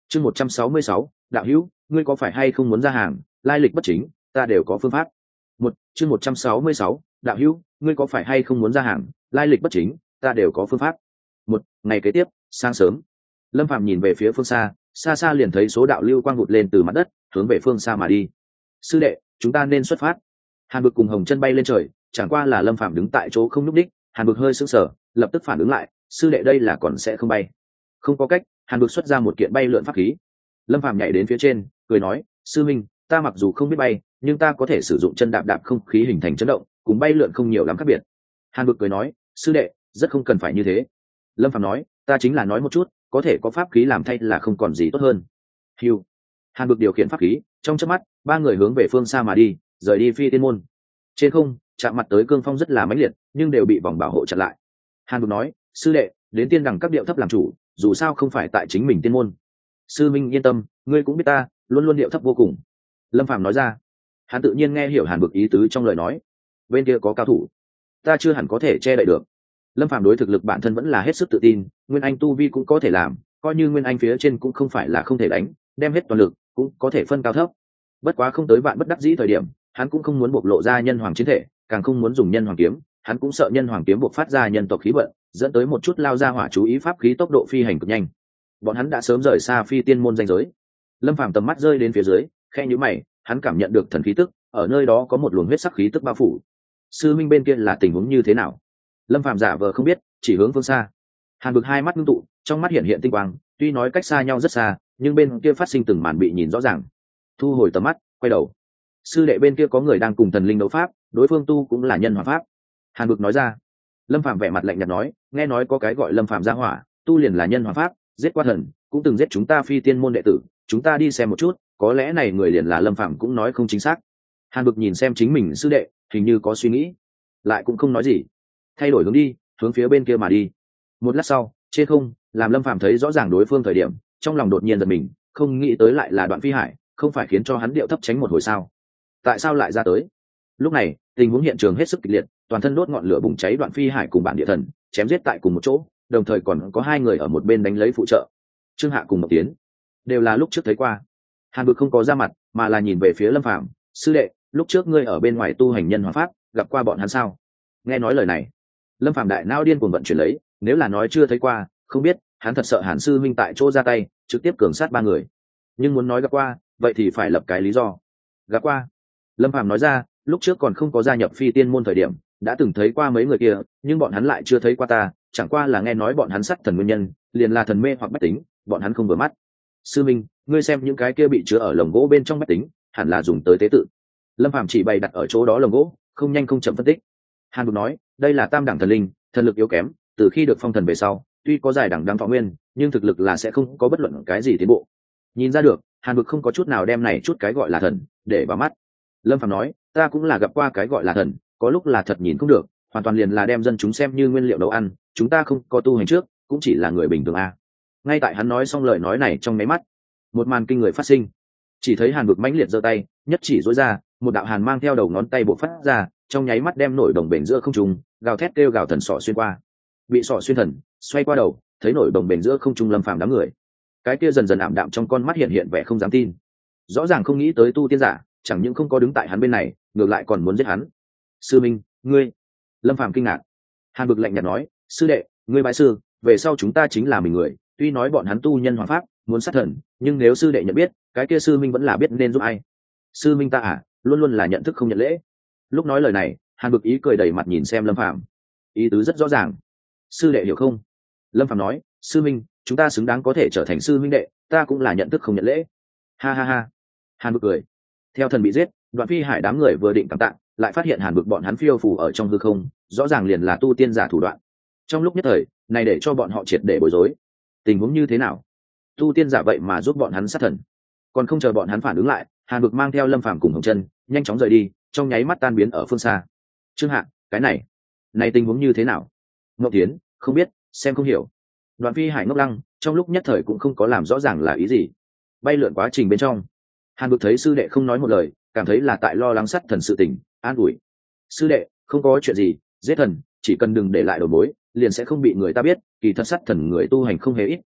Chương 166, đạo hữu, ngươi có phải hay không muốn ra hàng, lai lịch bất chính, ta đều có phương pháp. Chương 166, đạo hữu, ngươi có phải hay không muốn ra hàng, lai lịch bất chính, ta đều có phương pháp. Ngày kế tiếp, sáng sớm, Lâm Phàm nhìn về phía phương xa, xa xa liền thấy số đạo lưu quang vụt lên từ mặt đất, hướng về phương xa mà đi. Sư đệ, chúng ta nên xuất phát. Hàn Bực cùng Hồng Chân bay lên trời, chẳng qua là Lâm Phàm đứng tại chỗ không nhúc đích, Hàn Bực hơi sững sờ, lập tức phản ứng lại, sư đệ đây là còn sẽ không bay. Không có cách, Hàn Bực xuất ra một kiện bay lượn pháp khí. Lâm Phàm nhảy đến phía trên, cười nói, sư minh, ta mặc dù không biết bay, nhưng ta có thể sử dụng chân đạp đạp không khí hình thành chấn động, cùng bay lượn không nhiều lắm khác biệt. Hàn Bực cười nói, sư đệ, rất không cần phải như thế. Lâm Phàm nói, ta chính là nói một chút, có thể có pháp khí làm thay là không còn gì tốt hơn. Hưu. Hàn Bực điều khiển pháp khí, trong chớp mắt, ba người hướng về phương xa mà đi, rời đi Phi Tiên môn. Trên không, chạm mặt tới cương phong rất là mãnh liệt, nhưng đều bị vòng bảo hộ chặn lại. Hàn Bực nói, sư đệ, đến tiên đẳng các điệu thấp làm chủ, dù sao không phải tại chính mình tiên môn. Sư minh yên tâm, ngươi cũng biết ta luôn luôn điệu thấp vô cùng. Lâm Phàm nói ra. Hắn tự nhiên nghe hiểu Hàn Bực ý tứ trong lời nói. Bên kia có cao thủ, ta chưa hẳn có thể che đậy được. Lâm Phàm đối thực lực bản thân vẫn là hết sức tự tin, nguyên anh tu vi cũng có thể làm, coi như nguyên anh phía trên cũng không phải là không thể đánh, đem hết toàn lực cũng có thể phân cao thấp. Bất quá không tới vạn bất đắc dĩ thời điểm, hắn cũng không muốn bộc lộ ra nhân hoàng chiến thể, càng không muốn dùng nhân hoàng kiếm, hắn cũng sợ nhân hoàng kiếm bộc phát ra nhân tộc khí vận, dẫn tới một chút lao ra hỏa chú ý pháp khí tốc độ phi hành cực nhanh. Bọn hắn đã sớm rời xa Phi Tiên môn danh giới. Lâm Phàm tầm mắt rơi đến phía dưới, khe nhíu mày, hắn cảm nhận được thần khí tức, ở nơi đó có một luồng huyết sắc khí tức bao phủ. Sư minh bên kia là tình huống như thế nào? Lâm Phàm giả vờ không biết, chỉ hướng phương xa. Hàn Bực hai mắt ngưng tụ, trong mắt hiện hiện tinh quang, tuy nói cách xa nhau rất xa, nhưng bên kia phát sinh từng màn bị nhìn rõ ràng. Thu hồi tầm mắt, quay đầu. Sư đệ bên kia có người đang cùng thần linh đấu pháp, đối phương tu cũng là nhân hoàng pháp. Hàn Bực nói ra. Lâm Phàm vẻ mặt lạnh nhạt nói, nghe nói có cái gọi Lâm Phàm gia hỏa, tu liền là nhân hoàng pháp, giết qua thần, cũng từng giết chúng ta Phi Tiên môn đệ tử, chúng ta đi xem một chút, có lẽ này người liền là Lâm Phàm cũng nói không chính xác. Hàn Bực nhìn xem chính mình sư đệ, hình như có suy nghĩ, lại cũng không nói gì, thay đổi hướng đi, hướng phía bên kia mà đi. Một lát sau, trên không, làm Lâm Phàm thấy rõ ràng đối phương thời điểm, trong lòng đột nhiên giật mình, không nghĩ tới lại là Đoạn Phi Hải, không phải khiến cho hắn điệu thấp tránh một hồi sao? Tại sao lại ra tới? Lúc này, tình huống hiện trường hết sức kịch liệt, toàn thân đốt ngọn lửa bùng cháy, Đoạn Phi Hải cùng bản địa thần chém giết tại cùng một chỗ, đồng thời còn có hai người ở một bên đánh lấy phụ trợ. Trương Hạ cùng Mộc Tiến đều là lúc trước thấy qua. Hàn Bực không có ra mặt, mà là nhìn về phía Lâm Phàm, sư đệ, lúc trước ngươi ở bên ngoài tu hành nhân hoàng pháp, gặp qua bọn hắn sao? Nghe nói lời này, Lâm Phàm đại não điên cuồng vận chuyển lấy, nếu là nói chưa thấy qua, không biết, hắn thật sợ Hàn sư minh tại chỗ ra tay, trực tiếp cường sát ba người. Nhưng muốn nói gặp qua, vậy thì phải lập cái lý do. Gặp qua. Lâm Phàm nói ra, lúc trước còn không có gia nhập Phi Tiên môn thời điểm, đã từng thấy qua mấy người kia, nhưng bọn hắn lại chưa thấy qua ta, chẳng qua là nghe nói bọn hắn sát thần nguyên nhân, liền là thần mê hoặc bách tính, bọn hắn không vừa mắt. Sư minh, ngươi xem những cái kia bị chứa ở lồng gỗ bên trong bách tính, hẳn là dùng tới tế tự. Lâm Phàm chỉ bày đặt ở chỗ đó lồng gỗ, không nhanh không chậm phân tích. Hàn Bực nói, đây là tam đẳng thần linh, thần lực yếu kém, từ khi được phong thần về sau, tuy có giải đẳng đăng thọ nguyên, nhưng thực lực là sẽ không có bất luận cái gì tiến bộ. Nhìn ra được, Hàn Bực không có chút nào đem này chút cái gọi là thần để vào mắt. Lâm Phàm nói, ta cũng là gặp qua cái gọi là thần, có lúc là thật nhìn không được, hoàn toàn liền là đem dân chúng xem như nguyên liệu nấu ăn, chúng ta không có tu hành trước, cũng chỉ là người bình thường a. Ngay tại hắn nói xong lời nói này trong mấy mắt, một màn kinh người phát sinh. Chỉ thấy Hàn Bực mãnh liệt giơ tay, nhất chỉ dối ra, một đạo hàn mang theo đầu ngón tay bộc phát ra, trong nháy mắt đem nổi đồng bền giữa không trung, gào thét kêu gào thần sọ xuyên qua. Bị sọ xuyên thần, xoay qua đầu, thấy nổi đồng bền giữa không trung Lâm Phàm đám người. Cái kia dần dần ảm đạm trong con mắt hiện hiện vẻ không dám tin. Rõ ràng không nghĩ tới tu tiên giả, chẳng những không có đứng tại hắn bên này, ngược lại còn muốn giết hắn. Sư minh, ngươi. Lâm Phàm kinh ngạc. Hàn Bực lạnh nhạt nói, sư đệ, ngươi bái sư, về sau chúng ta chính là mình người, tuy nói bọn hắn tu nhân hoàng pháp, muốn sát thần, nhưng nếu sư đệ nhận biết, cái kia sư minh vẫn là biết nên giúp ai. Sư minh ta à, luôn luôn là nhận thức không nhận lễ. Lúc nói lời này, Hàn Bực ý cười đầy mặt nhìn xem Lâm Phàm, ý tứ rất rõ ràng. Sư đệ hiểu không? Lâm Phàm nói, sư minh, chúng ta xứng đáng có thể trở thành sư minh đệ, ta cũng là nhận thức không nhận lễ. Ha ha ha. Hàn Bực cười. Theo thần bị giết, Đoạn Phi Hải đám người vừa định cảm tạ, lại phát hiện Hàn Bực bọn hắn phiêu phù ở trong hư không, rõ ràng liền là tu tiên giả thủ đoạn. Trong lúc nhất thời, này để cho bọn họ triệt để bối rối. Tình huống như thế nào? Tu tiên giả vậy mà giúp bọn hắn sát thần? Còn không chờ bọn hắn phản ứng lại, Hàn Bực mang theo Lâm Phàm cùng Hồng Chân, nhanh chóng rời đi, trong nháy mắt tan biến ở phương xa. Trương Hạng, cái này tình huống như thế nào? Ngọc Tiến, không biết, xem không hiểu. Đoạn Phi Hải ngốc lăng, trong lúc nhất thời cũng không có làm rõ ràng là ý gì. Bay lượn quá trình bên trong, Hàn Bực thấy sư đệ không nói một lời, cảm thấy là tại lo lắng sát thần sự tình, an ủi. Sư đệ, không có chuyện gì, giết thần, chỉ cần đừng để lại đầu mối, liền sẽ không bị người ta biết, kỳ thật sát thần người tu hành không hề ít,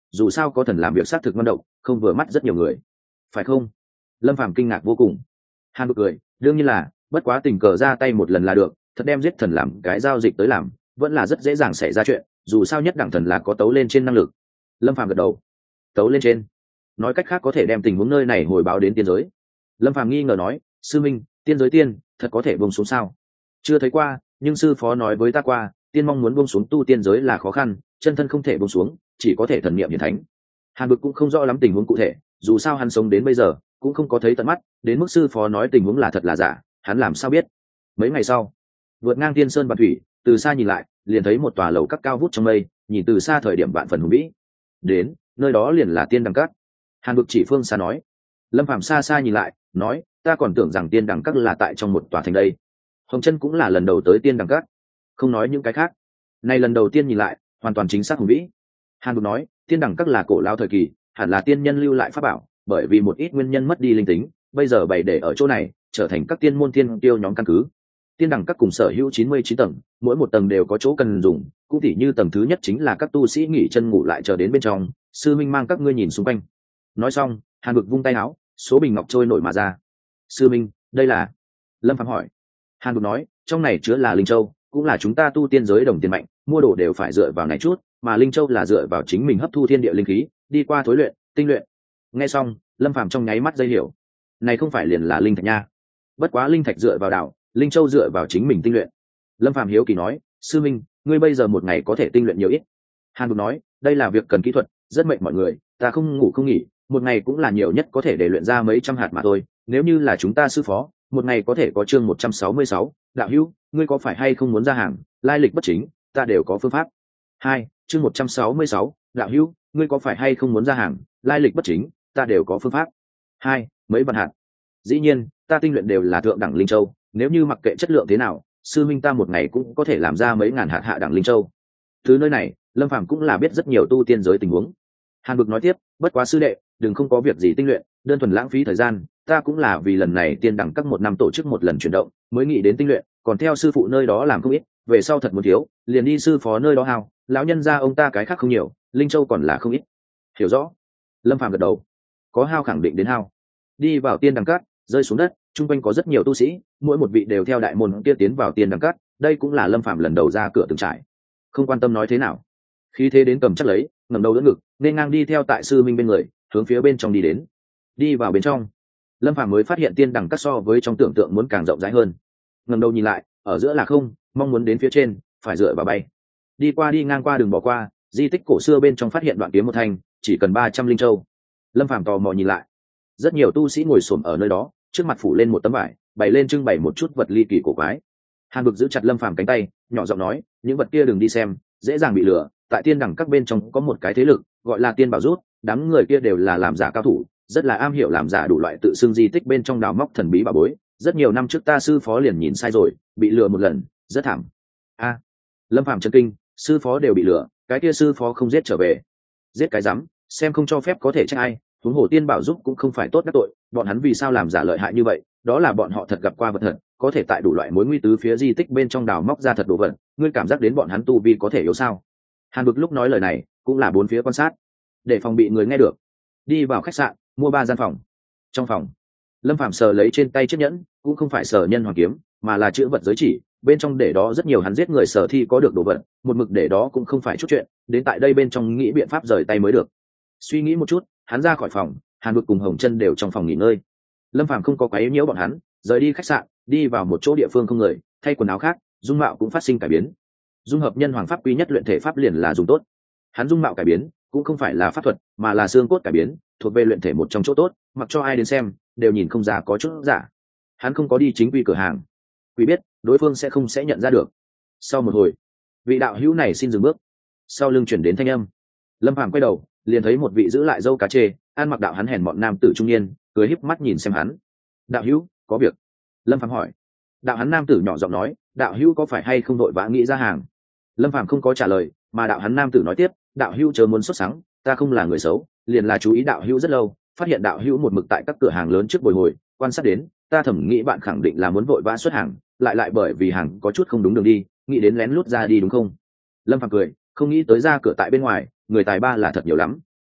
dù sao có thần làm việc xác thực ngon độc, không vừa mắt rất nhiều người, phải không? Lâm Phàm kinh ngạc vô cùng. Hàn Bực cười, đương nhiên là, bất quá tình cờ ra tay một lần là được, thật đem giết thần làm cái giao dịch tới làm, vẫn là rất dễ dàng xảy ra chuyện, dù sao nhất đẳng thần là có tấu lên trên năng lực. Lâm Phàm gật đầu. Tấu lên trên, nói cách khác có thể đem tình huống nơi này hồi báo đến tiên giới. Lâm Phàm nghi ngờ nói, sư minh, tiên giới tiên thật có thể buông xuống sao? Chưa thấy qua, nhưng sư phó nói với ta qua, tiên mong muốn buông xuống tu tiên giới là khó khăn, chân thân không thể buông xuống, chỉ có thể thần niệm hiển thánh. Hàn Bực cũng không rõ lắm tình huống cụ thể, dù sao hắn sống đến bây giờ cũng không có thấy tận mắt, đến mức sư phó nói tình huống là thật là giả, hắn làm sao biết? Mấy ngày sau, vượt ngang tiên sơn bạt thủy, từ xa nhìn lại, liền thấy một tòa lầu các cao vút trong mây, nhìn từ xa thời điểm vạn phần hùng vĩ. Đến, nơi đó liền là tiên đằng các. Hàn Bực chỉ phương xa nói. Lâm Phàm xa xa nhìn lại, nói, ta còn tưởng rằng tiên đằng các là tại trong một tòa thành đây. Hồng Chân cũng là lần đầu tới tiên đằng các, không nói những cái khác, này lần đầu tiên nhìn lại, hoàn toàn chính xác hùng vĩ. Hàn Bực nói, tiên đằng các là cổ lao thời kỳ, hẳn là tiên nhân lưu lại pháp bảo, bởi vì một ít nguyên nhân mất đi linh tính, bây giờ bày để ở chỗ này, trở thành các tiên môn tiên tiêu nhóm căn cứ. Tiên đẳng các cùng sở hữu 99 tầng, mỗi một tầng đều có chỗ cần dùng, cũng tỉ như tầng thứ nhất chính là các tu sĩ nghỉ chân ngủ lại chờ đến bên trong, sư minh mang các ngươi nhìn xung quanh. Nói xong, Hàn Bực vung tay áo, số bình ngọc trôi nổi mà ra. Sư minh, đây là? Lâm Phàm hỏi. Hàn Bực nói, trong này chứa là linh châu, cũng là chúng ta tu tiên giới đồng tiền mạnh, mua đồ đều phải dựa vào này chút, mà linh châu là dựa vào chính mình hấp thu thiên địa linh khí, đi qua thối luyện, tinh luyện. Nghe xong, Lâm Phàm trong nháy mắt dây hiểu, này không phải liền là linh thạch nha? Bất quá linh thạch dựa vào đạo, linh châu dựa vào chính mình tinh luyện. Lâm Phàm hiếu kỳ nói, sư minh, ngươi bây giờ một ngày có thể tinh luyện nhiều ít? Hàn Bực nói, đây là việc cần kỹ thuật, rất mệt mọi người, ta không ngủ không nghỉ, một ngày cũng là nhiều nhất có thể để luyện ra mấy trăm hạt mà thôi. Nếu như là chúng ta sư phó, một ngày có thể có chương 166, đạo hữu, ngươi có phải hay không muốn ra hàng, lai lịch bất chính, ta đều có phương pháp. 2, chương 166, đạo hữu, ngươi có phải hay không muốn ra hàng, lai lịch bất chính, ta đều có phương pháp. 2, mấy vạn hạt. Dĩ nhiên, ta tinh luyện đều là thượng đẳng linh châu, nếu như mặc kệ chất lượng thế nào, sư minh ta một ngày cũng có thể làm ra mấy ngàn hạt hạ đẳng linh châu. Từ nơi này, Lâm Phàm cũng là biết rất nhiều tu tiên giới tình huống. Hàn Bực nói tiếp, bất quá sư đệ, đừng không có việc gì tinh luyện, đơn thuần lãng phí thời gian, ta cũng là vì lần này tiên đẳng các một năm tổ chức một lần chuyển động, mới nghĩ đến tinh luyện, còn theo sư phụ nơi đó làm không ít, về sau thật muốn thiếu, liền đi sư phó nơi đó hao, lão nhân gia ông ta cái khác không nhiều, linh châu còn là không ít. Hiểu rõ. Lâm Phàm gật đầu. Có hao khẳng định đến hao. Đi vào tiên đẳng các, rơi xuống đất, chung quanh có rất nhiều tu sĩ, mỗi một vị đều theo đại môn kia tiến vào tiên đẳng các, đây cũng là Lâm Phàm lần đầu ra cửa từng trải. Không quan tâm nói thế nào, khí thế đến cầm chắc lấy, ngẩng đầu đỡ ngực, nên ngang đi theo tại sư minh bên người, hướng phía bên trong đi đến. Đi vào bên trong, Lâm Phàm mới phát hiện tiên đẳng các so với trong tưởng tượng muốn càng rộng rãi hơn. Ngẩng đầu nhìn lại, ở giữa là không, mong muốn đến phía trên, phải dựa vào bay. Đi qua đi ngang qua đường bỏ qua, di tích cổ xưa bên trong phát hiện đoạn kiếm một thanh, chỉ cần 300 linh châu. Lâm Phàm tò mò nhìn lại, rất nhiều tu sĩ ngồi xổm ở nơi đó, trước mặt phủ lên một tấm vải, bày lên trưng bày một chút vật ly kỳ cổ quái. Hàn Bực giữ chặt Lâm Phàm cánh tay, nhỏ giọng nói, những vật kia đừng đi xem, dễ dàng bị lừa. Tại tiên đẳng các bên trong có một cái thế lực gọi là tiên bảo rút, đám người kia đều là làm giả cao thủ, rất là am hiểu làm giả đủ loại tự xưng di tích bên trong đào móc thần bí bảo bối. Rất nhiều năm trước ta sư phó liền nhìn sai rồi, bị lừa một lần, rất thảm. A, Lâm Phàm chấn kinh, sư phó đều bị lừa, cái kia sư phó không giết trở về? Giết cái rắm, xem không cho phép có thể trách ai, huống hồ tiên bảo giúp cũng không phải tốt đắc tội, bọn hắn vì sao làm giả lợi hại như vậy? Đó là bọn họ thật gặp qua vật thật, có thể tại đủ loại mối nguy tứ phía di tích bên trong đào móc ra thật đồ vật, ngươi cảm giác đến bọn hắn tu vi có thể yếu sao? Hàn Bực lúc nói lời này cũng là bốn phía quan sát, để phòng bị người nghe được. Đi vào khách sạn, mua 3 gian phòng. Trong phòng, Lâm Phàm sờ lấy trên tay chiếc nhẫn, cũng không phải sờ nhân hoàng kiếm, mà là chữ vật giới chỉ, bên trong để đó rất nhiều hắn giết người sở thi có được đồ vật, một mực để đó cũng không phải chút chuyện, đến tại đây bên trong nghĩ biện pháp rời tay mới được. Suy nghĩ một chút, hắn ra khỏi phòng, Hàn Bực cùng Hồng Chân đều trong phòng nghỉ ngơi. Lâm Phàm không có quấy nhiễu bọn hắn, rời đi khách sạn, đi vào một chỗ địa phương không người, thay quần áo khác, dung mạo cũng phát sinh cải biến. Dung hợp nhân hoàng pháp quý nhất luyện thể pháp liền là dùng tốt. Hắn dung mạo cải biến, cũng không phải là pháp thuật, mà là xương cốt cải biến, thuộc về luyện thể một trong chỗ tốt, mặc cho ai đến xem, đều nhìn không ra có chút giả. Hắn không có đi chính quy cửa hàng, quý biết đối phương sẽ nhận ra được. Sau một hồi, vị đạo hữu này xin dừng bước. Sau lưng chuyển đến thanh âm. Lâm Phàm quay đầu, liền thấy một vị giữ lại dâu cá chê, ăn mặc đạo hắn hèn mọn nam tử trung niên, cười híp mắt nhìn xem hắn. Đạo hữu, có việc? Lâm Phàm hỏi. Đạo hắn nam tử nhỏ giọng nói, đạo hữu có phải hay không đội vã nghĩ ra hàng? Lâm Phàm không có trả lời, mà đạo hắn nam tử nói tiếp, đạo hữu chớ muốn xuất sáng, ta không là người xấu, liền là chú ý đạo hữu rất lâu, phát hiện đạo hữu một mực tại các cửa hàng lớn trước bồi hồi, quan sát đến, ta thẩm nghĩ bạn khẳng định là muốn vội vã xuất hàng, lại bởi vì hàng có chút không đúng đường đi, nghĩ đến lén lút ra đi đúng không? Lâm Phàm cười, không nghĩ tới ra cửa tại bên ngoài, người tài ba là thật nhiều lắm.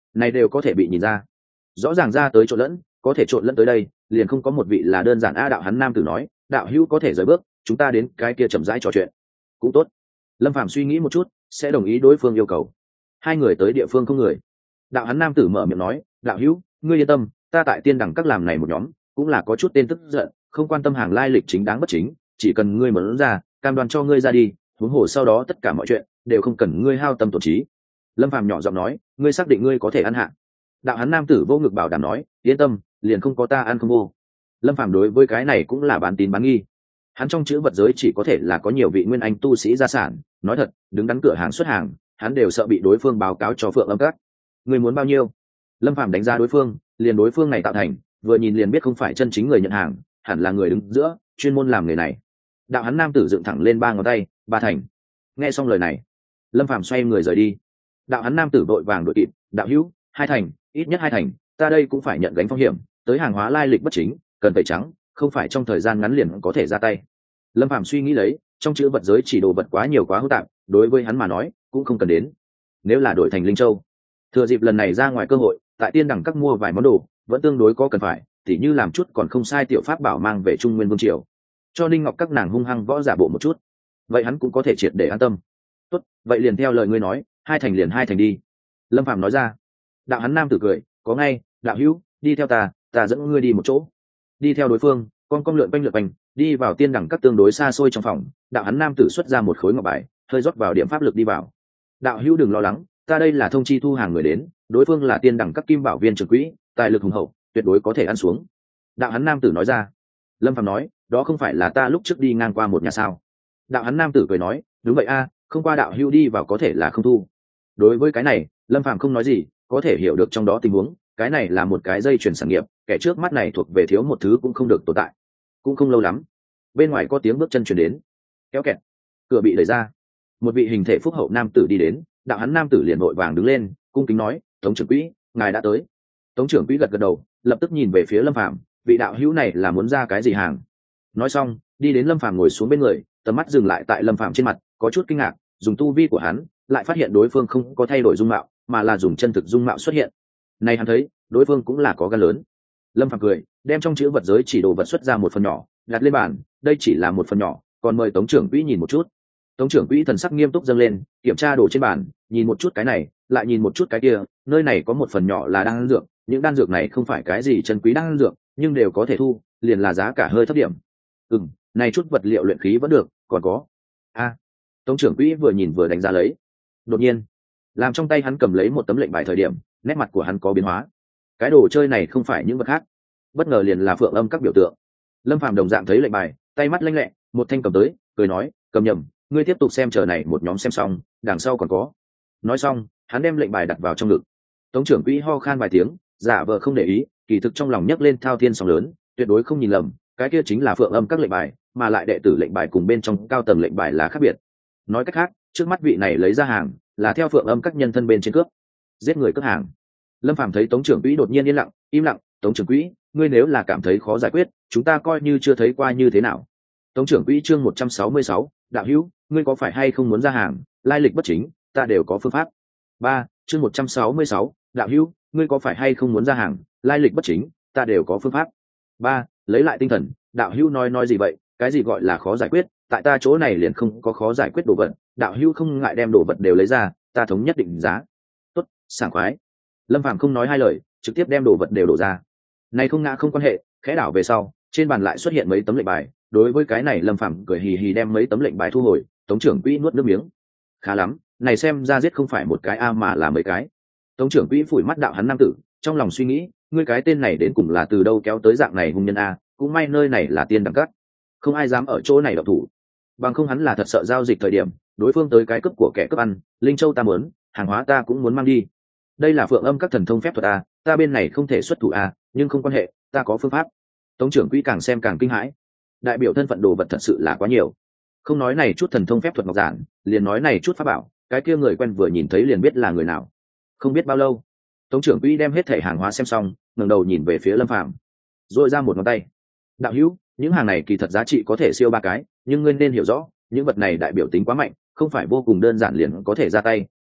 này đều có thể bị nhìn ra. Rõ ràng ra tới trộn lẫn, có thể trộn lẫn tới đây liền không có một vị là đơn giản. A đạo hắn nam tử nói, đạo hữu có thể rời bước, chúng ta đến cái kia chậm rãi trò chuyện cũng tốt. Lâm Phàm suy nghĩ một chút, sẽ đồng ý đối phương yêu cầu. Hai người tới địa phương không người. Đạo hắn nam tử mở miệng nói, đạo hữu, ngươi yên tâm, ta tại tiên đẳng các làm này một nhóm cũng là có chút tên tức giận, không quan tâm hàng lai lịch chính đáng bất chính, chỉ cần ngươi mở ra, cam đoan cho ngươi ra đi, huống hồ sau đó tất cả mọi chuyện đều không cần ngươi hao tâm tổn trí. Lâm Phàm nhỏ giọng nói, ngươi xác định ngươi có thể ăn hạ? Đạo hắn nam tử vô ngực bảo đảm nói, yên tâm, liền không có ta ăn không vô. Lâm Phàm đối với cái này cũng là bán tín bán nghi. Hắn trong chữ vật giới chỉ có thể là có nhiều vị nguyên anh tu sĩ gia sản, nói thật, đứng đắn cửa hàng xuất hàng, hắn đều sợ bị đối phương báo cáo cho Phượng Âm Các. Ngươi muốn bao nhiêu? Lâm Phàm đánh giá đối phương, liền đối phương này tạo thành, vừa nhìn liền biết không phải chân chính người nhận hàng, hẳn là người đứng giữa, chuyên môn làm nghề này. Đạo hắn nam tử dựng thẳng lên ba ngón tay, ba thành. Nghe xong lời này, Lâm Phàm xoay người rời đi. Đạo hắn nam tử vội vàng đuổi kịp, đạo hữu, hai thành, ít nhất hai thành, ta đây cũng phải nhận gánh phong hiểm, tới hàng hóa lai lịch bất chính, cần tẩy trắng, không phải trong thời gian ngắn liền có thể ra tay. Lâm Phàm suy nghĩ lấy, trong chữ vật giới chỉ đồ vật quá nhiều quá hỗn tạp, đối với hắn mà nói cũng không cần đến. Nếu là đổi thành linh châu, thừa dịp lần này ra ngoài cơ hội, tại tiên đẳng các mua vài món đồ vẫn tương đối có cần phải, tỉ như làm chút còn không sai tiểu pháp bảo mang về Trung Nguyên vương triều, cho Ninh Ngọc các nàng hung hăng võ giả bộ một chút, vậy hắn cũng có thể triệt để an tâm. Tốt, vậy liền theo lời ngươi nói, hai thành liền hai thành đi. Lâm Phàm nói ra. Đạo hắn nam tử cười, có ngay, đạo hữu, đi theo ta, ta dẫn ngươi đi một chỗ. Đi theo đối phương, con lượn quanh đi vào tiên đẳng các tương đối xa xôi trong phòng. Đạo hắn nam tử xuất ra một khối ngọc bài, hơi rót vào điểm pháp lực đi vào. Đạo hữu đừng lo lắng, ta đây là thông chi thu hàng người đến, đối phương là tiên đẳng các kim bảo viên trưởng quỹ, tài lực hùng hậu, tuyệt đối có thể ăn xuống. Đạo hắn nam tử nói ra. Lâm Phàm nói, đó không phải là ta lúc trước đi ngang qua một nhà sao? Đạo hắn nam tử cười nói, đúng vậy a, không qua đạo hữu đi vào có thể là không thu. Đối với cái này, Lâm Phàm không nói gì, có thể hiểu được trong đó tình huống, cái này là một cái dây chuyền sản nghiệp, kẻ trước mắt này thuộc về thiếu một thứ cũng không được tồn tại. Cũng không lâu lắm, bên ngoài có tiếng bước chân truyền đến, kéo kẹt, cửa bị đẩy ra, một vị hình thể phúc hậu nam tử đi đến. Đạo hắn nam tử liền vội vàng đứng lên, cung kính nói, tống trưởng quỹ, ngài đã tới. Tống trưởng quỹ gật gật đầu, lập tức nhìn về phía Lâm Phàm, vị đạo hữu này là muốn ra cái gì hàng? Nói xong, đi đến Lâm Phàm ngồi xuống bên người, tầm mắt dừng lại tại Lâm Phàm trên mặt, có chút kinh ngạc, dùng tu vi của hắn, lại phát hiện đối phương không có thay đổi dung mạo, mà là dùng chân thực dung mạo xuất hiện. Này hắn thấy, đối phương cũng là có gan lớn. Lâm Phàm cười, đem trong chữ vật giới chỉ đồ vật xuất ra một phần nhỏ, đặt lên bàn, đây chỉ là một phần nhỏ, còn mời Tống trưởng quỹ nhìn một chút. Tống trưởng quỹ thần sắc nghiêm túc dâng lên, kiểm tra đồ trên bàn, nhìn một chút cái này, lại nhìn một chút cái kia, nơi này có một phần nhỏ là đan dược, những đan dược này không phải cái gì chân quý đan dược, nhưng đều có thể thu, liền là giá cả hơi thấp điểm. Này chút vật liệu luyện khí vẫn được, còn có. Tống trưởng quỹ vừa nhìn vừa đánh giá lấy. Đột nhiên, làm trong tay hắn cầm lấy một tấm lệnh bài thời điểm, nét mặt của hắn có biến hóa. Cái đồ chơi này không phải những vật khác, bất ngờ liền là Phượng Âm các biểu tượng. Lâm Phàm đồng dạng thấy lệnh bài, tay mắt lanh lẹ, một thanh cầm tới, cười nói, cầm nhầm, ngươi tiếp tục xem, chờ này một nhóm xem xong, đằng sau còn có. Nói xong, hắn đem lệnh bài đặt vào trong ngực. Tống trưởng quỹ ho khan vài tiếng, giả vờ không để ý, kỳ thực trong lòng nhấc lên thao thiên sóng lớn, tuyệt đối không nhìn lầm, cái kia chính là Phượng Âm các lệnh bài, mà lại đệ tử lệnh bài cùng bên trong cao tầng lệnh bài là khác biệt. Nói cách khác, trước mắt vị này lấy ra hàng là theo Phượng Âm các nhân thân bên trên cướp, giết người cướp hàng. Lâm Phàm thấy Tống trưởng quỹ đột nhiên im lặng, Tống trưởng quỹ, ngươi nếu là cảm thấy khó giải quyết, chúng ta coi như chưa thấy qua như thế nào. Tống trưởng quỹ chương 166, đạo hữu, ngươi có phải hay không muốn ra hàng, lai lịch bất chính, ta đều có phương pháp. Chương 166, đạo hữu, ngươi có phải hay không muốn ra hàng, lai lịch bất chính, ta đều có phương pháp. Lấy lại tinh thần, đạo hữu nói gì vậy, cái gì gọi là khó giải quyết, tại ta chỗ này liền không có khó giải quyết đồ vật, đạo hữu không ngại đem đồ vật đều lấy ra, ta thống nhất định giá. Tốt, sảng khoái. Lâm Phàm không nói hai lời, trực tiếp đem đồ vật đều đổ ra. Này không ngã không quan hệ, khẽ đảo về sau, trên bàn lại xuất hiện mấy tấm lệnh bài, đối với cái này Lâm Phàm cười hì hì đem mấy tấm lệnh bài thu hồi. Tống trưởng quỹ nuốt nước miếng. Khá lắm, này xem ra giết không phải một cái a mà là mấy cái. Tống trưởng quỹ phủi mắt đạo hắn nam tử, trong lòng suy nghĩ, ngươi cái tên này đến cùng là từ đâu kéo tới dạng này hung nhân a, cũng may nơi này là tiên đẳng các, không ai dám ở chỗ này động thủ, bằng không hắn là thật sợ giao dịch thời điểm đối phương tới cái cướp của kẻ cướp ăn. Linh châu ta muốn, hàng hóa ta cũng muốn mang đi, đây là Phượng Âm các thần thông phép thuật a, ta bên này không thể xuất thủ a, nhưng không quan hệ, ta có phương pháp. Tống trưởng quỹ càng xem càng kinh hãi, đại biểu thân phận đồ vật thật sự là quá nhiều, không nói này chút thần thông phép thuật ngọc giản, liền nói này chút pháp bảo, cái kia người quen vừa nhìn thấy liền biết là người nào. Không biết bao lâu, Tống trưởng quỹ đem hết thẻ hàng hóa xem xong, ngẩng đầu nhìn về phía Lâm Phàm, rồi ra một ngón tay, đạo hữu, những hàng này kỳ thật giá trị có thể siêu 3 cái, nhưng ngươi nên hiểu rõ, những vật này đại biểu tính quá mạnh, không phải vô cùng đơn giản liền có thể ra tay,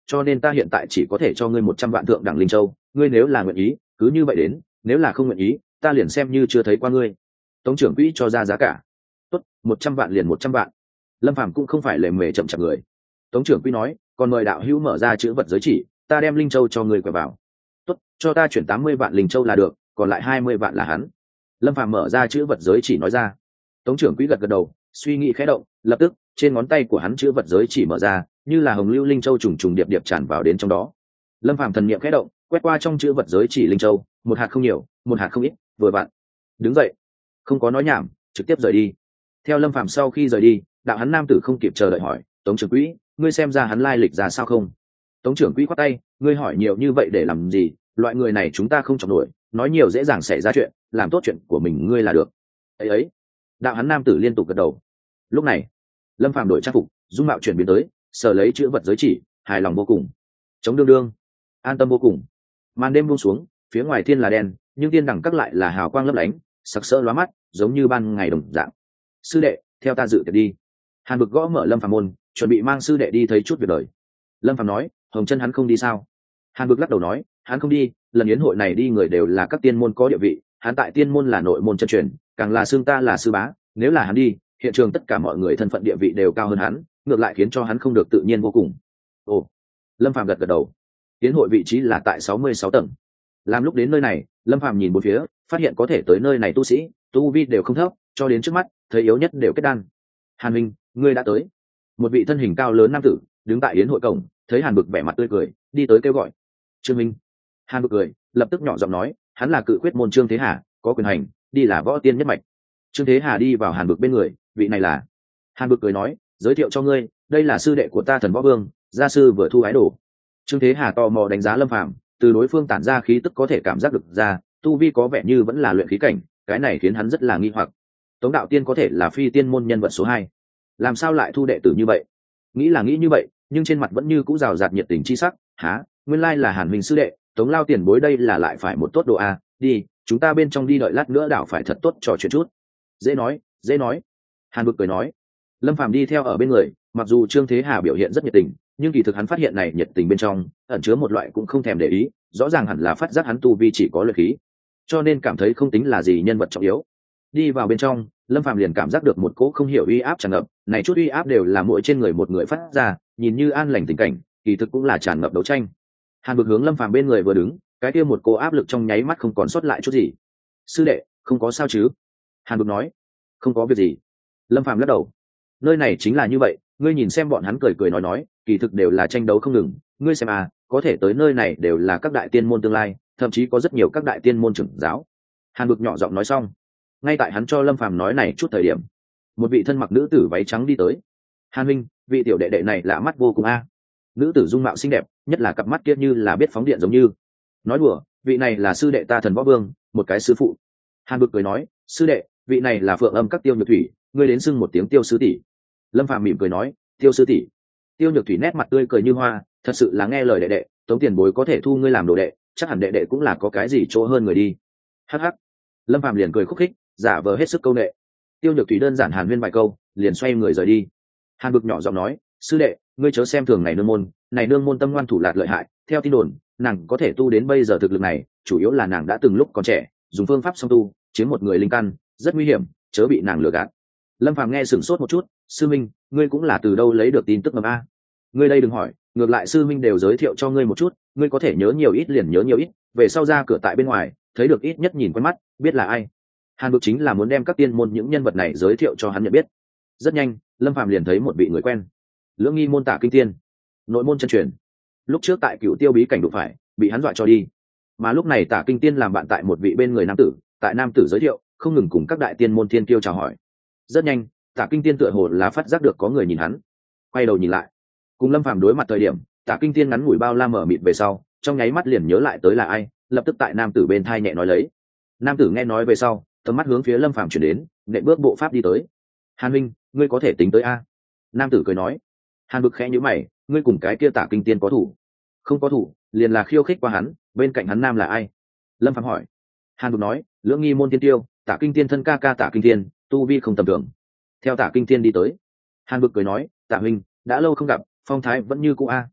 cho nên ta hiện tại chỉ có thể cho ngươi 100 vạn thượng đẳng linh châu, ngươi nếu là nguyện ý cứ như vậy đến, nếu là không nguyện ý ta liền xem như chưa thấy qua ngươi. Tống trưởng quỹ cho ra giá cả. Tốt, 100 vạn liền 100 vạn. Lâm Phàm cũng không phải lề mề chậm chạp người. Tống trưởng quỹ nói, còn mời đạo hữu mở ra chữ vật giới chỉ, ta đem linh châu cho người quẹo vào. Tốt, cho ta chuyển 80 vạn linh châu là được, còn lại 20 vạn là hắn. Lâm Phàm mở ra chữ vật giới chỉ nói ra. Tống trưởng quỹ gật gật đầu, suy nghĩ khẽ động, lập tức trên ngón tay của hắn chữ vật giới chỉ mở ra, như là hồng lưu linh châu trùng trùng điệp điệp tràn vào đến trong đó. Lâm Phàm thần niệm khẽ động, quét qua trong chữ vật giới chỉ linh châu, một hạt không nhiều, một hạt không ít, vừa vặn. Đứng dậy, không có nói nhảm, trực tiếp rời đi. Theo Lâm Phàm sau khi rời đi, đạo hắn nam tử không kịp chờ đợi hỏi, Tống trưởng quỹ, ngươi xem ra hắn lai lịch ra sao không? Tống trưởng quỹ khoát tay, ngươi hỏi nhiều như vậy để làm gì, loại người này chúng ta không chọc nổi, nói nhiều dễ dàng xảy ra chuyện, làm tốt chuyện của mình ngươi là được. Ấy ấy. Đạo hắn nam tử liên tục gật đầu. Lúc này Lâm Phàm đổi trang phục, dung mạo chuyển biến tới, sở lấy chữ vật giới chỉ, hài lòng vô cùng. Chống đương đương, an tâm vô cùng. Màn đêm buông xuống, phía ngoài thiên là đen, nhưng tiên đẳng các lại là hào quang lấp lánh, sặc sỡ lóa mắt, giống như ban ngày đồng dạng. Sư đệ, theo ta dự tiệc đi. Hàn Bực gõ mở Lâm Phàm môn, chuẩn bị mang sư đệ đi thấy chút việc đời. Lâm Phàm nói, Hồng Chân hắn không đi sao? Hàn Bực lắc đầu nói, hắn không đi, lần yến hội này đi người đều là các tiên môn có địa vị, hắn tại tiên môn là nội môn chân truyền, càng là xương ta là sư bá, nếu là hắn đi, hiện trường tất cả mọi người thân phận địa vị đều cao hơn hắn, ngược lại khiến cho hắn không được tự nhiên vô cùng. Ồ. Lâm Phàm gật gật đầu. Yến hội vị trí là tại 66 tầng. Làm lúc đến nơi này, Lâm Phàm nhìn bốn phía, phát hiện có thể tới nơi này tu sĩ, tu vi đều không thấp, cho đến trước mắt, thấy yếu nhất đều kết đan. Hàn Minh, ngươi đã tới. Một vị thân hình cao lớn nam tử đứng tại yến hội cổng, thấy Hàn Bực vẻ mặt tươi cười, đi tới kêu gọi. Trương Minh. Hàn Bực cười, lập tức nhỏ giọng nói, hắn là cự quyết môn Trương Thế Hà, có quyền hành, đi là võ tiên nhất mạch. Trương Thế Hà đi vào Hàn Bực bên người, vị này là. Hàn Bực cười nói, giới thiệu cho ngươi, đây là sư đệ của ta Thần Võ Vương, gia sư vừa thu ái đồ. Trương Thế Hà tò mò đánh giá Lâm Phàm, từ đối phương tản ra khí tức có thể cảm giác được ra, tu vi có vẻ như vẫn là luyện khí cảnh, cái này khiến hắn rất là nghi hoặc. Tống đạo tiên có thể là phi tiên môn nhân vật số 2, làm sao lại thu đệ tử như vậy? Nghĩ là nghĩ như vậy, nhưng trên mặt vẫn như cũ rào rạt nhiệt tình chi sắc. Há, nguyên lai là Hàn Minh sư đệ, Tống lao tiền bối đây là lại phải một tốt đồ a. Đi, chúng ta bên trong đi đợi lát nữa đảo phải thật tốt trò chuyện chút. Dễ nói, dễ nói. Hàn Bực cười nói. Lâm Phàm đi theo ở bên người, mặc dù Trương Thế Hà biểu hiện rất nhiệt tình, nhưng kỳ thực hắn phát hiện này nhiệt tình bên trong ẩn chứa một loại cũng không thèm để ý, rõ ràng hẳn là phát giác hắn tu vi chỉ có luyện khí, cho nên cảm thấy không tính là gì nhân vật trọng yếu. Đi vào bên trong, Lâm Phàm liền cảm giác được một cỗ không hiểu uy áp tràn ngập, này chút uy áp đều là mỗi trên người một người phát ra, nhìn như an lành tình cảnh, kỳ thực cũng là tràn ngập đấu tranh. Hàn Bực hướng Lâm Phàm bên người vừa đứng, cái kia một cỗ áp lực trong nháy mắt không còn sót lại chút gì. Sư đệ, không có sao chứ? Hàn Bực nói. Không có việc gì. Lâm Phàm lắc đầu. Nơi này chính là như vậy, ngươi nhìn xem bọn hắn cười cười nói, kỳ thực đều là tranh đấu không ngừng, ngươi xem à, có thể tới nơi này đều là các đại tiên môn tương lai, thậm chí có rất nhiều các đại tiên môn trưởng giáo. Hàn Bực nhỏ giọng nói xong, ngay tại hắn cho Lâm Phàm nói này chút thời điểm, một vị thân mặc nữ tử váy trắng đi tới. Hàn Minh, vị tiểu đệ đệ này lạ mắt vô cùng a. Nữ tử dung mạo xinh đẹp, nhất là cặp mắt kia như là biết phóng điện giống như. Nói đùa, vị này là sư đệ ta Thần Võ Vương, một cái sư phụ. Hàn Bực cười nói, sư đệ, vị này là Phượng Âm các Tiêu Nhược Thủy, ngươi đến xưng một tiếng Tiêu sư tỷ. Lâm Phàm mỉm cười nói, Tiêu sư tỷ. Tiêu Nhược Thủy nét mặt tươi cười như hoa, thật sự là nghe lời đệ đệ, Tống tiền bối có thể thu ngươi làm đồ đệ, chắc hẳn đệ đệ cũng là có cái gì chỗ hơn người đi. Hắc hắc. Lâm Phàm liền cười khúc khích, giả vờ hết sức câu nệ. Tiêu Nhược Thủy đơn giản hàn huyên vài câu, liền xoay người rời đi. Hàn Bực nhỏ giọng nói, sư đệ, ngươi chớ xem thường này nương môn tâm ngoan thủ lạt lợi hại, theo tin đồn nàng có thể tu đến bây giờ thực lực này, chủ yếu là nàng đã từng lúc còn trẻ dùng phương pháp song tu chiếm một người linh căn, rất nguy hiểm, chớ bị nàng lừa gạt. Lâm Phàm nghe sửng sốt một chút, sư minh, ngươi cũng là từ đâu lấy được tin tức ngầm a? Ngươi đây đừng hỏi, ngược lại sư minh đều giới thiệu cho ngươi một chút, ngươi có thể nhớ nhiều ít liền nhớ nhiều ít, về sau ra cửa tại bên ngoài thấy được ít nhất nhìn quen mắt biết là ai. Hàn Bực chính là muốn đem các tiên môn những nhân vật này giới thiệu cho hắn nhận biết. Rất nhanh, Lâm Phàm liền thấy một vị người quen, Lưỡng Nghi môn Tả Kinh Tiên, nội môn chân truyền. Lúc trước tại Cựu Tiêu bí cảnh đụng phải, bị hắn dọa cho đi, mà lúc này Tả Kinh Tiên làm bạn tại một vị bên người nam tử, tại nam tử giới thiệu không ngừng cùng các đại tiên môn thiên kiêu chào hỏi. Rất nhanh, Tả Kinh Tiên tựa hồ là phát giác được có người nhìn hắn, quay đầu nhìn lại, cùng Lâm Phàm đối mặt thời điểm, Tả Kinh Tiên ngắn ngủi bao la mở mịt về sau, trong nháy mắt liền nhớ lại tới là ai, lập tức tại nam tử bên thai nhẹ nói lấy. Nam tử nghe nói về sau, tầm mắt hướng phía Lâm Phàm chuyển đến, nện bước bộ pháp đi tới. Hàn Minh, ngươi có thể tính tới a? Nam tử cười nói. Hàn Bực khẽ nhíu mày, ngươi cùng cái kia Tả Kinh Tiên có thủ? Không có thủ, liền là khiêu khích qua hắn, bên cạnh hắn nam là ai? Lâm Phàm hỏi. Hàn Bực nói, Lưỡng Nghi môn tiên tiêu, Tả Kinh Tiên thân ca ca Tả Kinh Tiên, tu vi không tầm thường. Theo Tả Kinh Tiên đi tới. Hàn Bực cười nói, Tả huynh, đã lâu không gặp, phong thái vẫn như cũ a.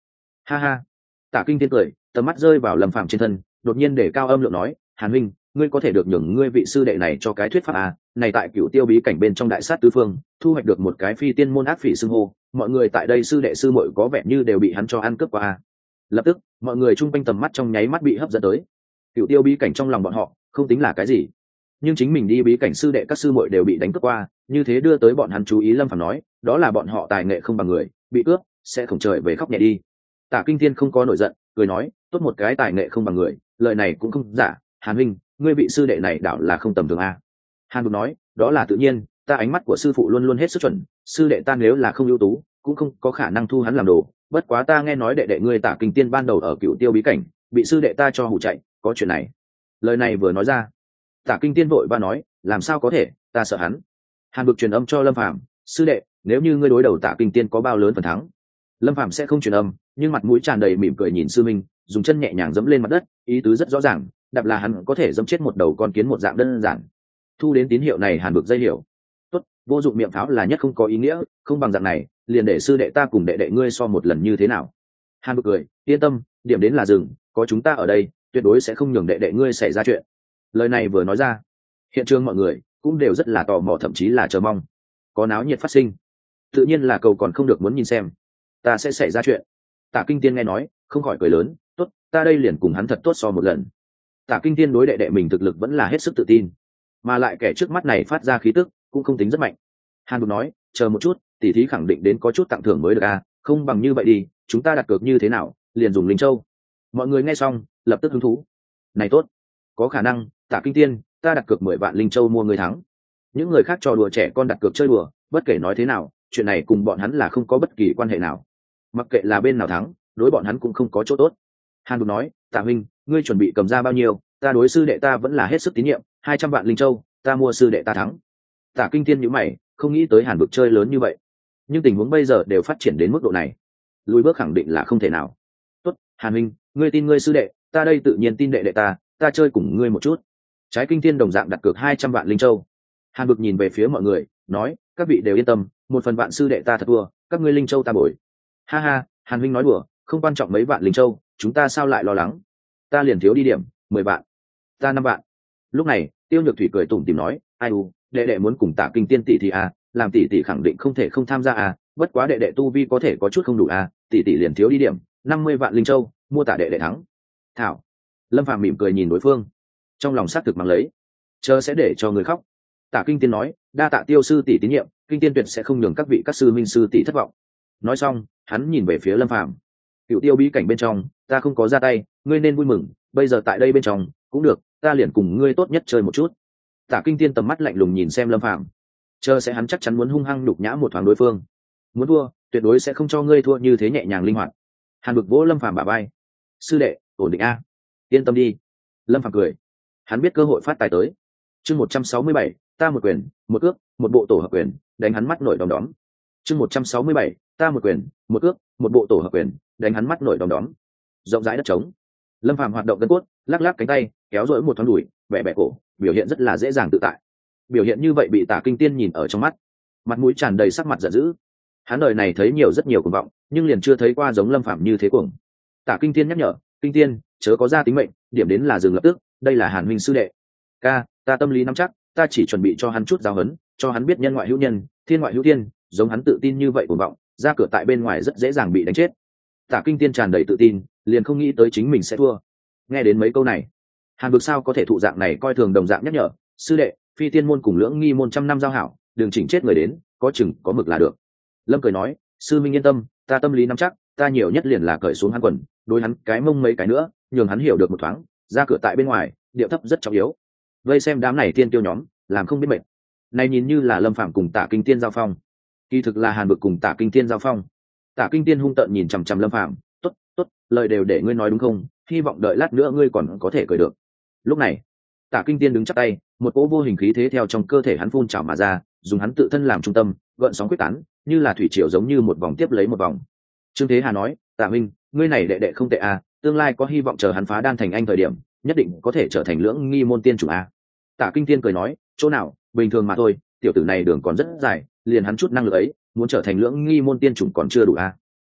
Ha ha. Tả Kinh Tiên cười, tầm mắt rơi vào Lâm Phàm trên thân, đột nhiên để cao âm lượng nói, Hàn huynh, ngươi có thể được nhường ngươi vị sư đệ này cho cái thuyết pháp à, này tại Cửu Tiêu bí cảnh bên trong đại sát tứ phương, thu hoạch được một cái phi tiên môn ác phỉ xưng hô, mọi người tại đây sư đệ sư muội có vẻ như đều bị hắn cho ăn cướp qua à. Lập tức, mọi người chung quanh tầm mắt trong nháy mắt bị hấp dẫn tới. Cửu Tiêu bí cảnh trong lòng bọn họ, không tính là cái gì, nhưng chính mình đi bí cảnh sư đệ các sư muội đều bị đánh cướp qua, như thế đưa tới bọn hắn chú ý. Lâm Phàm nói, đó là bọn họ tài nghệ không bằng người, bị cướp sẽ không trời về khóc nhẹ đi. Tả Kinh Thiên không có nổi giận, cười nói, tốt một cái tài nghệ không bằng người, lời này cũng không giả. Hàn huynh, ngươi vị sư đệ này đảo là không tầm thường a. Hàn Bục nói, đó là tự nhiên, ta ánh mắt của sư phụ luôn luôn hết sức chuẩn, sư đệ ta nếu là không ưu tú cũng không có khả năng thu hắn làm đồ. Bất quá ta nghe nói đệ đệ ngươi Tả Kinh Tiên ban đầu ở Cửu Tiêu bí cảnh bị sư đệ ta cho hù chạy, có chuyện này. Lời này vừa nói ra, Tả Kinh Tiên vội và nói, làm sao có thể, ta sợ hắn. Hàn Bực truyền âm cho Lâm Phàm, sư đệ, nếu như ngươi đối đầu Tả Kinh Tiên có bao lớn phần thắng. Lâm Phàm sẽ không truyền âm, nhưng mặt mũi tràn đầy mỉm cười nhìn sư minh, dùng chân nhẹ nhàng dẫm lên mặt đất, ý tứ rất rõ ràng, đạp là hắn có thể dẫm chết một đầu con kiến một dạng đơn giản. Thu đến tín hiệu này, Hàn Bực dây hiểu, tốt, vô dụng miệng pháo là nhất không có ý nghĩa, không bằng dạng này, liền để sư đệ ta cùng đệ đệ ngươi so một lần như thế nào. Hàn Bực cười, yên tâm, điểm đến là dừng, có chúng ta ở đây, tuyệt đối sẽ không nhường đệ đệ ngươi xảy ra chuyện. Lời này vừa nói ra, hiện trường mọi người cũng đều rất là tò mò, thậm chí là chờ mong có náo nhiệt phát sinh. Tự nhiên là cầu còn không được muốn nhìn xem ta sẽ xảy ra chuyện. Tả Kinh Tiên nghe nói, không khỏi cười lớn, tốt, ta đây liền cùng hắn thật tốt so một lần. Tả Kinh Tiên đối đệ đệ mình thực lực vẫn là hết sức tự tin, mà lại kẻ trước mắt này phát ra khí tức cũng không tính rất mạnh. Hàn Bục nói, chờ một chút, tỷ thí khẳng định đến có chút tặng thưởng mới được à, không bằng như vậy đi, chúng ta đặt cược như thế nào, liền dùng Linh Châu. Mọi người nghe xong lập tức hứng thú. Này tốt, có khả năng, Tả Kinh Tiên, ta đặt cược 10 vạn Linh Châu mua người thắng. Những người khác trò đùa trẻ con đặt cược chơi đùa, bất kể nói thế nào, chuyện này cùng bọn hắn là không có bất kỳ quan hệ nào. Mặc kệ là bên nào thắng, đối bọn hắn cũng không có chỗ tốt. Hàn Bục nói, Tả huynh, ngươi chuẩn bị cầm ra bao nhiêu, ta đối sư đệ ta vẫn là hết sức tín nhiệm, 200 vạn Linh Châu, ta mua sư đệ ta thắng. Tả Kinh Thiên nhíu mày, không nghĩ tới Hàn Bực chơi lớn như vậy, nhưng tình huống bây giờ đều phát triển đến mức độ này, lùi bước khẳng định là không thể nào. Tốt, Hàn huynh, ngươi tin ngươi sư đệ, ta đây tự nhiên tin đệ đệ ta chơi cùng ngươi một chút. Trái Kinh Thiên đồng dạng đặt cược 200 vạn Linh Châu. Hàn Bực nhìn về phía mọi người, nói, các vị đều yên tâm, một phần vạn sư đệ ta thật thua, các ngươi Linh Châu ta bồi. Ha ha, Hàn huynh nói đùa, không quan trọng mấy vạn Linh Châu, chúng ta sao lại lo lắng. Ta liền thiếu đi điểm, 10 vạn, ta 5 vạn. Lúc này, Tiêu Nhược Thủy cười tủm tỉm nói, ai u, đệ đệ muốn cùng Tả Kinh Tiên tỷ thì à, làm tỷ tỷ khẳng định không thể không tham gia à, bất quá đệ đệ tu vi có thể có chút không đủ à, tỷ tỷ liền thiếu đi điểm, 50 vạn Linh Châu, mua Tả đệ đệ thắng. Thảo. Lâm Phàm mỉm cười nhìn đối phương, trong lòng xác thực mang lấy, chờ sẽ để cho người khóc. Tả Kinh Tiên nói, đa tạ Tiêu sư tỷ tín nhiệm, Kinh Tiên tuyệt sẽ không nhường các vị các sư minh sư tỷ thất vọng. Nói xong, hắn nhìn về phía Lâm Phàm, Cửu Tiêu bí cảnh bên trong, ta không có ra tay, ngươi nên vui mừng, bây giờ tại đây bên trong cũng được, ta liền cùng ngươi tốt nhất chơi một chút. Tả Kinh Tiên tầm mắt lạnh lùng nhìn xem Lâm Phàm, chờ sẽ hắn chắc chắn muốn hung hăng nhục nhã một thoáng đối phương, muốn thua tuyệt đối sẽ không cho ngươi thua như thế nhẹ nhàng linh hoạt. Hàn Bực vỗ Lâm Phàm bả vai, sư đệ, ổn định a, yên tâm đi. Lâm Phàm cười, hắn biết cơ hội phát tài tới. Chương 167, ta một quyền, một ước, một bộ tổ hợp quyền, đánh hắn mắt nổi đom đóm. Chương 167, ta một quyền, một ước, một bộ tổ hợp quyền, đánh hắn mắt nổi đom đóm. Rộng rãi đất trống, Lâm Phàm hoạt động gân cốt, lắc lắc cánh tay, kéo rỗi một thoáng đùi, bẻ bẻ cổ, biểu hiện rất là dễ dàng tự tại. Biểu hiện như vậy bị Tả Kinh Tiên nhìn ở trong mắt, mặt mũi tràn đầy sắc mặt giận dữ. Hắn đời này thấy nhiều rất nhiều cuồng vọng, nhưng liền chưa thấy qua giống Lâm Phàm như thế cuồng. Tả Kinh Tiên nhắc nhở, Kinh Tiên, chớ có ra tính mệnh, điểm đến là dừng lập tức, đây là Hàn huynh sư đệ. Ca, ta tâm lý nắm chắc, ta chỉ chuẩn bị cho hắn chút giáo huấn, cho hắn biết nhân ngoại hữu nhân, thiên ngoại hữu thiên, giống hắn tự tin như vậy cuồng vọng, ra cửa tại bên ngoài rất dễ dàng bị đánh chết. Tả Kinh Tiên tràn đầy tự tin, liền không nghĩ tới chính mình sẽ thua. Nghe đến mấy câu này, Hàn Bực sao có thể thụ dạng này coi thường đồng dạng nhắc nhở, sư đệ, phi tiên môn cùng lưỡng nghi môn trăm năm giao hảo, đừng chỉnh chết người đến, có chừng có mực là được. Lâm cười nói, sư minh yên tâm, ta tâm lý nắm chắc, ta nhiều nhất liền là cởi xuống hắn quần, đối hắn cái mông mấy cái nữa, nhường hắn hiểu được một thoáng, ra cửa tại bên ngoài, điệu thấp rất trọng yếu. Vây xem đám này tiên tiêu nhóm, làm không biết mệt. Này nhìn như là Lâm Phàm cùng Tả Kinh Tiên giao phong, kỳ thực là Hàn Bực cùng Tả Kinh Tiên giao phong. Tả Kinh Tiên hung tợn nhìn chằm chằm Lâm Phàm, tốt, tốt, lời đều để ngươi nói đúng không? Hy vọng đợi lát nữa ngươi còn có thể cười được. Lúc này, Tả Kinh Tiên đứng chắp tay, một cỗ vô hình khí thế theo trong cơ thể hắn phun trào mà ra, dùng hắn tự thân làm trung tâm, gợn sóng quyết tán, như là thủy triều giống như một vòng tiếp lấy một vòng. Trương Thế Hà nói, Tả huynh, ngươi này đệ đệ không tệ à, tương lai có hy vọng chờ hắn phá đan thành anh thời điểm, nhất định có thể trở thành lưỡng nghi môn tiên chủ à. Tả Kinh Tiên cười nói, chỗ nào, bình thường mà thôi, tiểu tử này đường còn rất dài, liền hắn chút năng lực ấy, muốn trở thành lưỡng nghi môn tiên chủ còn chưa đủ à.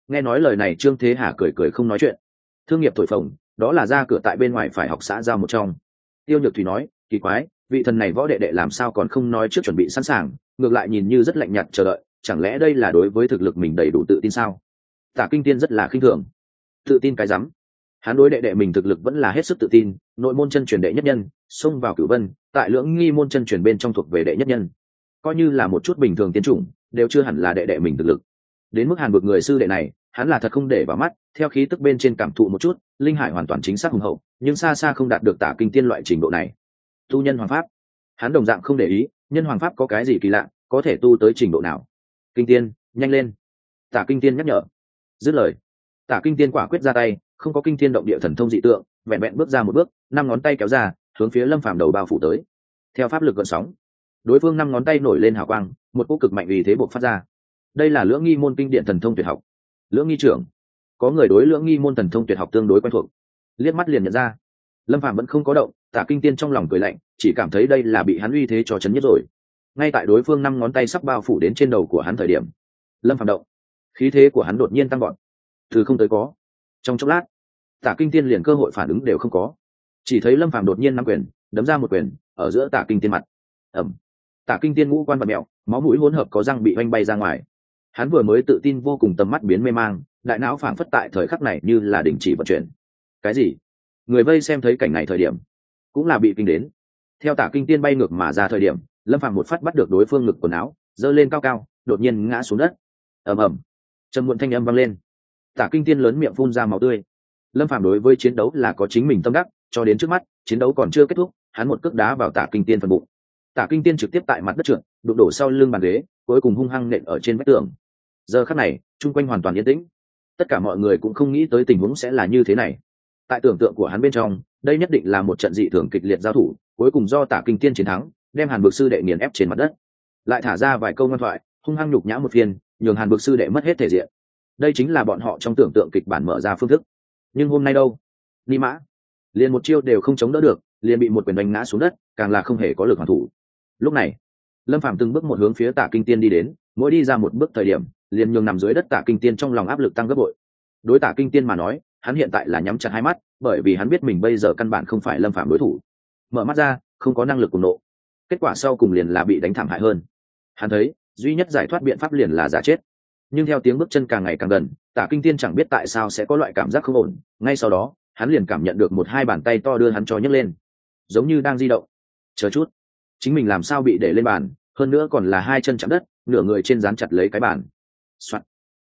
Nghe nói lời này Trương Thế Hà cười cười không nói chuyện. Thương nghiệp thổi phồng, đó là ra cửa tại bên ngoài phải học xã giao một trong. Tiêu Nhược Thủy nói, kỳ quái, vị thần này võ đệ đệ làm sao còn không nói trước chuẩn bị sẵn sàng, ngược lại nhìn như rất lạnh nhạt chờ đợi, chẳng lẽ đây là đối với thực lực mình đầy đủ tự tin sao? Tả Kinh Tiên rất là khinh thường. Tự tin cái rắm? Hắn đối đệ đệ mình thực lực vẫn là hết sức tự tin, nội môn chân truyền đệ nhất nhân, xông vào Cửu Vân, tại Lưỡng Nghi môn chân truyền bên trong thuộc về đệ nhất nhân. Coi như là một chút bình thường tiến chủng, đều chưa hẳn là đệ đệ mình thực lực. Đến mức Hàn Vực người sư đệ này, hắn là thật không để vào mắt, theo khí tức bên trên cảm thụ một chút, linh hải hoàn toàn chính xác hùng hậu, nhưng xa xa không đạt được Tả Kinh Tiên loại trình độ này. Tu nhân hoàng pháp, hắn đồng dạng không để ý, nhân hoàng pháp có cái gì kỳ lạ, có thể tu tới trình độ nào. Kinh Tiên, nhanh lên! Tả Kinh Tiên nhắc nhở. Dứt lời, Tả Kinh Tiên quả quyết ra tay, không có kinh thiên động địa thần thông dị tượng, vẹn vẹn bước ra một bước, 5 ngón tay kéo ra, hướng phía Lâm Phàm đầu bao phủ tới. Theo pháp lực gợn sóng, đối phương 5 ngón tay nổi lên hào quang, một cỗ cực mạnh vì thế bộc phát ra. Đây là Lưỡng Nghi môn kinh điển thần thông tuyệt học. Lưỡng Nghi trưởng, có người đối Lưỡng Nghi môn thần thông tuyệt học tương đối quen thuộc, liếc mắt liền nhận ra. Lâm Phàm vẫn không có động, Tả Kinh Tiên trong lòng cười lạnh, chỉ cảm thấy đây là bị hắn uy thế cho chấn nhất rồi. Ngay tại đối phương 5 ngón tay sắp bao phủ đến trên đầu của hắn thời điểm, Lâm Phàm động, khí thế của hắn đột nhiên tăng vọt, từ không tới có. Trong chốc lát, Tả Kinh Tiên liền cơ hội phản ứng đều không có, chỉ thấy Lâm Phàm đột nhiên nắm quyền, đấm ra một quyền ở giữa Tả Kinh Tiên mặt. Ầm! Tả Kinh Tiên ngũ quan bặm mèo, máu mũi hỗn hợp có răng bị oanh bay ra ngoài. Hắn vừa mới tự tin vô cùng, tầm mắt biến mê mang, đại não phảng phất tại thời khắc này như là đình chỉ vận chuyển. Cái gì? Người vây xem thấy cảnh này thời điểm cũng là bị kinh đến. Theo Tả Kinh Tiên bay ngược mà ra thời điểm, Lâm Phàm một phát bắt được đối phương ngực quần áo, giơ lên cao cao, đột nhiên ngã xuống đất. Ầm ầm! Trầm muộn thanh âm vang lên. Tả Kinh Tiên lớn miệng phun ra máu tươi. Lâm Phàm đối với chiến đấu là có chính mình tâm đắc, cho đến trước mắt, chiến đấu còn chưa kết thúc, hắn một cước đá vào Tả Kinh Tiên phần bụng. Tả Kinh Tiên trực tiếp tại mặt đất trượt, đụng đổ sau lưng bàn ghế, cuối cùng hung hăng nện ở trên vách tường. Giờ khắc này, chung quanh hoàn toàn yên tĩnh. Tất cả mọi người cũng không nghĩ tới tình huống sẽ là như thế này. Tại tưởng tượng của hắn bên trong, đây nhất định là một trận dị thường kịch liệt giao thủ, cuối cùng do Tả Kinh Tiên chiến thắng, đem Hàn Bực sư đệ nghiền ép trên mặt đất. Lại thả ra vài câu ngoan thoại, hung hăng nhục nhã một phiên, nhường Hàn Bực sư đệ mất hết thể diện. Đây chính là bọn họ trong tưởng tượng kịch bản mở ra phương thức. Nhưng hôm nay đâu? Ni mã, liền một chiêu đều không chống đỡ được, liền bị một quyền đánh ngã xuống đất, càng là không hề có lực hoàn thủ. Lúc này, Lâm Phàm từng bước một hướng phía Tả Kinh Tiên đi đến, mỗi đi ra một bước thời điểm, liền nhường nằm dưới đất Tả Kinh Tiên trong lòng áp lực tăng gấp bội. Đối Tả Kinh Tiên mà nói, hắn hiện tại là nhắm chặt hai mắt, bởi vì hắn biết mình bây giờ căn bản không phải Lâm Phàm đối thủ. Mở mắt ra, không có năng lực cùng nộ. Kết quả sau cùng liền là bị đánh thảm hại hơn. Hắn thấy, duy nhất giải thoát biện pháp liền là giả chết. Nhưng theo tiếng bước chân càng ngày càng gần, Tả Kinh Tiên chẳng biết tại sao sẽ có loại cảm giác không ổn, ngay sau đó, hắn liền cảm nhận được một hai bàn tay to đưa hắn cho nhấc lên, giống như đang di động. Chờ chút, chính mình làm sao bị để lên bàn, hơn nữa còn là hai chân chạm đất, nửa người trên dán chặt lấy cái bàn. Soạt,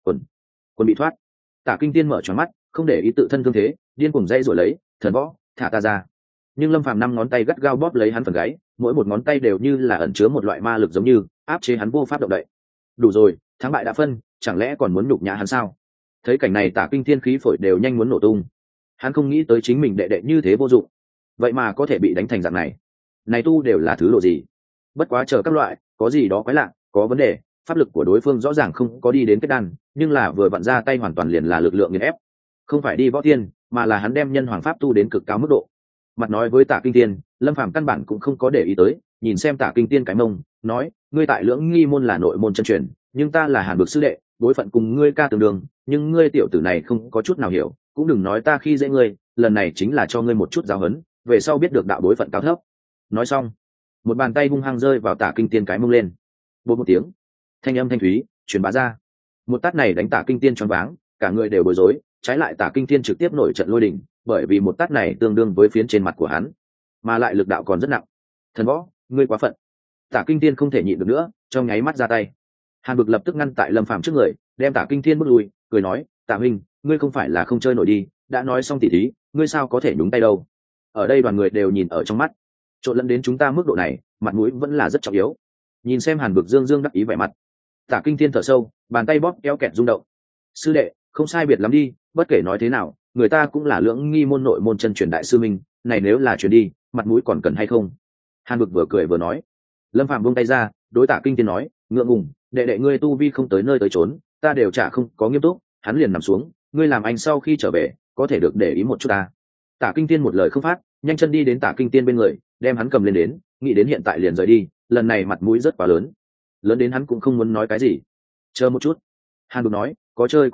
quần bị thoát. Tả Kinh Tiên mở tròn mắt, không để ý tự thân thương thế, điên cuồng dây rồi lấy, thần võ, thả ta ra. Nhưng Lâm Phàm 5 ngón tay gắt gao bóp lấy hắn phần gáy, mỗi một ngón tay đều như là ẩn chứa một loại ma lực giống như áp chế hắn vô pháp động đậy. Đủ rồi, thắng bại đã phân, chẳng lẽ còn muốn nhục nhã hắn sao? Thấy cảnh này Tả Kinh Thiên khí phổi đều nhanh muốn nổ tung. Hắn không nghĩ tới chính mình đệ đệ như thế vô dụng, vậy mà có thể bị đánh thành dạng này. Này tu đều là thứ độ gì? Bất quá chờ các loại, có gì đó quái lạ, có vấn đề. Pháp lực của đối phương rõ ràng không có đi đến kết đan, nhưng là vừa vặn ra tay hoàn toàn liền là lực lượng nghiền ép. Không phải đi võ tiên, mà là hắn đem nhân hoàng pháp tu đến cực cao mức độ. Mặt nói với Tả Kinh Tiên, Lâm Phàm căn bản cũng không có để ý tới, nhìn xem Tả Kinh Tiên cái mông, nói: ngươi tại Lưỡng Nghi môn là nội môn chân truyền, nhưng ta là Hàn Bực sư đệ, đối phận cùng ngươi ca tương đương, nhưng ngươi tiểu tử này không có chút nào hiểu, cũng đừng nói ta khi dễ ngươi, lần này chính là cho ngươi một chút giáo huấn, về sau biết được đạo đối phận cao thấp. Nói xong, một bàn tay hung hăng rơi vào Tả Kinh Tiên cái mông lên. Bột một tiếng, thanh âm thanh thúy truyền bá ra. Một tát này đánh Tả Kinh Tiên choáng váng, cả người đều bối rối, trái lại Tả Kinh Tiên trực tiếp nổi trận lôi đình, bởi vì một tát này tương đương với phiến trên mặt của hắn, mà lại lực đạo còn rất nặng. Thần võ, ngươi quá phận. Tả Kinh Tiên không thể nhịn được nữa, trong nháy mắt ra tay. Hàn Bực lập tức ngăn tại Lâm Phàm trước người, đem Tả Kinh Thiên bước lui, cười nói: Tả huynh, ngươi không phải là không chơi nổi đi, đã nói xong tỉ thí, ngươi sao có thể nhúng tay đâu? Ở đây đoàn người đều nhìn ở trong mắt, trộn lẫn đến chúng ta mức độ này, mặt mũi vẫn là rất trọng yếu. Nhìn xem Hàn Bực dương dương đắc ý vẻ mặt, Tả Kinh Thiên thở sâu, bàn tay bóp kéo kẹt rung động. Sư đệ, không sai biệt lắm đi, bất kể nói thế nào, người ta cũng là Lưỡng Nghi môn nội môn chân truyền đại sư minh, này nếu là truyền đi, mặt mũi còn cần hay không? Hàn Bực vừa cười vừa nói. Lâm Phàm buông tay ra, đối Tả Kinh Thiên nói: ngượng ngùng, đệ đệ ngươi tu vi không tới nơi tới chốn, ta đều chả không có nghiêm túc. Hắn liền nằm xuống, ngươi làm anh sau khi trở về, có thể được để ý một chút ta. Tả Kinh Thiên một lời không phát, nhanh chân đi đến Tả Kinh Tiên bên người, đem hắn cầm lên đến, nghĩ đến hiện tại liền rời đi, lần này mặt mũi rất quá lớn, lớn đến hắn cũng không muốn nói cái gì. Chờ một chút, Hàn Bực nói: có chơi có chịu,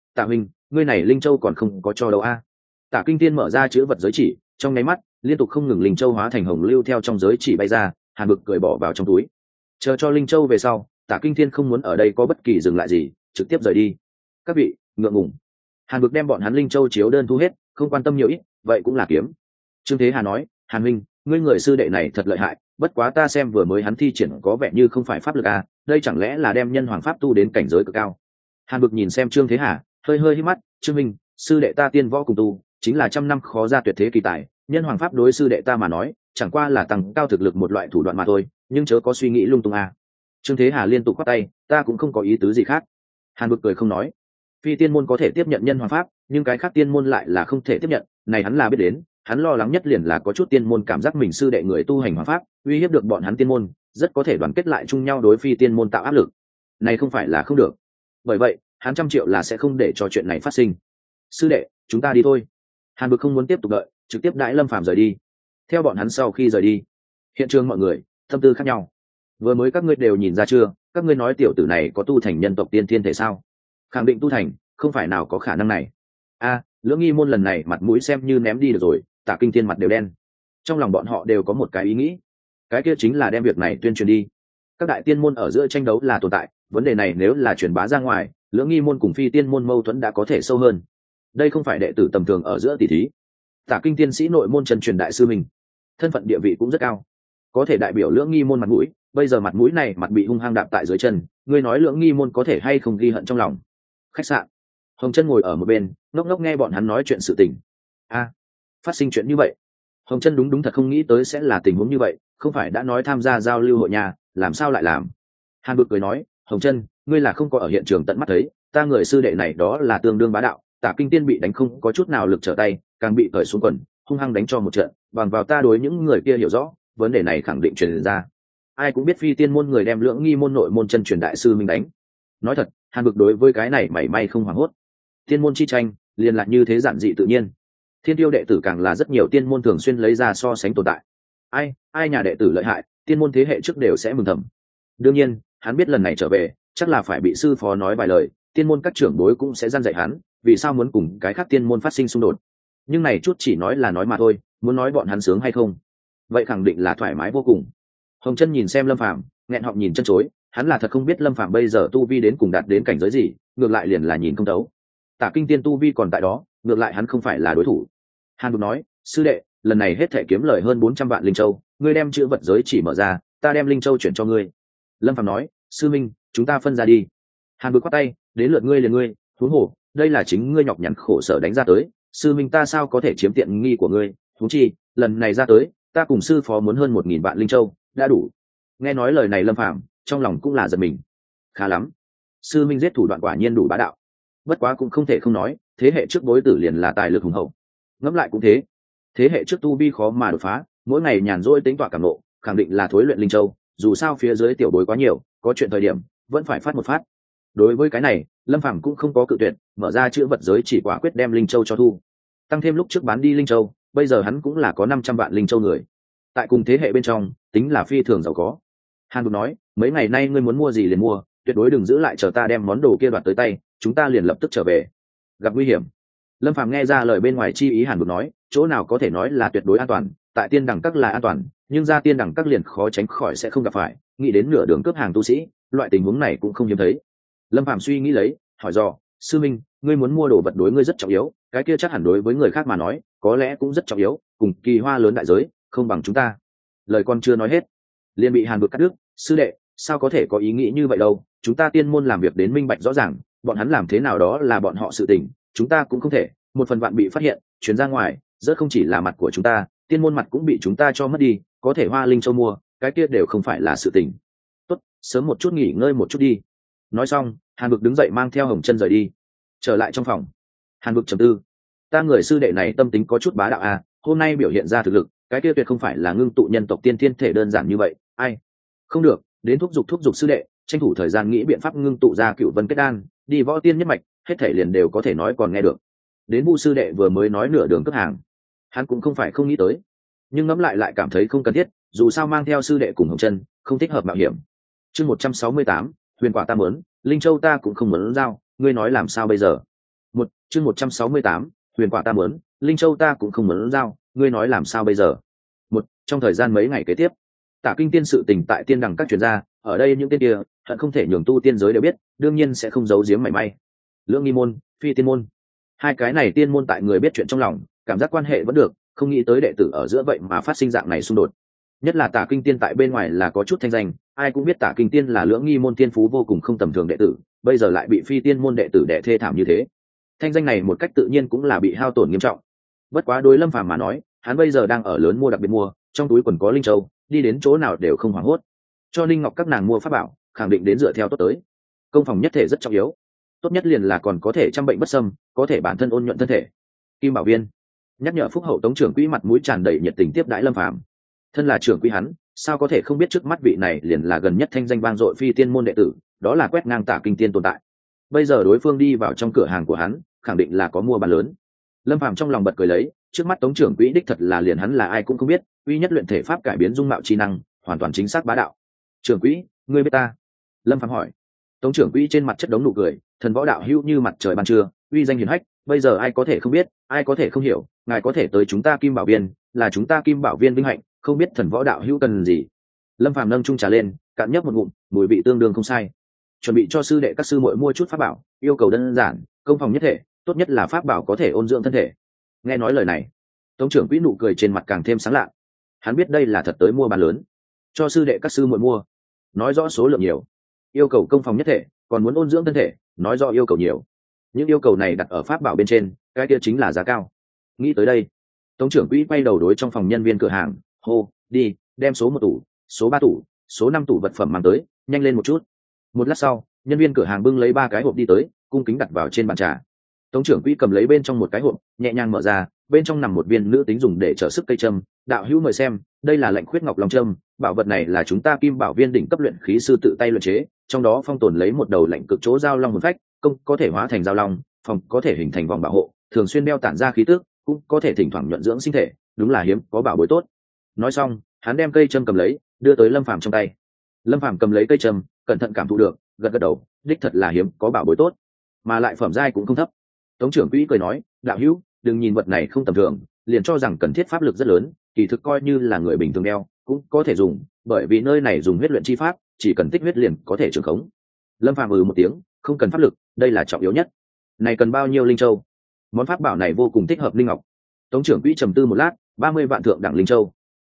Tạ huynh, ngươi này linh châu còn không có cho đâu a? Tạ Kinh Tiên mở ra chữ vật giới chỉ, trong nháy mắt liên tục không ngừng linh châu hóa thành hồng lưu theo trong giới chỉ bay ra. Hàn Bực cười bỏ vào trong túi, chờ cho linh châu về sau. Tạ Kinh Thiên không muốn ở đây có bất kỳ dừng lại gì, trực tiếp rời đi. Các vị ngượng ngùng. Hàn Bực đem bọn hắn linh châu chiếu đơn thu hết, không quan tâm nhiều ít, vậy cũng là kiếm. Trương Thế Hà nói, Hàn huynh, ngươi người sư đệ này thật lợi hại, bất quá ta xem vừa mới hắn thi triển có vẻ như không phải pháp lực à, đây chẳng lẽ là đem nhân hoàng pháp tu đến cảnh giới cực cao. Hàn Bực nhìn xem Trương Thế Hà, hơi hít mắt, Trương minh, sư đệ ta tiên võ cùng tu, chính là trăm năm khó ra tuyệt thế kỳ tài, nhân hoàng pháp đối sư đệ ta mà nói, chẳng qua là tăng cao thực lực một loại thủ đoạn mà thôi, nhưng chớ có suy nghĩ lung tung à. Trương Thế Hà liên tục khoát tay, ta cũng không có ý tứ gì khác. Hàn Bực cười không nói, phi tiên môn có thể tiếp nhận nhân hoàng pháp, nhưng cái khác tiên môn lại là không thể tiếp nhận, này hắn là biết đến. Hắn lo lắng nhất liền là có chút tiên môn cảm giác mình sư đệ người tu hành hoàng pháp uy hiếp được bọn hắn tiên môn, rất có thể đoàn kết lại chung nhau đối phi tiên môn tạo áp lực. Này không phải là không được, bởi vậy hắn 100 triệu là sẽ không để cho chuyện này phát sinh. Sư đệ, chúng ta đi thôi. Hàn Bực không muốn tiếp tục đợi, trực tiếp đãi Lâm Phàm rời đi. Theo bọn hắn sau khi rời đi, hiện trường mọi người tâm tư khác nhau. Vừa mới các ngươi đều nhìn ra chưa, các ngươi nói tiểu tử này có tu thành nhân tộc tiên thiên thể sao? Khẳng định tu thành, không phải nào có khả năng này. A, Lưỡng Nghi môn lần này mặt mũi xem như ném đi được rồi. Tạ Kinh Thiên mặt đều đen. Trong lòng bọn họ đều có một cái ý nghĩ, cái kia chính là đem việc này tuyên truyền đi. Các đại tiên môn ở giữa tranh đấu là tồn tại, vấn đề này nếu là truyền bá ra ngoài, Lưỡng Nghi môn cùng phi tiên môn mâu thuẫn đã có thể sâu hơn. Đây không phải đệ tử tầm thường ở giữa tỷ thí. Tạ Kinh tiên sĩ nội môn chân truyền đại sư mình, thân phận địa vị cũng rất cao, có thể đại biểu Lưỡng Nghi môn mặt mũi. Bây giờ mặt mũi này mặt bị hung hăng đạp tại dưới chân, ngươi nói Lưỡng Nghi môn có thể hay không ghi hận trong lòng. Khách sạn, Hồng Chân ngồi ở một bên, ngốc ngốc nghe bọn hắn nói chuyện sự tình. A, phát sinh chuyện như vậy. Hồng Chân đúng thật không nghĩ tới sẽ là tình huống như vậy, không phải đã nói tham gia giao lưu hội nhà, làm sao lại làm. Hàn Bực cười nói, Hồng Chân, ngươi là không có ở hiện trường tận mắt thấy, ta người sư đệ này đó là tương đương bá đạo. Tạ Kinh Tiên bị đánh không có chút nào lực trở tay, càng bị cởi xuống quần, hung hăng đánh cho một trận, bằng vào ta đối những người kia hiểu rõ, vấn đề này khẳng định truyền ra. Ai cũng biết phi tiên môn người đem Lưỡng Nghi môn nội môn chân truyền đại sư minh đánh. Nói thật, Hàn Bực đối với cái này mảy may không hoảng hốt. Tiên môn chi tranh, liền là như thế giản dị tự nhiên. Thiên tiêu đệ tử càng là rất nhiều tiên môn thường xuyên lấy ra so sánh tồn tại. Ai nhà đệ tử lợi hại, tiên môn thế hệ trước đều sẽ mừng thầm. Đương nhiên, hắn biết lần này trở về, chắc là phải bị sư phó nói vài lời, tiên môn các trưởng bối cũng sẽ gian dạy hắn, vì sao muốn cùng cái khác tiên môn phát sinh xung đột. Nhưng này chút chỉ nói là nói mà thôi, muốn nói bọn hắn sướng hay không, vậy khẳng định là thoải mái vô cùng. Hồng Chân nhìn xem Lâm Phàm, nghẹn họng nhìn chân chối, hắn là thật không biết Lâm Phàm bây giờ tu vi đến cùng đạt đến cảnh giới gì, ngược lại liền là nhìn không thấu. Tạ Kinh Tiên tu vi còn tại đó, ngược lại hắn không phải là đối thủ. Hàn Bực nói, sư đệ, lần này hết thể kiếm lời hơn 400 vạn linh châu, ngươi đem chữ vật giới chỉ mở ra, ta đem linh châu chuyển cho ngươi. Lâm Phàm nói, sư minh, chúng ta phân ra đi. Hàn Bực quát tay, đến lượt ngươi liền ngươi, huống hồ, đây là chính ngươi nhọc nhằn khổ sở đánh ra tới, sư minh ta sao có thể chiếm tiện nghi của ngươi, huống chi, lần này ra tới, ta cùng sư phó muốn hơn 1000 vạn linh châu, đã đủ. Nghe nói lời này Lâm Phàm trong lòng cũng là giật mình. Khá lắm, sư minh giết thủ đoạn quả nhiên đủ bá đạo. Bất quá cũng không thể không nói, thế hệ trước bối tử liền là tài lực hùng hậu. Ngẫm lại cũng thế hệ trước tu vi khó mà đột phá, mỗi ngày nhàn rỗi tính tọa cảm nộ, khẳng định là thối luyện linh châu, dù sao phía dưới tiểu bối quá nhiều, có chuyện thời điểm vẫn phải phát một phát. Đối với cái này, Lâm Phàm cũng không có cự tuyệt, mở ra chữ vật giới chỉ quả quyết đem linh châu cho thu. Tăng thêm lúc trước bán đi linh châu, bây giờ hắn cũng là có 500 vạn linh châu người. Tại cùng thế hệ bên trong, tính là phi thường giàu có. Hàn Bực nói, mấy ngày nay ngươi muốn mua gì liền mua, tuyệt đối đừng giữ lại chờ ta đem món đồ kia đoạt tới tay, chúng ta liền lập tức trở về. Gặp nguy hiểm. Lâm Phàm nghe ra lời bên ngoài chi ý Hàn Bực nói, chỗ nào có thể nói là tuyệt đối an toàn, tại tiên đẳng các là an toàn, nhưng ra tiên đẳng các liền khó tránh khỏi sẽ không gặp phải, nghĩ đến nửa đường cướp hàng tu sĩ, loại tình huống này cũng không hiếm thấy. Lâm Phàm suy nghĩ lấy, hỏi dò, sư minh, ngươi muốn mua đồ vật đối ngươi rất trọng yếu, cái kia chắc hẳn đối với người khác mà nói, có lẽ cũng rất trọng yếu, cùng kỳ hoa lớn đại giới, không bằng chúng ta. Lời con chưa nói hết, liền bị Hàn Bực cắt đứt, sư đệ, sao có thể có ý nghĩ như vậy đâu, chúng ta tiên môn làm việc đến minh bạch rõ ràng, bọn hắn làm thế nào đó là bọn họ sự tình, chúng ta cũng không thể, một phần vạn bị phát hiện, chuyển ra ngoài, rất không chỉ là mặt của chúng ta, tiên môn mặt cũng bị chúng ta cho mất đi, có thể hoa linh châu mua, cái kia đều không phải là sự tình. Tốt, sớm một chút nghỉ ngơi một chút đi. Nói xong, Hàn Bực đứng dậy mang theo Hồng Chân rời đi. Trở lại trong phòng, Hàn Bực trầm tư, ta người sư đệ này tâm tính có chút bá đạo à, hôm nay biểu hiện ra thực lực, cái kia tuyệt không phải là ngưng tụ nhân tộc tiên thiên thể đơn giản như vậy, ai? Không được, đến thúc giục sư đệ, tranh thủ thời gian nghĩ biện pháp ngưng tụ ra Cửu Vân kết đan, đi võ tiên nhất mạch, hết thể liền đều có thể nói còn nghe được. Đến Vu sư đệ vừa mới nói nửa đường cướp hàng, hắn cũng không phải không nghĩ tới, nhưng ngẫm lại cảm thấy không cần thiết, dù sao mang theo sư đệ cùng Hồng Chân, không thích hợp mạo hiểm. Chương 168, huyền quả ta muốn, linh châu ta cũng không muốn giao, ngươi nói làm sao bây giờ? chương 168, huyền quả ta muốn, linh châu ta cũng không muốn giao, ngươi nói làm sao bây giờ? Trong thời gian mấy ngày kế tiếp, Tả Kinh Tiên sự tình tại tiên đằng các chuyên gia, ở đây những tên kia hận không thể nhường tu tiên giới đều biết, đương nhiên sẽ không giấu giếm mảy may. Lưỡng nghi môn, phi tiên môn, hai cái này tiên môn tại người biết chuyện trong lòng, cảm giác quan hệ vẫn được, không nghĩ tới đệ tử ở giữa vậy mà phát sinh dạng này xung đột. Nhất là Tả Kinh Tiên tại bên ngoài là có chút thanh danh, ai cũng biết Tả Kinh Tiên là lưỡng nghi môn tiên phú vô cùng không tầm thường đệ tử, bây giờ lại bị phi tiên môn đệ tử đè thê thảm như thế, thanh danh này một cách tự nhiên cũng là bị hao tổn nghiêm trọng. Bất quá đối Lâm Phàm mà nói, hắn bây giờ đang ở lớn mua đặc biệt mua, trong túi quần có linh châu, đi đến chỗ nào đều không hoảng hốt. Cho Linh Ngọc các nàng mua pháp bảo, khẳng định đến dựa theo tốt tới. Công phòng nhất thể rất trọng yếu, tốt nhất liền là còn có thể trăm bệnh bất xâm, có thể bản thân ôn nhuận thân thể. Kim Bảo Viên nhắc nhở phúc hậu Tống trưởng quỹ mặt mũi tràn đầy nhiệt tình tiếp đãi Lâm Phàm. Thân là trưởng quỹ hắn, sao có thể không biết trước mắt vị này liền là gần nhất thanh danh vang dội phi tiên môn đệ tử, đó là quét ngang Tả Kinh Tiên tồn tại. Bây giờ đối phương đi vào trong cửa hàng của hắn, khẳng định là có mua bán lớn. Lâm Phàm trong lòng bật cười lấy, trước mắt Tống trưởng quỹ đích thật là liền hắn là ai cũng không biết, uy nhất luyện thể pháp cải biến dung mạo chi năng, hoàn toàn chính xác bá đạo. Trưởng quỹ, ngươi biết ta? Lâm Phàm hỏi. Tống trưởng quỹ trên mặt chất đống nụ cười, thần võ đạo hữu như mặt trời ban trưa, uy danh hiển hách, bây giờ ai có thể không biết, ai có thể không hiểu, ngài có thể tới chúng ta Kim Bảo Viên, là chúng ta Kim Bảo Viên vinh hạnh, không biết thần võ đạo hữu cần gì. Lâm Phàm nâng chung trà lên, cạn nhấp một ngụm, mùi vị tương đương không sai. Chuẩn bị cho sư đệ các sư muội mua chút pháp bảo, yêu cầu đơn giản, công phòng nhất thể, tốt nhất là pháp bảo có thể ôn dưỡng thân thể. Nghe nói lời này, Tống trưởng quỹ nụ cười trên mặt càng thêm sáng lạ. Hắn biết đây là thật tới mua bán lớn, cho sư đệ các sư muội mua, nói rõ số lượng nhiều, yêu cầu công phòng nhất thể, còn muốn ôn dưỡng thân thể, nói rõ yêu cầu nhiều. Những yêu cầu này đặt ở pháp bảo bên trên, cái kia chính là giá cao. Nghĩ tới đây, Tống trưởng quỹ quay đầu đối trong phòng nhân viên cửa hàng, hô, đi, đem số 1 tủ, số 3 tủ, số 5 tủ vật phẩm mang tới, nhanh lên một chút. Một lát sau, nhân viên cửa hàng bưng lấy 3 cái hộp đi tới, cung kính đặt vào trên bàn trà. Tống trưởng quỹ cầm lấy bên trong một cái hộp, nhẹ nhàng mở ra, bên trong nằm một viên nữ tính dùng để trợ sức cây châm. Đạo hữu mời xem, đây là lệnh khuyết ngọc long châm, bảo vật này là chúng ta Kim Bảo Viên đỉnh cấp luyện khí sư tự tay luyện chế, trong đó phong tồn lấy một đầu lệnh cực chỗ giao long hồn phách, công có thể hóa thành giao long, phòng có thể hình thành vòng bảo hộ, thường xuyên đeo tản ra khí tức, cũng có thể thỉnh thoảng nhuận dưỡng sinh thể, đúng là hiếm có bảo bối tốt. Nói xong, hắn đem cây châm cầm lấy, đưa tới Lâm Phàm trong tay. Lâm Phàm cầm lấy cây châm, cẩn thận cảm thụ được, gật gật đầu, đích thật là hiếm có bảo bối tốt, mà lại phẩm giai cũng không thấp. Tống trưởng quỹ cười nói, đạo hữu, đừng nhìn vật này không tầm thường, liền cho rằng cần thiết pháp lực rất lớn, kỳ thực coi như là người bình thường đeo cũng có thể dùng, bởi vì nơi này dùng huyết luyện chi pháp, chỉ cần tích huyết liền có thể trường khống. Lâm Phàm một tiếng, không cần pháp lực, đây là trọng yếu nhất. Này cần bao nhiêu linh châu? Món pháp bảo này vô cùng thích hợp linh ngọc. Tống trưởng quỹ trầm tư một lát, 30 vạn thượng đẳng linh châu.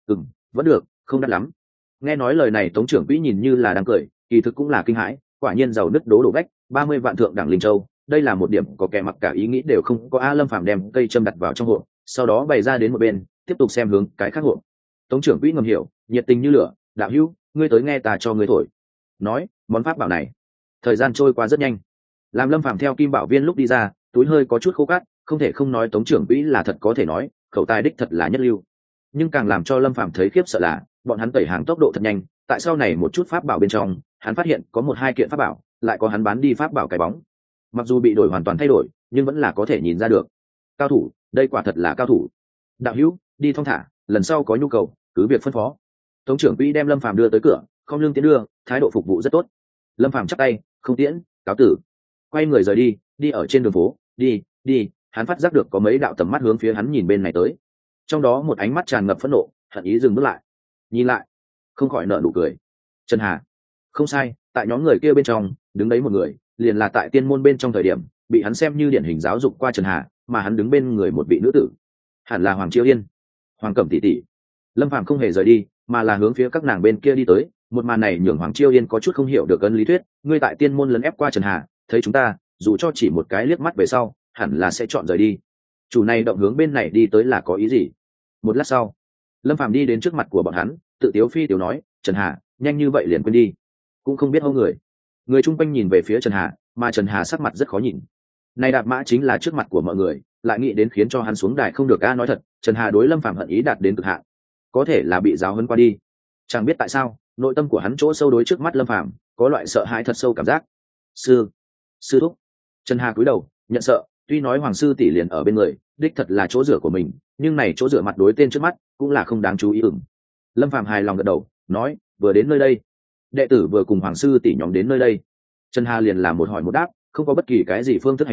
Vẫn được, không đắt lắm. Nghe nói lời này Tống trưởng quỹ nhìn như là đang cười, kỳ thực cũng là kinh hãi, quả nhiên giàu nứt đố đổ vách, 30 vạn thượng đẳng linh châu, đây là một điểm có kẻ mặc cả ý nghĩ đều không có. Lâm Phàm đem cây châm đặt vào trong hộp, sau đó bày ra đến một bên, tiếp tục xem hướng cái khác hộp. Tống trưởng quỹ ngầm hiểu, nhiệt tình như lửa, đạo hữu, ngươi tới nghe ta cho ngươi thổi. Nói, món pháp bảo này. Thời gian trôi qua rất nhanh, làm Lâm Phàm theo Kim Bảo Viên lúc đi ra, túi hơi có chút khô cát, không thể không nói Tống trưởng quỹ là thật có thể nói, khẩu tài đích thật là nhất lưu. Nhưng càng làm cho Lâm Phàm thấy khiếp sợ là, bọn hắn tẩy hàng tốc độ thật nhanh, tại sau này một chút pháp bảo bên trong, hắn phát hiện có 1-2 kiện pháp bảo, lại có hắn bán đi pháp bảo cái bóng. Mặc dù bị đổi hoàn toàn thay đổi, nhưng vẫn là có thể nhìn ra được. Cao thủ, đây quả thật là cao thủ. Đạo hữu, đi thong thả, lần sau có nhu cầu, cứ việc phân phó. Tống trưởng quỹ đem Lâm Phàm đưa tới cửa, không lương tiến đưa, thái độ phục vụ rất tốt. Lâm Phàm chắp tay, không tiễn, cáo tử. Quay người rời đi, đi ở trên đường phố, đi, hắn phát giác được có mấy đạo tầm mắt hướng phía hắn nhìn bên này tới. Trong đó một ánh mắt tràn ngập phẫn nộ, hận ý dừng bước lại. Nhìn lại, không khỏi nở nụ cười. Trần Hà. Không sai, tại nhóm người kia bên trong, đứng đấy một người, liền là tại tiên môn bên trong thời điểm, bị hắn xem như điển hình giáo dục qua Trần Hà, mà hắn đứng bên người một vị nữ tử, hẳn là Hoàng Chiêu Yên, Hoàng Cẩm tỷ tỷ. Lâm Phàm không hề rời đi, mà là hướng phía các nàng bên kia đi tới. Một màn này nhường Hoàng Chiêu Yên có chút không hiểu được ấn lý thuyết, ngươi tại tiên môn lấn ép qua Trần Hà, thấy chúng ta, dù cho chỉ một cái liếc mắt về sau, hẳn là sẽ chọn rời đi. Chủ này động hướng bên này đi tới là có ý gì? Một lát sau, Lâm Phàm đi đến trước mặt của bọn hắn, tự tiếu phi tiếu nói, Trần Hà, nhanh như vậy liền quên đi, cũng không biết hô người. Người chung quanh nhìn về phía Trần Hà, mà Trần Hà sắc mặt rất khó nhìn. Này đạp mã chính là trước mặt của mọi người, lại nghĩ đến khiến cho hắn xuống đài không được. Nói thật, Trần Hà đối Lâm Phàm hận ý đạt đến cực hạn, có thể là bị giáo huấn qua đi. Chẳng biết tại sao, nội tâm của hắn chỗ sâu đối trước mắt Lâm Phàm có loại sợ hãi thật sâu cảm giác. Sư thúc. Trần Hà cúi đầu nhận sợ, tuy nói Hoàng sư tỷ liền ở bên người, đích thật là chỗ rửa của mình, nhưng này chỗ rửa mặt đối tên trước mắt cũng là không đáng chú ý. Lâm Phàm hài lòng gật đầu, nói, vừa đến nơi đây, đệ tử vừa cùng Hoàng sư tỷ nhóm đến nơi đây. Trần Hà liền làm một hỏi một đáp, không có bất kỳ cái gì phương thức hành vi,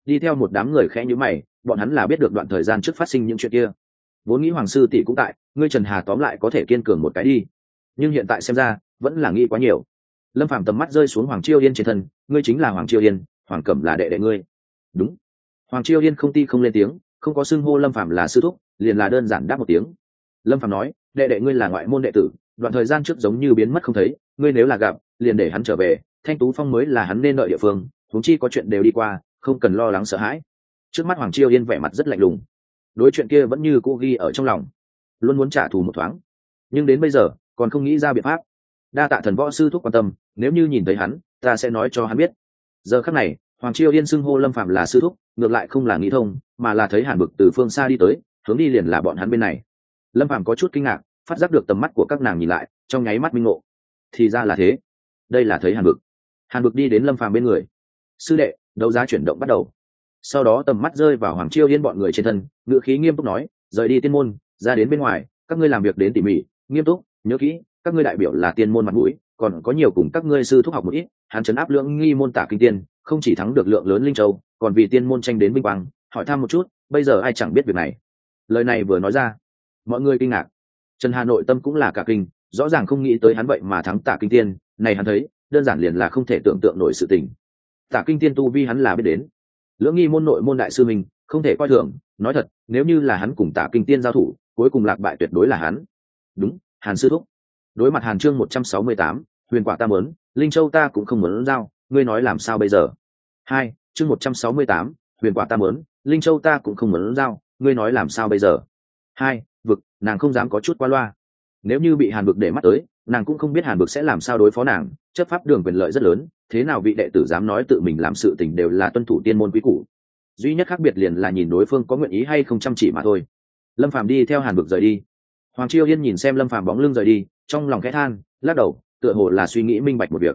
đi theo một đám người khẽ nhíu mày, bọn hắn là biết được đoạn thời gian trước phát sinh những chuyện kia. Vốn nghĩ Hoàng sư tỷ cũng tại, ngươi Trần Hà tóm lại có thể kiên cường một cái đi, nhưng hiện tại xem ra vẫn là nghĩ quá nhiều. Lâm Phàm tầm mắt rơi xuống Hoàng Chiêu Yên trên thân, ngươi chính là Hoàng Chiêu Yên, Hoàng Cẩm là đệ đệ ngươi. Đúng. Hoàng Chiêu Yên không ti không lên tiếng, không có xưng hô Lâm Phàm là sư thúc, liền là đơn giản đáp một tiếng. Lâm Phàm nói, đệ đệ ngươi là ngoại môn đệ tử, đoạn thời gian trước giống như biến mất không thấy, ngươi nếu là gặp, liền để hắn trở về, Thanh Tú Phong mới là hắn nên đợi địa phương, huống chi có chuyện đều đi qua, không cần lo lắng sợ hãi. Trước mắt Hoàng Chiêu Yên vẻ mặt rất lạnh lùng, đối chuyện kia vẫn như cô ghi ở trong lòng, luôn muốn trả thù một thoáng, nhưng đến bây giờ còn không nghĩ ra biện pháp. Đa tạ thần võ sư thúc quan tâm, nếu như nhìn thấy hắn, ta sẽ nói cho hắn biết. Giờ khắc này, Hoàng Chiêu Yên xưng hô Lâm Phàm là sư thúc, ngược lại không là nghĩ thông, mà là thấy Hàn Bực từ phương xa đi tới, hướng đi liền là bọn hắn bên này. Lâm Phàm có chút kinh ngạc, phát giác được tầm mắt của các nàng nhìn lại, trong nháy mắt minh ngộ. Thì ra là thế, đây là thấy Hàn Bực. Hàn Bực đi đến Lâm Phàm bên người. Sư đệ, đấu giá chuyển động bắt đầu. Sau đó tầm mắt rơi vào Hoàng Chiêu Yên bọn người trên thân, ngữ khí nghiêm túc nói, rời đi tiên môn, ra đến bên ngoài, các ngươi làm việc đến tỉ mỉ, nghiêm túc, nhớ kỹ, các ngươi đại biểu là tiên môn mặt mũi, còn có nhiều cùng các ngươi sư thúc học một ít, hắn trấn áp Lưỡng Nghi môn Tả Kinh Tiên, không chỉ thắng được lượng lớn linh châu, còn vì tiên môn tranh đến vinh quang, hỏi thăm một chút, bây giờ ai chẳng biết việc này. Lời này vừa nói ra, mọi người kinh ngạc. Trần Hà nội tâm cũng là cả kinh, rõ ràng không nghĩ tới hắn vậy mà thắng Tả Kinh Tiên, này hắn thấy, đơn giản liền là không thể tưởng tượng nổi sự tình. Tả Kinh Tiên tu vi hắn là biết đến, Lưỡng Nghi môn nội môn đại sư mình, không thể coi thường, nói thật, nếu như là hắn cùng Tả Kinh Tiên giao thủ, cuối cùng lạc bại tuyệt đối là hắn. Đúng, Hàn sư thúc. Đối mặt Hàn chương 168, huyền quả ta muốn, linh châu ta cũng không muốn giao, ngươi nói làm sao bây giờ? Hai, chương 168, huyền quả ta muốn, linh châu ta cũng không muốn giao, ngươi nói làm sao bây giờ? Hai, vực, nàng không dám có chút qua loa. Nếu như bị Hàn vực để mắt tới, nàng cũng không biết Hàn vực sẽ làm sao đối phó nàng, chấp pháp đường quyền lợi rất lớn, thế nào vị đệ tử dám nói tự mình làm sự tình đều là tuân thủ tiên môn quý củ. Duy nhất khác biệt liền là nhìn đối phương có nguyện ý hay không chăm chỉ mà thôi. Lâm Phàm đi theo Hàn vực rời đi. Hoàng Chiêu Yên nhìn xem Lâm Phàm bóng lưng rời đi, trong lòng khẽ than, lắc đầu, tựa hồ là suy nghĩ minh bạch một việc.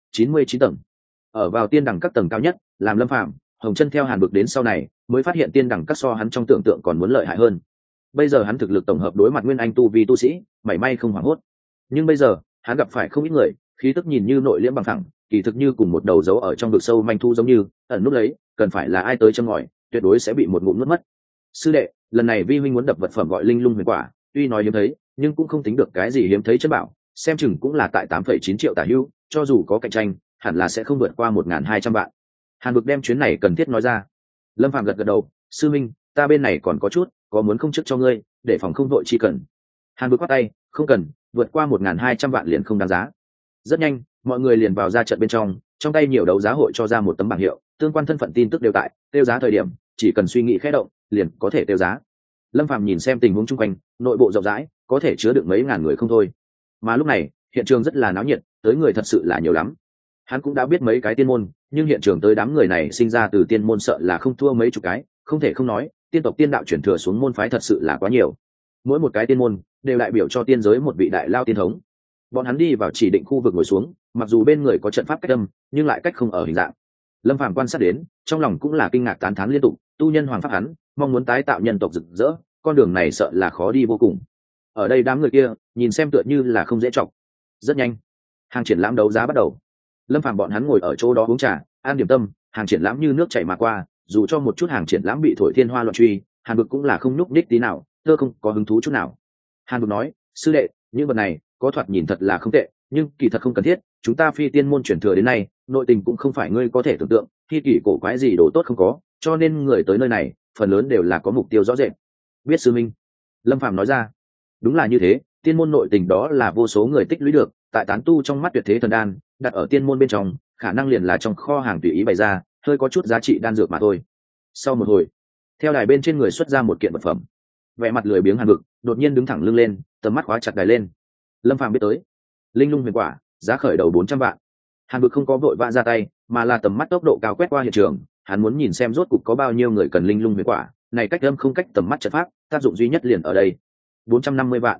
99 tầng, ở vào tiên đẳng các tầng cao nhất, làm Lâm Phàm, Hồng Chân theo Hàn vực đến sau này, mới phát hiện tiên đẳng các so hắn trong tưởng tượng còn muốn lợi hại hơn. Bây giờ hắn thực lực tổng hợp đối mặt nguyên anh tu vi tu sĩ, mảy may không hoảng hốt. Nhưng bây giờ, hắn gặp phải không ít người, khí tức nhìn như nội liễm bằng thẳng, kỳ thực như cùng một đầu dấu ở trong vực sâu manh thu giống như, ẩn núp lấy, cần phải là ai tới châm ngòi, tuyệt đối sẽ bị một ngụm nuốt mất. Sư đệ, lần này vi huynh muốn đập vật phẩm gọi linh lung huyền quả, tuy nói hiếm thấy, nhưng cũng không tính được cái gì hiếm thấy chân bảo, xem chừng cũng là tại 8,9 triệu tả hữu, cho dù có cạnh tranh, hẳn là sẽ không vượt qua 1.200 vạn. Hàn Bực đem chuyến này cần thiết nói ra. Lâm Phàm gật gật đầu, sư minh, ta bên này còn có chút, có muốn không trước cho ngươi, để phòng không vội chi cần. Hàn Bực quát tay, không cần, vượt qua 1.200 vạn liền không đáng giá. Rất nhanh, mọi người liền vào ra trận bên trong tay nhiều đấu giá hội cho ra một tấm bảng hiệu, tương quan thân phận tin tức đều tại, tiêu giá thời điểm, chỉ cần suy nghĩ khẽ động, liền có thể tiêu giá. Lâm Phàm nhìn xem tình huống chung quanh, nội bộ rộng rãi, có thể chứa được mấy ngàn người không thôi. Mà lúc này, hiện trường rất là náo nhiệt, tới người thật sự là nhiều lắm. Hắn cũng đã biết mấy cái tiên môn, nhưng hiện trường tới đám người này sinh ra từ tiên môn sợ là không thua mấy chục cái, không thể không nói, tiên tộc tiên đạo chuyển thừa xuống môn phái thật sự là quá nhiều. Mỗi một cái tiên môn đều đại biểu cho tiên giới một vị đại lao tiên thống. Bọn hắn đi vào chỉ định khu vực ngồi xuống, mặc dù bên người có trận pháp cách âm, nhưng lại cách không ở hình dạng. Lâm Phàm quan sát đến, trong lòng cũng là kinh ngạc tán thán liên tục, tu nhân hoàng pháp hắn, mong muốn tái tạo nhân tộc rực rỡ, con đường này sợ là khó đi vô cùng. Ở đây đám người kia, nhìn xem tựa như là không dễ chọc. Rất nhanh, hàng triển lãm đấu giá bắt đầu. Lâm Phàm bọn hắn ngồi ở chỗ đó uống trà, ăn điểm tâm, hàng triển lãm như nước chảy mà qua, dù cho một chút hàng triển lãm bị thổi thiên hoa loạn truy, Hàn Bực cũng là không nhúc nhích tí nào, thơ không có hứng thú chút nào. Hàn Bực nói, sư đệ, những vật này có thoạt nhìn thật là không tệ, nhưng kỳ thật không cần thiết, chúng ta phi tiên môn chuyển thừa đến nay, nội tình cũng không phải ngươi có thể tưởng tượng, khi kỳ cổ quái gì đồ tốt không có, cho nên người tới nơi này, phần lớn đều là có mục tiêu rõ rệt. Biết sư minh. Lâm Phàm nói ra, đúng là như thế, tiên môn nội tình đó là vô số người tích lũy được, tại tán tu trong mắt tuyệt thế thần đan, đặt ở tiên môn bên trong, khả năng liền là trong kho hàng tùy ý bày ra, hơi có chút giá trị đan dược mà thôi. Sau một hồi, theo đài bên trên người xuất ra một kiện vật phẩm, vẻ mặt lười biếng Hàn Bực đột nhiên đứng thẳng lưng lên, tầm mắt khóa chặt đài lên. Lâm Phàm biết tới, linh lung huyền quả, giá khởi đầu 400 vạn. Hàn Bực không có vội vã ra tay, mà là tầm mắt tốc độ cao quét qua hiện trường, hắn muốn nhìn xem rốt cục có bao nhiêu người cần linh lung huyền quả, này cách âm không cách tầm mắt trận pháp, tác dụng duy nhất liền ở đây. 450 vạn,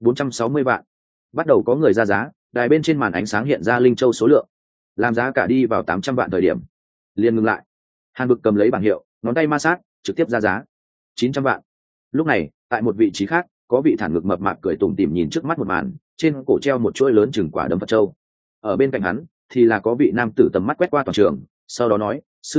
460 vạn. Bắt đầu có người ra giá, đài bên trên màn ánh sáng hiện ra linh châu số lượng, làm giá cả đi vào 800 vạn thời điểm, liền ngừng lại. Hàn Bực cầm lấy bảng hiệu, ngón tay ma sát, trực tiếp ra giá 900 vạn. Lúc này, tại một vị trí khác, có vị thản ngực mập mạp cười tủm tỉm nhìn trước mắt một màn, trên cổ treo một chuỗi lớn chừng quả đấm Phật châu. Ở bên cạnh hắn thì là có vị nam tử tầm mắt quét qua toàn trường, sau đó nói, sư minh,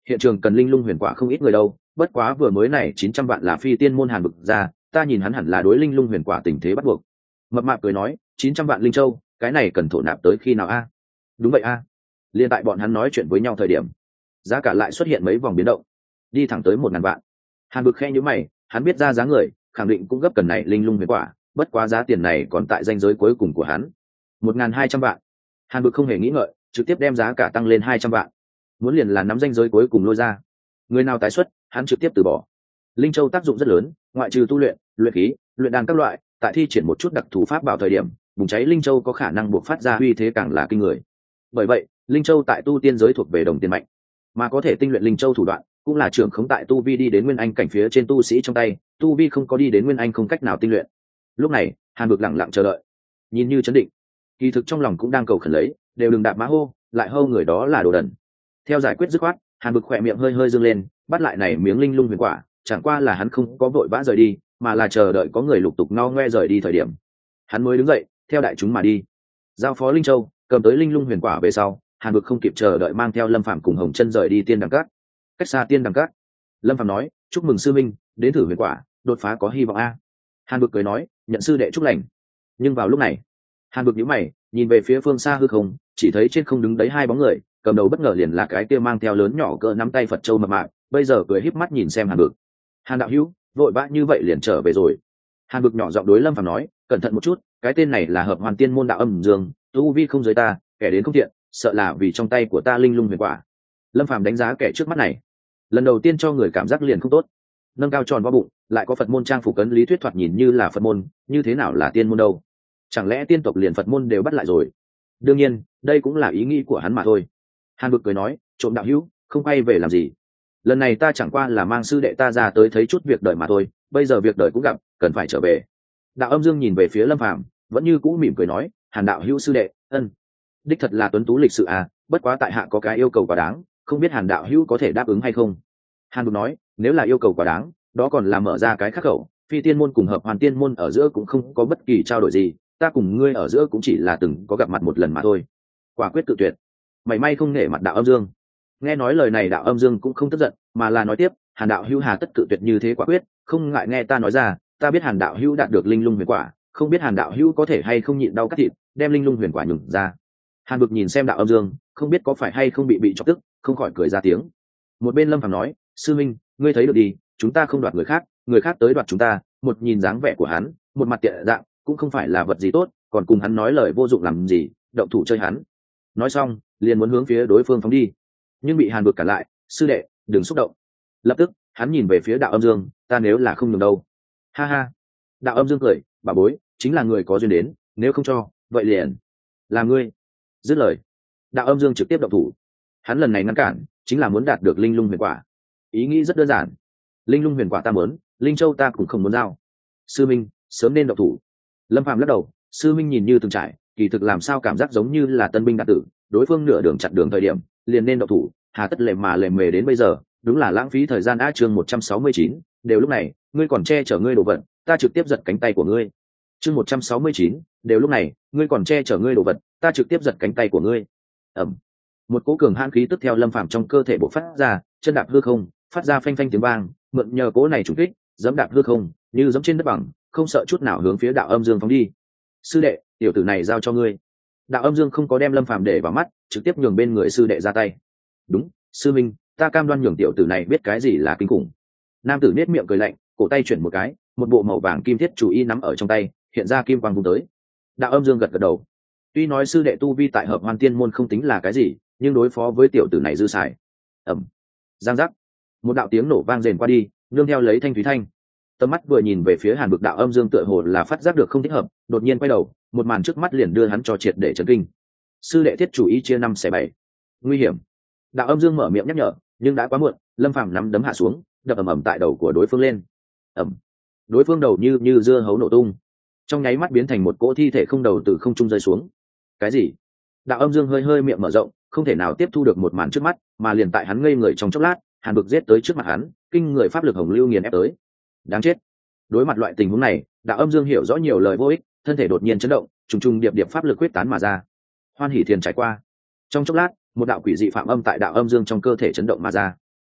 hiện trường cần linh lung huyền quả không ít người đâu, bất quá vừa mới này 900 vạn là phi tiên môn Hàn Bực ra, ta nhìn hắn hẳn là đối linh lung huyền quả tình thế bắt buộc. Mập mạp cười nói, 900 vạn linh châu, cái này cần thổ nạp tới khi nào a? Đúng vậy a. Liên tại bọn hắn nói chuyện với nhau thời điểm, giá cả lại xuất hiện mấy vòng biến động, đi thẳng tới 1000 vạn. Hàn Bực khẽ nhíu mày, hắn biết ra giá người, khẳng định cũng gấp cần này linh lung huyền quả, bất quá giá tiền này còn tại ranh giới cuối cùng của hắn. 1200 vạn. Hàn Bực không hề nghĩ ngợi, trực tiếp đem giá cả tăng lên 200 vạn. Muốn liền là nắm ranh giới cuối cùng lôi ra. Người nào tái xuất, hắn trực tiếp từ bỏ. Linh châu tác dụng rất lớn, ngoại trừ tu luyện, luyện khí, luyện đan các loại, tại thi triển một chút đặc thù pháp bảo thời điểm, bùng cháy linh châu có khả năng buộc phát ra uy thế càng là kinh người. Bởi vậy, linh châu tại tu tiên giới thuộc về đồng tiền mạnh, mà có thể tinh luyện linh châu thủ đoạn, cũng là trưởng khống tại tu vi đi đến nguyên anh cảnh phía trên tu sĩ trong tay, tu vi không có đi đến nguyên anh không cách nào tinh luyện. Lúc này, Hàn Bực lặng lặng chờ đợi, nhìn như chấn định, kỳ thực trong lòng cũng đang cầu khẩn lấy, đều đừng đạp mã hô, lại hô người đó là đồ đần. Theo giải quyết dứt khoát, Hàn Bực khỏe miệng hơi hơi dương lên, bắt lại này miếng linh lung huyền quả, chẳng qua là hắn không có vội vã rời đi, mà là chờ đợi có người lục tục no ngoe rời đi thời điểm, hắn mới đứng dậy, theo đại chúng mà đi. Giao phó linh châu, cầm tới linh lung huyền quả về sau, Hàn Bực không kịp chờ đợi mang theo Lâm Phàm cùng Hồng Chân rời đi Tiên Đằng Các. Cách xa Tiên Đằng Các, Lâm Phàm nói, chúc mừng sư minh, đến thử huyền quả, đột phá có hy vọng a. Hàn Bực cười nói, nhận sư đệ chúc lành. Nhưng vào lúc này, Hàn Bực nhíu mày, nhìn về phía phương xa hư không, chỉ thấy trên không đứng đấy hai bóng người, cầm đầu bất ngờ liền là cái kia mang theo lớn nhỏ cỡ nắm tay Phật châu mập mạp, bây giờ cười híp mắt nhìn xem Hàn Bực. Hàn đạo hữu, vội vã như vậy liền trở về rồi. Hàn Bực nhỏ giọng đối Lâm Phàm nói, cẩn thận một chút, cái tên này là Hợp Hoàn Tiên môn đạo âm dương, tu vi không giới ta, kẻ đến không thiện, sợ là vì trong tay của ta linh lung huyền quả. Lâm Phàm đánh giá kẻ trước mắt này, lần đầu tiên cho người cảm giác liền không tốt. Nâng cao tròn vo bụng, lại có Phật môn trang phục cấn lý thuyết thoạt nhìn như là Phật môn, như thế nào là tiên môn đâu? Chẳng lẽ tiên tộc liền Phật môn đều bắt lại rồi? Đương nhiên, đây cũng là ý nghĩ của hắn mà thôi. Hàn Bực cười nói, trộm đạo hữu, không quay về làm gì? Lần này ta chẳng qua là mang sư đệ ta ra tới thấy chút việc đời mà thôi, bây giờ việc đời cũng gặp, cần phải trở về. Đạo âm dương nhìn về phía Lâm Phàm, vẫn như cũ mỉm cười nói, Hàn đạo hữu sư đệ, ân, đích thật là tuấn tú lịch sự à, bất quá tại hạ có cái yêu cầu quá đáng, không biết Hàn đạo hữu có thể đáp ứng hay không? Hàn Bực nói, nếu là yêu cầu quá đáng, đó còn là mở ra cái khắc khẩu, phi tiên môn cùng Hợp Hoàn Tiên môn ở giữa cũng không có bất kỳ trao đổi gì, ta cùng ngươi ở giữa cũng chỉ là từng có gặp mặt một lần mà thôi. Quả quyết tự tuyệt. Mày may không nể mặt đạo âm dương. Nghe nói lời này đạo âm dương cũng không tức giận, mà là nói tiếp, Hàn đạo hữu hà tất cự tuyệt như thế quả quyết, không ngại nghe ta nói ra, ta biết Hàn đạo hữu đạt được linh lung huyền quả, không biết Hàn đạo hữu có thể hay không nhịn đau cắt thịt, đem linh lung huyền quả nhường ra. Hàn Bực nhìn xem đạo âm dương, không biết có phải hay không bị chọc tức, không khỏi cười ra tiếng. Một bên Lâm Phàm nói, sư minh, ngươi thấy được đi, chúng ta không đoạt người khác tới đoạt chúng ta, một nhìn dáng vẻ của hắn, một mặt tiện dạng, cũng không phải là vật gì tốt, còn cùng hắn nói lời vô dụng làm gì, động thủ chơi hắn. Nói xong, liền muốn hướng phía đối phương phóng đi, nhưng bị Hàn Bực cản lại, sư đệ, đừng xúc động. Lập tức, hắn nhìn về phía đạo âm dương, ta nếu là không nhường đâu. Ha ha. Đạo âm dương cười, bà bối, chính là người có duyên đến, nếu không cho, vậy liền là ngươi. Dứt lời, đạo âm dương trực tiếp động thủ. Hắn lần này ngăn cản, chính là muốn đạt được linh lung huyền quả. Ý nghĩ rất đơn giản, linh lung huyền quả ta muốn, linh châu ta cũng không muốn giao. Sư minh, sớm nên động thủ. Lâm Phàm lắc đầu, sư minh nhìn như từng trải, kỳ thực làm sao cảm giác giống như là tân binh đạt tử, đối phương nửa đường chặn đường thời điểm, liền nên động thủ, hà tất lề mà lề mề đến bây giờ, đúng là lãng phí thời gian. A chương 169, đều lúc này, ngươi còn che chở ngươi đồ vật, ta trực tiếp giật cánh tay của ngươi. Chương 169, đều lúc này, ngươi còn che chở ngươi đồ vật, ta trực tiếp giật cánh tay của ngươi. Ầm. Một cỗ cường hãn khí tức theo Lâm Phàm trong cơ thể bộc phát ra, chân đạp hư không, phát ra phanh phanh tiếng vang, mượn nhờ cỗ này trùng kích, giẫm đạp hư không, như giẫm trên đất bằng, không sợ chút nào hướng phía đạo âm dương phóng đi. Sư đệ, tiểu tử này giao cho ngươi. Đạo âm dương không có đem Lâm Phàm để vào mắt, trực tiếp nhường bên người sư đệ ra tay. Đúng, sư minh, ta cam đoan nhường tiểu tử này biết cái gì là kinh khủng. Nam tử nết miệng cười lạnh, cổ tay chuyển một cái, một bộ màu vàng kim thiết chủ y nắm ở trong tay, hiện ra kim quang vung tới. Đạo âm dương gật gật đầu. Tuy nói sư đệ tu vi tại Hợp Hoàn Tiên môn không tính là cái gì, nhưng đối phó với tiểu tử này dư xài. Ẩm. Giang giác. Một đạo tiếng nổ vang rền qua đi, nương theo lấy thanh thúy thanh. Tầm mắt vừa nhìn về phía Hàn Bực, đạo âm dương tựa hồ là phát giác được không thích hợp, đột nhiên quay đầu, một màn trước mắt liền đưa hắn cho triệt để chấn kinh. Sư đệ thiết chủ ý chia 5/7. Nguy hiểm. Đạo âm dương mở miệng nhắc nhở, nhưng đã quá muộn, Lâm Phàm nắm đấm hạ xuống, đập ầm ầm tại đầu của đối phương lên. Ầm. Đối phương đầu như dưa hấu nổ tung, trong nháy mắt biến thành một cỗ thi thể không đầu từ không trung rơi xuống. Cái gì? Đạo âm dương hơi hơi miệng mở rộng, không thể nào tiếp thu được một màn trước mắt, mà liền tại hắn ngây người trong chốc lát, Hàn Bực giết tới trước mặt hắn, kinh người pháp lực hồng lưu nghiền ép tới. Đáng chết. Đối mặt loại tình huống này, đạo âm dương hiểu rõ nhiều lời vô ích, thân thể đột nhiên chấn động, trùng trùng điệp điệp pháp lực quyết tán mà ra. Hoan hỉ thiền trải qua. Trong chốc lát, một đạo quỷ dị phạm âm tại đạo âm dương trong cơ thể chấn động mà ra.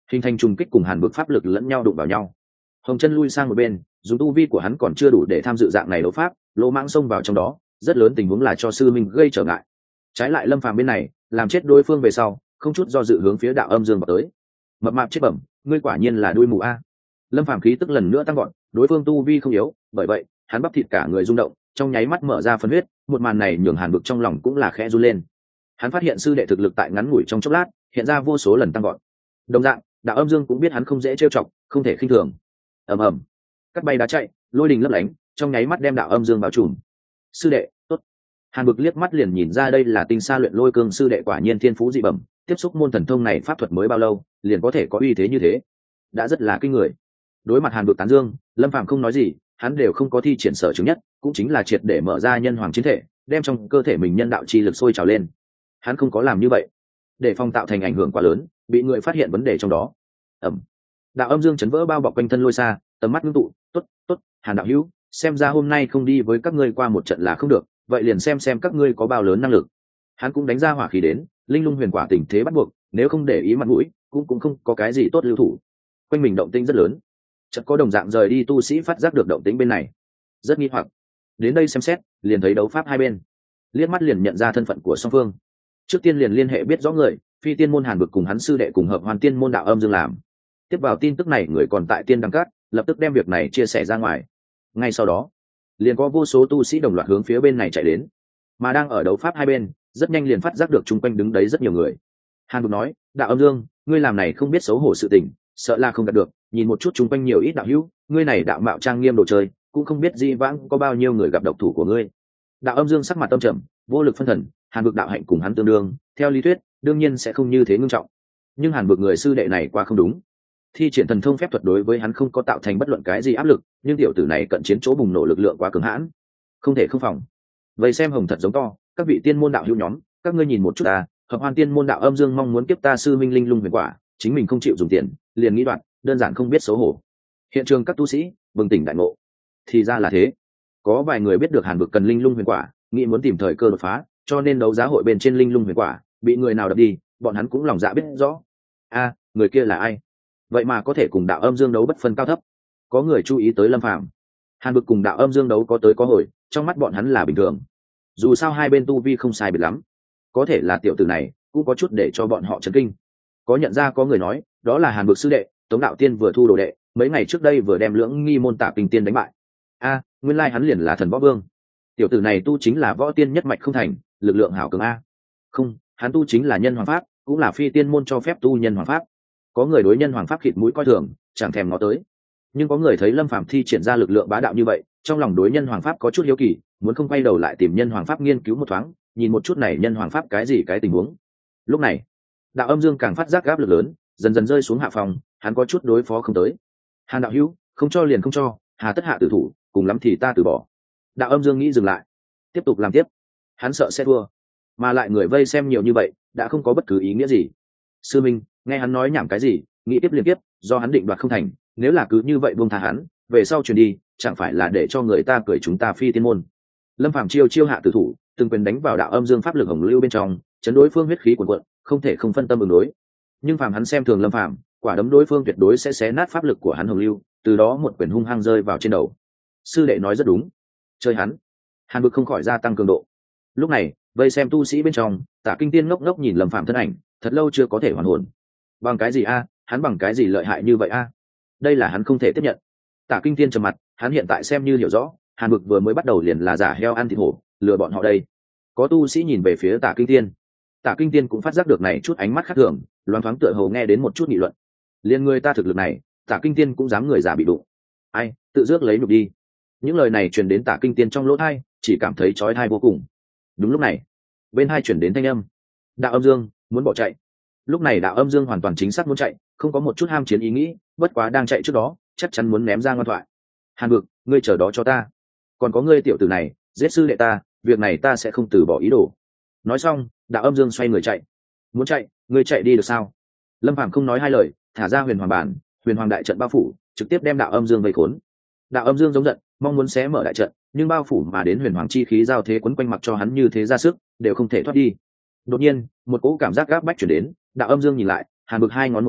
hình thành trùng kích cùng hàn bực pháp lực lẫn nhau đụng vào nhau. Hồng chân lui sang một bên, dùng tu vi của hắn còn chưa đủ để tham dự dạng này đấu pháp, lỗ mãng xông vào trong đó, rất lớn tình huống là cho sư minh gây trở ngại. Trái lại Lâm Phàm bên này, làm chết đối phương về sau, không chút do dự hướng phía Đạo Âm Dương vào tới. Mập mạp chết bẩm, ngươi quả nhiên là đuôi mù a. Lâm Phàm khí tức lần nữa tăng gọn, đối phương tu vi không yếu, bởi vậy hắn bắp thịt cả người rung động, trong nháy mắt mở ra phân huyết, một màn này nhường Hàn Bực trong lòng cũng là khẽ run lên. Hắn phát hiện sư đệ thực lực tại ngắn ngủi trong chốc lát, hiện ra vô số lần tăng gọn. Đồng dạng, Đạo Âm Dương cũng biết hắn không dễ trêu chọc, không thể khinh thường. Ầm ầm, cắt bay đá chạy, lôi đình lấp lánh, trong nháy mắt đem Đạo Âm Dương bao trùm. Sư đệ, tốt. Hàn Bực liếc mắt liền nhìn ra đây là tinh sa luyện lôi cương sư đệ, quả nhiên thiên phú dị bẩm, tiếp xúc môn thần thông này pháp thuật mới bao lâu, liền có thể có uy thế như thế, đã rất là kinh người. Đối mặt Hàn Bực tán dương, Lâm Phàm không nói gì, hắn đều không có thi triển sở chứng nhất, cũng chính là triệt để mở ra nhân hoàng chiến thể, đem trong cơ thể mình nhân đạo chi lực sôi trào lên. Hắn không có làm như vậy, để phòng tạo thành ảnh hưởng quá lớn, bị người phát hiện vấn đề trong đó. Ẩm. Đạo Âm Dương chấn vỡ bao bọc quanh thân lôi xa, tầm mắt ngưng tụ, tốt, tốt, Hàn đạo hữu, xem ra hôm nay không đi với các ngươi qua một trận là không được, vậy liền xem các ngươi có bao lớn năng lực. Hắn cũng đánh ra hỏa khí đến, linh lung huyền quả tình thế bắt buộc, nếu không để ý mặt mũi, cũng không có cái gì tốt lưu thủ. Quanh mình động tĩnh rất lớn, chợt có đồng dạng rời đi tu sĩ phát giác được động tĩnh bên này, rất nghi hoặc, đến đây xem xét, liền thấy đấu pháp hai bên, liếc mắt liền nhận ra thân phận của song phương. Trước tiên liền liên hệ biết rõ người, Phi Tiên môn Hàn Bực cùng hắn sư đệ cùng hợp Hoàn Tiên môn Đạo Âm Dương làm. Tiếp vào tin tức này, người còn tại Tiên Đăng Cát lập tức đem việc này chia sẻ ra ngoài. Ngay sau đó, liền có vô số tu sĩ đồng loạt hướng phía bên này chạy đến, mà đang ở đấu pháp hai bên, rất nhanh liền phát giác được chung quanh đứng đấy rất nhiều người. Hàn Bực nói, Đạo Âm Dương, ngươi làm này không biết xấu hổ sự tình, sợ là không đạt được, nhìn một chút chung quanh nhiều ít đạo hữu, ngươi này đạo mạo trang nghiêm đồ chơi, cũng không biết di vãng có bao nhiêu người gặp độc thủ của ngươi. Đạo Âm Dương sắc mặt tâm trầm, vô lực phân thần, Hàn Bực đạo hạnh cùng hắn tương đương, theo lý thuyết đương nhiên sẽ không như thế ngưng trọng, nhưng Hàn Bực người sư đệ này qua không đúng, thi triển thần thông phép thuật đối với hắn không có tạo thành bất luận cái gì áp lực, nhưng tiểu tử này cận chiến chỗ bùng nổ lực lượng quá cứng hãn, không thể không phòng. Vậy xem hồng thật giống to, các vị tiên môn đạo hữu nhóm, các ngươi nhìn một chút à, hợp Hoàn Tiên môn Đạo Âm Dương mong muốn kiếp ta sư minh linh lung huyền quả, chính mình không chịu dùng tiền, liền nghĩ đoạt, đơn giản không biết xấu hổ. Hiện trường các tu sĩ bừng tỉnh đại ngộ, thì ra là thế. Có vài người biết được Hàn Bực cần linh lung huyền quả, nghĩ muốn tìm thời cơ đột phá, cho nên đấu giá hội bên trên linh lung huyền quả bị người nào đập đi, bọn hắn cũng lòng dạ biết rõ. A, người kia là ai? Vậy mà có thể cùng Đạo Âm Dương đấu bất phân cao thấp. Có người chú ý tới Lâm Phàm. Hàn Bực cùng Đạo Âm Dương đấu có tới có hồi, trong mắt bọn hắn là bình thường. Dù sao hai bên tu vi không sai biệt lắm, có thể là tiểu tử này cũng có chút để cho bọn họ chấn kinh. Có nhận ra có người nói, đó là Hàn Bực sư đệ, Tống đạo tiên vừa thu đồ đệ, mấy ngày trước đây vừa đem Lưỡng Nghi môn Tạ Kinh tiên đánh bại. A, nguyên lai hắn liền là thần võ vương. Tiểu tử này tu chính là võ tiên nhất mạch không thành, lực lượng hảo cường a. Không, hắn tu chính là nhân hoàng pháp, cũng là Phi Tiên môn cho phép tu nhân hoàng pháp. Có người đối nhân hoàng pháp khịt mũi coi thường, chẳng thèm ngó tới. Nhưng có người thấy Lâm Phàm thi triển ra lực lượng bá đạo như vậy, trong lòng đối nhân hoàng pháp có chút hiếu kỳ, muốn không quay đầu lại tìm nhân hoàng pháp nghiên cứu một thoáng, nhìn một chút này nhân hoàng pháp cái gì cái tình huống. Lúc này, Đạo Âm Dương càng phát giác áp lực lớn, dần dần rơi xuống hạ phòng, hắn có chút đối phó không tới. Hàn đạo hữu, không cho liền không cho, hà tất hạ tử thủ, cùng lắm thì ta từ bỏ. Đạo Âm Dương nghĩ dừng lại, tiếp tục làm tiếp, hắn sợ sẽ thua, mà lại người vây xem nhiều như vậy, đã không có bất cứ ý nghĩa gì. Sư minh, nghe hắn nói nhảm cái gì, nghĩ tiếp liên tiếp, do hắn định đoạt không thành, nếu là cứ như vậy buông tha hắn, về sau truyền đi, chẳng phải là để cho người ta cười chúng ta Phi Tiên môn. Lâm Phàm chiêu hạ tử thủ, từng quyền đánh vào Đạo Âm Dương pháp lực hồng lưu bên trong, chấn đối phương huyết khí cuồn cuộn, không thể không phân tâm ứng đối. Nhưng Phàm hắn xem thường Lâm Phàm, quả đấm đối phương tuyệt đối sẽ xé nát pháp lực của hắn hồng lưu, từ đó một quyền hung hăng rơi vào trên đầu. Sư đệ nói rất đúng, chơi hắn. Hàn Bực không khỏi gia tăng cường độ. Lúc này, vây xem tu sĩ bên trong, Tả Kinh Tiên ngốc ngốc nhìn Lâm Phàm thân ảnh, thật lâu chưa có thể hoàn hồn. Bằng cái gì a? Hắn bằng cái gì lợi hại như vậy a? Đây là hắn không thể tiếp nhận. Tả Kinh Tiên trầm mặt, hắn hiện tại xem như hiểu rõ, Hàn Bực vừa mới bắt đầu liền là giả heo ăn thịt hổ, lừa bọn họ đây. Có tu sĩ nhìn về phía Tả Kinh Tiên. Tả Kinh Tiên cũng phát giác được này chút ánh mắt khác thường, loáng thoáng tựa hồ nghe đến một chút nghị luận. Liên người ta thực lực này, Tả Kinh Tiên cũng dám người giả bị đụng. Ai, tự rước lấy nhục đi. Những lời này truyền đến Tả Kinh Tiên trong lỗ tai, chỉ cảm thấy chói tai vô cùng. Đúng lúc này, bên hai truyền đến thanh âm. Đạo Âm Dương muốn bỏ chạy. Lúc này Đạo Âm Dương hoàn toàn chính xác muốn chạy, không có một chút ham chiến ý nghĩ, bất quá đang chạy trước đó, chắc chắn muốn ném ra ngoan thoại. Hàn Bực, ngươi chờ đó cho ta. Còn có ngươi tiểu tử này, giết sư đệ ta, việc này ta sẽ không từ bỏ ý đồ. Nói xong, Đạo Âm Dương xoay người chạy. Muốn chạy, ngươi chạy đi được sao? Lâm Phàm không nói hai lời, thả ra huyền hoàng bản, huyền hoàng đại trận bao phủ, trực tiếp đem Đạo Âm Dương vây khốn. Đạo Âm Dương giống giận, mong muốn xé mở đại trận, nhưng bao phủ mà đến huyền hoàng chi khí giao thế quấn quanh mặc cho hắn như thế ra sức, đều không thể thoát đi. Đột nhiên, một cỗ cảm giác gáp bách chuyển đến, Đạo Âm Dương nhìn lại, Hàn Bực hai ngón một điểm,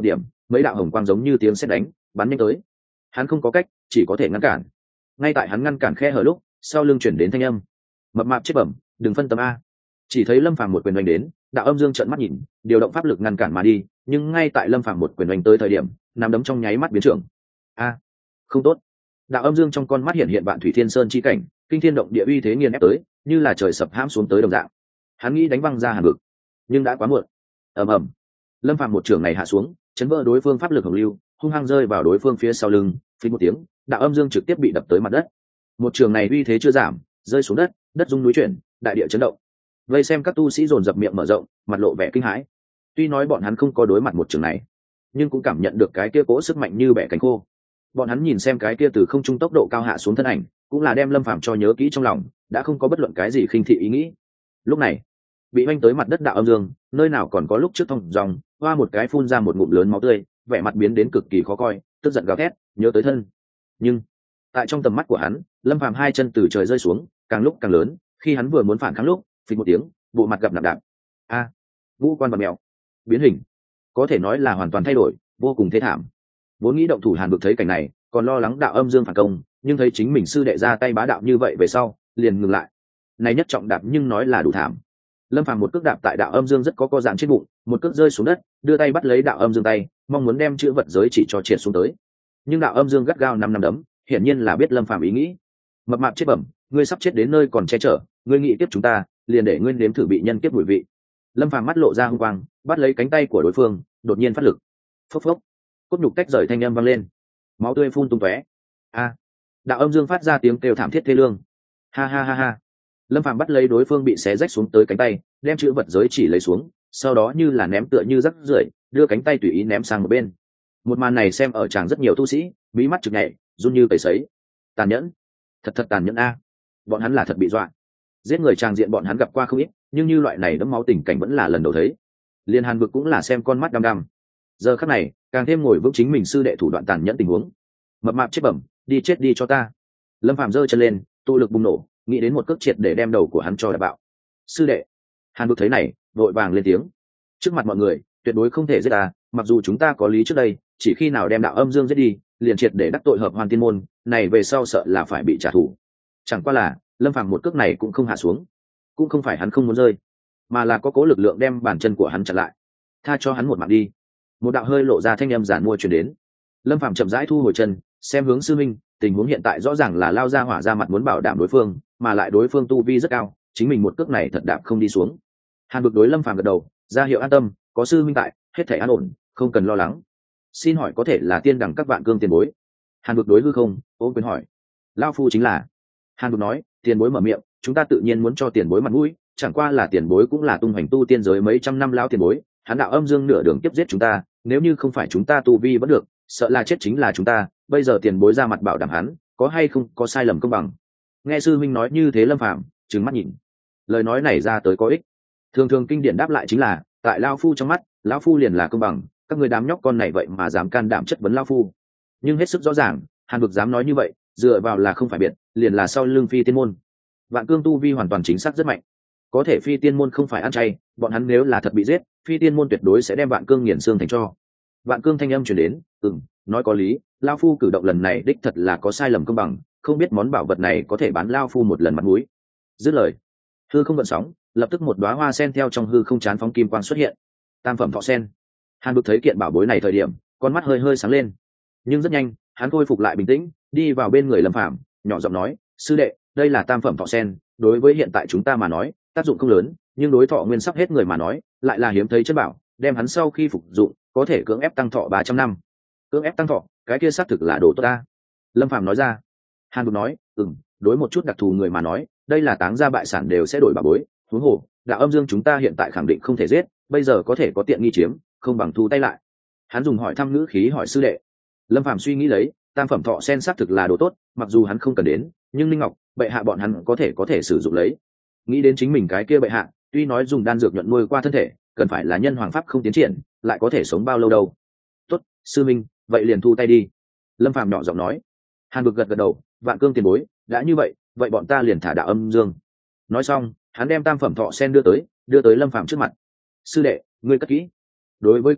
mấy đạo hồng quang giống như tiếng sét đánh bắn nhanh tới. Hắn không có cách, chỉ có thể ngăn cản. Ngay tại hắn ngăn cản khe hở lúc, sau lưng chuyển đến thanh âm: mập mạp chết bẩm, đừng phân tâm a. Chỉ thấy Lâm Phàm một quyền đánh đến, Đạo Âm Dương trợn mắt nhìn, điều động pháp lực ngăn cản mà đi, nhưng ngay tại Lâm Phàm một quyền đánh tới thời điểm, nắm đấm trong nháy mắt biến trưởng. A, không tốt. Đạo Âm Dương trong con mắt hiện hiện Vạn Thủy Thiên Sơn chi cảnh, kinh thiên động địa uy thế nghiền ép tới, như là trời sập hãm xuống tới đồng dạng. Hắn nghĩ đánh văng ra Hàn Vực, nhưng đã quá muộn. Ầm ầm. Lâm Phàm một trường này hạ xuống, chấn vỡ đối phương pháp lực hồng lưu, hung hăng rơi vào đối phương phía sau lưng, phình một tiếng, Đạo Âm Dương trực tiếp bị đập tới mặt đất. Một trường này uy thế chưa giảm, rơi xuống đất, đất rung núi chuyển, đại địa chấn động. Vây xem các tu sĩ dồn dập miệng mở rộng, mặt lộ vẻ kinh hãi. Tuy nói bọn hắn không có đối mặt một trường này, nhưng cũng cảm nhận được cái kia cỗ sức mạnh như bẻ cánh khô. Bọn hắn nhìn xem cái kia từ không trung tốc độ cao hạ xuống thân ảnh, cũng là đem Lâm Phàm cho nhớ kỹ trong lòng, đã không có bất luận cái gì khinh thị ý nghĩ. Lúc này, bị oanh tới mặt đất Đạo Âm Dương, nơi nào còn có lúc trước thông dòng, hoa một cái phun ra một ngụm lớn máu tươi, vẻ mặt biến đến cực kỳ khó coi, tức giận gào thét, nhớ tới thân. Nhưng tại trong tầm mắt của hắn, Lâm Phàm hai chân từ trời rơi xuống, càng lúc càng lớn, khi hắn vừa muốn phản kháng lúc, phình một tiếng, bộ mặt gặp nặng đạp. A, ngũ quan vật mèo, biến hình, có thể nói là hoàn toàn thay đổi, vô cùng thê thảm. Vốn nghĩ động thủ Hàn Vực thấy cảnh này, còn lo lắng Đạo Âm Dương phản công, nhưng thấy chính mình sư đệ ra tay bá đạo như vậy về sau, liền ngừng lại. Này nhất trọng đạp nhưng nói là đủ thảm. Lâm Phàm một cước đạp tại Đạo Âm Dương rất có dạn trên bụng, một cước rơi xuống đất, đưa tay bắt lấy Đạo Âm Dương tay, mong muốn đem chữ vật giới chỉ cho triệt xuống tới. Nhưng Đạo Âm Dương gắt gao năm đấm, hiển nhiên là biết Lâm Phàm ý nghĩ. Mập mạp chết bẩm, ngươi sắp chết đến nơi còn che chở, ngươi nghĩ tiếp chúng ta, liền để ngươi nếm thử bị nhân kiếp mùi vị. Lâm Phàm mắt lộ ra hung quang, bắt lấy cánh tay của đối phương, đột nhiên phát lực. Phốc phốc, cốt nhục tách rời thanh âm vang lên, máu tươi phun tung tóe. A, Đạo Âm Dương phát ra tiếng kêu thảm thiết thê lương. Ha ha ha ha. Lâm Phàm bắt lấy đối phương bị xé rách xuống tới cánh tay, đem chữ vật giới chỉ lấy xuống, sau đó như là ném tựa như rắc rưởi, đưa cánh tay tùy ý ném sang một bên. Một màn này xem ở tràng rất nhiều tu sĩ, mí mắt chực nhảy, run như cầy sấy. Tàn nhẫn, thật tàn nhẫn a. Bọn hắn là thật bị dọa. Giết người tràng diện bọn hắn gặp qua không ít, nhưng như loại này đẫm máu tình cảnh vẫn là lần đầu thấy. Liên Hàn Vực cũng là xem con mắt đăm đăm. Giờ khắc này, càng thêm ngồi vững chính mình sư đệ thủ đoạn tàn nhẫn tình huống. Mập mạp chết bẩm, đi chết đi cho ta. Lâm Phàm giơ chân lên, tụ lực bùng nổ, nghĩ đến một cước triệt để đem đầu của hắn cho đập bạo. Sư đệ. Hàn Vực thấy này, vội vàng lên tiếng. Trước mặt mọi người, tuyệt đối không thể giết ta, mặc dù chúng ta có lý trước đây, chỉ khi nào đem Đạo Âm Dương giết đi, liền triệt để đắc tội hợp Hoàn Tiên môn, này về sau sợ là phải bị trả thù. Chẳng qua là, Lâm Phàm một cước này cũng không hạ xuống, cũng không phải hắn không muốn rơi, mà là có cố lực lượng đem bàn chân của hắn chặn lại. Tha cho hắn một mạng đi. Một đạo hơi lộ ra thanh âm giản mua truyền đến. Lâm Phàm chậm rãi thu hồi chân, xem hướng sư minh, tình huống hiện tại rõ ràng là lao ra hỏa ra mặt muốn bảo đảm đối phương, mà lại đối phương tu vi rất cao, chính mình một cước này thật đạp không đi xuống. Hàn Vực đối Lâm Phàm gật đầu, ra hiệu an tâm, có sư minh tại, hết thảy an ổn, không cần lo lắng. Xin hỏi có thể là tiên đẳng các vạn cương tiền bối? Hàn Vực đối hư không, ôm quyền hỏi. Lao phu chính là. Hàn Vực nói, tiền bối mở miệng, chúng ta tự nhiên muốn cho tiền bối mặt mũi, chẳng qua là tiền bối cũng là tung hoành tu tiên giới mấy trăm năm lao tiền bối, hắn Đạo Âm Dương nửa đường tiếp giết chúng ta, nếu như không phải chúng ta tu vi vẫn được, sợ là chết chính là chúng ta, bây giờ tiền bối ra mặt bảo đảm hắn, có hay không có sai lầm công bằng. Nghe sư minh nói như thế, Lâm Phàm trừng mắt nhìn. Lời nói này ra tới có ích. Thường thường kinh điển đáp lại chính là, tại lao phu trong mắt, lão phu liền là công bằng, các người đám nhóc con này vậy mà dám can đảm chất vấn lao phu. Nhưng hết sức rõ ràng, Hàn Vực dám nói như vậy, dựa vào là không phải biệt, liền là sau lưng Phi Tiên môn. Vạn Cương tu vi hoàn toàn chính xác rất mạnh, có thể Phi Tiên môn không phải ăn chay, bọn hắn nếu là thật bị giết, Phi Tiên môn tuyệt đối sẽ đem Vạn Cương nghiền xương thành tro. Vạn Cương thanh âm truyền đến, nói có lý, lao phu cử động lần này đích thật là có sai lầm công bằng, không biết món bảo vật này có thể bán lao phu một lần mặt mũi. Dứt lời, hư không gợn sóng, lập tức một đóa hoa sen theo trong hư không chán phóng kim quang xuất hiện. Tam phẩm thọ sen. Hàn Vực thấy kiện bảo bối này thời điểm, con mắt hơi hơi sáng lên, nhưng rất nhanh, hắn khôi phục lại bình tĩnh, đi vào bên người Lâm Phàm, nhỏ giọng nói, sư đệ, đây là tam phẩm thọ sen, đối với hiện tại chúng ta mà nói, tác dụng không lớn, nhưng đối thọ nguyên sắp hết người mà nói, lại là hiếm thấy chất bảo, đem hắn sau khi phục dụng, có thể cưỡng ép tăng thọ 300 năm. Cưỡng ép tăng thọ, cái kia xác thực là đồ tốt ta. Lâm Phàm nói ra. Hàn Vực nói, đối một chút đặc thù người mà nói, đây là táng gia bại sản đều sẽ đổi bảo bối, huống hồ, Đạo Âm Dương chúng ta hiện tại khẳng định không thể giết, bây giờ có thể có tiện nghi chiếm, không bằng thu tay lại. Hắn dùng hỏi thăm ngữ khí hỏi sư đệ. Lâm Phàm suy nghĩ lấy, tam phẩm thọ sen xác thực là đồ tốt, mặc dù hắn không cần đến, nhưng Linh Ngọc, bệ hạ bọn hắn có thể sử dụng lấy. Nghĩ đến chính mình cái kia bệ hạ, tuy nói dùng đan dược nhuận nuôi qua thân thể, cần phải là nhân hoàng pháp không tiến triển, lại có thể sống bao lâu đâu. Tốt, sư minh, vậy liền thu tay đi. Lâm Phàm nhỏ giọng nói. Hàn Vực gật đầu, Vạn Cương tiền bối, đã như vậy, vậy bọn ta liền thả Đạo Âm Dương. Nói xong, hắn đem tam phẩm thọ sen đưa tới Lâm Phàm trước mặt. Sư đệ, ngươi cất kỹ. Đối với cái này,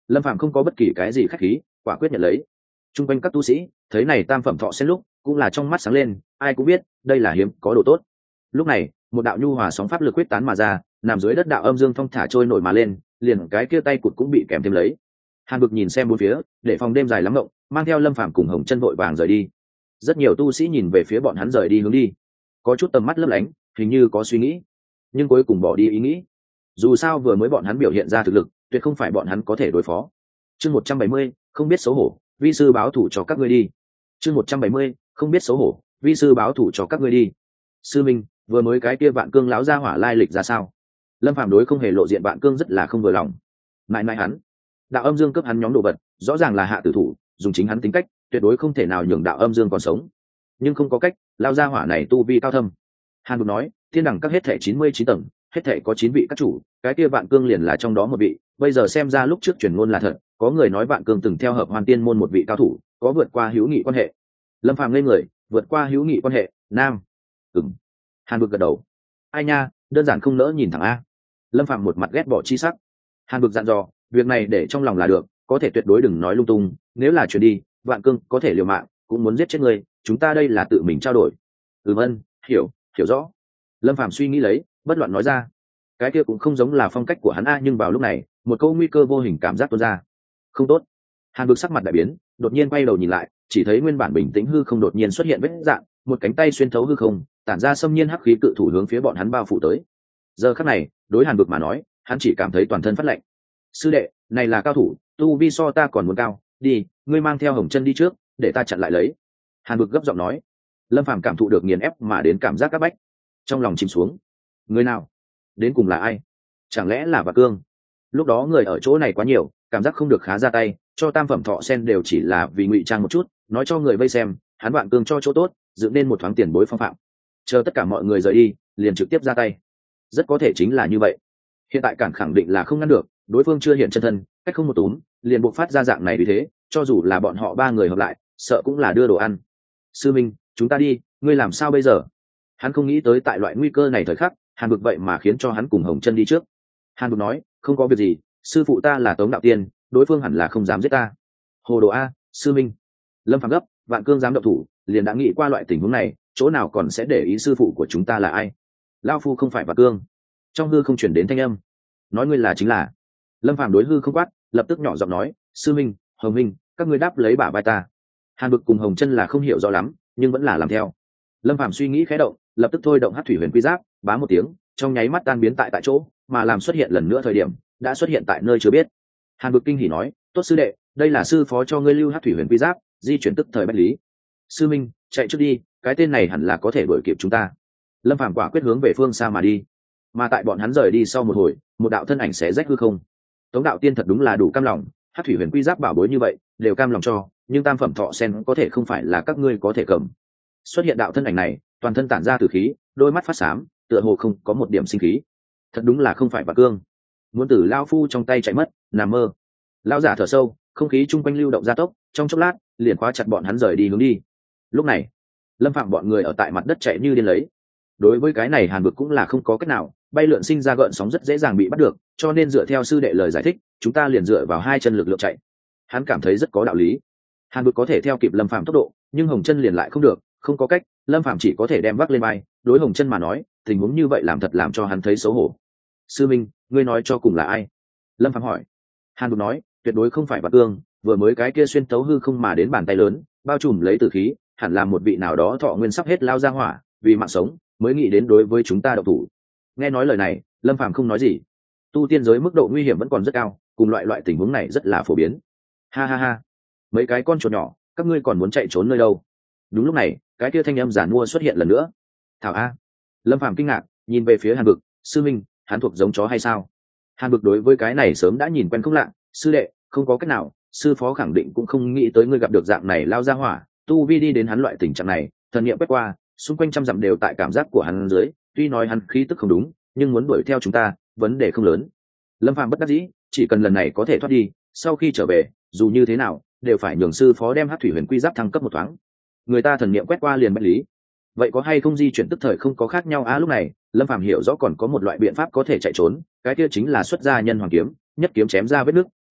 Lâm Phàm không có bất kỳ cái gì khách khí, quả quyết nhận lấy. Trung quanh các tu sĩ thấy này tam phẩm thọ sen lúc cũng là trong mắt sáng lên, ai cũng biết đây là hiếm có đồ tốt. Lúc này một đạo nhu hòa sóng pháp lực quyết tán mà ra, nằm dưới đất đạo âm dương phong thả trôi nổi mà lên, liền cái kia tay cụt cũng bị kèm thêm lấy. Hàn Bực nhìn xem bốn phía, để phòng đêm dài lắm mộng, mang theo Lâm Phàm cùng Hồng Chân vội vàng rời đi. Rất nhiều tu sĩ nhìn về phía bọn hắn rời đi hướng đi, có chút tầm mắt lấp lánh, hình như có suy nghĩ, nhưng cuối cùng bỏ đi ý nghĩ. Dù sao vừa mới bọn hắn biểu hiện ra thực lực, tuyệt không phải bọn hắn có thể đối phó. Chương 170, không biết xấu hổ, vi sư báo thủ cho các ngươi đi. Chương 170, không biết xấu hổ, vi sư báo thủ cho các ngươi đi. Sư minh, vừa mới cái kia Vạn Cương lão gia hỏa lai lịch ra sao? Lâm Phàm đối không hề lộ diện Vạn Cương rất là không vừa lòng. Mãi mãi hắn, đạo âm dương cướp hắn nhóm đồ vật, rõ ràng là hạ tử thủ, dùng chính hắn tính cách, tuyệt đối không thể nào nhường đạo âm dương còn sống. Nhưng không có cách, lão gia hỏa này tu vi cao thâm. Hàn Bực nói, thiên đẳng các hết thảy 99 tầng, hết thảy có 9 vị các chủ, cái kia Vạn Cương liền là trong đó một vị. Bây giờ xem ra lúc trước truyền ngôn là thật, có người nói Vạn Cương từng theo hợp Hoàn Tiên môn một vị cao thủ, có vượt qua hữu nghị quan hệ. Lâm Phàm lên người, vượt qua hữu nghị quan hệ, nam. Ừm. Hàn Bực gật đầu. Ai nha, đơn giản không nỡ nhìn thẳng a. Lâm Phàm một mặt ghét bỏ chi sắc. Hàn Bực dặn dò, việc này để trong lòng là được, có thể tuyệt đối đừng nói lung tung, nếu là chuyển đi, Vạn Cương có thể liều mạng, cũng muốn giết chết người, chúng ta đây là tự mình trao đổi. Ân, hiểu rõ. Lâm Phàm suy nghĩ lấy, bất loạn nói ra. Cái kia cũng không giống là phong cách của hắn a, nhưng vào lúc này, một câu nguy cơ vô hình cảm giác tuôn ra. Không tốt. Hàn Bực sắc mặt đại biến, đột nhiên quay đầu nhìn lại, chỉ thấy nguyên bản bình tĩnh hư không đột nhiên xuất hiện vết rạn, một cánh tay xuyên thấu hư không, tản ra xâm nhiên hắc khí cự thủ hướng phía bọn hắn bao phủ tới. Giờ khắc này, đối Hàn Bực mà nói, hắn chỉ cảm thấy toàn thân phát lạnh. Sư đệ, này là cao thủ, tu vi so ta còn muốn cao, đi, ngươi mang theo Hồng Chân đi trước, để ta chặn lại lấy. Hàn Bực gấp giọng nói. Lâm Phàm cảm thụ được nghiền ép mà đến cảm giác các bách, trong lòng chìm xuống. Người nào? Đến cùng là ai? Chẳng lẽ là Vạn Cương? Lúc đó người ở chỗ này quá nhiều, cảm giác không được khá ra tay, cho tam phẩm thọ sen đều chỉ là vì ngụy trang một chút, nói cho người vây xem, hắn Vạn Cương cho chỗ tốt, dựng nên một thoáng tiền bối phong phạm. Chờ tất cả mọi người rời đi, liền trực tiếp ra tay. Rất có thể chính là như vậy. Hiện tại cản khẳng định là không ngăn được, đối phương chưa hiện chân thân, cách không một túm, liền buộc phát ra dạng này vì thế, cho dù là bọn họ ba người hợp lại, sợ cũng là đưa đồ ăn. Sư Minh, chúng ta đi, ngươi làm sao bây giờ? Hắn không nghĩ tới tại loại nguy cơ này thời khắc, Hàn Bực vậy mà khiến cho hắn cùng Hồng Chân đi trước. Hàn Bực nói, không có việc gì, sư phụ ta là Tống đạo tiên, đối phương hẳn là không dám giết ta. Hồ đồ a, sư minh. Lâm Phàm gấp, Vạn Cương dám động thủ, liền đã nghĩ qua loại tình huống này, chỗ nào còn sẽ để ý sư phụ của chúng ta là ai? Lão phu không phải Vạn Cương. Trong hư không chuyển đến thanh âm, nói ngươi là chính là. Lâm Phàm đối hư không quát, lập tức nhỏ giọng nói, sư minh, Hồng minh, các ngươi đáp lấy bả vai ta. Hàn Bực cùng Hồng Chân là không hiểu rõ lắm, nhưng vẫn là làm theo. Lâm Phàm suy nghĩ khẽ động, lập tức thôi động Hắc Thủy Huyền Quy Giáp, bá một tiếng, trong nháy mắt tan biến tại chỗ, mà làm xuất hiện lần nữa thời điểm, đã xuất hiện tại nơi chưa biết. Hàn Bực kinh hỉ nói, tốt sư đệ, đây là sư phó cho ngươi lưu Hắc Thủy Huyền Quy Giáp, di chuyển tức thời bách lý. Sư minh, chạy trước đi, cái tên này hẳn là có thể đuổi kịp chúng ta. Lâm Phàm quả quyết hướng về phương xa mà đi. Mà tại bọn hắn rời đi sau một hồi, một đạo thân ảnh xé rách hư không. Tống đạo tiên thật đúng là đủ cam lòng, Hắc Thủy Huyền Quy Giáp bảo bối như vậy, đều cam lòng cho, nhưng tam phẩm thọ sen có thể không phải là các ngươi có thể cầm. Xuất hiện đạo thân ảnh này, toàn thân tản ra tử khí, đôi mắt phát xám, tựa hồ không có một điểm sinh khí. Thật đúng là không phải Vạn Cương. Muốn tử lao phu trong tay chạy mất, nằm mơ. Lão giả thở sâu, không khí chung quanh lưu động gia tốc, trong chốc lát liền khóa chặt bọn hắn rời đi hướng đi. Lúc này, Lâm Phạm bọn người ở tại mặt đất chạy như điên lấy. Đối với cái này Hàn Bực cũng là không có cách nào, bay lượn sinh ra gợn sóng rất dễ dàng bị bắt được, cho nên dựa theo sư đệ lời giải thích, chúng ta liền dựa vào hai chân lực lượng chạy. Hắn cảm thấy rất có đạo lý. Hàn Bực có thể theo kịp Lâm Phạm tốc độ, nhưng Hồng Chân liền lại không được, không có cách, Lâm Phạm chỉ có thể đem vác lên vai. Đối Hồng Chân mà nói, tình huống như vậy làm thật làm cho hắn thấy xấu hổ. Sư minh, ngươi nói cho cùng là ai? Lâm Phạm hỏi. Hàn Bực nói, tuyệt đối không phải Vạn Cương, vừa mới cái kia xuyên tấu hư không mà đến bàn tay lớn, bao trùm lấy tử khí, hẳn là một vị nào đó thọ nguyên sắp hết lao ra hỏa, vì mạng sống mới nghĩ đến đối với chúng ta độc thủ. Nghe nói lời này, Lâm Phàm không nói gì. Tu tiên giới mức độ nguy hiểm vẫn còn rất cao, cùng loại tình huống này rất là phổ biến. Ha ha ha, mấy cái con chuột nhỏ, các ngươi còn muốn chạy trốn nơi đâu? Đúng lúc này, cái kia thanh âm giản mua xuất hiện lần nữa. Thảo a. Lâm Phàm kinh ngạc, nhìn về phía Hàn Bực, sư minh, hắn thuộc giống chó hay sao? Hàn Bực đối với cái này sớm đã nhìn quen không lạ, sư đệ, không có cách nào, sư phó khẳng định cũng không nghĩ tới ngươi gặp được dạng này lao ra hỏa, tu vi đi đến hắn loại tình trạng này, thần niệm quét qua, xung quanh trăm dặm đều tại cảm giác của hắn dưới, tuy nói hắn khí tức không đúng, nhưng muốn đuổi theo chúng ta, vấn đề không lớn. Lâm Phàm bất đắc dĩ, chỉ cần lần này có thể thoát đi, sau khi trở về, dù như thế nào, đều phải nhường sư phó đem Hắc Thủy Huyền Quy Giáp thăng cấp một thoáng. Người ta thần niệm quét qua liền bất lý. Vậy có hay không di chuyển tức thời không có khác nhau lúc này, Lâm Phàm hiểu rõ còn có một loại biện pháp có thể chạy trốn, cái kia chính là xuất ra nhân hoàng kiếm, nhất kiếm chém ra vết nứt,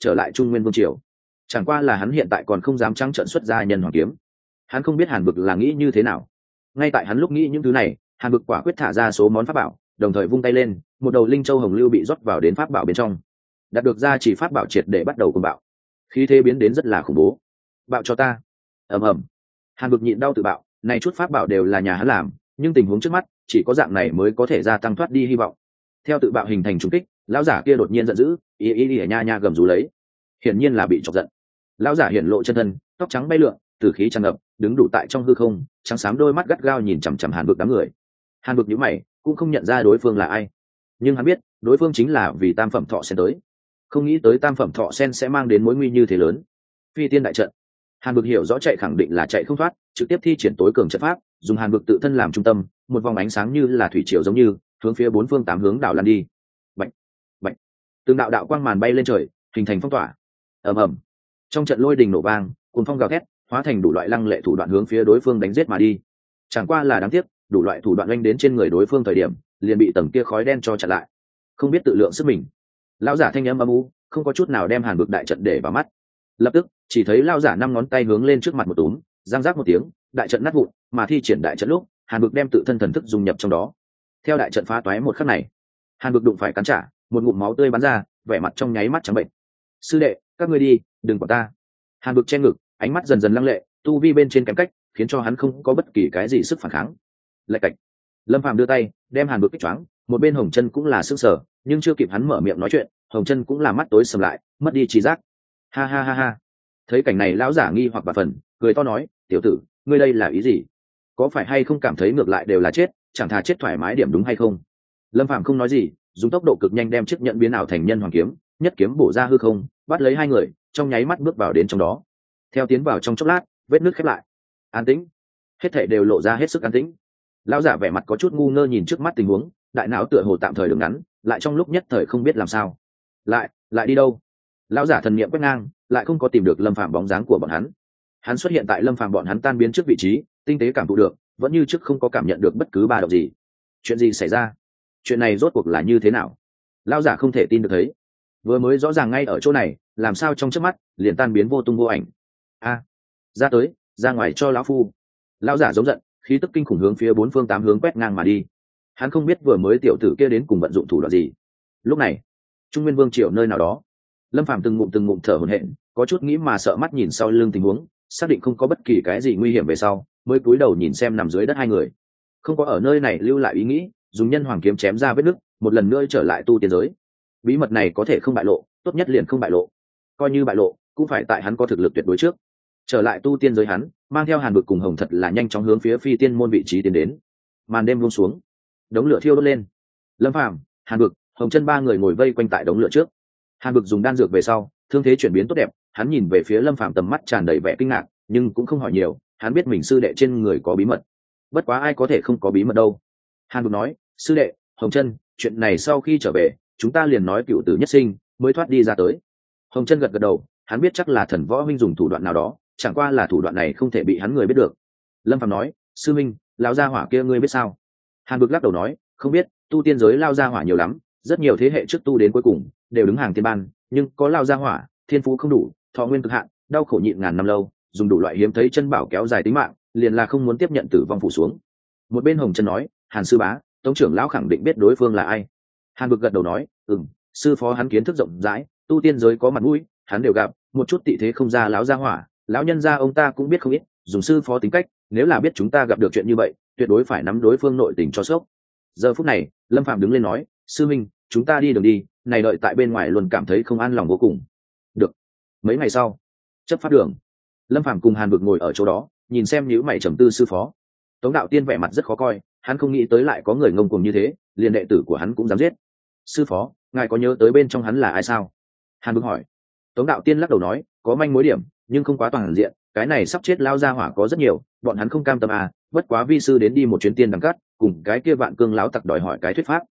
trở lại Trung Nguyên vương triều. Chẳng qua là hắn hiện tại còn không dám trắng trợn xuất ra nhân hoàng kiếm. Hắn không biết Hàn Bực là nghĩ như thế nào. Ngay tại hắn lúc nghĩ những thứ này, Hàn Bực quả quyết thả ra số món pháp bảo, đồng thời vung tay lên, một đầu linh châu hồng lưu bị rót vào đến pháp bảo bên trong. Đạt được ra chỉ pháp bảo triệt để bắt đầu cuồng bạo, khí thế biến đến rất là khủng bố. Bạo cho ta! Ầm ầm. Hàn Bực nhịn đau tự bạo, này chút pháp bảo đều là nhà hắn làm, nhưng tình huống trước mắt chỉ có dạng này mới có thể gia tăng thoát đi hy vọng. Theo tự bạo hình thành trùng kích, lão giả kia đột nhiên giận dữ, ý nha nha gầm rú lấy, hiển nhiên là bị chọc giận. Lão giả hiển lộ chân thân, tóc trắng bay lượn, tử khí tràn ngập, đứng đủ tại trong hư không, trắng xám đôi mắt gắt gao nhìn chằm chằm Hàn Bực đám người. Hàn Bực nhíu mày, cũng không nhận ra đối phương là ai, nhưng hắn biết đối phương chính là vì tam phẩm thọ sen tới. Không nghĩ tới tam phẩm thọ sen sẽ mang đến mối nguy như thế lớn. Phi tiên đại trận. Hàn Bực hiểu rõ chạy khẳng định là chạy không thoát, trực tiếp thi triển tối cường trận pháp, dùng Hàn Bực tự thân làm trung tâm, một vòng ánh sáng như là thủy triều giống như hướng phía bốn phương tám hướng đảo lan đi. Bạch, bạch, từng đạo đạo quang màn bay lên trời, hình thành phong tỏa. Ầm ầm. Trong trận lôi đình nổ vang, cuồng phong gào thét, hóa thành đủ loại lăng lệ thủ đoạn hướng phía đối phương đánh giết mà đi. Chẳng qua là đáng tiếc, đủ loại thủ đoạn oanh đến trên người đối phương thời điểm, liền bị tầng kia khói đen cho chặn lại. Không biết tự lượng sức mình. Lão giả thanh âm âm u, không có chút nào đem Hàn Bực đại trận để vào mắt. Lập tức, chỉ thấy lão giả năm ngón tay hướng lên trước mặt một túm, giang giác một tiếng, đại trận nát vụn, mà thi triển đại trận lúc, Hàn Bực đem tự thân thần thức dung nhập trong đó. Theo đại trận phá toái một khắc này, Hàn Bực đụng phải cắn trả, một ngụm máu tươi bắn ra, vẻ mặt trong nháy mắt trắng bệnh. Sư đệ, các ngươi đi, đừng quản ta. Hàn Bực che ngực, ánh mắt dần dần lăng lệ, tu vi bên trên kém cách, khiến cho hắn không có bất kỳ cái gì sức phản kháng. Lạch cạch. Lâm Phàm đưa tay, đem Hàn Bực kích choáng, một bên Hồng Chân cũng là sững sờ, nhưng chưa kịp hắn mở miệng nói chuyện, Hồng Chân cũng là mắt tối sầm lại, mất đi trí giác. Ha ha ha ha. Thấy cảnh này lão giả nghi hoặc bạt phần, cười to nói, tiểu tử, ngươi đây là ý gì? Có phải hay không cảm thấy ngược lại đều là chết, chẳng thà chết thoải mái điểm đúng hay không? Lâm Phàm không nói gì, dùng tốc độ cực nhanh đem chiếc nhẫn biến ảo thành nhân hoàng kiếm, nhất kiếm bổ ra hư không, bắt lấy hai người, trong nháy mắt bước vào đến trong đó. Theo tiến vào trong chốc lát, vết nước khép lại. An tĩnh. Hết thảy đều lộ ra hết sức an tĩnh. Lão giả vẻ mặt có chút ngu ngơ nhìn trước mắt tình huống, đại não tựa hồ tạm thời đứng ngắn, lại trong lúc nhất thời không biết làm sao. Lại đi đâu? Lão giả thần niệm quét ngang, lại không có tìm được Lâm Phàm bóng dáng của bọn hắn. Hắn xuất hiện tại Lâm Phàm bọn hắn tan biến trước vị trí, tinh tế cảm thụ được, vẫn như trước không có cảm nhận được bất cứ ba động gì. Chuyện gì xảy ra? Chuyện này rốt cuộc là như thế nào? Lão giả không thể tin được thấy. Vừa mới rõ ràng ngay ở chỗ này, làm sao trong chớp mắt liền tan biến vô tung vô ảnh? A, ra tới, ra ngoài cho lão phu. Lão giả giống giận, khí tức kinh khủng hướng phía bốn phương tám hướng quét ngang mà đi. Hắn không biết vừa mới tiểu tử kia đến cùng vận dụng thủ đoạn gì. Lúc này, Trung Nguyên Vương triều nơi nào đó, Lâm Phàm từng ngụm thở hổn hển, có chút nghĩ mà sợ mắt nhìn sau lưng tình huống, xác định không có bất kỳ cái gì nguy hiểm về sau, mới cúi đầu nhìn xem nằm dưới đất hai người. Không có ở nơi này lưu lại ý nghĩ, dùng nhân hoàng kiếm chém ra vết nứt, một lần nữa trở lại tu tiên giới. Bí mật này có thể không bại lộ, tốt nhất liền không bại lộ. Coi như bại lộ, cũng phải tại hắn có thực lực tuyệt đối trước. Trở lại tu tiên giới hắn, mang theo Hàn Bực cùng Hồng Thật là nhanh chóng hướng phía phi tiên môn vị trí tiến đến. Màn đêm buông xuống, đống lửa thiêu đốt lên. Lâm Phàm, Hàn Bực, Hồng Chân ba người ngồi vây quanh tại đống lửa trước. Hàn Bực dùng đan dược về sau, thương thế chuyển biến tốt đẹp, hắn nhìn về phía Lâm Phàm tầm mắt tràn đầy vẻ kinh ngạc, nhưng cũng không hỏi nhiều, hắn biết mình sư đệ trên người có bí mật. Bất quá ai có thể không có bí mật đâu. Hàn Bực nói, sư đệ, Hồng Chân, chuyện này sau khi trở về, chúng ta liền nói cựu tử nhất sinh, mới thoát đi ra tới. Hồng Chân gật gật đầu, hắn biết chắc là Thần Võ huynh dùng thủ đoạn nào đó, chẳng qua là thủ đoạn này không thể bị hắn người biết được. Lâm Phàm nói, sư minh, lão gia hỏa kia ngươi biết sao? Hàn Bực lắc đầu nói, không biết, tu tiên giới lao gia hỏa nhiều lắm, rất nhiều thế hệ trước tu đến cuối cùng đều đứng hàng tiên ban, nhưng có lao gia hỏa, thiên phú không đủ, thọ nguyên cực hạn, đau khổ nhịn ngàn năm lâu, dùng đủ loại hiếm thấy chân bảo kéo dài tính mạng, liền là không muốn tiếp nhận tử vong phủ xuống. Một bên Hồng Chân nói, Hàn sư bá, tống trưởng lão khẳng định biết đối phương là ai. Hàn Bực gật đầu nói, sư phó hắn kiến thức rộng rãi, tu tiên giới có mặt mũi, hắn đều gặp, một chút tị thế không ra lão gia hỏa, lão nhân gia ông ta cũng biết không ít, dùng sư phó tính cách, nếu là biết chúng ta gặp được chuyện như vậy, tuyệt đối phải nắm đối phương nội tình cho sốc. Giờ phút này, Lâm Phạm đứng lên nói, sư minh, chúng ta đi đường đi, này đợi tại bên ngoài luôn cảm thấy không an lòng vô cùng. Được. Mấy ngày sau, chấp pháp đường, Lâm Phạm cùng Hàn Bực ngồi ở chỗ đó, nhìn xem nhíu mày trầm tư sư phó. Tống Đạo Tiên vẻ mặt rất khó coi, hắn không nghĩ tới lại có người ngông cuồng như thế, liền đệ tử của hắn cũng dám giết. Sư phó, ngài có nhớ tới bên trong hắn là ai sao? Hàn Bực hỏi. Tống Đạo Tiên lắc đầu nói, có manh mối điểm, nhưng không quá toàn diện, cái này sắp chết lao ra hỏa có rất nhiều, bọn hắn không cam tâm à, bất quá vi sư đến đi một chuyến tiên đằng cắt, cùng cái kia Vạn Cương láo tặc đòi hỏi cái thuyết pháp.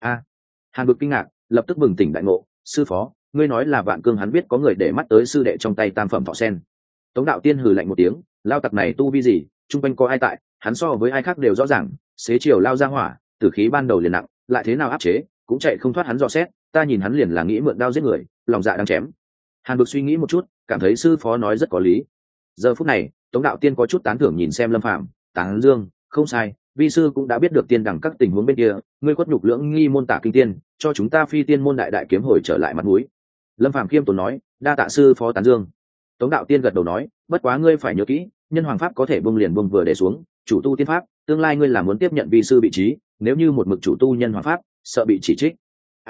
Hàn Bực kinh ngạc, lập tức bừng tỉnh đại ngộ, sư phó, ngươi nói là Vạn Cương hắn biết có người để mắt tới sư đệ trong tay tam phẩm thọ sen. Tống Đạo Tiên hừ lạnh một tiếng, lao tặc này tu vi gì, chung quanh có ai tại, hắn so với ai khác đều rõ ràng, xế chiều lao ra hỏa, tử khí ban đầu liền nặng, lại thế nào áp chế, cũng chạy không thoát hắn dò xét, ta nhìn hắn liền là nghĩ mượn đao giết người, lòng dạ đang chém. Hàn Bực suy nghĩ một chút, cảm thấy sư phó nói rất có lý. Giờ phút này, Tống đạo tiên có chút tán thưởng nhìn xem Lâm Phàm, tán dương, không sai, vi sư cũng đã biết được tiên đẳng các tình huống bên kia, ngươi khuất nhục lưỡng nghi môn tả kinh tiên, cho chúng ta phi tiên môn đại đại kiếm hồi trở lại mặt mũi. Lâm Phàm khiêm tốn nói, đa tạ sư phó tán dương. Tống đạo tiên gật đầu nói, bất quá ngươi phải nhớ kỹ, nhân hoàng pháp có thể bông liền bông vừa để xuống, chủ tu tiên pháp, tương lai ngươi là muốn tiếp nhận vi sư vị trí, nếu như một mực chủ tu nhân hoàng pháp, sợ bị chỉ trích.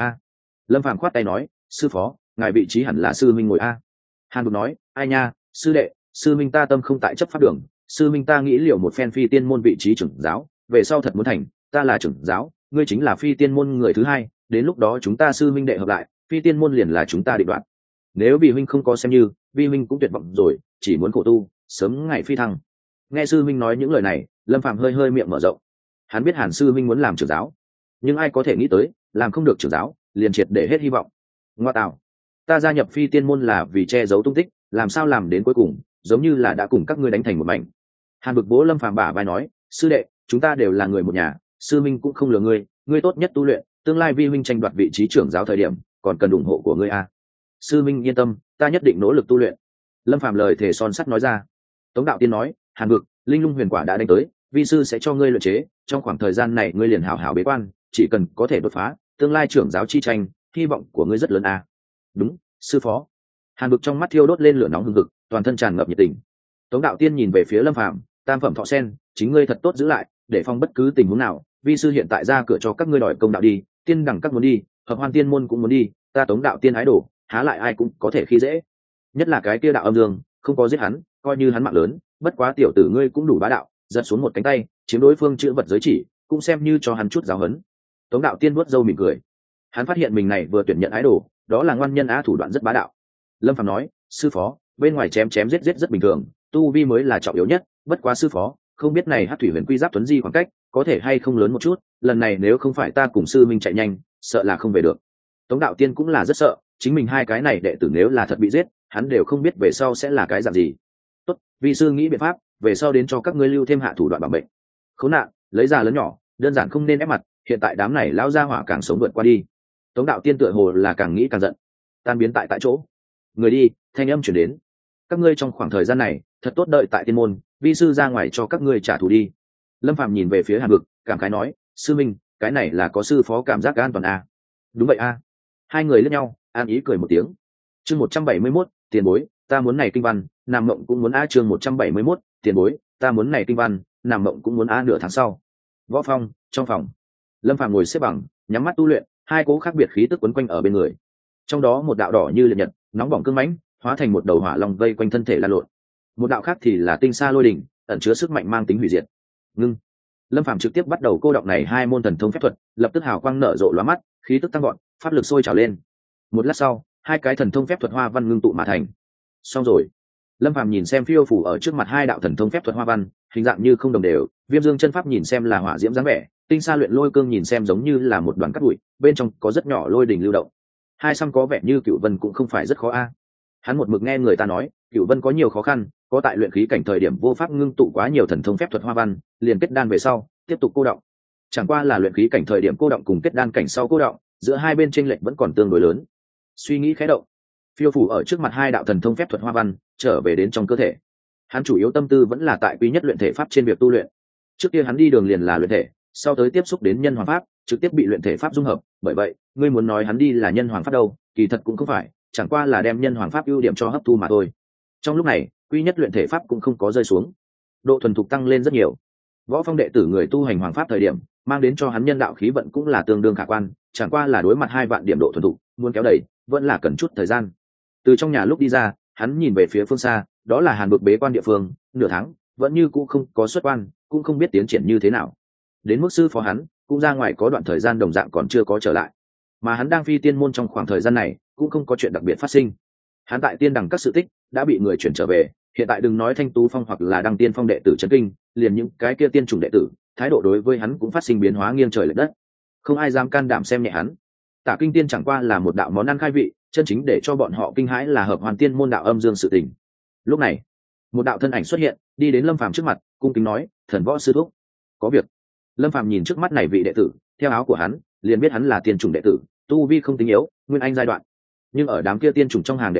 Lâm Phàm khoát tay nói, sư phó, ngài vị trí hẳn là sư minh ngồi a. Hàn Bực nói, ai nha, sư đệ, sư minh ta tâm không tại chấp pháp đường, sư minh ta nghĩ liệu một phen phi tiên môn vị trí trưởng giáo, về sau thật muốn thành, ta là trưởng giáo, ngươi chính là phi tiên môn người thứ hai, đến lúc đó chúng ta sư minh đệ hợp lại, phi tiên môn liền là chúng ta định đoạt. Nếu vì huynh không có xem như, vi huynh cũng tuyệt vọng rồi, chỉ muốn khổ tu, sớm ngày phi thăng. Nghe sư minh nói những lời này, Lâm Phàm hơi hơi miệng mở rộng. Hắn biết Hàn sư minh muốn làm trưởng giáo, nhưng ai có thể nghĩ tới, làm không được trưởng giáo, liền triệt để hết hy vọng. Ngoa tạo, ta gia nhập phi tiên môn là vì che giấu tung tích, làm sao làm đến cuối cùng giống như là đã cùng các ngươi đánh thành một mảnh. Hàn Bực vỗ Lâm Phàm bả vai nói, sư đệ, chúng ta đều là người một nhà, sư minh cũng không lừa ngươi, ngươi tốt nhất tu luyện, tương lai vi huynh tranh đoạt vị trí trưởng giáo thời điểm còn cần ủng hộ của ngươi a. Sư minh yên tâm, ta nhất định nỗ lực tu luyện. Lâm Phàm lời thề son sắt nói ra. Tống đạo tiên nói, Hàn Bực, linh lung huyền quả đã đánh tới, vi sư sẽ cho ngươi luyện chế, trong khoảng thời gian này ngươi liền hảo hảo bế quan, chỉ cần có thể đột phá, tương lai trưởng giáo chi tranh, hy vọng của ngươi rất lớn a. Đúng, sư phó. Hàn Bực trong mắt thiêu đốt lên lửa nóng hừng hực, toàn thân tràn ngập nhiệt tình. Tống đạo tiên nhìn về phía Lâm Phàm, tam phẩm thọ sen, chính ngươi thật tốt giữ lại, để phòng bất cứ tình huống nào, vi sư hiện tại ra cửa cho các ngươi đòi công đạo đi, tiên đẳng các muốn đi, hợp hoan tiên môn cũng muốn đi, ta Tống đạo tiên ái đồ, há lại ai cũng có thể khi dễ. Nhất là cái kia đạo âm dương, không có giết hắn, coi như hắn mạng lớn, bất quá tiểu tử ngươi cũng đủ bá đạo, giật xuống một cánh tay, chiếm đối phương chữ vật giới chỉ, cũng xem như cho hắn chút giáo huấn. Tống đạo tiên vuốt râu mỉm cười. Hắn phát hiện mình này vừa tuyển nhận ái đồ, đó là ngoan nhân á thủ đoạn rất bá đạo. Lâm Phàm nói, sư phó, bên ngoài chém chém giết giết rất bình thường, tu vi mới là trọng yếu nhất, bất quá sư phó, không biết này Hắc Thủy Huyền Quy Giáp Tuấn Di khoảng cách có thể hay không lớn một chút, lần này nếu không phải ta cùng sư minh chạy nhanh, sợ là không về được. Tống đạo tiên cũng là rất sợ, chính mình hai cái này đệ tử nếu là thật bị giết, hắn đều không biết về sau sẽ là cái dạng gì. Tốt, vị sư nghĩ biện pháp, về sau đến cho các ngươi lưu thêm hạ thủ đoạn bảo mệnh. Khốn nạn, lấy ra lớn nhỏ, đơn giản không nên ép mặt, hiện tại đám này lão gia hỏa càng sống vượt qua đi. Tống đạo tiên tựa hồ là càng nghĩ càng giận, tan biến tại chỗ. Người đi, thanh âm chuyển đến, các ngươi trong khoảng thời gian này thật tốt đợi tại tiên môn, vi sư ra ngoài cho các ngươi trả thù đi. Lâm Phàm nhìn về phía Hàn Bực, cảm khái nói, sư minh, cái này là có sư phó cảm giác an toàn a. Đúng vậy a. Hai người lẫn nhau an ý cười một tiếng. Chương 171, tiền bối, ta muốn này kinh văn, Nam Mộng cũng muốn a. Chương 171, tiền bối, ta muốn này kinh văn, Nam Mộng cũng muốn a. Nửa tháng sau, Võ Phong trong phòng, Lâm Phàm ngồi xếp bằng, nhắm mắt tu luyện, hai cố khác biệt khí tức quấn quanh ở bên người. Trong đó một đạo đỏ như liệt nhật, nóng bỏng cương mãnh, hóa thành một đầu hỏa long vây quanh thân thể lan lộn. Một đạo khác thì là tinh sa lôi đỉnh, ẩn chứa sức mạnh mang tính hủy diệt. Ngưng. Lâm Phàm trực tiếp bắt đầu cô đọng này hai môn thần thông phép thuật, lập tức hào quang nở rộ lóa mắt, khí tức tăng gọn, pháp lực sôi trào lên. Một lát sau, hai cái thần thông phép thuật hoa văn ngưng tụ mà thành. Xong rồi. Lâm Phàm nhìn xem phiêu phủ ở trước mặt hai đạo thần thông phép thuật hoa văn, hình dạng như không đồng đều, Viêm Dương chân pháp nhìn xem là hỏa diễm dáng vẻ, tinh sa luyện lôi cương nhìn xem giống như là một đoàn cát bụi, bên trong có rất nhỏ lôi đỉnh lưu động. Hai xăm có vẻ như Cửu Vân cũng không phải rất khó a. Hắn một mực nghe người ta nói, Cửu Vân có nhiều khó khăn, có tại luyện khí cảnh thời điểm vô pháp ngưng tụ quá nhiều thần thông phép thuật hoa văn, liền kết đan về sau, tiếp tục cô động. Chẳng qua là luyện khí cảnh thời điểm cô động cùng kết đan cảnh sau cô động, giữa hai bên chênh lệch vẫn còn tương đối lớn. Suy nghĩ khẽ động, phiêu phủ ở trước mặt hai đạo thần thông phép thuật hoa văn, trở về đến trong cơ thể. Hắn chủ yếu tâm tư vẫn là tại quý nhất luyện thể pháp trên việc tu luyện. Trước kia hắn đi đường liền là luyện thể, sau tới tiếp xúc đến nhân hoàng pháp, trực tiếp bị luyện thể pháp dung hợp, bởi vậy, ngươi muốn nói hắn đi là nhân hoàng pháp đâu, kỳ thật cũng không phải, chẳng qua là đem nhân hoàng pháp ưu điểm cho hấp thu mà thôi. Trong lúc này, quy nhất luyện thể pháp cũng không có rơi xuống, độ thuần thục tăng lên rất nhiều. Võ Phong đệ tử người tu hành hoàng pháp thời điểm, mang đến cho hắn nhân đạo khí vận cũng là tương đương khả quan, chẳng qua là đối mặt 2 vạn điểm độ thuần thục, muốn kéo đẩy, vẫn là cần chút thời gian. Từ trong nhà lúc đi ra, hắn nhìn về phía phương xa, đó là Hàn Bực bế quan địa phương, nửa tháng, vẫn như cũ không có xuất quan, cũng không biết tiến triển như thế nào. Đến mức sư phó hắn, cũng ra ngoài có đoạn thời gian đồng dạng còn chưa có trở lại. Mà hắn đang phi tiên môn trong khoảng thời gian này, cũng không có chuyện đặc biệt phát sinh. Hắn tại tiên đằng các sự tích đã bị người chuyển trở về, hiện tại đừng nói Thanh Tú Phong hoặc là Đăng Tiên Phong đệ tử trấn kinh, liền những cái kia tiên chủng đệ tử, thái độ đối với hắn cũng phát sinh biến hóa nghiêng trời lệch đất. Không ai dám can đảm xem nhẹ hắn. Tả Kinh Tiên chẳng qua là một đạo món ăn khai vị, chân chính để cho bọn họ kinh hãi là hợp hoàn tiên môn đạo âm dương sự tình. Lúc này, một đạo thân ảnh xuất hiện, đi đến Lâm Phàm trước mặt, cung kính nói, "Thần Võ sư thúc, có việc." Lâm Phàm nhìn trước mắt này vị đệ tử, theo áo của hắn, liền biết hắn là tiên chủng đệ tử, tu vi không tính yếu, nguyên anh giai đoạn. Nhưng ở đám kia tiên chủng trong hàng đệ tử,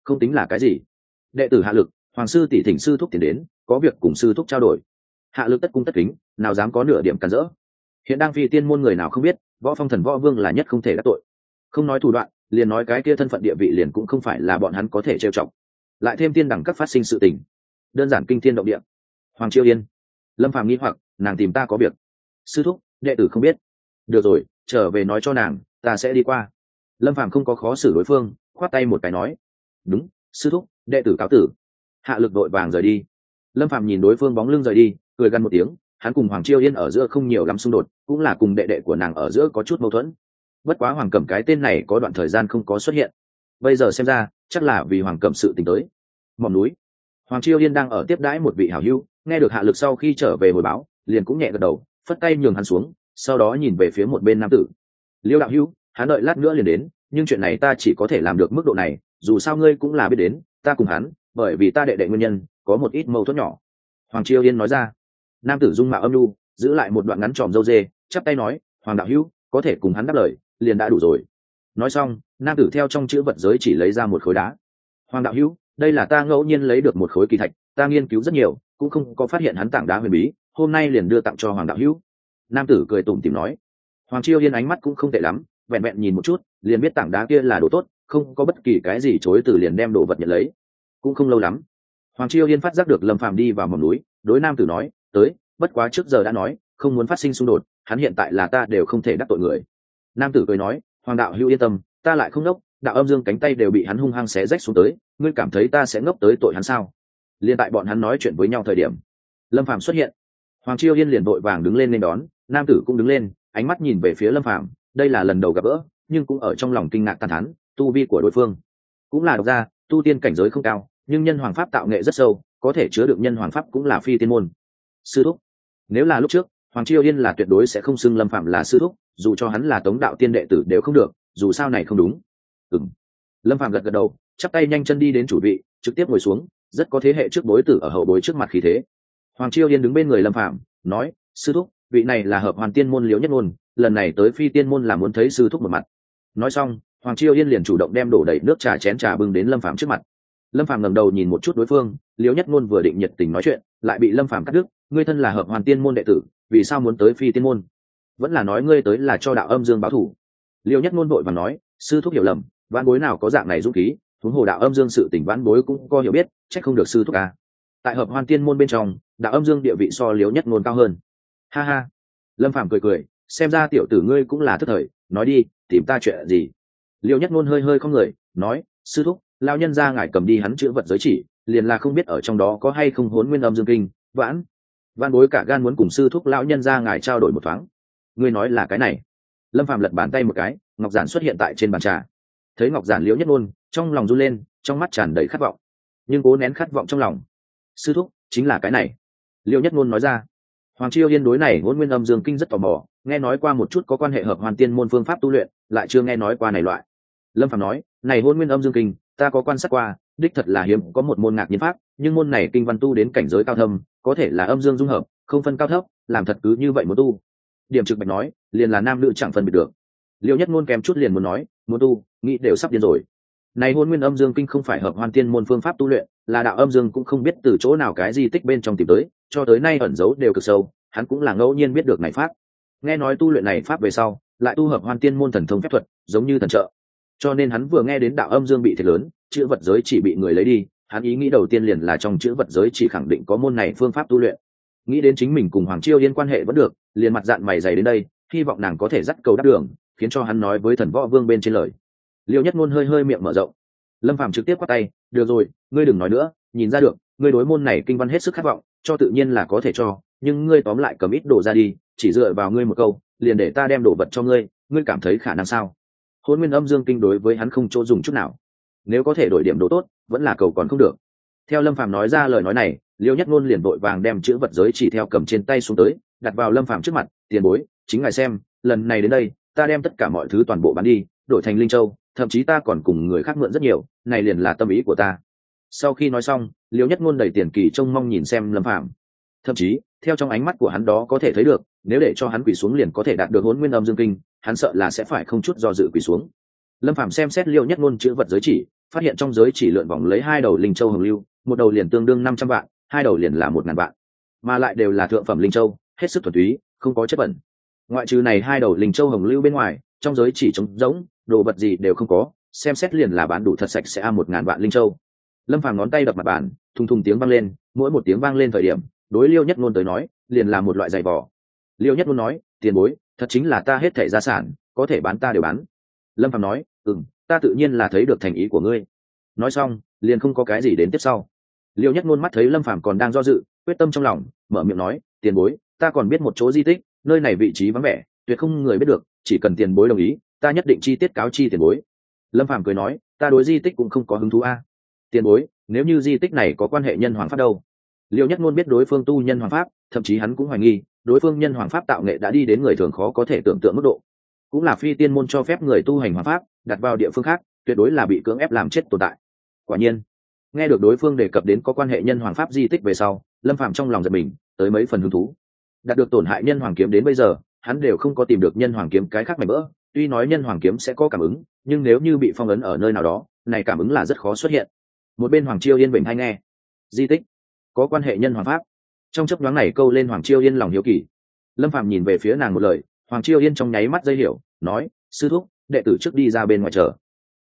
Không tính là cái gì. Đệ tử Hạ Lực, hoàng sư tỷ thỉnh sư thúc tiền đến, có việc cùng sư thúc trao đổi. Hạ Lực tất cung tất kính, nào dám có nửa điểm cản rỡ. Hiện đang phi tiên môn người nào không biết, Võ Phong Thần Võ Vương là nhất không thể đắc tội. Không nói thủ đoạn, liền nói cái kia thân phận địa vị liền cũng không phải là bọn hắn có thể trêu chọc. Lại thêm tiên đẳng các phát sinh sự tình, đơn giản kinh thiên động địa. Hoàng Chiêu Yên, Lâm Phàm nghi hoặc, nàng tìm ta có việc. Sư thúc, đệ tử không biết. Được rồi, trở về nói cho nàng, ta sẽ đi qua. Lâm Phàm không có khó xử đối phương, khoát tay một cái nói, đúng, sư thúc, đệ tử cáo tử. Hạ Lực đội vàng rời đi. Lâm Phàm nhìn đối phương bóng lưng rời đi, cười gằn một tiếng. Hắn cùng Hoàng Chiêu Yên ở giữa không nhiều lắm xung đột, cũng là cùng đệ đệ của nàng ở giữa có chút mâu thuẫn. Bất quá Hoàng Cẩm cái tên này có đoạn thời gian không có xuất hiện, bây giờ xem ra chắc là vì Hoàng Cẩm sự tình tới. Mỏm núi, Hoàng Chiêu Yên đang ở tiếp đãi một vị hảo hữu, nghe được Hạ Lực sau khi trở về hồi báo, liền cũng nhẹ gật đầu, phất tay nhường hắn xuống, sau đó nhìn về phía một bên nam tử. Liêu đạo hữu, hắn đợi lát nữa liền đến, nhưng chuyện này ta chỉ có thể làm được mức độ này, dù sao ngươi cũng là biết đến, ta cùng hắn, bởi vì ta đệ đệ nguyên nhân, có một ít mâu thuẫn nhỏ. Hoàng Chiêu Yên nói ra. Nam tử dung mạo âm nhu, giữ lại một đoạn ngắn tròm râu dê, chắp tay nói, Hoàng đạo hữu, có thể cùng hắn đáp lời, liền đã đủ rồi. Nói xong, nam tử theo trong chữ vật giới chỉ lấy ra một khối đá. Hoàng đạo hữu, đây là ta ngẫu nhiên lấy được một khối kỳ thạch, ta nghiên cứu rất nhiều, cũng không có phát hiện hắn tảng đá huyền bí, hôm nay liền đưa tặng cho Hoàng đạo hữu. Nam tử cười tủm tỉm nói. Hoàng Chiêu Yên ánh mắt cũng không tệ lắm, vẹn vẹn nhìn một chút, liền biết tảng đá kia là đồ tốt, không có bất kỳ cái gì chối từ liền đem đồ vật nhận lấy. Cũng không lâu lắm, Hoàng Chiêu Yên phát giác được Lâm Phàm đi vào mỏm núi, đối nam tử nói, tới, bất quá trước giờ đã nói, không muốn phát sinh xung đột, hắn hiện tại là ta đều không thể đắc tội người. Nam tử cười nói, Hoàng đạo hữu yên tâm, ta lại không ngốc, đạo âm dương cánh tay đều bị hắn hung hăng xé rách xuống tới, ngươi cảm thấy ta sẽ ngốc tới tội hắn sao? Liên tại bọn hắn nói chuyện với nhau thời điểm, Lâm Phàm xuất hiện. Hoàng Chiêu Yên liền vội vàng đứng lên nên đón, nam tử cũng đứng lên, ánh mắt nhìn về phía Lâm Phàm, đây là lần đầu gặp gỡ, nhưng cũng ở trong lòng kinh ngạc than thán, tu vi của đối phương cũng là độc gia, tu tiên cảnh giới không cao, nhưng nhân hoàng pháp tạo nghệ rất sâu, có thể chứa được nhân hoàng pháp cũng là phi tiên môn. Sư thúc, nếu là lúc trước, Hoàng Chiêu Yên là tuyệt đối sẽ không xưng Lâm Phàm là sư thúc, dù cho hắn là Tống đạo tiên đệ tử đều không được, dù sao này không đúng. Lâm Phàm gật gật đầu, chắp tay nhanh chân đi đến chủ vị, trực tiếp ngồi xuống, rất có thế hệ trước bối tử ở hậu bối trước mặt khí thế. Hoàng Chiêu Yên đứng bên người Lâm Phàm, nói, sư thúc, vị này là Hợp Hoàn Tiên môn Liễu Nhất Ngôn, lần này tới phi tiên môn là muốn thấy sư thúc một mặt. Nói xong, Hoàng Chiêu Yên liền chủ động đem đổ đầy nước trà chén trà bưng đến Lâm Phàm trước mặt. Lâm Phàm ngẩng đầu nhìn một chút đối phương, Liễu Nhất Ngôn vừa định nhiệt tình nói chuyện, lại bị Lâm Phàm cắt đứt, ngươi thân là Hợp Hoàn Tiên môn đệ tử, vì sao muốn tới phi tiên môn? Vẫn là nói ngươi tới là cho đạo âm dương báo thù? Liễu Nhất Ngôn vội vàng nói, sư thúc hiểu lầm, vãn bối nào có dạng này dũng khí, huống hồ đạo âm dương sự tình vãn bối cũng có hiểu biết, trách không được sư thúc à. Tại Hợp Hoàn Tiên môn bên trong, đạo âm dương địa vị so Liễu Nhất Ngôn cao hơn. Ha ha. Lâm Phàm cười cười, xem ra tiểu tử ngươi cũng là thất thời, nói đi, tìm ta chuyện gì? Liễu Nhất Ngôn hơi hơi không người, nói, sư thúc, lão nhân gia ngài cầm đi hắn chữ vật giới chỉ, liền là không biết ở trong đó có hay không hỗn nguyên âm dương kinh, vãn bối cả gan muốn cùng sư thúc lão nhân gia ngài trao đổi một thoáng. Ngươi nói là cái này? Lâm Phàm lật bàn tay một cái, ngọc giản xuất hiện tại trên bàn trà. Thấy ngọc giản, Liễu Nhất Ngôn trong lòng run lên, trong mắt tràn đầy khát vọng, nhưng cố nén khát vọng trong lòng. Sư thúc, chính là cái này. Liễu Nhất Ngôn nói ra. Hoàng Chiêu Yên đối này hỗn nguyên âm dương kinh rất tò mò, nghe nói qua một chút có quan hệ Hợp Hoàn Tiên môn phương pháp tu luyện, lại chưa nghe nói qua này loại. Lâm Phàm nói, này hỗn nguyên âm dương kinh, ta có quan sát qua, đích thật là hiếm có một môn ngạc nhiên pháp, nhưng môn này kinh văn tu đến cảnh giới cao thâm, có thể là âm dương dung hợp, không phân cao thấp, làm thật cứ như vậy muốn tu. Điểm Trực Bạch nói, liền là nam nữ chẳng phân biệt được. Liễu Nhất Ngôn kèm chút liền muốn nói, muốn tu, nghĩ đều sắp điên rồi. Này hôn nguyên âm dương kinh không phải Hợp Hoàn Tiên môn phương pháp tu luyện, là đạo âm dương cũng không biết từ chỗ nào cái di tích bên trong tìm tới, cho tới nay ẩn giấu đều cực sâu, hắn cũng là ngẫu nhiên biết được này pháp. Nghe nói tu luyện này pháp về sau, lại tu Hợp Hoàn Tiên môn thần thông phép thuật, giống như thần trợ. Cho nên hắn vừa nghe đến đạo âm dương bị thiệt lớn, chữ vật giới chỉ bị người lấy đi, hắn ý nghĩ đầu tiên liền là trong chữ vật giới chỉ khẳng định có môn này phương pháp tu luyện. Nghĩ đến chính mình cùng Hoàng Chiêu Yên quan hệ vẫn được, liền mặt dạn mày dày đến đây, hy vọng nàng có thể dắt cầu đáp đường, khiến cho hắn nói với Thần Võ Vương bên trên lời. Liễu Nhất Ngôn hơi hơi miệng mở rộng. Lâm Phàm trực tiếp quát tay, được rồi, ngươi đừng nói nữa, nhìn ra được, ngươi đối môn này kinh văn hết sức khát vọng, cho tự nhiên là có thể cho, nhưng ngươi tóm lại cầm ít đồ ra đi, chỉ dựa vào ngươi một câu, liền để ta đem đồ vật cho ngươi, ngươi cảm thấy khả năng sao? Hôn nguyên âm dương kinh đối với hắn không chỗ dùng chút nào, nếu có thể đổi điểm đồ tốt, vẫn là cầu còn không được. Theo Lâm Phàm nói ra lời nói này, Liễu Nhất Ngôn liền vội vàng đem chữ vật giới chỉ theo cầm trên tay xuống tới, đặt vào Lâm Phàm trước mặt, tiền bối, chính ngài xem, lần này đến đây, ta đem tất cả mọi thứ toàn bộ bán đi, đổi thành linh châu, thậm chí ta còn cùng người khác mượn rất nhiều, này liền là tâm ý của ta. Sau khi nói xong, Liễu Nhất Ngôn đầy tiền kỳ trông mong nhìn xem Lâm Phàm, thậm chí theo trong ánh mắt của hắn đó có thể thấy được, nếu để cho hắn quỳ xuống liền có thể đạt được hỗn nguyên âm dương kinh, hắn sợ là sẽ phải không chút do dự quỳ xuống. Lâm Phàm xem xét Liễu Nhất Ngôn chữ vật giới chỉ, phát hiện trong giới chỉ lượn vòng lấy 2 đầu linh châu hồng lưu, một đầu liền tương đương 500 vạn, 2 đầu liền là 1.000 vạn, mà lại đều là thượng phẩm linh châu, hết sức thuần túy, không có chất bẩn. Ngoại trừ này 2 đầu linh châu hồng lưu bên ngoài, trong giới chỉ trống rỗng, đồ vật gì đều không có, xem xét liền là bán đủ thật sạch sẽ 1.000 vạn linh châu. Lâm Phàm ngón tay đập mặt bàn, thùng thùng tiếng vang lên, mỗi một tiếng vang lên thời điểm, đối Liêu Nhất Ngôn tới nói, liền là một loại giày vò. Liêu Nhất Ngôn nói, tiền bối, thật chính là ta hết thảy gia sản, có thể bán ta đều bán. Lâm Phàm nói, ta tự nhiên là thấy được thành ý của ngươi. Nói xong, liền không có cái gì đến tiếp sau. Liêu Nhất Ngôn mắt thấy Lâm Phàm còn đang do dự, quyết tâm trong lòng, mở miệng nói, tiền bối, ta còn biết một chỗ di tích, nơi này vị trí vắng vẻ, tuyệt không người biết được, chỉ cần tiền bối đồng ý, ta nhất định chi tiết cáo chi tiền bối. Lâm Phàm cười nói, ta đối di tích cũng không có hứng thú a. Tiền bối, nếu như di tích này có quan hệ nhân hoàng pháp đâu? Liêu Nhất Ngôn biết đối phương tu nhân hoàng pháp, thậm chí hắn cũng hoài nghi, đối phương nhân hoàng pháp tạo nghệ đã đi đến người thường khó có thể tưởng tượng mức độ. Cũng là phi tiên môn cho phép người tu hành hoàng pháp đặt vào địa phương khác, tuyệt đối là bị cưỡng ép làm chết tồn tại. Quả nhiên, nghe được đối phương đề cập đến có quan hệ nhân hoàng pháp di tích về sau, Lâm Phàm trong lòng giật mình, tới mấy phần hứng thú. Đạt được tổn hại nhân hoàng kiếm đến bây giờ, hắn đều không có tìm được nhân hoàng kiếm cái khác mảnh vỡ. Tuy nói nhân hoàng kiếm sẽ có cảm ứng, nhưng nếu như bị phong ấn ở nơi nào đó, này cảm ứng là rất khó xuất hiện. Một bên Hoàng Chiêu Yên bình hay nghe, di tích có quan hệ nhân hoàng pháp. Trong chốc nhoáng này câu lên Hoàng Chiêu Yên lòng hiếu kỳ. Lâm Phàm nhìn về phía nàng một lời, Hoàng Chiêu Yên trong nháy mắt dây hiểu, nói, sư thúc, đệ tử trước đi ra bên ngoài chờ.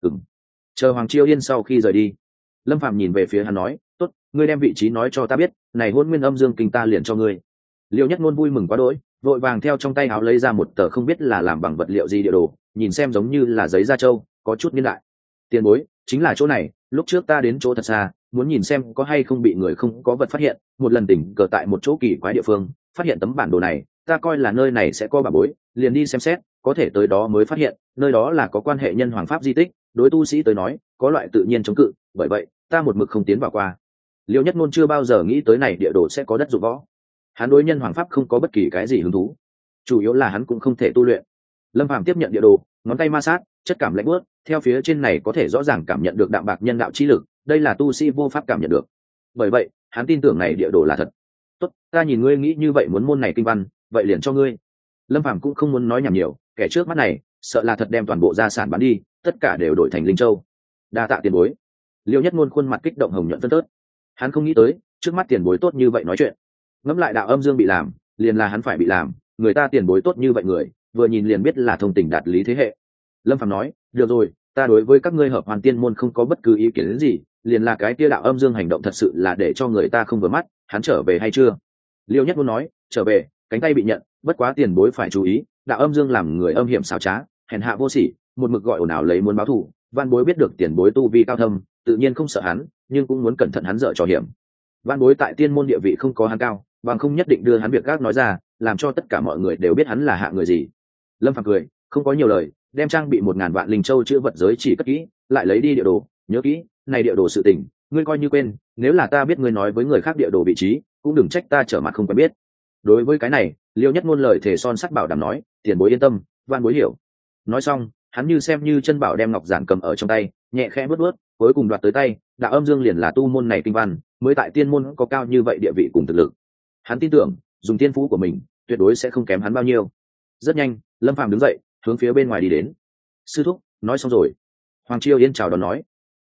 Chờ Hoàng Chiêu Yên sau khi rời đi, Lâm Phàm nhìn về phía hắn nói, tốt, ngươi đem vị trí nói cho ta biết, này Hôn Nguyên Âm Dương Kinh ta liền cho ngươi. Liêu Nhất Ngôn vui mừng quá đỗi, vội vàng theo trong tay áo lấy ra một tờ không biết là làm bằng vật liệu gì địa đồ, nhìn xem giống như là giấy da trâu, có chút niên đại. Tiền bối, chính là chỗ này, lúc trước ta đến chỗ thật xa, muốn nhìn xem có hay không bị người không có vật phát hiện, một lần tỉnh cờ tại một chỗ kỳ quái địa phương, phát hiện tấm bản đồ này, ta coi là nơi này sẽ có bảo bối, liền đi xem xét, có thể tới đó mới phát hiện, nơi đó là có quan hệ nhân hoàng pháp di tích, đối tu sĩ tới nói, có loại tự nhiên chống cự, bởi vậy, ta một mực không tiến vào qua. Liêu Nhất Ngôn chưa bao giờ nghĩ tới này địa đồ sẽ có đất dụng võ. Hắn đối nhân hoàng pháp không có bất kỳ cái gì hứng thú, chủ yếu là hắn cũng không thể tu luyện. Lâm Phàm tiếp nhận địa đồ, ngón tay ma sát, chất cảm lạnh buốt, theo phía trên này có thể rõ ràng cảm nhận được đạm bạc nhân đạo chi lực, đây là tu sĩ vô pháp cảm nhận được. Bởi vậy, hắn tin tưởng này địa đồ là thật. Tốt, ta nhìn ngươi nghĩ như vậy muốn môn này kinh văn, vậy liền cho ngươi. Lâm Phàm cũng không muốn nói nhảm nhiều, kẻ trước mắt này, sợ là thật đem toàn bộ gia sản bán đi, tất cả đều đổi thành linh châu. Đa tạ tiền bối. Liêu Nhất Ngôn khuôn mặt kích động hồng nhuận phân tớt. Hắn không nghĩ tới, trước mắt tiền bối tốt như vậy nói chuyện. Ngẫm lại đạo âm dương bị làm, liền là hắn phải bị làm, người ta tiền bối tốt như vậy người, vừa nhìn liền biết là thông tình đạt lý thế hệ. Lâm Phàm nói, được rồi, ta đối với các ngươi Hợp Hoàn Tiên môn không có bất cứ ý kiến gì, liền là cái kia đạo âm dương hành động thật sự là để cho người ta không vừa mắt, hắn trở về hay chưa? Liêu Nhất Ngôn nói, trở về, cánh tay bị nhận, bất quá tiền bối phải chú ý, đạo âm dương làm người âm hiểm xảo trá, hèn hạ vô sỉ, một mực gọi ồn ào lấy muốn báo thù, Van Bối biết được tiền bối tu vi cao thâm, tự nhiên không sợ hắn, nhưng cũng muốn cẩn thận hắn dở trò hiểm. Van Bối tại tiên môn địa vị không có hắn cao, bằng không nhất định đưa hắn việc gác nói ra, làm cho tất cả mọi người đều biết hắn là hạ người gì. Lâm Phàm cười, không có nhiều lời, đem trang bị 1.000 vạn linh châu chữ vật giới chỉ cất kỹ, lại lấy đi địa đồ, nhớ kỹ, này địa đồ sự tình, ngươi coi như quên, nếu là ta biết ngươi nói với người khác địa đồ vị trí, cũng đừng trách ta trở mặt không quen biết. Đối với cái này, Liêu Nhất Ngôn lời thể son sắt bảo đảm nói, tiền bối yên tâm, Van Bối hiểu. Nói xong, hắn như xem như chân bảo đem ngọc giản cầm ở trong tay, nhẹ khẽ bước bước, cuối cùng đoạt tới tay, đạo âm dương liền là tu môn này kinh văn, mới tại tiên môn có cao như vậy địa vị cùng thực lực. Hắn tin tưởng, dùng tiên phú của mình, tuyệt đối sẽ không kém hắn bao nhiêu. Rất nhanh, Lâm Phàm đứng dậy, hướng phía bên ngoài đi đến. Sư thúc, nói xong rồi. Hoàng Chiêu Yên chào đón nói.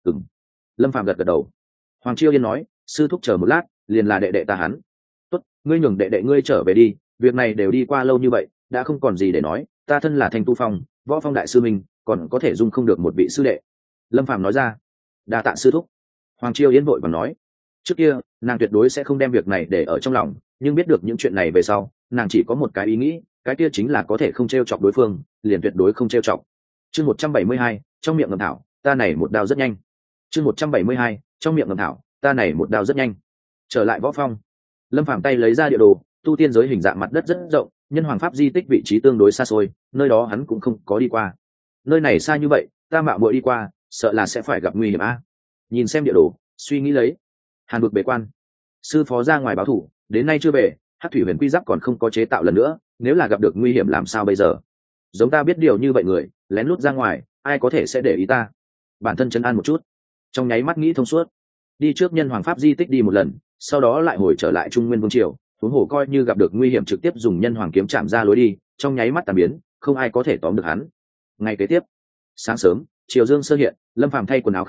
Lâm Phàm gật gật đầu. Hoàng Chiêu Yên nói, sư thúc chờ một lát, liền là đệ đệ ta hắn. Tốt, ngươi nhường đệ đệ ngươi trở về đi, việc này đều đi qua lâu như vậy, đã không còn gì để nói, ta thân là Thanh Tu Phong, Võ Phong đại sư mình, còn có thể dung không được một vị sư đệ. Lâm Phàm nói ra. Đa tạ sư thúc. Hoàng Chiêu Yên vội vàng nói. Trước kia, nàng tuyệt đối sẽ không đem việc này để ở trong lòng, nhưng biết được những chuyện này về sau, nàng chỉ có một cái ý nghĩ, cái kia chính là có thể không trêu chọc đối phương, liền tuyệt đối không trêu chọc. Chương 172, trong miệng ngầm thảo, ta này một đao rất nhanh. Chương 172, trong miệng ngầm thảo, ta này một đao rất nhanh. Trở lại Võ Phong, Lâm Phàm tay lấy ra địa đồ, tu tiên giới hình dạng mặt đất rất rộng, nhân hoàng pháp di tích vị trí tương đối xa xôi, nơi đó hắn cũng không có đi qua. Nơi này xa như vậy, ta mạo muội đi qua, sợ là sẽ phải gặp nguy hiểm a. Nhìn xem địa đồ, suy nghĩ lấy. Hàn Bực bế quan, sư phó ra ngoài báo thủ, đến nay chưa về, Hắc Thủy Huyền Quy Giáp còn không có chế tạo lần nữa, nếu là gặp được nguy hiểm làm sao bây giờ? Giống ta biết điều như vậy người, lén lút ra ngoài, ai có thể sẽ để ý ta? Bản thân trấn an một chút, trong nháy mắt nghĩ thông suốt, đi trước nhân hoàng pháp di tích đi một lần, sau đó lại hồi trở lại Trung Nguyên Vương triều, huống hồ coi như gặp được nguy hiểm trực tiếp dùng nhân hoàng kiếm chạm ra lối đi, trong nháy mắt tàn biến, không ai có thể tóm được hắn. Ngày kế tiếp, sáng sớm, chiều dương sơ hiện, Lâm Phàm thay quần áo khác,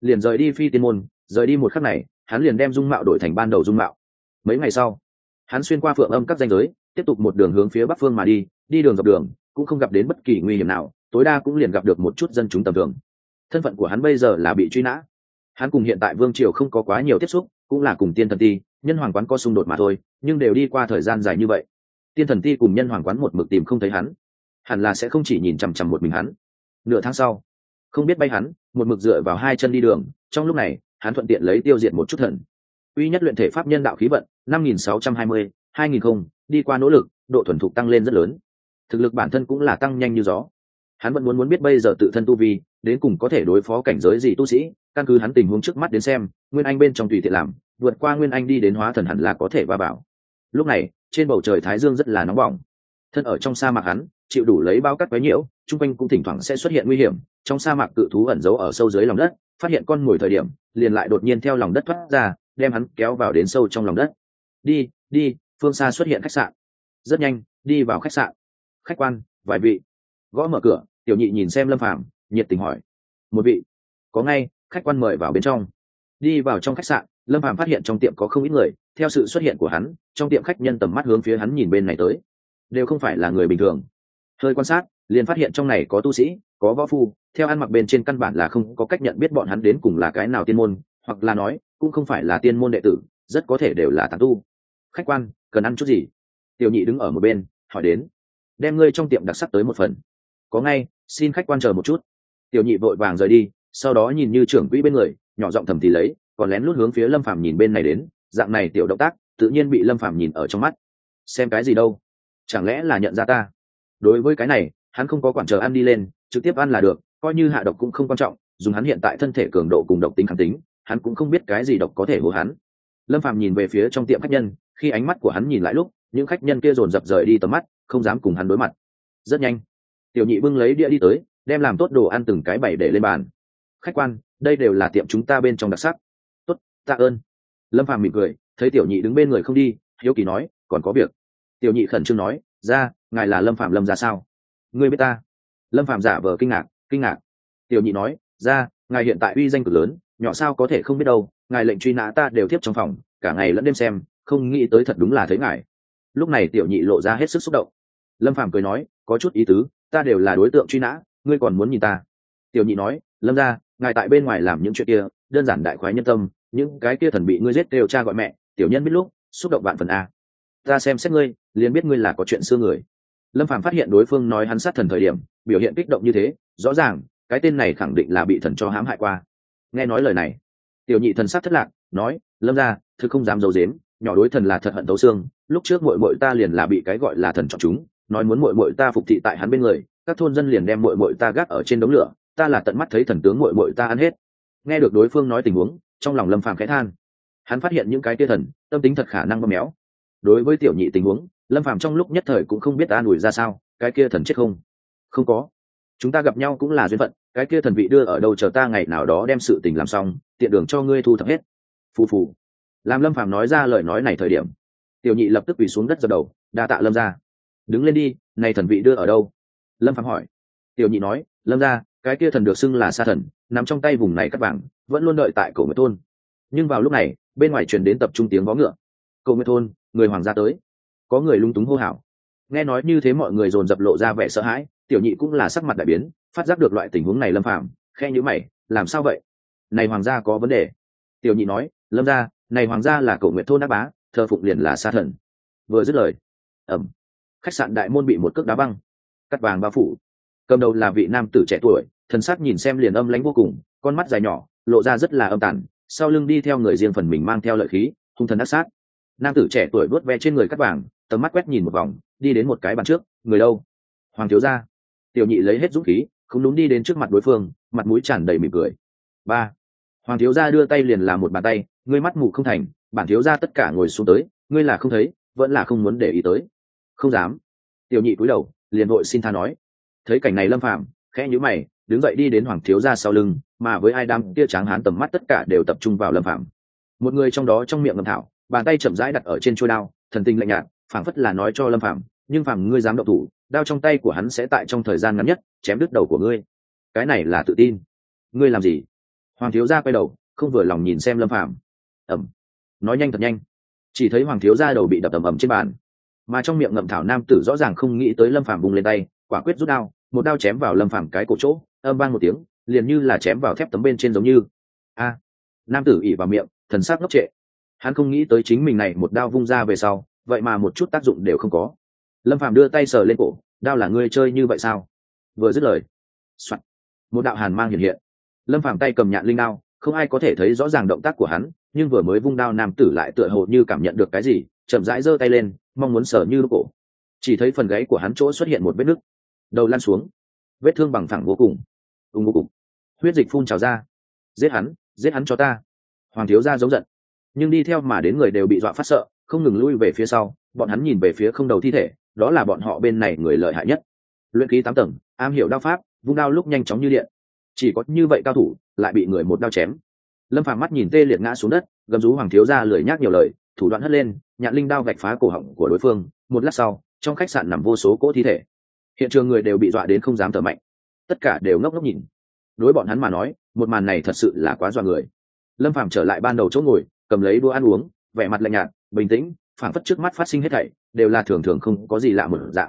liền rời đi phi tiên môn. Rời đi một khắc này, hắn liền đem dung mạo đổi thành ban đầu dung mạo. Mấy ngày sau, hắn xuyên qua phượng âm các danh giới, tiếp tục một đường hướng phía bắc phương mà đi. Đi đường dọc đường cũng không gặp đến bất kỳ nguy hiểm nào, tối đa cũng liền gặp được một chút dân chúng tầm thường. Thân phận của hắn bây giờ là bị truy nã. Hắn cùng hiện tại vương triều không có quá nhiều tiếp xúc, cũng là cùng tiên thần ti, nhân hoàng quán có xung đột mà thôi, nhưng đều đi qua thời gian dài như vậy, tiên thần ti cùng nhân hoàng quán một mực tìm không thấy hắn, hẳn là sẽ không chỉ nhìn chằm chằm một mình hắn. Nửa tháng sau, không biết bay hắn một mực dựa vào hai chân đi đường, trong lúc này hắn thuận tiện lấy tiêu diệt một chút thần. Uy nhất luyện thể pháp nhân đạo khí vận 5620, 2000 không, đi qua nỗ lực, độ thuần thục tăng lên rất lớn. Thực lực bản thân cũng là tăng nhanh như gió. Hắn vẫn muốn biết bây giờ tự thân tu vi đến cùng có thể đối phó cảnh giới gì tu sĩ, căn cứ hắn tình huống trước mắt đến xem, nguyên anh bên trong tùy tiện làm, vượt qua nguyên anh đi đến hóa thần hẳn là có thể va bảo. Lúc này, trên bầu trời thái dương rất là nóng bỏng. Thân ở trong sa mạc hắn, chịu đủ lấy bao cát quấy nhiễu, trung quanh cũng thỉnh thoảng sẽ xuất hiện nguy hiểm. Trong sa mạc cự thú ẩn giấu ở sâu dưới lòng đất, phát hiện con mồi thời điểm, liền lại đột nhiên theo lòng đất thoát ra, đem hắn kéo vào đến sâu trong lòng đất. Đi, phương xa xuất hiện khách sạn. Rất nhanh, đi vào khách sạn. Khách quan, vài vị. Gõ mở cửa, Tiểu Nhị nhìn xem Lâm Phàm, nhiệt tình hỏi. Một vị. Có ngay, khách quan mời vào bên trong. Đi vào trong khách sạn, Lâm Phàm phát hiện trong tiệm có không ít người. Theo sự xuất hiện của hắn, trong tiệm khách nhân tầm mắt hướng phía hắn nhìn bên này tới, đều không phải là người bình thường. Hơi quan sát, liền phát hiện trong này có tu sĩ, có võ phu, theo ăn mặc bên trên căn bản là không có cách nhận biết bọn hắn đến cùng là cái nào tiên môn, hoặc là nói cũng không phải là tiên môn đệ tử, rất có thể đều là tán tu. Khách quan, cần ăn chút gì? Tiểu Nhị đứng ở một bên hỏi đến. Đem ngươi trong tiệm đặc sắc tới một phần. Có ngay, xin khách quan chờ một chút. Tiểu Nhị vội vàng rời đi, sau đó nhìn như trưởng quỹ bên người, nhỏ giọng thầm thì lấy, còn lén lút hướng phía Lâm Phàm nhìn bên này đến. Dạng này tiểu động tác tự nhiên bị Lâm Phàm nhìn ở trong mắt. Xem cái gì đâu, chẳng lẽ là nhận ra ta? Đối với cái này, hắn không có quản chờ ăn đi lên, trực tiếp ăn là được, coi như hạ độc cũng không quan trọng. Dùng hắn hiện tại thân thể cường độ cùng độc tính kháng tính, hắn cũng không biết cái gì độc có thể hố hắn. Lâm Phàm nhìn về phía trong tiệm khách nhân, khi ánh mắt của hắn nhìn lại lúc, những khách nhân kia dồn dập rời đi tầm mắt, không dám cùng hắn đối mặt. Rất nhanh, Tiểu Nhị bưng lấy đĩa đi tới, đem làm tốt đồ ăn từng cái bày để lên bàn. Khách quan, đây đều là tiệm chúng ta bên trong đặc sắc. Tốt, tạ ơn. Lâm Phàm mỉm cười, thấy Tiểu Nhị đứng bên người không đi, hiếu kỳ nói, còn có việc. Tiểu Nhị khẩn trương nói, ra, ngài là Lâm Phàm Lâm ra sao? Ngươi biết ta? Lâm Phàm giả vờ kinh ngạc. Tiểu Nhị nói, ra, ngài hiện tại uy danh cực lớn, nhỏ sao có thể không biết đâu, ngài lệnh truy nã ta đều tiếp trong phòng, cả ngày lẫn đêm xem, không nghĩ tới thật đúng là thấy ngài. Lúc này Tiểu Nhị lộ ra hết sức xúc động. Lâm Phàm cười nói, có chút ý tứ, ta đều là đối tượng truy nã, ngươi còn muốn nhìn ta? Tiểu Nhị nói, Lâm ra, ngài tại bên ngoài làm những chuyện kia, đơn giản đại khoái nhân tâm, những cái kia thần bị ngươi giết đều cha gọi mẹ, tiểu nhân biết lúc, xúc động vạn phần a. Ta xem xét ngươi, liền biết ngươi là có chuyện xưa người. Lâm Phàm phát hiện đối phương nói hắn sát thần thời điểm, biểu hiện kích động như thế, rõ ràng cái tên này khẳng định là bị thần cho hãm hại qua. Nghe nói lời này, Tiểu Nhị thần sắc thất lạc, nói, Lâm ra, thực không dám giấu giếm, nhỏ đối thần là thật hận tấu xương. Lúc trước muội muội ta liền là bị cái gọi là thần chọn chúng, nói muốn muội muội ta phục thị tại hắn bên người, các thôn dân liền đem muội muội ta gác ở trên đống lửa, ta là tận mắt thấy thần tướng muội muội ta ăn hết. Nghe được đối phương nói tình huống, trong lòng Lâm Phàm khẽ than. Hắn phát hiện những cái tia thần tâm tính thật khả năng bóp méo. Đối với Tiểu Nhị tình huống, Lâm Phàm trong lúc nhất thời cũng không biết an ủi ra sao. Cái kia thần chết không? Không có, chúng ta gặp nhau cũng là duyên phận, cái kia thần vị đưa ở đâu chờ ta ngày nào đó đem sự tình làm xong, tiện đường cho ngươi thu thập hết. Phù. Làm Lâm Phàm nói ra lời nói này thời điểm, Tiểu Nhị lập tức quỳ xuống đất dập đầu, đa tạ Lâm ra. Đứng lên đi, này thần vị đưa ở đâu? Lâm Phàm hỏi. Tiểu Nhị nói, Lâm ra, cái kia thần được xưng là sa thần, nằm trong tay vùng này cắt vàng, vẫn luôn đợi tại Cổ Nguyệt thôn. Nhưng vào lúc này, bên ngoài truyền đến tập trung tiếng vó ngựa. Cổ Nguyệt thôn, người hoàng gia tới. Có người lung túng hô hào. Nghe nói như thế mọi người dồn dập lộ ra vẻ sợ hãi. Tiểu Nhị cũng là sắc mặt đại biến, phát giác được loại tình huống này. Lâm Phàm khe nhíu mày, làm sao vậy? Này hoàng gia có vấn đề. Tiểu Nhị nói, Lâm gia, này hoàng gia là Cổ Nguyệt thôn đắc bá, thờ phụng liền là sa thần. Vừa dứt lời, ầm, khách sạn đại môn bị một cước đá văng, cắt vàng bao phủ. Cầm đầu là vị nam tử trẻ tuổi, thần sắc nhìn xem liền âm lãnh vô cùng, con mắt dài nhỏ lộ ra rất là âm tàn, sau lưng đi theo người riêng phần mình mang theo lợi khí, hung thần ác sát. Nam tử trẻ tuổi vuốt ve trên người cắt vàng, tầm mắt quét nhìn một vòng, đi đến một cái bàn trước. Người đâu? Hoàng thiếu gia. Tiểu Nhị lấy hết dũng khí, không đúng đi đến trước mặt đối phương, mặt mũi tràn đầy mỉm cười. Ba. Hoàng thiếu gia đưa tay liền làm một bàn tay, ngươi mắt mù không thành, bản thiếu gia tất cả ngồi xuống tới, ngươi là không thấy, vẫn là không muốn để ý tới. Không dám. Tiểu Nhị cúi đầu, liền vội xin tha nói. Thấy cảnh này Lâm Phàm khẽ nhíu mày, đứng dậy đi đến Hoàng thiếu gia sau lưng, mà với ai đám kia tráng hán tầm mắt tất cả đều tập trung vào Lâm Phàm. Một người trong đó trong miệng ngậm thảo, bàn tay chậm rãi đặt ở trên chuôi đao, thần tình lạnh nhạt, phảng phất là nói cho Lâm Phàm, nhưng Phàm ngươi dám động thủ, đao trong tay của hắn sẽ tại trong thời gian ngắn nhất chém đứt đầu của ngươi. Cái này là tự tin. Ngươi làm gì? Hoàng thiếu gia quay đầu không vừa lòng nhìn xem Lâm Phàm. Ẩm. Nói nhanh thật nhanh. Chỉ thấy Hoàng thiếu gia đầu bị đập ầm ầm trên bàn, mà trong miệng ngậm thảo nam tử rõ ràng không nghĩ tới Lâm Phàm bung lên tay, quả quyết rút đao, một đao chém vào Lâm Phàm cái cổ chỗ, âm vang một tiếng, liền như là chém vào thép tấm bên trên giống như. A. Nam tử ỉ vào miệng, thần sắc ngốc trệ. Hắn không nghĩ tới chính mình này một đao vung ra về sau, vậy mà một chút tác dụng đều không có. Lâm Phàm đưa tay sờ lên cổ, đao là ngươi chơi như vậy sao? Vừa dứt lời, soạt, một đạo hàn mang hiện hiện. Lâm Phàm tay cầm nhạn linh đao, không ai có thể thấy rõ ràng động tác của hắn, nhưng vừa mới vung đao nam tử lại tựa hồ như cảm nhận được cái gì, chậm rãi giơ tay lên, mong muốn sờ như cổ. Chỉ thấy phần gáy của hắn chỗ xuất hiện một vết nứt, đầu lăn xuống, vết thương bằng phẳng vô cùng. Ung ung, huyết dịch phun trào ra. Giết hắn cho ta! Hoàng thiếu gia giống giận, nhưng đi theo mà đến người đều bị dọa phát sợ, không ngừng lui về phía sau. Bọn hắn nhìn về phía không đầu thi thể, đó là bọn họ bên này người lợi hại nhất. Luyện khí 8 tầng, am hiểu đao pháp, vung đao lúc nhanh chóng như điện. Chỉ có như vậy cao thủ lại bị người một đao chém. Lâm Phàm mắt nhìn tê liệt ngã xuống đất, gầm rú Hoàng thiếu gia lười nhác nhiều lời, thủ đoạn hất lên, nhạn linh đao vạch phá cổ họng của đối phương. Một lát sau, trong khách sạn nằm vô số cỗ thi thể. Hiện trường người đều bị dọa đến không dám thở mạnh, tất cả đều ngốc ngốc nhìn. Đối bọn hắn mà nói, một màn này thật sự là quá dọa người. Lâm Phàm trở lại ban đầu chỗ ngồi, cầm lấy đũa ăn uống, vẻ mặt lạnh nhạt, bình tĩnh, phảng phất trước mắt phát sinh hết thảy đều là thường thường không có gì lạ một dạng.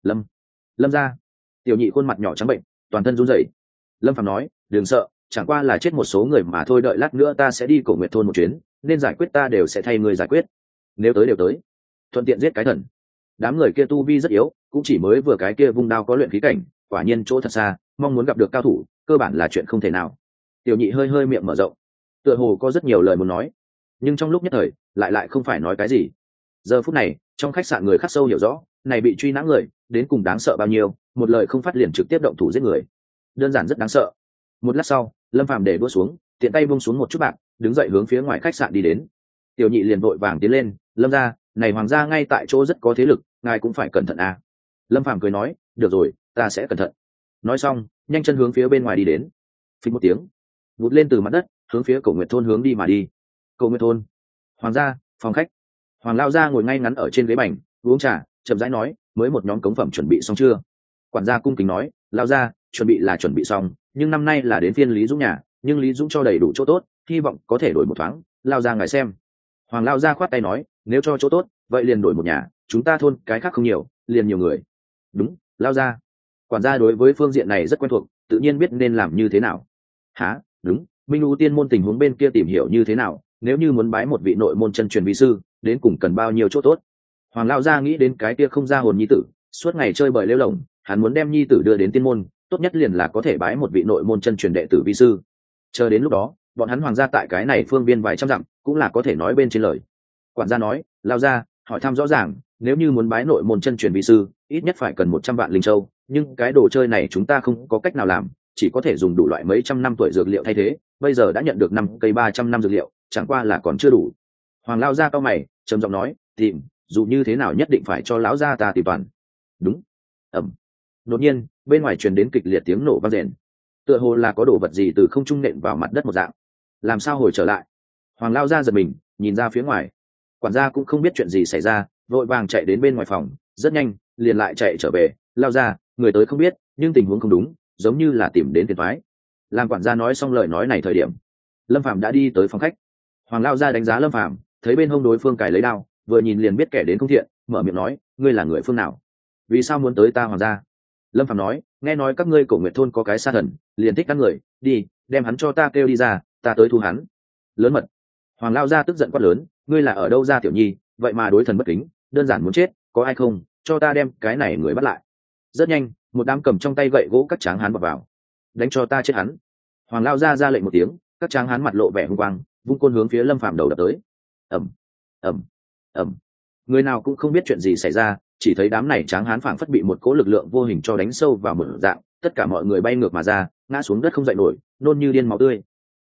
Lâm gia. Tiểu nhị khuôn mặt nhỏ trắng bệnh, toàn thân run rẩy. Lâm Phàm nói, đừng sợ, chẳng qua là chết một số người mà thôi, đợi lát nữa ta sẽ đi Cổ Nguyệt thôn một chuyến, nên giải quyết ta đều sẽ thay người giải quyết. Nếu tới đều tới, thuận tiện giết cái thần. Đám người kia tu vi rất yếu, cũng chỉ mới vừa cái kia vung đao có luyện khí cảnh, quả nhiên chỗ thật xa, mong muốn gặp được cao thủ, cơ bản là chuyện không thể nào. Tiểu nhị hơi miệng mở rộng, tựa hồ có rất nhiều lời muốn nói, nhưng trong lúc nhất thời lại không phải nói cái gì. Giờ phút này trong khách sạn người khắc sâu hiểu rõ, này bị truy nã người đến cùng đáng sợ bao nhiêu, một lời không phát liền trực tiếp động thủ giết người, đơn giản rất đáng sợ. Một lát sau, Lâm Phàm để đũa xuống, tiện tay buông xuống một chút bạc, đứng dậy hướng phía ngoài khách sạn đi đến. Tiểu nhị liền vội vàng tiến lên, Lâm gia, này Hoàng gia ngay tại chỗ rất có thế lực, ngài cũng phải cẩn thận à. Lâm Phàm cười nói, được rồi, ta sẽ cẩn thận. Nói xong, nhanh chân hướng phía bên ngoài đi đến. Phình một tiếng, vụt lên từ mặt đất, hướng phía Cổ Nguyệt thôn hướng đi mà đi. Cổ Nguyệt thôn, Hoàng gia, phòng khách. Hoàng lao gia ngồi ngay ngắn ở trên ghế bành, uống trà, chậm rãi nói, mới một nhóm cống phẩm chuẩn bị xong chưa? Quản gia cung kính nói, lao gia, chuẩn bị là chuẩn bị xong, nhưng năm nay là đến phiên Lý Dũng nhà, nhưng Lý Dũng cho đầy đủ chỗ tốt, hy vọng có thể đổi một thoáng, lao gia ngài xem. Hoàng lao gia khoát tay nói, nếu cho chỗ tốt, vậy liền đổi một nhà, chúng ta thôn cái khác không nhiều, liền nhiều người. Đúng, lao gia. Quản gia đối với phương diện này rất quen thuộc, tự nhiên biết nên làm như thế nào. Hả? Đúng, Minh U tiên môn tình huống bên kia tìm hiểu như thế nào, nếu như muốn bái một vị nội môn chân truyền vi sư, đến cùng cần bao nhiêu chỗ tốt? Hoàng lão gia nghĩ đến cái kia không ra hồn nhi tử, suốt ngày chơi bời lêu lổng, hắn muốn đem nhi tử đưa đến tiên môn, tốt nhất liền là có thể bái một vị nội môn chân truyền đệ tử vi sư. Chờ đến lúc đó, bọn hắn Hoàng gia tại cái này phương biên vài trăm dặm, cũng là có thể nói bên trên lời. Quản gia nói, lão gia, hỏi thăm rõ ràng, nếu như muốn bái nội môn chân truyền vi sư, ít nhất phải cần 100 vạn linh châu, nhưng cái đồ chơi này chúng ta không có cách nào làm, chỉ có thể dùng đủ loại mấy trăm năm tuổi dược liệu thay thế, bây giờ đã nhận được 5 cây 300 năm dược liệu, chẳng qua là còn chưa đủ. Hoàng lão gia cao mày, trầm giọng nói, tìm, dù như thế nào nhất định phải cho lão gia ta tìm toàn. Đúng. Ẩm. Đột nhiên, bên ngoài truyền đến kịch liệt tiếng nổ vang rền, tựa hồ là có đồ vật gì từ không trung nện vào mặt đất một dạng. Làm sao hồi trở lại? Hoàng lão gia giật mình, nhìn ra phía ngoài. Quản gia cũng không biết chuyện gì xảy ra, vội vàng chạy đến bên ngoài phòng, rất nhanh liền lại chạy trở về. Lao ra, người tới không biết, nhưng tình huống không đúng, giống như là tìm đến phiền toái. Làm quản gia nói xong lời nói này thời điểm, Lâm Phàm đã đi tới phòng khách. Hoàng lao ra đánh giá Lâm Phàm, thấy bên hông đối phương cài lấy đao, vừa nhìn liền biết kẻ đến không thiện, mở miệng nói, ngươi là người phương nào? Vì sao muốn tới ta Hoàng gia? Lâm Phàm nói, nghe nói các ngươi Cổ Nguyệt thôn có cái sa thần, liền thích các người, đi, đem hắn cho ta kêu đi ra, ta tới thu hắn. Lớn mật. Hoàng lao ra tức giận quát lớn, ngươi là ở đâu ra tiểu nhi, vậy mà đối thần bất kính, đơn giản muốn chết, có ai không, cho ta đem cái này người bắt lại. Rất nhanh, một đám cầm trong tay gậy gỗ các tráng hán vào, đánh cho ta chết hắn. Hoàng lao ra lệnh một tiếng, các tráng hán mặt lộ vẻ hung quang, vung côn hướng phía Lâm Phàm đầu đập tới. Ầm, ầm, ầm. Người nào cũng không biết chuyện gì xảy ra, chỉ thấy đám này tráng hán phảng phất bị một cỗ lực lượng vô hình cho đánh sâu vào một dạng, tất cả mọi người bay ngược mà ra, ngã xuống đất không dậy nổi, nôn như điên máu tươi.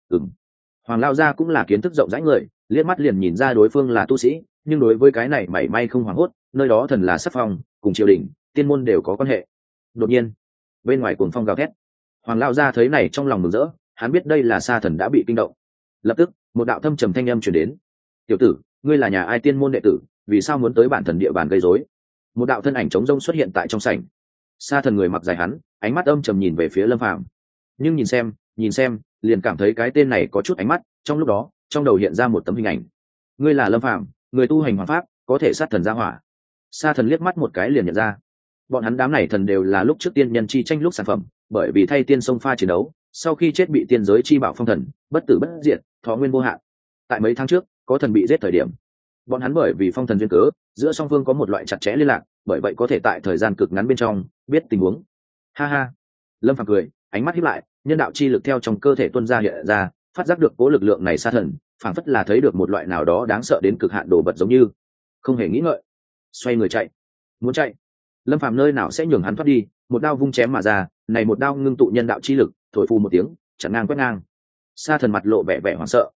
Hoàng lao ra cũng là kiến thức rộng rãi người, liếc mắt liền nhìn ra đối phương là tu sĩ, nhưng đối với cái này mảy may không hoảng hốt, nơi đó thần là sắc phong, cùng triều đình, tiên môn đều có quan hệ. Đột nhiên, bên ngoài cuồng phong gào thét. Hoàng lao ra thấy này trong lòng mừng rỡ, hắn biết đây là sa thần đã bị kinh động. Lập tức, một đạo thâm trầm thanh âm truyền đến. "Tiểu tử, ngươi là nhà ai tiên môn đệ tử, vì sao muốn tới bản thần địa bàn gây rối?" Một đạo thân ảnh trống rông xuất hiện tại trong sảnh. Sa thần người mặc dài hắn, ánh mắt âm trầm nhìn về phía Lâm Phàm. Nhưng nhìn xem, liền cảm thấy cái tên này có chút ánh mắt, trong lúc đó trong đầu hiện ra một tấm hình ảnh. Ngươi là Lâm Phàm, người tu hành hoàng pháp, có thể sát thần ra hỏa. Sa thần liếc mắt một cái liền nhận ra, bọn hắn đám này thần đều là lúc trước tiên nhân chi tranh lúc sản phẩm, bởi vì thay tiên sông pha chiến đấu, sau khi chết bị tiên giới chi bảo phong thần, bất tử bất diệt, thọ nguyên vô hạn. Tại mấy tháng trước, có thần bị giết thời điểm, bọn hắn bởi vì phong thần duyên cớ, giữa song phương có một loại chặt chẽ liên lạc, bởi vậy có thể tại thời gian cực ngắn bên trong biết tình huống. Ha ha. Lâm Phàm cười, ánh mắt híp lại, nhân đạo chi lực theo trong cơ thể tuôn ra hiện ra, phát giác được cố lực lượng này Sa thần, phảng phất là thấy được một loại nào đó đáng sợ đến cực hạn đồ vật giống như, không hề nghĩ ngợi, xoay người chạy. Muốn chạy, Lâm Phàm nơi nào sẽ nhường hắn thoát đi, một đao vung chém mà ra, này một đao ngưng tụ nhân đạo chi lực, thổi phù một tiếng, chặn ngang quét ngang. Sa thần mặt lộ vẻ vẻ hoảng sợ.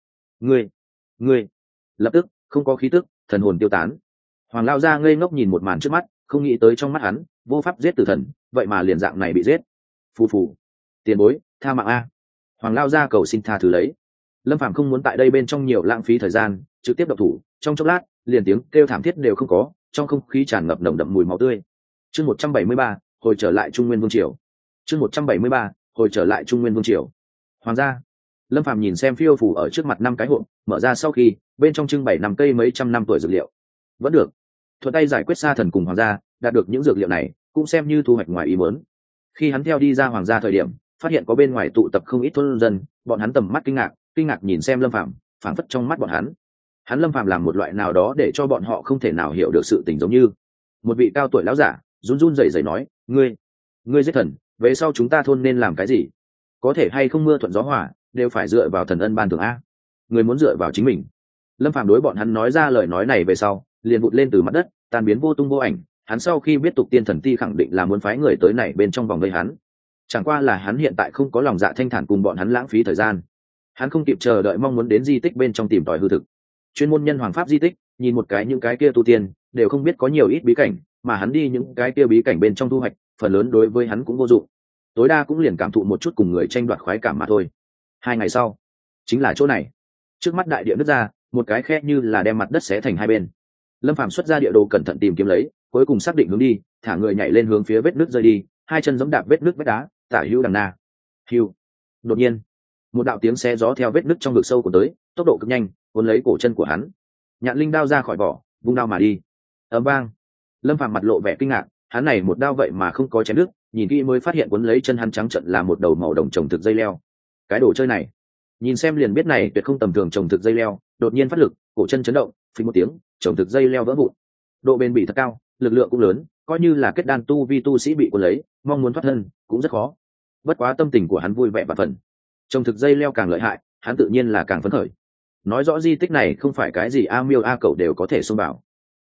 Ngươi, lập tức không có khí tức, thần hồn tiêu tán. Hoàng lao ra ngây ngốc nhìn một màn trước mắt, không nghĩ tới trong mắt hắn, vô pháp giết tử thần, vậy mà liền dạng này bị giết. Phù phù, tiền bối, tha mạng a. Hoàng lao ra cầu xin tha thứ lấy. Lâm Phàm không muốn tại đây bên trong nhiều lãng phí thời gian, trực tiếp độc thủ, trong chốc lát, liền tiếng kêu thảm thiết đều không có, trong không khí tràn ngập nồng đậm mùi máu tươi. Chương 173, hồi trở lại Trung Nguyên Vương triều. Chương 173, hồi trở lại Trung Nguyên Vương triều. Hoàng gia. Lâm Phàm nhìn xem phiêu phủ ở trước mặt 5 cái hộp, mở ra sau khi, bên trong trưng bày 5 cây mấy trăm năm tuổi dược liệu. Vẫn được. Thuận tay giải quyết Sa thần cùng Hoàng gia, đạt được những dược liệu này, cũng xem như thu hoạch ngoài ý muốn. Khi hắn theo đi ra Hoàng gia thời điểm, phát hiện có bên ngoài tụ tập không ít thôn dân, bọn hắn tầm mắt kinh ngạc nhìn xem Lâm Phàm, phảng phất trong mắt bọn hắn Lâm Phàm làm một loại nào đó để cho bọn họ không thể nào hiểu được sự tình, giống như một vị cao tuổi lão giả run run rẩy rẩy nói, ngươi giết thần, về sau chúng ta thôn nên làm cái gì? Có thể hay không mưa thuận gió hòa, đều phải dựa vào thần ân ban thưởng a. Người muốn dựa vào chính mình. Lâm Phàm đối bọn hắn nói ra lời nói này về sau, liền vụt lên từ mặt đất, tan biến vô tung vô ảnh. Hắn sau khi biết tục tiên thần ti khẳng định là muốn phái người tới này bên trong vòng vây hắn, chẳng qua là hắn hiện tại không có lòng dạ thanh thản cùng bọn hắn lãng phí thời gian. Hắn không kịp chờ đợi mong muốn đến di tích bên trong tìm tòi hư thực. Chuyên môn nhân hoàng pháp di tích, nhìn một cái những cái kia tu tiên đều không biết có nhiều ít bí cảnh, mà hắn đi những cái kia bí cảnh bên trong thu hoạch, phần lớn đối với hắn cũng vô dụng, tối đa cũng liền cảm thụ một chút cùng người tranh đoạt khoái cảm mà thôi. 2 ngày sau, chính là chỗ này. Trước mắt đại địa nứt ra, một cái khe như là đem mặt đất xé thành 2 bên. Lâm Phàm xuất ra địa đồ cẩn thận tìm kiếm lấy, cuối cùng xác định hướng đi, thả người nhảy lên hướng phía vết nứt rơi đi, 2 chân giẫm đạp vết nứt vách đá, tả hữu đằng na. Hưu. Đột nhiên, một đạo tiếng xé gió theo vết nứt trong vực sâu của tới, tốc độ cực nhanh, cuốn lấy cổ chân của hắn. Nhạn linh đao ra khỏi vỏ, vung đao mà đi. Ầm vang. Lâm Phàm mặt lộ vẻ kinh ngạc, hắn này một đao vậy mà không có chém đứt, nhìn kỹ mới phát hiện cuốn lấy chân hắn trắng trợn là một đầu màu đồng trồng thực dây leo. Cái đồ chơi này, nhìn xem liền biết này tuyệt không tầm thường, trồng thực dây leo, đột nhiên phát lực, cổ chân chấn động, phình một tiếng, trồng thực dây leo vỡ vụn. Độ bền bỉ thật cao, lực lượng cũng lớn, coi như là kết đan tu vi tu sĩ bị cuốn lấy, mong muốn thoát thân cũng rất khó. Bất quá tâm tình của hắn vui vẻ và phần. Trồng thực dây leo càng lợi hại, hắn tự nhiên là càng phấn khởi. Nói rõ di tích này không phải cái gì a miêu a cẩu đều có thể xông vào.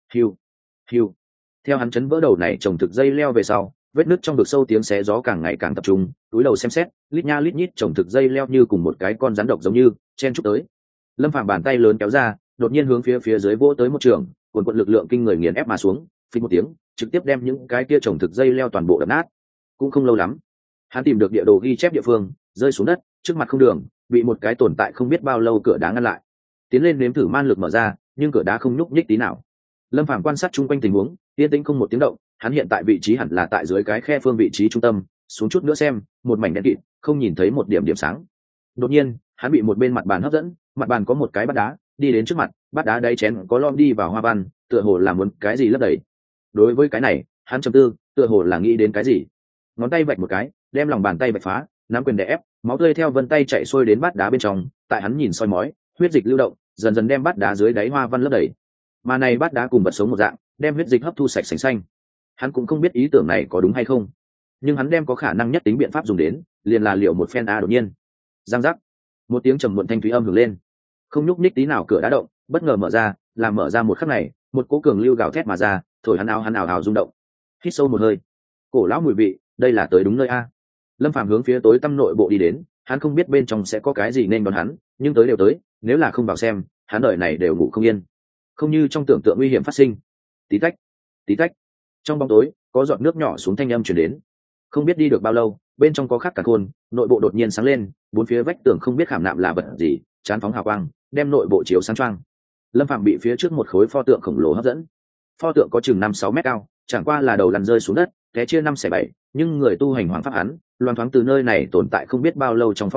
Hiu. Theo hắn chấn vỡ đầu này trồng thực dây leo về sau, vết nứt trong vực sâu tiếng xé gió càng ngày càng tập trung, túi đầu xem xét, lít nha lít nhít trồng thực dây leo như cùng một cái con rắn độc giống như chen chúc tới. Lâm Phàm bàn tay lớn kéo ra, đột nhiên hướng phía dưới vỗ tới một trường, cuồn cuộn lực lượng kinh người nghiền ép mà xuống, phình một tiếng, trực tiếp đem những cái kia trồng thực dây leo toàn bộ đập nát. Cũng không lâu lắm, hắn tìm được địa đồ ghi chép địa phương, rơi xuống đất, trước mặt không đường, bị một cái tồn tại không biết bao lâu cửa đá ngăn lại. Tiến lên nếm thử man lực mở ra, nhưng cửa đá không nhúc nhích tí nào. Lâm Phàm quan sát chung quanh tình huống, yên tĩnh không một tiếng động, hắn hiện tại vị trí hẳn là tại dưới cái khe phương vị trí trung tâm, xuống chút nữa xem, một mảnh đen kịt, không nhìn thấy một điểm sáng. Đột nhiên, hắn bị một bên mặt bàn hấp dẫn, mặt bàn có một cái bát đá, đi đến trước mặt, bát đá đáy chén có lom đi vào hoa văn, tựa hồ là muốn cái gì lấp đầy. Đối với cái này, hắn trầm tư, tựa hồ là nghĩ đến cái gì. Ngón tay vạch một cái, đem lòng bàn tay vạch phá, nắm quyền đè ép, máu tươi theo vân tay chảy xuôi đến bát đá bên trong, tại hắn nhìn soi mói, huyết dịch lưu động, dần dần đem bát đá dưới đáy hoa văn lấp đầy. Mà này bát đá cùng vật sống một dạng, đem huyết dịch hấp thu sạch sành xanh. Hắn cũng không biết ý tưởng này có đúng hay không, nhưng hắn đem có khả năng nhất tính biện pháp dùng đến, liền là liệu một phen đột nhiên. Giang giác, một tiếng trầm muộn thanh thúy âm hưởng lên, không nhúc nhích tí nào cửa đá động, bất ngờ mở ra, làm mở ra một khắc này, một cỗ cường lưu gào thét mà ra, thổi hắn ào ào rung động. Hít sâu một hơi, cổ lão mùi vị, đây là tới đúng nơi a. Lâm Phàm hướng phía tối tăm nội bộ đi đến, hắn không biết bên trong sẽ có cái gì nên đón hắn, nhưng tới đều tới, nếu là không vào xem, hắn đời này đều ngủ không yên. Không như trong tưởng tượng nguy hiểm phát sinh. Tí tách, trong bóng tối có giọt nước nhỏ xuống thanh âm truyền đến. Không biết đi được bao lâu, bên trong có khắc cả khôn, nội bộ đột nhiên sáng lên, bốn phía vách tường không biết khảm nạm là vật gì, chán phóng hào quang, đem nội bộ chiếu sáng choang. Lâm Phàm bị phía trước một khối pho tượng khổng lồ hấp dẫn. Pho tượng có chừng 5-6 mét cao, chẳng qua là đầu lăn rơi xuống đất, té chia 5/7, nhưng người tu hành hoàng pháp hắn, loan thoáng từ nơi này tồn tại không biết bao lâu trong pho tượng,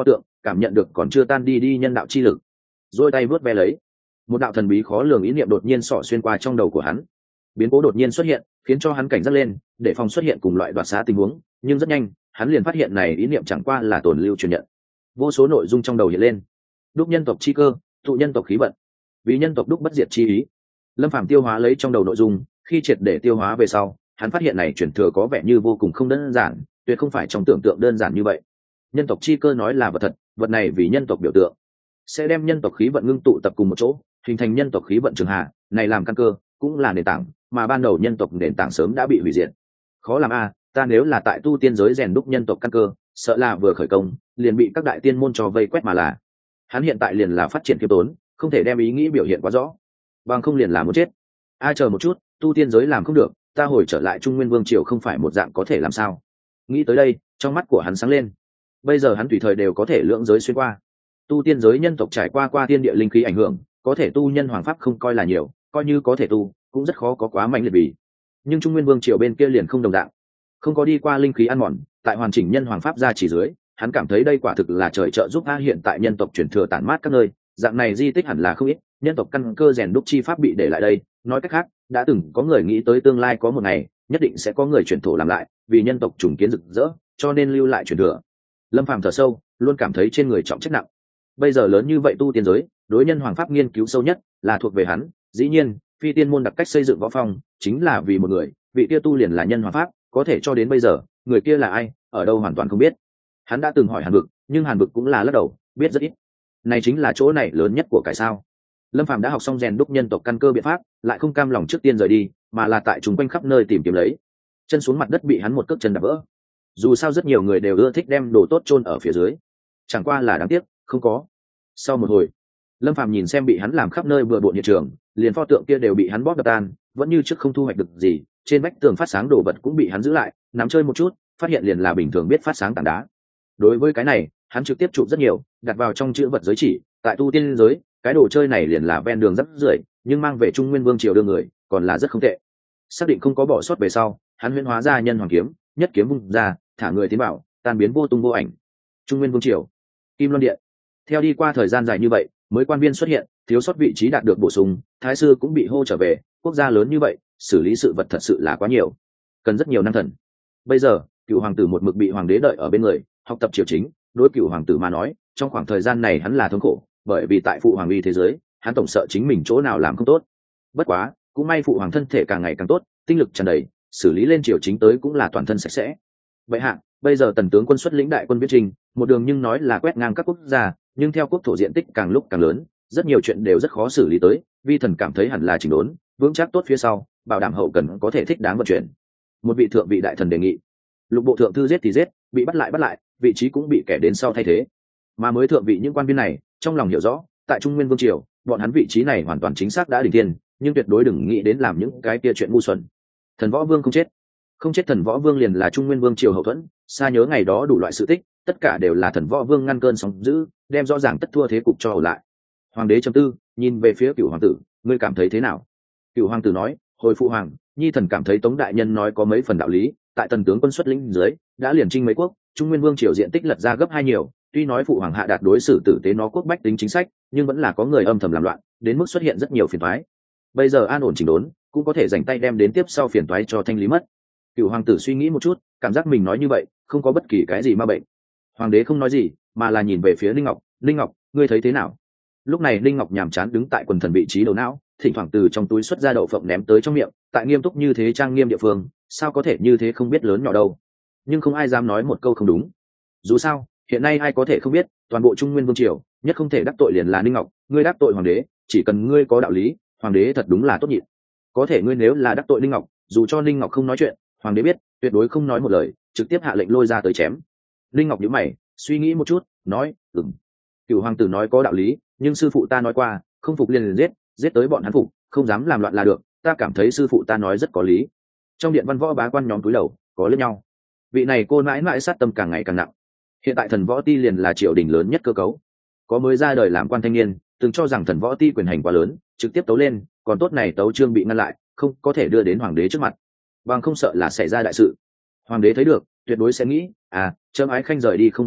cảm nhận được còn chưa tan đi nhân đạo chi lực, dôi tay vớt ve lấy. Một đạo thần bí khó lường ý niệm đột nhiên xỏ xuyên qua trong đầu của hắn. Biến cố đột nhiên xuất hiện, khiến cho hắn cảnh giác lên, để phòng xuất hiện cùng loại đoạt xá tình huống, nhưng rất nhanh hắn liền phát hiện này ý niệm chẳng qua là tồn lưu truyền nhận. Vô số nội dung trong đầu hiện lên: đúc nhân tộc chi cơ, tụ nhân tộc khí vận, vì nhân tộc đúc bất diệt chi ý. Lâm Phàm tiêu hóa lấy trong đầu nội dung, khi triệt để tiêu hóa về sau, hắn phát hiện này truyền thừa có vẻ như vô cùng không đơn giản, tuyệt không phải trong tưởng tượng đơn giản như vậy. Nhân tộc chi cơ nói là vật thật, vật này vì nhân tộc biểu tượng, sẽ đem nhân tộc khí vận ngưng tụ tập cùng một chỗ, hình thành nhân tộc khí vận trường hạ, này làm căn cơ, cũng là nền tảng, mà ban đầu nhân tộc nền tảng sớm đã bị hủy diệt. Khó làm a, ta nếu là tại tu tiên giới rèn đúc nhân tộc căn cơ, sợ là vừa khởi công, liền bị các đại tiên môn cho vây quét mà là. Hắn hiện tại liền là phát triển kiêm tốn, không thể đem ý nghĩ biểu hiện quá rõ, bằng không liền là muốn chết. Chờ một chút, tu tiên giới làm không được, ta hồi trở lại Trung Nguyên Vương triều không phải một dạng có thể làm sao? Nghĩ tới đây, trong mắt của hắn sáng lên. Bây giờ hắn tùy thời đều có thể lưỡng giới xuyên qua. Tu tiên giới nhân tộc trải qua thiên địa linh khí ảnh hưởng, có thể tu nhân hoàng pháp không coi là nhiều, coi như có thể tu, cũng rất khó có quá mạnh liệt vì. Nhưng Trung Nguyên Vương triều bên kia liền không đồng dạng, không có đi qua linh khí ăn mòn, tại hoàn chỉnh nhân hoàng pháp ra chỉ dưới, hắn cảm thấy đây quả thực là trời trợ giúp a. Hiện tại nhân tộc truyền thừa tản mát các nơi, dạng này di tích hẳn là không ít, nhân tộc căn cơ rèn đúc chi pháp bị để lại đây. Nói cách khác, đã từng có người nghĩ tới tương lai có một ngày nhất định sẽ có người chuyển thổ làm lại, vì nhân tộc trùng kiến rực rỡ, cho nên lưu lại truyền thừa. Lâm Phàm thở sâu, luôn cảm thấy trên người trọng trách nặng. Bây giờ lớn như vậy tu tiên giới, đối nhân hoàng pháp nghiên cứu sâu nhất là thuộc về hắn. Dĩ nhiên, phi tiên môn đặc cách xây dựng võ phong, chính là vì một người, vị kia tu liền là nhân hoàng pháp, có thể cho đến bây giờ, người kia là ai, ở đâu hoàn toàn không biết. Hắn đã từng hỏi Hàn Vực, nhưng Hàn Vực cũng là lắc đầu, biết rất ít. Này chính là chỗ này lớn nhất của cải sao? Lâm Phàm đã học xong rèn đúc nhân tộc căn cơ biện pháp, lại không cam lòng trước tiên rời đi, mà là tại chúng quanh khắp nơi tìm kiếm lấy. Chân xuống mặt đất bị hắn một cước chân đạp vỡ. Dù sao rất nhiều người đều ưa thích đem đồ tốt chôn ở phía dưới, chẳng qua là đáng tiếc, không có. Sau một hồi, Lâm Phàm nhìn xem bị hắn làm khắp nơi bừa bộn hiện trường, liền pho tượng kia đều bị hắn bóp đập tan, vẫn như trước không thu hoạch được gì. Trên vách tường phát sáng đồ vật cũng bị hắn giữ lại, nắm chơi một chút, phát hiện liền là bình thường biết phát sáng tảng đá. Đối với cái này, hắn trực tiếp chụp rất nhiều, đặt vào trong chữ vật giới chỉ. Tại tu tiên giới, cái đồ chơi này liền là ven đường rất rưởi, nhưng mang về Trung Nguyên Vương triều đưa người, còn là rất không tệ. Xác định không có bỏ sót về sau, hắn huyễn hóa ra nhân hoàng kiếm, nhất kiếm vung ra, thả người tiến bảo, tan biến vô tung vô ảnh. Trung Nguyên Vương triều, Kim Loan Điện. Theo đi qua thời gian dài như vậy, mới quan viên xuất hiện, thiếu sót vị trí đạt được bổ sung, thái sư cũng bị hô trở về. Quốc gia lớn như vậy, xử lý sự vật thật sự là quá nhiều, cần rất nhiều năng thần. Bây giờ, cựu hoàng tử một mực bị hoàng đế đợi ở bên người, học tập triều chính. Đối cựu hoàng tử mà nói, trong khoảng thời gian này hắn là thống khổ, bởi vì tại phụ hoàng uy thế giới, hắn tổng sợ chính mình chỗ nào làm không tốt. Bất quá, cũng may phụ hoàng thân thể càng ngày càng tốt, tinh lực tràn đầy, xử lý lên triều chính tới cũng là toàn thân sạch sẽ. Vậy hạ, bây giờ tần tướng quân xuất lĩnh đại quân viễn trình, một đường nhưng nói là quét ngang các quốc gia, nhưng theo quốc thổ diện tích càng lúc càng lớn, rất nhiều chuyện đều rất khó xử lý tới. Vi thần cảm thấy hẳn là chỉnh đốn, vững chắc tốt phía sau, bảo đảm hậu cần có thể thích đáng vận chuyển. Một vị thượng vị đại thần đề nghị. Lục bộ thượng thư giết thì giết, bị bắt lại, vị trí cũng bị kẻ đến sau thay thế. Mà mới thượng vị những quan viên này, trong lòng hiểu rõ, tại Trung Nguyên Vương triều, bọn hắn vị trí này hoàn toàn chính xác đã đỉnh thiên, nhưng tuyệt đối đừng nghĩ đến làm những cái kia chuyện ngu xuẩn. Thần Võ Vương không chết Thần Võ Vương liền là Trung Nguyên Vương triều hậu thuẫn, xa nhớ ngày đó đủ loại sự tích, tất cả đều là Thần Võ Vương ngăn cơn sóng dữ, đem rõ ràng tất thua thế cục cho hậu lại. Hoàng đế trầm tư, nhìn về phía Cửu hoàng tử, ngươi cảm thấy thế nào? Cửu hoàng tử nói, hồi phụ hoàng, nhi thần cảm thấy Tống đại nhân nói có mấy phần đạo lý, tại tần tướng quân xuất lĩnh dưới, đã liền chinh mấy quốc, Trung Nguyên Vương triều diện tích lật ra gấp 2 nhiều. Tuy nói phụ hoàng hạ đạt đối xử tử tế nó quốc bách tính chính sách, nhưng vẫn là có người âm thầm làm loạn, đến mức xuất hiện rất nhiều phiền toái. Bây giờ an ổn chỉnh đốn, cũng có thể dành tay đem đến tiếp sau phiền toái cho thanh lý mất. Cửu hoàng tử suy nghĩ một chút, cảm giác mình nói như vậy không có bất kỳ cái gì ma bệnh. Hoàng đế không nói gì, mà là nhìn về phía Linh Ngọc. Linh Ngọc, ngươi thấy thế nào? Lúc này Linh Ngọc nhàm chán đứng tại quần thần vị trí đầu não, thỉnh thoảng từ trong túi xuất ra đậu phộng ném tới trong miệng. Tại nghiêm túc như thế trang nghiêm địa phương, sao có thể như thế không biết lớn nhỏ đâu? Nhưng không ai dám nói một câu không đúng. Dù sao, hiện nay ai có thể không biết, toàn bộ Trung Nguyên Vương triều nhất không thể đắc tội liền là Ninh Ngọc. Ngươi đắc tội hoàng đế, chỉ cần ngươi có đạo lý, hoàng đế thật đúng là tốt nhịn. Có thể ngươi nếu là đắc tội Ninh Ngọc, dù cho Ninh Ngọc không nói chuyện, hoàng đế biết, tuyệt đối không nói một lời, trực tiếp hạ lệnh lôi ra tới chém. Ninh Ngọc nhíu mày, suy nghĩ một chút, nói, Cửu hoàng tử nói có đạo lý, nhưng sư phụ ta nói qua, không phục liền giết, giết tới bọn hắn phục, không dám làm loạn là được. Ta cảm thấy sư phụ ta nói rất có lý. Trong điện văn võ bá quan nhóm cúi đầu, có lẫn nhau. Vị này cô mãi mãi sát tâm càng ngày càng nặng. Hiện tại Thần Võ Ti liền là triều đình lớn nhất cơ cấu, có mới ra đời làm quan thanh niên từng cho rằng Thần Võ Ti quyền hành quá lớn, trực tiếp tấu lên, còn tốt này tấu chương bị ngăn lại, không có thể đưa đến hoàng đế trước mặt, bằng không sợ là xảy ra đại sự. Hoàng đế thấy được, tuyệt đối sẽ nghĩ, chấm ái khanh rời đi không bao lâu,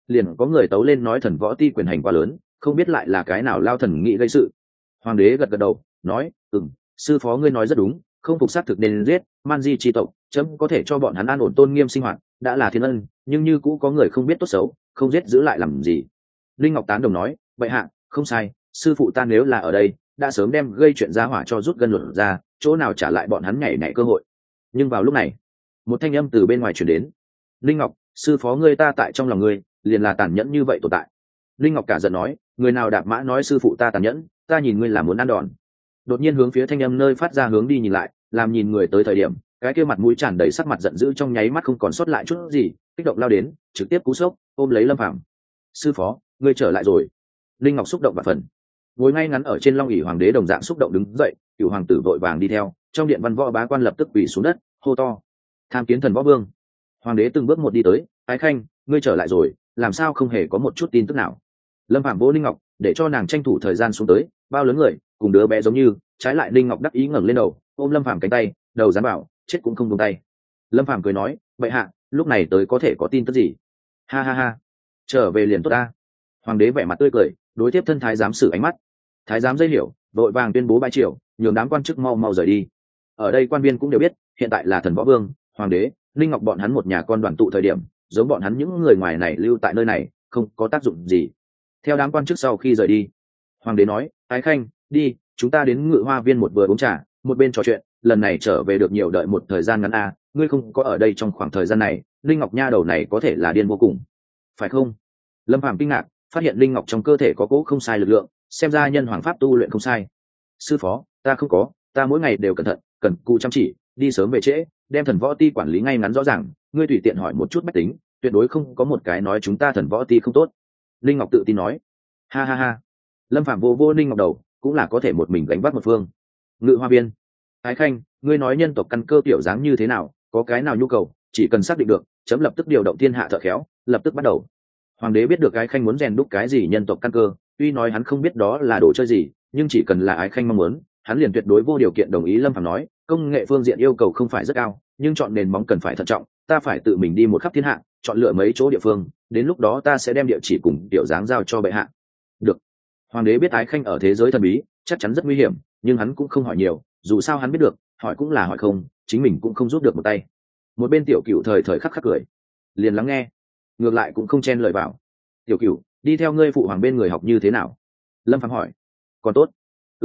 liền có người tấu lên nói thần võ ti quyền hành quá lớn, không biết lại là cái nào lao thần nghị gây sự. Hoàng đế gật gật đầu nói sư phó ngươi nói rất đúng, không phục sát thực nên giết, man di chi tộc chấm có thể cho bọn hắn an ổn tôn nghiêm sinh hoạt đã là thiên ân, nhưng như cũ có người không biết tốt xấu, không giết giữ lại làm gì. Linh Ngọc tán đồng nói vậy hạ không sai, sư phụ ta nếu là ở đây đã sớm đem gây chuyện ra hỏa cho rút gân luận ra, chỗ nào trả lại bọn hắn nhảy nhảy cơ hội. Nhưng vào lúc này một thanh âm từ bên ngoài chuyển đến. Linh Ngọc, sư phó ngươi ta tại trong lòng ngươi liền là tàn nhẫn như vậy tồn tại. Linh Ngọc cả giận nói người nào đạp mã nói sư phụ ta tàn nhẫn, ta nhìn ngươi là muốn ăn đòn. Đột nhiên hướng phía thanh âm nơi phát ra hướng đi nhìn lại, làm nhìn người tới thời điểm cái kia mặt mũi tràn đầy sắc mặt giận dữ trong nháy mắt không còn sót lại chút gì, kích động lao đến trực tiếp cú sốc ôm lấy Lâm Phàm. Sư phó ngươi trở lại rồi. Linh Ngọc xúc động và phần ngồi ngay ngắn ở trên long ỷ hoàng đế đồng dạng xúc động đứng dậy, cửu hoàng tử vội vàng đi theo, trong điện văn võ bá quan lập tức quỳ xuống đất hô to tham kiến thần võ vương. Hoàng đế từng bước một đi tới, ái khanh ngươi trở lại rồi, làm sao không hề có một chút tin tức nào. Lâm Phàm vỗ Linh Ngọc để cho nàng tranh thủ thời gian xuống tới, bao lớn người cùng đứa bé giống như, trái lại Linh Ngọc đắc ý ngẩng lên đầu ôm Lâm Phàm cánh tay, đầu dán bảo chết cũng không buông tay. Lâm Phàm cười nói vậy hạ lúc này tới có thể có tin tức gì? Ha ha ha, trở về liền tốt ta. Hoàng đế vẻ mặt tươi cười đối tiếp thân thái giám sử ánh mắt. Thái giám dây hiểu vội vàng tuyên bố bãi triều, nhường đám quan chức mau mau rời đi. Ở đây quan viên cũng đều biết hiện tại là thần võ vương, hoàng đế, Linh Ngọc bọn hắn một nhà con đoàn tụ thời điểm, giống bọn hắn những người ngoài này lưu tại nơi này không có tác dụng gì. Theo đám quan chức sau khi rời đi, hoàng đế nói ái khanh đi, chúng ta đến Ngự Hoa viên một vừa uống trà một bên trò chuyện, lần này trở về được nhiều đợi một thời gian ngắn a, ngươi không có ở đây trong khoảng thời gian này, Linh Ngọc nha đầu này có thể là điên vô cùng phải không? Lâm Phàm kinh ngạc phát hiện Linh Ngọc trong cơ thể có cỗ không sai lực lượng, xem ra nhân hoàng pháp tu luyện không sai. Sư phó ta không có, ta mỗi ngày đều cẩn thận cần cù chăm chỉ, đi sớm về trễ, đem thần võ ti quản lý ngay ngắn rõ ràng, ngươi tùy tiện hỏi một chút bách tính tuyệt đối không có một cái nói chúng ta thần võ ti không tốt. Linh Ngọc tự tin nói. Ha ha ha. Lâm Phàm vô vô Linh Ngọc đầu cũng là có thể một mình gánh vác một phương. Ngự Hoa viên, ái khanh ngươi nói nhân tộc căn cơ tiểu dáng như thế nào, có cái nào nhu cầu chỉ cần xác định được chấm lập tức điều động thiên hạ thợ khéo lập tức bắt đầu. Hoàng đế biết được ái khanh muốn rèn đúc cái gì nhân tộc căn cơ, tuy nói hắn không biết đó là đồ chơi gì, nhưng chỉ cần là ái khanh mong muốn hắn liền tuyệt đối vô điều kiện đồng ý. Lâm Phàm nói công nghệ phương diện yêu cầu không phải rất cao, nhưng chọn nền móng cần phải thận trọng, ta phải tự mình đi một khắp thiên hạ chọn lựa mấy chỗ địa phương, đến lúc đó ta sẽ đem địa chỉ cùng tiểu dáng giao cho bệ hạ. Được. Hoàng đế biết ái khanh ở thế giới thần bí chắc chắn rất nguy hiểm, nhưng hắn cũng không hỏi nhiều, dù sao hắn biết được hỏi cũng là hỏi không, chính mình cũng không rút được một tay. Một bên tiểu cửu thời thời khắc khắc cười liền lắng nghe, ngược lại cũng không chen lời vào. Tiểu cửu đi theo ngươi phụ hoàng bên người học như thế nào? Lâm Phàm hỏi. Còn tốt.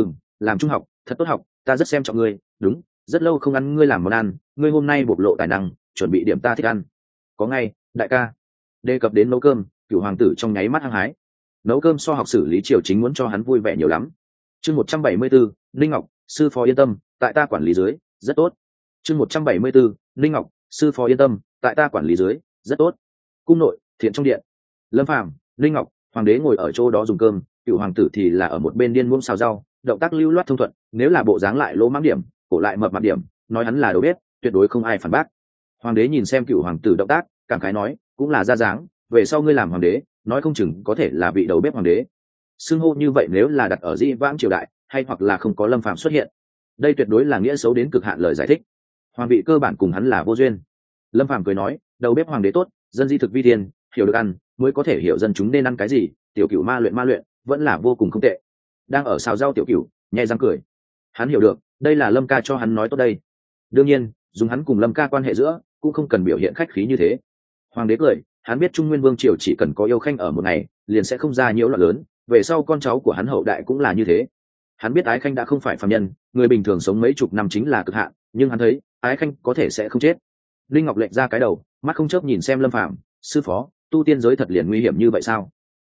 Làm trung học thật tốt học, ta rất xem trọng ngươi. Đúng, rất lâu không ăn ngươi làm món ăn, ngươi hôm nay bộc lộ tài năng, chuẩn bị điểm ta thích ăn. Có ngay đại ca. Đề cập đến nấu cơm, cửu hoàng tử trong nháy mắt hăng hái. Nấu cơm so học xử lý triều chính muốn cho hắn vui vẻ nhiều lắm. Chương 174, Linh Ngọc sư phó yên tâm tại ta quản lý dưới rất tốt. Chương 174, Linh Ngọc sư phó yên tâm tại ta quản lý dưới rất tốt. Cung nội thiện trong điện, Lâm Phàm, Linh Ngọc, hoàng đế ngồi ở chỗ đó dùng cơm, cựu hoàng tử thì là ở một bên điên muỗng xào rau, động tác lưu loát thông thuận, nếu là bộ dáng lại lỗ mãng điểm, cổ lại mập mạp điểm, nói hắn là đầu bếp tuyệt đối không ai phản bác. Hoàng đế nhìn xem cựu hoàng tử động tác cảm khái nói cũng là ra dáng, về sau ngươi làm hoàng đế nói không chừng có thể là vị đầu bếp hoàng đế. Xưng hô như vậy nếu là đặt ở dĩ vãng triều đại hay hoặc là không có Lâm Phàm xuất hiện, đây tuyệt đối là nghĩa xấu đến cực hạn lời giải thích. Hoàng vị cơ bản cùng hắn là vô duyên. Lâm Phàm cười nói đầu bếp hoàng đế tốt, dân di thực vi thiên, hiểu được ăn mới có thể hiểu dân chúng nên ăn cái gì, tiểu cửu ma luyện vẫn là vô cùng không tệ. Đang ở xào rau tiểu cửu nhẹ răng cười, hắn hiểu được đây là Lâm ca cho hắn nói tốt đây. Đương nhiên dùng hắn cùng Lâm ca quan hệ giữa cũng không cần biểu hiện khách khí như thế. Hoàng đế cười, hắn biết Trung Nguyên vương triều chỉ cần có yêu khanh ở một ngày liền sẽ không ra nhiễu loạn lớn, về sau con cháu của hắn hậu đại cũng là như thế. Hắn biết ái khanh đã không phải phàm nhân, người bình thường sống mấy chục năm chính là cực hạn, nhưng hắn thấy ái khanh có thể sẽ không chết. Linh Ngọc lệch ra cái đầu mắt không chớp nhìn xem Lâm Phàm, sư phó tu tiên giới thật liền nguy hiểm như vậy sao?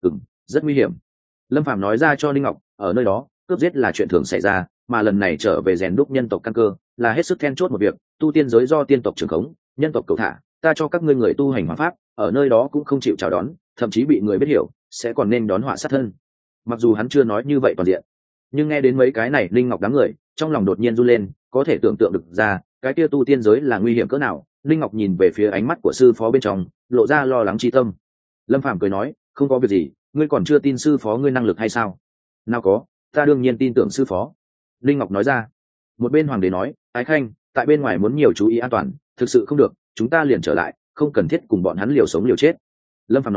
Rất nguy hiểm. Lâm Phàm nói ra cho Linh Ngọc, ở nơi đó cướp giết là chuyện thường xảy ra, mà lần này trở về rèn đúc nhân tộc căn cơ là hết sức then chốt một việc. Tu tiên giới do tiên tộc trưởng khống, nhân tộc cầu thả, ta cho các ngươi người tu hành hoàng pháp ở nơi đó cũng không chịu chào đón, thậm chí bị người biết hiểu sẽ còn nên đón họa sát thân. Mặc dù hắn chưa nói như vậy toàn diện, nhưng nghe đến mấy cái này Linh Ngọc đám người trong lòng đột nhiên run lên, có thể tưởng tượng được ra cái kia tu tiên giới là nguy hiểm cỡ nào. Linh Ngọc nhìn về phía ánh mắt của sư phó bên trong lộ ra lo lắng chi tâm. Lâm Phàm cười nói không có việc gì, ngươi còn chưa tin sư phó ngươi năng lực hay sao? Nào có, ta đương nhiên tin tưởng sư phó. Linh Ngọc nói ra. Một bên hoàng đế nói ái khanh tại bên ngoài muốn nhiều chú ý an toàn, thực sự không được chúng ta liền trở lại, không cần thiết cùng bọn hắn liều sống liều chết. Lâm Phàm nói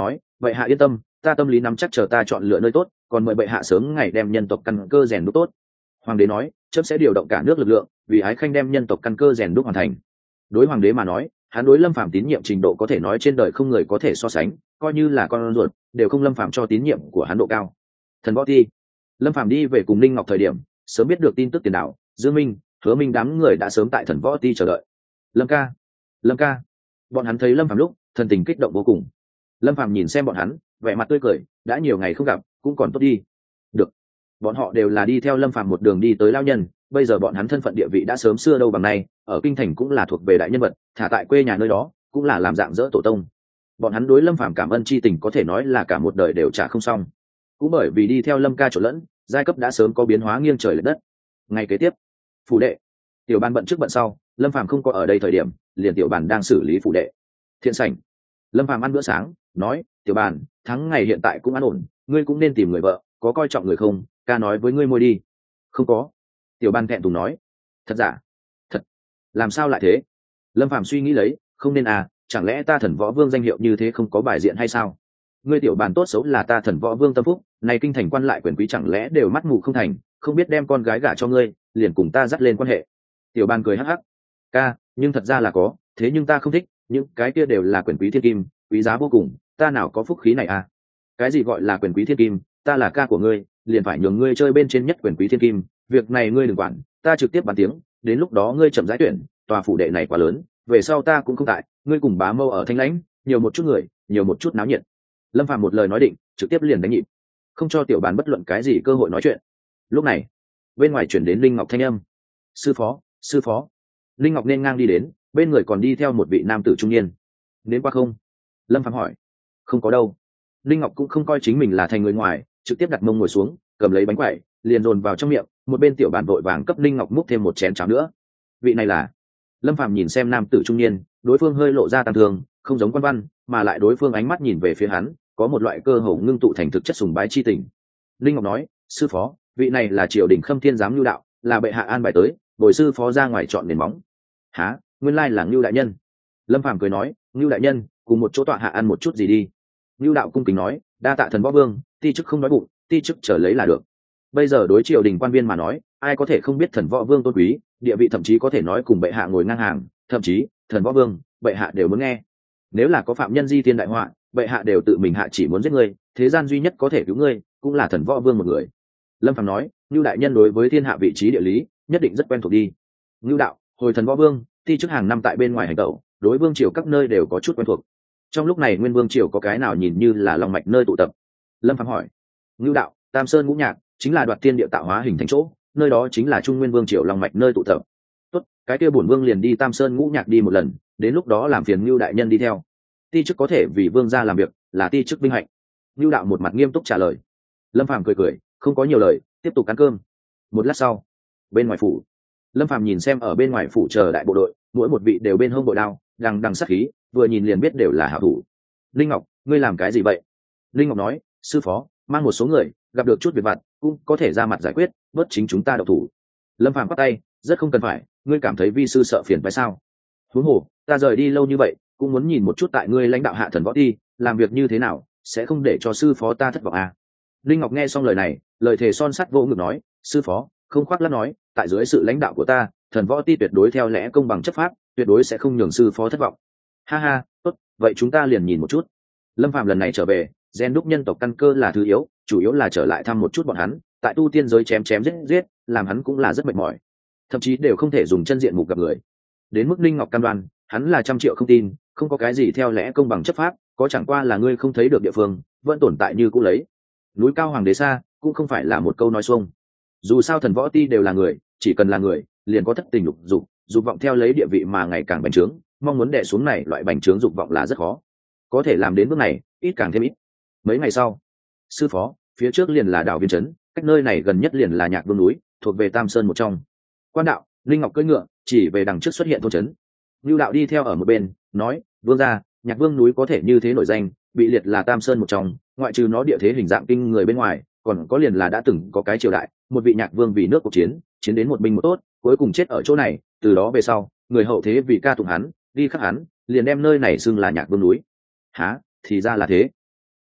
bệ hạ yên tâm, ta tâm lý nắm chắc, chờ ta chọn lựa nơi tốt, còn mời bệ hạ sớm ngày đem nhân tộc căn cơ rèn đúc tốt. Hoàng đế nói, chấm sẽ điều động cả nước lực lượng, vì ái khanh đem nhân tộc căn cơ rèn đúc hoàn thành. Đối hoàng đế mà nói, hắn đối Lâm Phàm tín nhiệm trình độ có thể nói trên đời không người có thể so sánh, coi như là con ruột đều không Lâm Phàm cho tín nhiệm của hắn độ cao. Thần võ ti, Lâm Phàm đi về cùng Linh Ngọc thời điểm, sớm biết được tin tức tiền đạo, Dương Minh, Hứa Minh đám người đã sớm tại thần võ ti chờ đợi. Lâm ca, Lâm ca, bọn hắn thấy Lâm Phàm lúc, thần tình kích động vô cùng. Lâm Phàm nhìn xem bọn hắn, vẻ mặt tươi cười, đã nhiều ngày không gặp, cũng còn tốt đi. Được, bọn họ đều là đi theo Lâm Phàm một đường đi tới lao nhân, bây giờ bọn hắn thân phận địa vị đã sớm xưa đâu bằng nay, ở kinh thành cũng là thuộc về đại nhân vật, thả tại quê nhà nơi đó cũng là làm dạng dỡ tổ tông. Bọn hắn đối Lâm Phàm cảm ơn chi tình có thể nói là cả một đời đều trả không xong. Cũng bởi vì đi theo Lâm ca chỗ lẫn, giai cấp đã sớm có biến hóa nghiêng trời lệch đất. Ngày kế tiếp, phủ đệ, tiểu ban bận trước bận sau, Lâm Phàm không có ở đây thời điểm, liền tiểu bàn đang xử lý phủ đệ. Thiện sảnh, Lâm Phàm ăn bữa sáng, nói, tiểu bàn, tháng ngày hiện tại cũng an ổn, ngươi cũng nên tìm người vợ, có coi trọng người không? Ca nói với ngươi môi đi. Không có. Tiểu ban thẹn thùng nói. Thật giả? Thật. Làm sao lại thế? Lâm Phàm suy nghĩ lấy, không nên à, chẳng lẽ ta thần võ vương danh hiệu như thế không có bài diện hay sao? Ngươi tiểu bàn tốt xấu là ta thần võ vương tâm phúc, này kinh thành quan lại quyền quý chẳng lẽ đều mắt mù không thành, không biết đem con gái gả cho ngươi, liền cùng ta dắt lên quan hệ. Tiểu bàn cười hắc hắc. Ca, nhưng thật ra là có, thế nhưng ta không thích, những cái kia đều là quyền quý thiên kim, quý giá vô cùng, ta nào có phúc khí này à? Cái gì gọi là quyền quý thiên kim, ta là ca của ngươi, liền phải nhường ngươi chơi bên trên nhất quyền quý thiên kim, việc này ngươi đừng quản, ta trực tiếp bàn tiếng, đến lúc đó ngươi chậm giải tuyển, tòa phủ đệ này quá lớn, về sau ta cũng không tại, ngươi cùng bá mâu ở thanh lãnh, nhiều một chút người, nhiều một chút náo nhiệt. Lâm Phàm một lời nói định, trực tiếp liền đánh nhịp, không cho tiểu bàn bất luận cái gì cơ hội nói chuyện. Lúc này, bên ngoài chuyển đến Linh Ngọc thanh âm. Sư phó, sư phó. Linh Ngọc nên ngang đi đến, bên người còn đi theo một vị nam tử trung niên. Đến qua không? Lâm Phàm hỏi. Không có đâu. Linh Ngọc cũng không coi chính mình là thành người ngoài, trực tiếp đặt mông ngồi xuống, cầm lấy bánh quẩy, liền dồn vào trong miệng. Một bên tiểu bàn vội vàng cấp Linh Ngọc múc thêm một chén cháo nữa. Vị này là? Lâm Phàm nhìn xem nam tử trung niên, đối phương hơi lộ ra tàn thương, không giống Quan Văn, mà lại đối phương ánh mắt nhìn về phía hắn, có một loại cơ hồ ngưng tụ thành thực chất sùng bái chi tình. Linh Ngọc nói, sư phó, vị này là triều đình Khâm Thiên giám Nưu đạo, là bệ hạ an bài tới, bồi sư phó ra ngoài chọn nền móng. Hả? Nguyên lai là Nưu đại nhân. Lâm Phàm cười nói, Nưu đại nhân, cùng một chỗ tọa hạ ăn một chút gì đi. Nưu đạo cung kính nói, đa tạ thần võ vương, ti chức không nói bụng, ti chức trở lấy là được. Bây giờ đối triều đình quan viên mà nói, ai có thể không biết thần võ vương tôn quý, địa vị thậm chí có thể nói cùng bệ hạ ngồi ngang hàng, thậm chí thần võ vương, bệ hạ đều muốn nghe. Nếu là có phạm nhân di thiên đại họa, bệ hạ đều tự mình hạ chỉ muốn giết ngươi, thế gian duy nhất có thể cứu ngươi cũng là thần võ vương một người. Lâm Phàm nói, Nưu đại nhân đối với thiên hạ vị trí địa lý nhất định rất quen thuộc đi. Nưu đạo, hồi thần võ vương, ti chức hàng năm tại bên ngoài hành tẩu, đối vương triều các nơi đều có chút quen thuộc. Trong lúc này nguyên vương triều có cái nào nhìn như là lòng mạch nơi tụ tập? Lâm Phàm hỏi. Nưu đạo, Tam Sơn Ngũ Nhạc chính là đoạt thiên địa tạo hóa hình thành chỗ, nơi đó chính là trung nguyên vương triều lòng mạch nơi tụ tập. Tốt, cái kia bổn vương liền đi Tam Sơn Ngũ Nhạc đi một lần, đến lúc đó làm phiền Nưu đại nhân đi theo. Ti chức có thể vì vương gia làm việc, là ti chức vinh hạnh. Nưu đạo một mặt nghiêm túc trả lời. Lâm Phàm cười cười, không có nhiều lời, tiếp tục ăn cơm. Một lát sau, bên ngoài phủ, Lâm Phàm nhìn xem ở bên ngoài phủ chờ đại bộ đội, mỗi một vị đều bên hông bội đao, đằng đằng sát khí, vừa nhìn liền biết đều là hảo thủ. Linh Ngọc, ngươi làm cái gì vậy? Linh Ngọc nói, sư phó, mang một số người, gặp được chút việc vặt, cũng có thể ra mặt giải quyết, bớt chính chúng ta độc thủ. Lâm Phàm bắt tay, rất không cần phải, ngươi cảm thấy vi sư sợ phiền phải sao? Huống hồ, ta rời đi lâu như vậy, cũng muốn nhìn một chút tại ngươi lãnh đạo hạ thần võ ti, làm việc như thế nào, sẽ không để cho sư phó ta thất vọng à? Linh Ngọc nghe xong lời này, lời thề son sắt vô ngực nói, sư phó, không khoác lác nói, tại dưới sự lãnh đạo của ta, thần võ ti tuyệt đối theo lẽ công bằng chấp pháp, tuyệt đối sẽ không nhường sư phó thất vọng. Ha ha, tốt, vậy chúng ta liền nhìn một chút. Lâm Phàm lần này trở về, gen đúc nhân tộc căn cơ là thứ yếu, chủ yếu là trở lại thăm một chút bọn hắn, tại tu tiên giới chém chém giết giết, làm hắn cũng là rất mệt mỏi, thậm chí đều không thể dùng chân diện mục gặp người. Đến mức Linh Ngọc cam đoan, hắn là trăm triệu không tin, không có cái gì theo lẽ công bằng chấp pháp, có chẳng qua là ngươi không thấy được địa phương, vẫn tồn tại như cũ lấy. Núi cao hoàng đế xa, cũng không phải là một câu nói xuông. Dù sao thần võ ti đều là người, chỉ cần là người, liền có thất tình lục dục, dục vọng theo lấy địa vị mà ngày càng bành trướng, mong muốn đè xuống này loại bành trướng dục vọng là rất khó. Có thể làm đến bước này, ít càng thêm ít. Mấy ngày sau, sư phó, phía trước liền là đảo Viên Trấn, cách nơi này gần nhất liền là Nhạc Vương núi, thuộc về Tam Sơn một trong. Quan đạo, Linh Ngọc cưỡi ngựa, chỉ về đằng trước xuất hiện thôn trấn. Nưu đạo đi theo ở một bên, nói, vương gia, Nhạc Vương núi có thể như thế nổi danh, bị liệt là Tam Sơn một trong, ngoại trừ nó địa thế hình dạng kinh người bên ngoài, còn có liền là đã từng có cái triều đại, một vị Nhạc Vương vì nước cuộc chiến, chiến đến một binh một tốt, cuối cùng chết ở chỗ này, từ đó về sau, người hậu thế vì ca tụng hắn, đi khắc hắn, liền đem nơi này xưng là Nhạc Vương núi. Hả, thì ra là thế.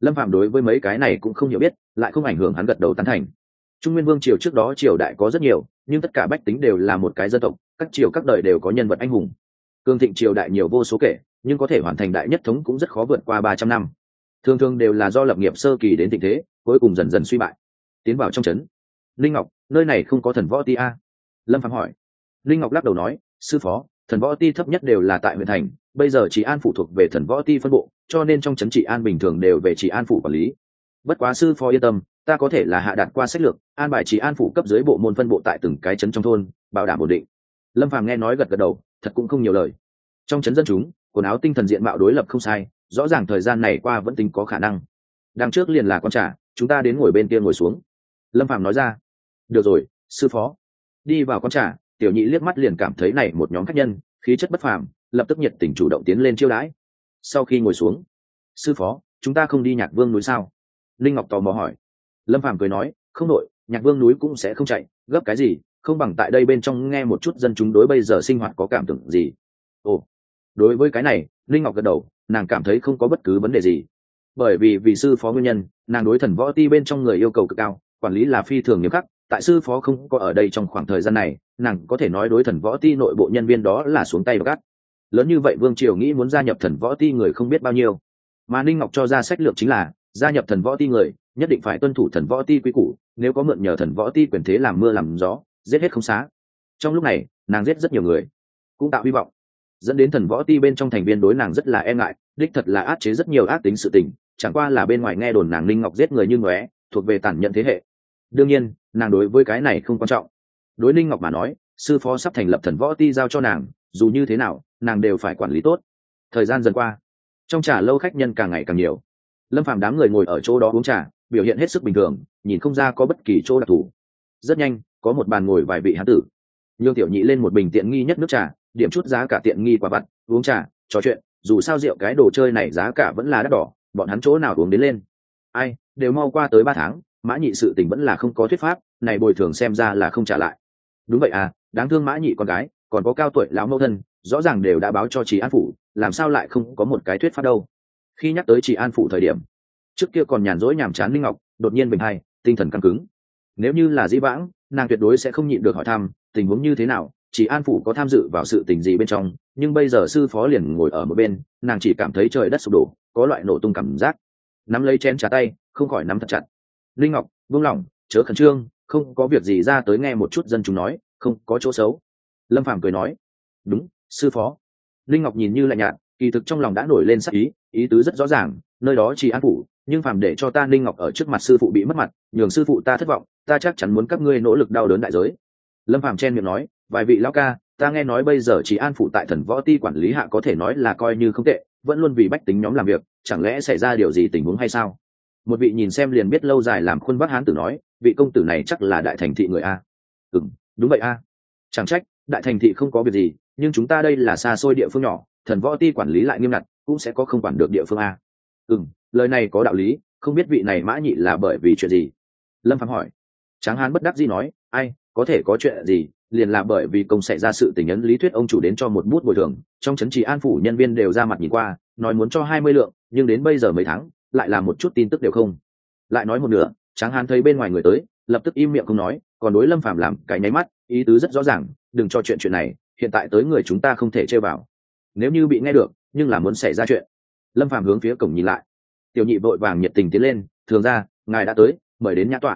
Lâm Phạm đối với mấy cái này cũng không hiểu biết, lại không ảnh hưởng hắn gật đầu tán thành. Trung Nguyên Vương triều trước đó triều đại có rất nhiều, nhưng tất cả bách tính đều là một cái dân tộc, các triều các đời đều có nhân vật anh hùng. Cương thịnh triều đại nhiều vô số kể, nhưng có thể hoàn thành đại nhất thống cũng rất khó vượt qua 300 năm. Thường thường đều là do lập nghiệp sơ kỳ đến thịnh thế, cuối cùng dần dần suy bại. Tiến vào trong trấn. Linh Ngọc, nơi này không có thần võ ti a? Lâm Phạm hỏi. Linh Ngọc lắc đầu nói, sư phó, thần võ ti thấp nhất đều là tại huyện thành, bây giờ Trị An phụ thuộc về thần võ ti phân bộ, cho nên trong trấn Trị An bình thường đều về Trị An phủ quản lý. Bất quá sư phó yên tâm, ta có thể là hạ đạt qua sách lược, an bài Trị An phủ cấp dưới bộ môn phân bộ tại từng cái trấn trong thôn, bảo đảm ổn định. Lâm Phàm nghe nói gật gật đầu, thật cũng không nhiều lời. Trong trấn dân chúng, quần áo tinh thần diện mạo đối lập không sai, rõ ràng thời gian này qua vẫn tính có khả năng. Đằng trước liền là quán trà, chúng ta đến ngồi bên kia ngồi xuống. Lâm Phàm nói ra. Được rồi, sư phó. Đi vào quán trà, Tiểu Nhị liếc mắt liền cảm thấy này một nhóm khách nhân khí chất bất phàm, lập tức nhiệt tình chủ động tiến lên chiêu đãi. Sau khi ngồi xuống, sư phó, chúng ta không đi Nhạc Vương núi sao? Linh Ngọc tò mò hỏi. Lâm Phàm cười nói, không đội, Nhạc Vương núi cũng sẽ không chạy, gấp cái gì, không bằng tại đây bên trong nghe một chút dân chúng đối bây giờ sinh hoạt có cảm tưởng gì. Ồ, đối với cái này, Linh Ngọc gật đầu, nàng cảm thấy không có bất cứ vấn đề gì. Bởi vì sư phó nguyên nhân, nàng đối thần võ ti bên trong người yêu cầu cực cao, quản lý là phi thường nghiêm khắc. Tại sư phó không có ở đây trong khoảng thời gian này, nàng có thể nói đối thần võ ti nội bộ nhân viên đó là xuống tay gắt. Lớn như vậy Vương Triều nghĩ muốn gia nhập thần võ ti người không biết bao nhiêu, mà Ninh Ngọc cho ra sách lược chính là gia nhập thần võ ti người nhất định phải tuân thủ thần võ ti quy củ, nếu có mượn nhờ thần võ ti quyền thế làm mưa làm gió, giết hết không xá. Trong lúc này, nàng giết rất nhiều người, cũng tạo hy vọng, dẫn đến thần võ ti bên trong thành viên đối nàng rất là e ngại, đích thật là áp chế rất nhiều ác tính sự tình, chẳng qua là bên ngoài nghe đồn nàng Ninh Ngọc giết người như ngóe, thuộc về tàn nhẫn thế hệ. Đương nhiên, nàng đối với cái này không quan trọng. Đối Ninh Ngọc mà nói, sư phó sắp thành lập thần võ ti giao cho nàng, dù như thế nào, nàng đều phải quản lý tốt. Thời gian dần qua, trong trà lâu khách nhân càng ngày càng nhiều. Lâm Phàm đám người ngồi ở chỗ đó uống trà, biểu hiện hết sức bình thường, nhìn không ra có bất kỳ chỗ đặc thù. Rất nhanh, có một bàn ngồi vài vị hán tử. Nhương Tiểu Nhị lên một bình tiện nghi nhất nước trà, điểm chút giá cả tiện nghi quả vặt, uống trà, trò chuyện, dù sao rượu cái đồ chơi này giá cả vẫn là đắt đỏ, bọn hắn chỗ nào uống đến lên. Ai, đều mau qua tới 3 tháng, Mã Nhị sự tình vẫn là không có thuyết pháp, này bồi thường xem ra là không trả lại. Đúng vậy à, đáng thương Mã Nhị con gái, còn có cao tuổi lão mẫu thân, rõ ràng đều đã báo cho Trì An phủ, làm sao lại không có một cái thuyết pháp đâu. Khi nhắc tới Trì An phủ thời điểm, trước kia còn nhàn rỗi nhàm chán Linh Ngọc đột nhiên bình hay, tinh thần căng cứng. Nếu như là dĩ vãng, nàng tuyệt đối sẽ không nhịn được hỏi thăm tình huống như thế nào, Trì An phủ có tham dự vào sự tình gì bên trong, nhưng bây giờ sư phó liền ngồi ở một bên, nàng chỉ cảm thấy trời đất sụp đổ, có loại nổ tung cảm giác. Nắm lấy chén trà tay, không khỏi nắm thật chặt. Linh Ngọc, buông lỏng, chớ khẩn trương, không có việc gì ra tới nghe một chút dân chúng nói, không có chỗ xấu. Lâm Phàm cười nói. Đúng, sư phó. Linh Ngọc nhìn như lạnh nhạt, kỳ thực trong lòng đã nổi lên sắc ý, ý tứ rất rõ ràng, nơi đó chỉ an phủ, nhưng Phàm để cho ta Linh Ngọc ở trước mặt sư phụ bị mất mặt, nhường sư phụ ta thất vọng, ta chắc chắn muốn các ngươi nỗ lực đau đớn đại giới. Lâm Phàm chen miệng nói, vài vị lão ca, ta nghe nói bây giờ chỉ an phủ tại thần võ ti quản lý hạ có thể nói là coi như không tệ, vẫn luôn vì bách tính nhóm làm việc, chẳng lẽ xảy ra điều gì tình huống hay sao? Một vị nhìn xem liền biết lâu dài làm khuôn vác hán tử nói, vị công tử này chắc là đại thành thị người a. Đúng vậy a. Chẳng trách, đại thành thị không có việc gì, nhưng chúng ta đây là xa xôi địa phương nhỏ, thần võ ti quản lý lại nghiêm ngặt, cũng sẽ có không quản được địa phương a. Lời này có đạo lý, không biết vị này Mã Nhị là bởi vì chuyện gì? Lâm Phàm hỏi. Tráng hán bất đắc dĩ nói, ai, có thể có chuyện gì, liền là bởi vì công xảy ra sự tình ấn lý thuyết ông chủ đến cho một bút bồi thường, trong trấn Trì An phủ nhân viên đều ra mặt nhìn qua, nói muốn cho 20 lượng, nhưng đến bây giờ mấy tháng, lại là một chút tin tức đều không. Lại nói một nửa, Tráng hán thấy bên ngoài người tới, lập tức im miệng không nói, còn đối Lâm Phàm làm cái nháy mắt, ý tứ rất rõ ràng, đừng cho chuyện này, hiện tại tới người chúng ta không thể chơi vào. Nếu như bị nghe được, nhưng là muốn xảy ra chuyện. Lâm Phàm hướng phía cổng nhìn lại. Tiểu Nhị vội vàng nhiệt tình tiến lên, thường ra, ngài đã tới, mời đến nhã tọa.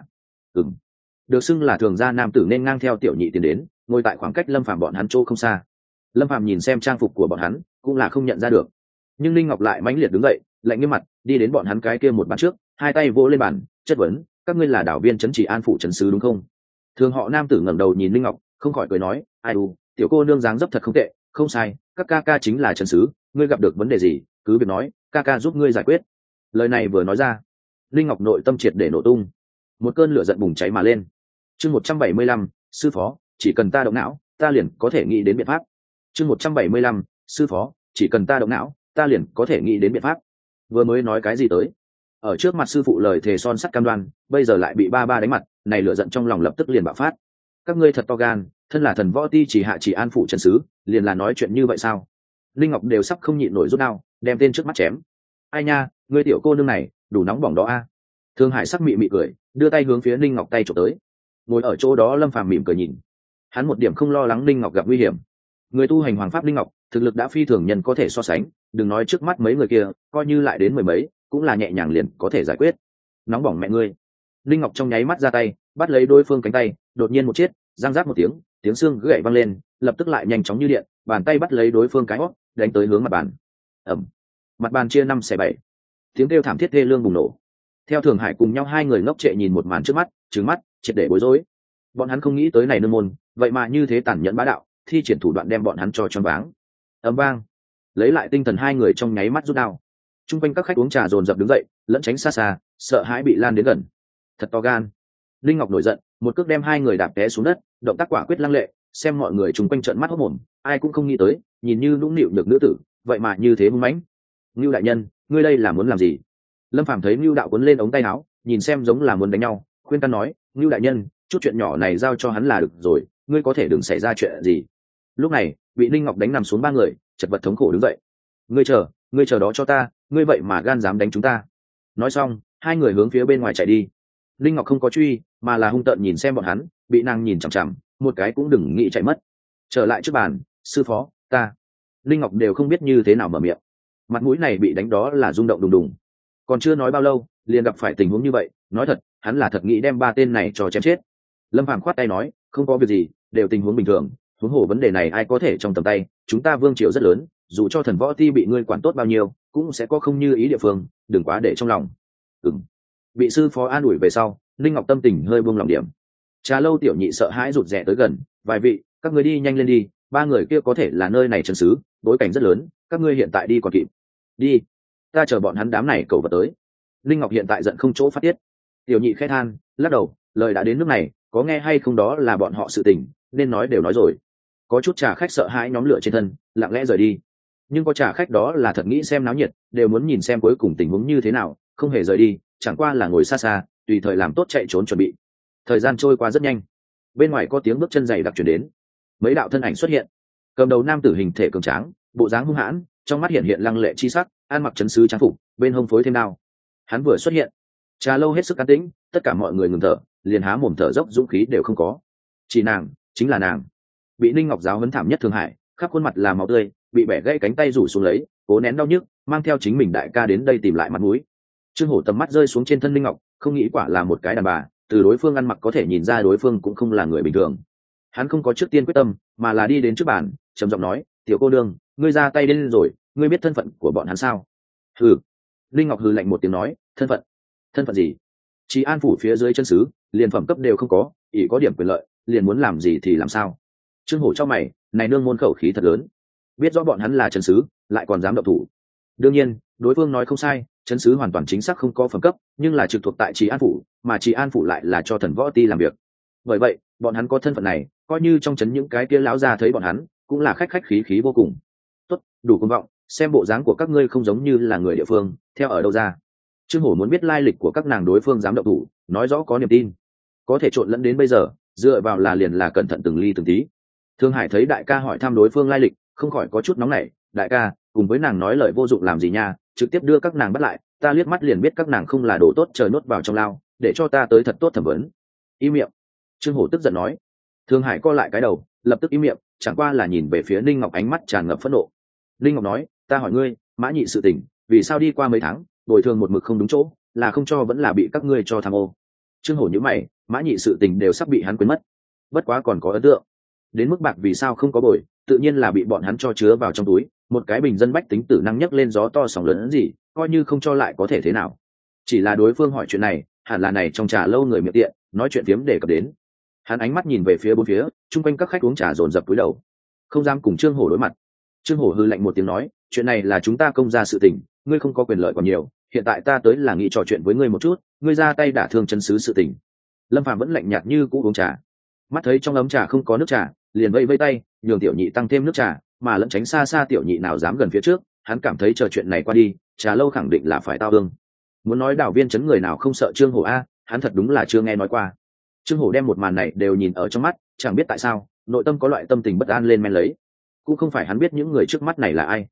Được xưng là thường gia nam tử nên ngang theo Tiểu Nhị tiến đến, ngồi tại khoảng cách Lâm Phàm bọn hắn chỗ không xa. Lâm Phàm nhìn xem trang phục của bọn hắn, cũng là không nhận ra được. Nhưng Linh Ngọc lại mãnh liệt đứng dậy, lạnh nghiêm mặt, đi đến bọn hắn cái kia một bàn trước, hai tay vỗ lên bàn, chất vấn, các ngươi là đảo viên trấn Trì An phủ trấn sứ đúng không? Thường họ nam tử ngẩng đầu nhìn Linh Ngọc, không khỏi cười nói, ai u, tiểu cô nương dáng dấp thật không tệ, không sai, các ca ca chính là trấn sứ, ngươi gặp được vấn đề gì, cứ việc nói, ca ca giúp ngươi giải quyết. Lời này vừa nói ra, Linh Ngọc nội tâm triệt để nổ tung, một cơn lửa giận bùng cháy mà lên. Chương 175, sư phó, chỉ cần ta động não, ta liền có thể nghĩ đến biện pháp. Chương 175, sư phó, chỉ cần ta động não, ta liền có thể nghĩ đến biện pháp. Vừa mới nói cái gì tới? Ở trước mặt sư phụ lời thề son sắt cam đoan, bây giờ lại bị ba đánh mặt, này lửa giận trong lòng lập tức liền bạo phát. Các ngươi thật to gan, thân là thần võ ti chỉ hạ chỉ an phủ trấn sứ, liền là nói chuyện như vậy sao? Linh Ngọc đều sắp không nhịn nổi rút đao, đem tên trước mắt chém. Ai nha, Ngươi tiểu cô nương này đủ nóng bỏng đó a. Thương Hải sắc mị mị cười, đưa tay hướng phía Linh Ngọc tay chụp tới. Ngồi ở chỗ đó Lâm Phàm mỉm cười nhìn, hắn một điểm không lo lắng Linh Ngọc gặp nguy hiểm. Người tu hành hoàng pháp Linh Ngọc thực lực đã phi thường nhân có thể so sánh, đừng nói trước mắt mấy người kia, coi như lại đến mười mấy cũng là nhẹ nhàng liền có thể giải quyết. Nóng bỏng mẹ ngươi. Linh Ngọc trong nháy mắt ra tay bắt lấy đối phương cánh tay, đột nhiên một chiết, răng rác một tiếng, tiếng xương gãy vang lên, lập tức lại nhanh chóng như điện, bàn tay bắt lấy đối phương cái hót, đánh tới hướng mặt bàn. Ầm. Mặt bàn chia 5/7. Tiếng kêu thảm thiết thê lương bùng nổ. Theo Thường Hải cùng nhau hai người ngốc trệ nhìn một màn trước mắt, trừng mắt, triệt để bối rối. Bọn hắn không nghĩ tới này nương môn, vậy mà như thế tàn nhẫn bá đạo, thi triển thủ đoạn đem bọn hắn cho choáng váng. Ầm vang. Lấy lại tinh thần hai người trong nháy mắt rút đao. Trung quanh các khách uống trà dồn dập đứng dậy, lẫn tránh xa xa, sợ hãi bị lan đến gần. Thật to gan. Linh Ngọc nổi giận, một cước đem hai người đạp té xuống đất, động tác quả quyết lăng lệ, xem mọi người chung quanh trợn mắt hốt mồm, ai cũng không nghĩ tới, nhìn như nũng nịu được nữ tử, vậy mà như thế hung mãnh. Ngưu đại nhân, ngươi đây là muốn làm gì? Lâm Phàm thấy Ngưu đạo cuốn lên ống tay áo, nhìn xem giống là muốn đánh nhau, khuyên can nói, Ngưu đại nhân, chút chuyện nhỏ này giao cho hắn là được rồi, ngươi có thể đừng xảy ra chuyện gì. Lúc này, bị Linh Ngọc đánh nằm xuống ba người, chật vật thống khổ đứng dậy. Ngươi chờ đó cho ta, ngươi vậy mà gan dám đánh chúng ta. Nói xong, hai người hướng phía bên ngoài chạy đi. Linh Ngọc không có truy, mà là hung tợn nhìn xem bọn hắn, bị nàng nhìn chằm chằm, một cái cũng đừng nghĩ chạy mất. Trở lại trước bàn, sư phó, ta. Linh Ngọc đều không biết như thế nào mở miệng. Mặt mũi này bị đánh đó là rung động đùng đùng. Còn chưa nói bao lâu, liền gặp phải tình huống như vậy, nói thật, hắn là thật nghĩ đem ba tên này cho chém chết. Lâm Phàm khoát tay nói, không có việc gì, đều tình huống bình thường, huống hồ vấn đề này ai có thể trong tầm tay, chúng ta vương triều rất lớn, dù cho thần võ ti bị ngươi quản tốt bao nhiêu, cũng sẽ có không như ý địa phương, đừng quá để trong lòng. Ừm. Bị sư phó an ủi về sau, Linh Ngọc tâm tình hơi buông lòng điểm. Trà lâu tiểu nhị sợ hãi rụt rè tới gần, vài vị, các ngươi đi nhanh lên đi, ba người kia có thể là nơi này trấn xứ, bối cảnh rất lớn, các ngươi hiện tại đi còn kịp. Đi, ta chờ bọn hắn đám này cầu vật tới. Linh Ngọc hiện tại giận không chỗ phát tiết. Tiểu nhị khẽ than, lắc đầu, lời đã đến nước này, có nghe hay không đó là bọn họ sự tình, nên nói đều nói rồi. Có chút trà khách sợ hãi nhóm lửa trên thân, lặng lẽ rời đi. Nhưng có trà khách đó là thật nghĩ xem náo nhiệt, đều muốn nhìn xem cuối cùng tình huống như thế nào, không hề rời đi, chẳng qua là ngồi xa xa, tùy thời làm tốt chạy trốn chuẩn bị. Thời gian trôi qua rất nhanh, bên ngoài có tiếng bước chân dày đặc chuyển đến, mấy đạo thân ảnh xuất hiện. Cầm đầu nam tử hình thể cường tráng, bộ dáng hung hãn, trong mắt hiện hiện lăng lệ chi sắc, ăn mặc trấn sứ trang phục, bên hông phối thêm đao. Hắn vừa xuất hiện, trà lâu hết sức an tĩnh, tất cả mọi người ngừng thở, liền há mồm thở dốc dũng khí đều không có. Chỉ nàng, chính là nàng. Bị Ninh Ngọc giáo huấn thảm nhất Thương Hải, khắp khuôn mặt là máu tươi, bị bẻ gãy cánh tay rủ xuống lấy, cố nén đau nhức, mang theo chính mình đại ca đến đây tìm lại mặt mũi. Trương Hổ tầm mắt rơi xuống trên thân Ninh Ngọc, không nghĩ quả là một cái đàn bà, từ đối phương ăn mặc có thể nhìn ra đối phương cũng không là người bình thường. Hắn không có trước tiên quyết tâm, mà là đi đến trước bàn, trầm giọng nói, "Tiểu cô nương, ngươi ra tay đến rồi, ngươi biết thân phận của bọn hắn sao?" Hừ. Linh Ngọc hừ lạnh một tiếng nói, "Thân phận? Thân phận gì? Chỉ an phủ phía dưới chân sứ, liền phẩm cấp đều không có, ỷ có điểm quyền lợi, liền muốn làm gì thì làm sao?" Trương Hổ cho mày, này nương môn khẩu khí thật lớn, biết rõ bọn hắn là chân sứ, lại còn dám động thủ. Đương nhiên, đối phương nói không sai, chân sứ hoàn toàn chính xác không có phẩm cấp, nhưng là trực thuộc tại Trì An phủ, mà Trì An phủ lại là cho thần võ ti làm việc. Bởi vậy, bọn hắn có thân phận này, coi như trong trấn những cái kia lão già thấy bọn hắn, cũng là khách khí khí vô cùng. Tốt, đủ cuồng vọng, xem bộ dáng của các ngươi không giống như là người địa phương, theo ở đâu ra? Trương Hổ muốn biết lai lịch của các nàng đối phương dám động thủ, nói rõ có niềm tin, có thể trộn lẫn đến bây giờ, dựa vào là liền là cẩn thận từng ly từng tí. Thương Hải thấy đại ca hỏi thăm đối phương lai lịch, không khỏi có chút nóng nảy, đại ca, cùng với nàng nói lời vô dụng làm gì nha, trực tiếp đưa các nàng bắt lại, ta liếc mắt liền biết các nàng không là đồ tốt chờ nốt vào trong lao, để cho ta tới thật tốt thẩm vấn. Im miệng. Trương Hổ tức giận nói. Thương Hải co lại cái đầu, lập tức im miệng, chẳng qua là nhìn về phía Ninh Ngọc ánh mắt tràn ngập phẫn nộ. Ninh Ngọc nói, ta hỏi ngươi, Mã Nhị sự tình, vì sao đi qua mấy tháng, bồi thường một mực không đúng chỗ, là không cho vẫn là bị các ngươi cho tham ô? Trương Hổ nhíu mày, Mã Nhị sự tình đều sắp bị hắn quên mất, bất quá còn có ấn tượng. Đến mức bạc vì sao không có bồi, tự nhiên là bị bọn hắn cho chứa vào trong túi, một cái bình dân bách tính tử năng nhấc lên gió to sóng lớn gì, coi như không cho lại có thể thế nào. Chỉ là đối phương hỏi chuyện này, hẳn là này trong trà lâu người miệng tiện, nói chuyện phiếm đề cập đến. Hắn ánh mắt nhìn về phía bốn phía, chung quanh các khách uống trà dồn dập cúi đầu, không dám cùng Trương Hổ đối mặt. Trương Hổ hư lạnh một tiếng nói, chuyện này là chúng ta công gia sự tình, ngươi không có quyền lợi còn nhiều, hiện tại ta tới là nghĩ trò chuyện với ngươi một chút, ngươi ra tay đả thương chân sứ sự tình. Lâm Phàm vẫn lạnh nhạt như cũ uống trà, mắt thấy trong ấm trà không có nước trà, liền vây vây tay, nhường tiểu nhị tăng thêm nước trà, mà lẫn tránh xa xa tiểu nhị nào dám gần phía trước, hắn cảm thấy chờ chuyện này qua đi, trà lâu khẳng định là phải tao hương. Muốn nói đảo viên chấn người nào không sợ Trương Hổ a, hắn thật đúng là chưa nghe nói qua. Trương Hổ đem một màn này đều nhìn ở trong mắt, chẳng biết tại sao, nội tâm có loại tâm tình bất an lên men lấy. Cũng không phải hắn biết những người trước mắt này là ai,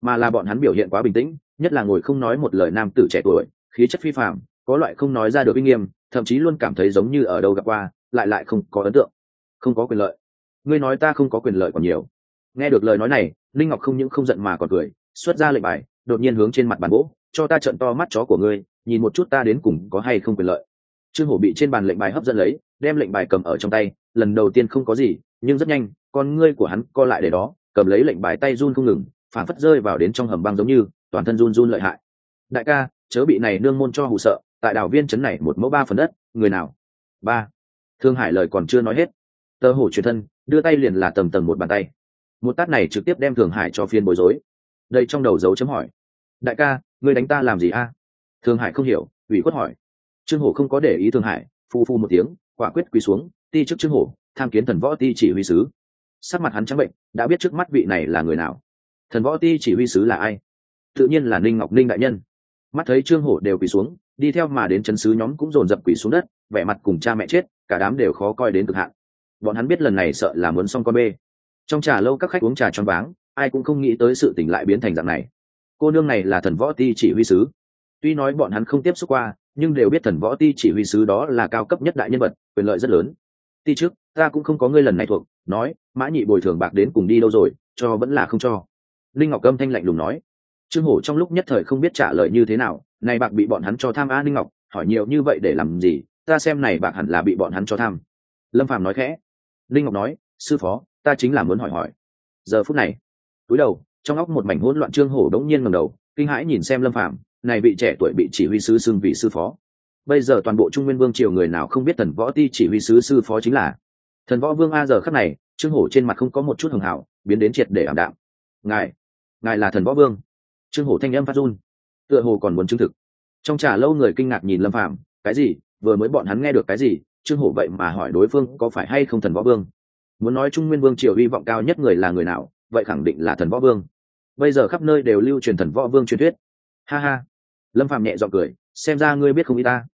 mà là bọn hắn biểu hiện quá bình tĩnh, nhất là ngồi không nói một lời nam tử trẻ tuổi, khí chất phi phàm, có loại không nói ra được uy nghiêm, thậm chí luôn cảm thấy giống như ở đâu gặp qua, lại không có ấn tượng. Không có quyền lợi. Ngươi nói ta không có quyền lợi còn nhiều. Nghe được lời nói này, Linh Ngọc không những không giận mà còn cười, xuất ra lệnh bài, đột nhiên hướng trên mặt bàn gỗ, cho ta trợn to mắt chó của ngươi, nhìn một chút ta đến cùng có hay không quyền lợi. Trương Hổ bị trên bàn lệnh bài hấp dẫn lấy, đem lệnh bài cầm ở trong tay, lần đầu tiên không có gì, nhưng rất nhanh, con ngươi của hắn co lại để đó, cầm lấy lệnh bài tay run không ngừng, phản phất rơi vào đến trong hầm băng giống như, toàn thân run run lợi hại. Đại ca, chớ bị này nương môn cho hù sợ, tại đảo viên trấn này 1 mẫu 3 phần đất, người nào? Ba. Thương Hải lời còn chưa nói hết, Tơ Hổ chuyển thân, đưa tay liền là tầm tầm một bàn tay. Một tát này trực tiếp đem Thương Hải cho phiên bối rối. Đây trong đầu dấu chấm hỏi. Đại ca, ngươi đánh ta làm gì a? Thương Hải không hiểu, ủy khuất hỏi. Trương Hổ không có để ý Thương Hải, phu phu một tiếng, quả quyết quỳ xuống, ti trước Trương Hổ, tham kiến thần võ ti chỉ huy sứ. Sắc mặt hắn trắng bệnh, đã biết trước mắt vị này là người nào. Thần võ ti chỉ huy sứ là ai? Tự nhiên là Ninh Ngọc Ninh đại nhân. Mắt thấy Trương Hổ đều quỳ xuống, đi theo mà đến trấn sứ nhóm cũng dồn dập quỳ xuống đất, vẻ mặt cùng cha mẹ chết, cả đám đều khó coi đến cực hạn. Bọn hắn biết lần này sợ là muốn xong con bê. Trong trà lâu các khách uống trà choáng váng, ai cũng không nghĩ tới sự tình lại biến thành dạng này. Cô nương này là thần võ ti chỉ huy sứ. Tuy nói bọn hắn không tiếp xúc qua, nhưng đều biết thần võ ti chỉ huy sứ đó là cao cấp nhất đại nhân vật, quyền lợi rất lớn. Ti trước, ta cũng không có ngươi lần này thuộc, nói, Mã Nhị bồi thường bạc đến cùng đi đâu rồi, cho vẫn là không cho. Linh Ngọc âm thanh lạnh lùng nói. Trương Hổ trong lúc nhất thời không biết trả lời như thế nào, này bạc bị bọn hắn cho tham a. Linh Ngọc hỏi nhiều như vậy để làm gì, ta xem này bạc hẳn là bị bọn hắn cho tham. Lâm Phàm nói khẽ. Linh Ngọc nói, sư phó, ta chính là muốn hỏi. Giờ phút này, cúi đầu, trong óc một mảnh hỗn loạn. Trương Hổ đống nhiên ngẩng đầu, kinh hãi nhìn xem Lâm Phàm, này vị trẻ tuổi bị chỉ huy sứ xưng vị sư phó. Bây giờ toàn bộ Trung Nguyên Vương triều người nào không biết thần võ ti chỉ huy sứ sư phó chính là thần võ vương a. Giờ khắc này, Trương Hổ trên mặt không có một chút hường hảo, biến đến triệt để ảm đạm. Ngài là thần võ vương? Trương Hổ thanh âm phát run, tựa hồ còn muốn chứng thực. Trong trà lâu người kinh ngạc nhìn Lâm Phàm, cái gì? Vừa mới bọn hắn nghe được cái gì? Trương Hổ vậy mà hỏi đối phương có phải hay không thần võ vương. Muốn nói Trung Nguyên Vương triều hy vọng cao nhất người là người nào, vậy khẳng định là thần võ vương. Bây giờ khắp nơi đều lưu truyền thần võ vương truyền thuyết. Ha ha. Lâm Phàm nhẹ giọng cười, xem ra ngươi biết không ý ta.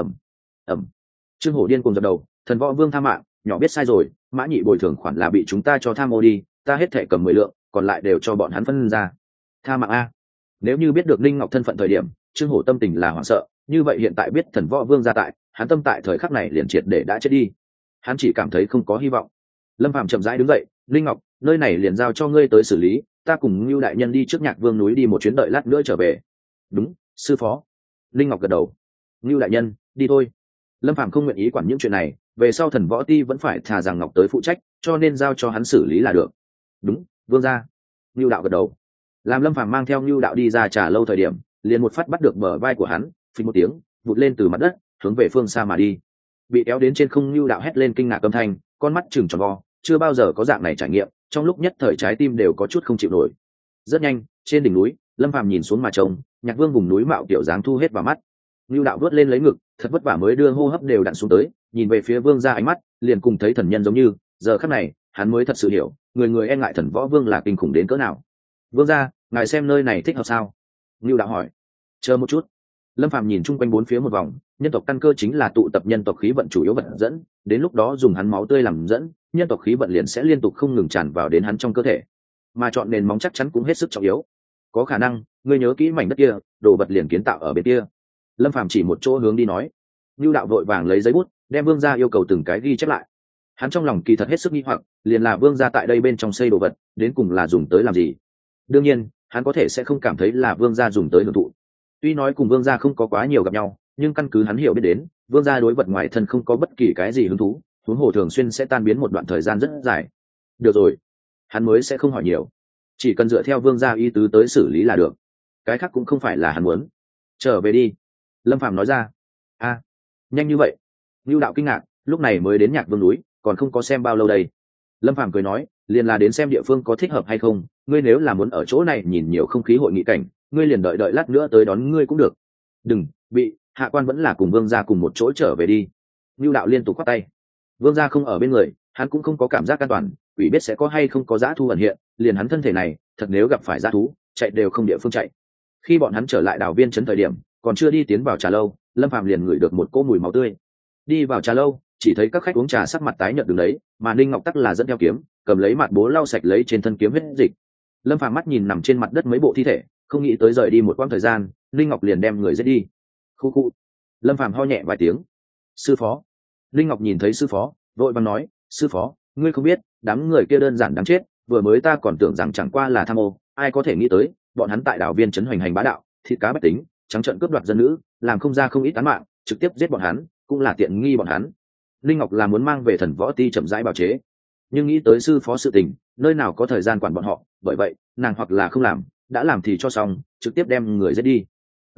Ẩm. Trương Hổ điên cuồng dập đầu, thần võ vương tha mạng, nhỏ biết sai rồi, Mã Nhị bồi thường khoản là bị chúng ta cho tham ô đi, ta hết thảy cầm 10 lượng, còn lại đều cho bọn hắn phân ra. Tha mạng a. Nếu như biết được Ninh Ngọc thân phận thời điểm, Trương Hổ tâm tình là hoảng sợ, như vậy hiện tại biết thần võ vương ra tại, hắn tâm tại thời khắc này liền triệt để đã chết đi. Hắn chỉ cảm thấy không có hy vọng. Lâm Phàm chậm rãi đứng dậy, Ninh Ngọc, nơi này liền giao cho ngươi tới xử lý, ta cùng Nưu đại nhân đi trước Nhạc Vương núi đi một chuyến, đợi lát nữa trở về. Đúng, sư phó. Ninh Ngọc gật đầu. Nưu đại nhân, đi thôi. Lâm Phàm không nguyện ý quản những chuyện này, về sau thần võ ti vẫn phải thà rằng Ngọc tới phụ trách, cho nên giao cho hắn xử lý là được. Đúng, vương gia. Nưu đạo gật đầu. Làm Lâm Phàm mang theo Nưu đạo đi ra trà lâu thời điểm, liền một phát bắt được bờ vai của hắn, phình một tiếng, vụt lên từ mặt đất, hướng về phương xa mà đi. Bị kéo đến trên không, Nưu đạo hét lên kinh ngạc âm thanh, con mắt trừng tròn vo, chưa bao giờ có dạng này trải nghiệm, trong lúc nhất thời trái tim đều có chút không chịu nổi. Rất nhanh, trên đỉnh núi, Lâm Phàm nhìn xuống mà trông, Nhạc Vương vùng núi mạo tiểu dáng thu hết vào mắt. Nưu đạo vuốt lên lấy ngực, thật vất vả mới đưa hô hấp đều đặn xuống tới, nhìn về phía vương gia ánh mắt liền cùng thấy thần nhân giống như. Giờ khắc này, hắn mới thật sự hiểu, người e ngại thần võ vương là kinh khủng đến cỡ nào. Vương gia, ngài xem nơi này thích hợp sao? Nưu đạo hỏi. Chờ một chút. Lâm Phàm nhìn chung quanh bốn phía một vòng, nhân tộc căn cơ chính là tụ tập nhân tộc khí vận chủ yếu vật dẫn, đến lúc đó dùng hắn máu tươi làm dẫn, nhân tộc khí vận liền sẽ liên tục không ngừng tràn vào đến hắn trong cơ thể. Mà chọn nền móng chắc chắn cũng hết sức trọng yếu. Có khả năng, ngươi nhớ kỹ mảnh đất kia, đồ vật liền kiến tạo ở bên kia. Lâm Phàm chỉ một chỗ hướng đi nói. Nưu đạo vội vàng lấy giấy bút, đem vương gia yêu cầu từng cái ghi chép lại. Hắn trong lòng kỳ thật hết sức nghi hoặc, liền là vương gia tại đây bên trong xây đồ vật, đến cùng là dùng tới làm gì? Đương nhiên, hắn có thể sẽ không cảm thấy là vương gia dùng tới hưởng thụ. Tuy nói cùng vương gia không có quá nhiều gặp nhau, nhưng căn cứ hắn hiểu biết đến, vương gia đối vật ngoài thân không có bất kỳ cái gì hứng thú, huống hồ thường xuyên sẽ tan biến một đoạn thời gian rất dài. Được rồi, hắn mới sẽ không hỏi nhiều, chỉ cần dựa theo vương gia ý tứ tới xử lý là được. Cái khác cũng không phải là hắn muốn. Trở về đi. Lâm Phàm nói ra. A, nhanh như vậy? Nưu đạo kinh ngạc, lúc này mới đến Nhạc Vương núi, còn không có xem bao lâu đây. Lâm Phàm cười nói, liền là đến xem địa phương có thích hợp hay không, ngươi nếu là muốn ở chỗ này nhìn nhiều không khí hội nghị cảnh, ngươi liền đợi lát nữa tới đón ngươi cũng được. Đừng, bị hạ quan vẫn là cùng vương gia cùng một chỗ trở về đi. Nưu đạo liên tục quát tay. Vương gia không ở bên người, hắn cũng không có cảm giác an toàn, quỷ biết sẽ có hay không có dã thú ẩn hiện, liền hắn thân thể này, thật nếu gặp phải dã thú, chạy đều không địa phương chạy. Khi bọn hắn trở lại đảo viên trấn thời điểm, còn chưa đi tiến vào trà lâu, Lâm Phàm liền ngửi được một cỗ mùi máu tươi. Đi vào trà lâu, chỉ thấy các khách uống trà sắc mặt tái nhợt đứng đấy, mà Ninh Ngọc tắc là dẫn theo kiếm, cầm lấy mặt bố lau sạch lấy trên thân kiếm huyết dịch. Lâm Phàm mắt nhìn nằm trên mặt đất mấy bộ thi thể, không nghĩ tới rời đi một quãng thời gian, linh ngọc liền đem người giết đi. Khu khu. Lâm Phàm ho nhẹ vài tiếng. Sư phó. Linh ngọc nhìn thấy sư phó, vội vàng nói, sư phó, ngươi không biết, đám người kia đơn giản đáng chết, vừa mới ta còn tưởng rằng chẳng qua là tham ô, ai có thể nghĩ tới, bọn hắn tại đảo viên trấn hoành hành bá đạo, thịt cá bách tính, trắng trợn cướp đoạt dân nữ, làm không ra không ít án mạng, trực tiếp giết bọn hắn, cũng là tiện nghi bọn hắn. Linh ngọc là muốn mang về thần võ ti chậm rãi bào chế, nhưng nghĩ tới sư phó sự tình, nơi nào có thời gian quản bọn họ, bởi vậy nàng hoặc là không làm, đã làm thì cho xong, trực tiếp đem người giết đi.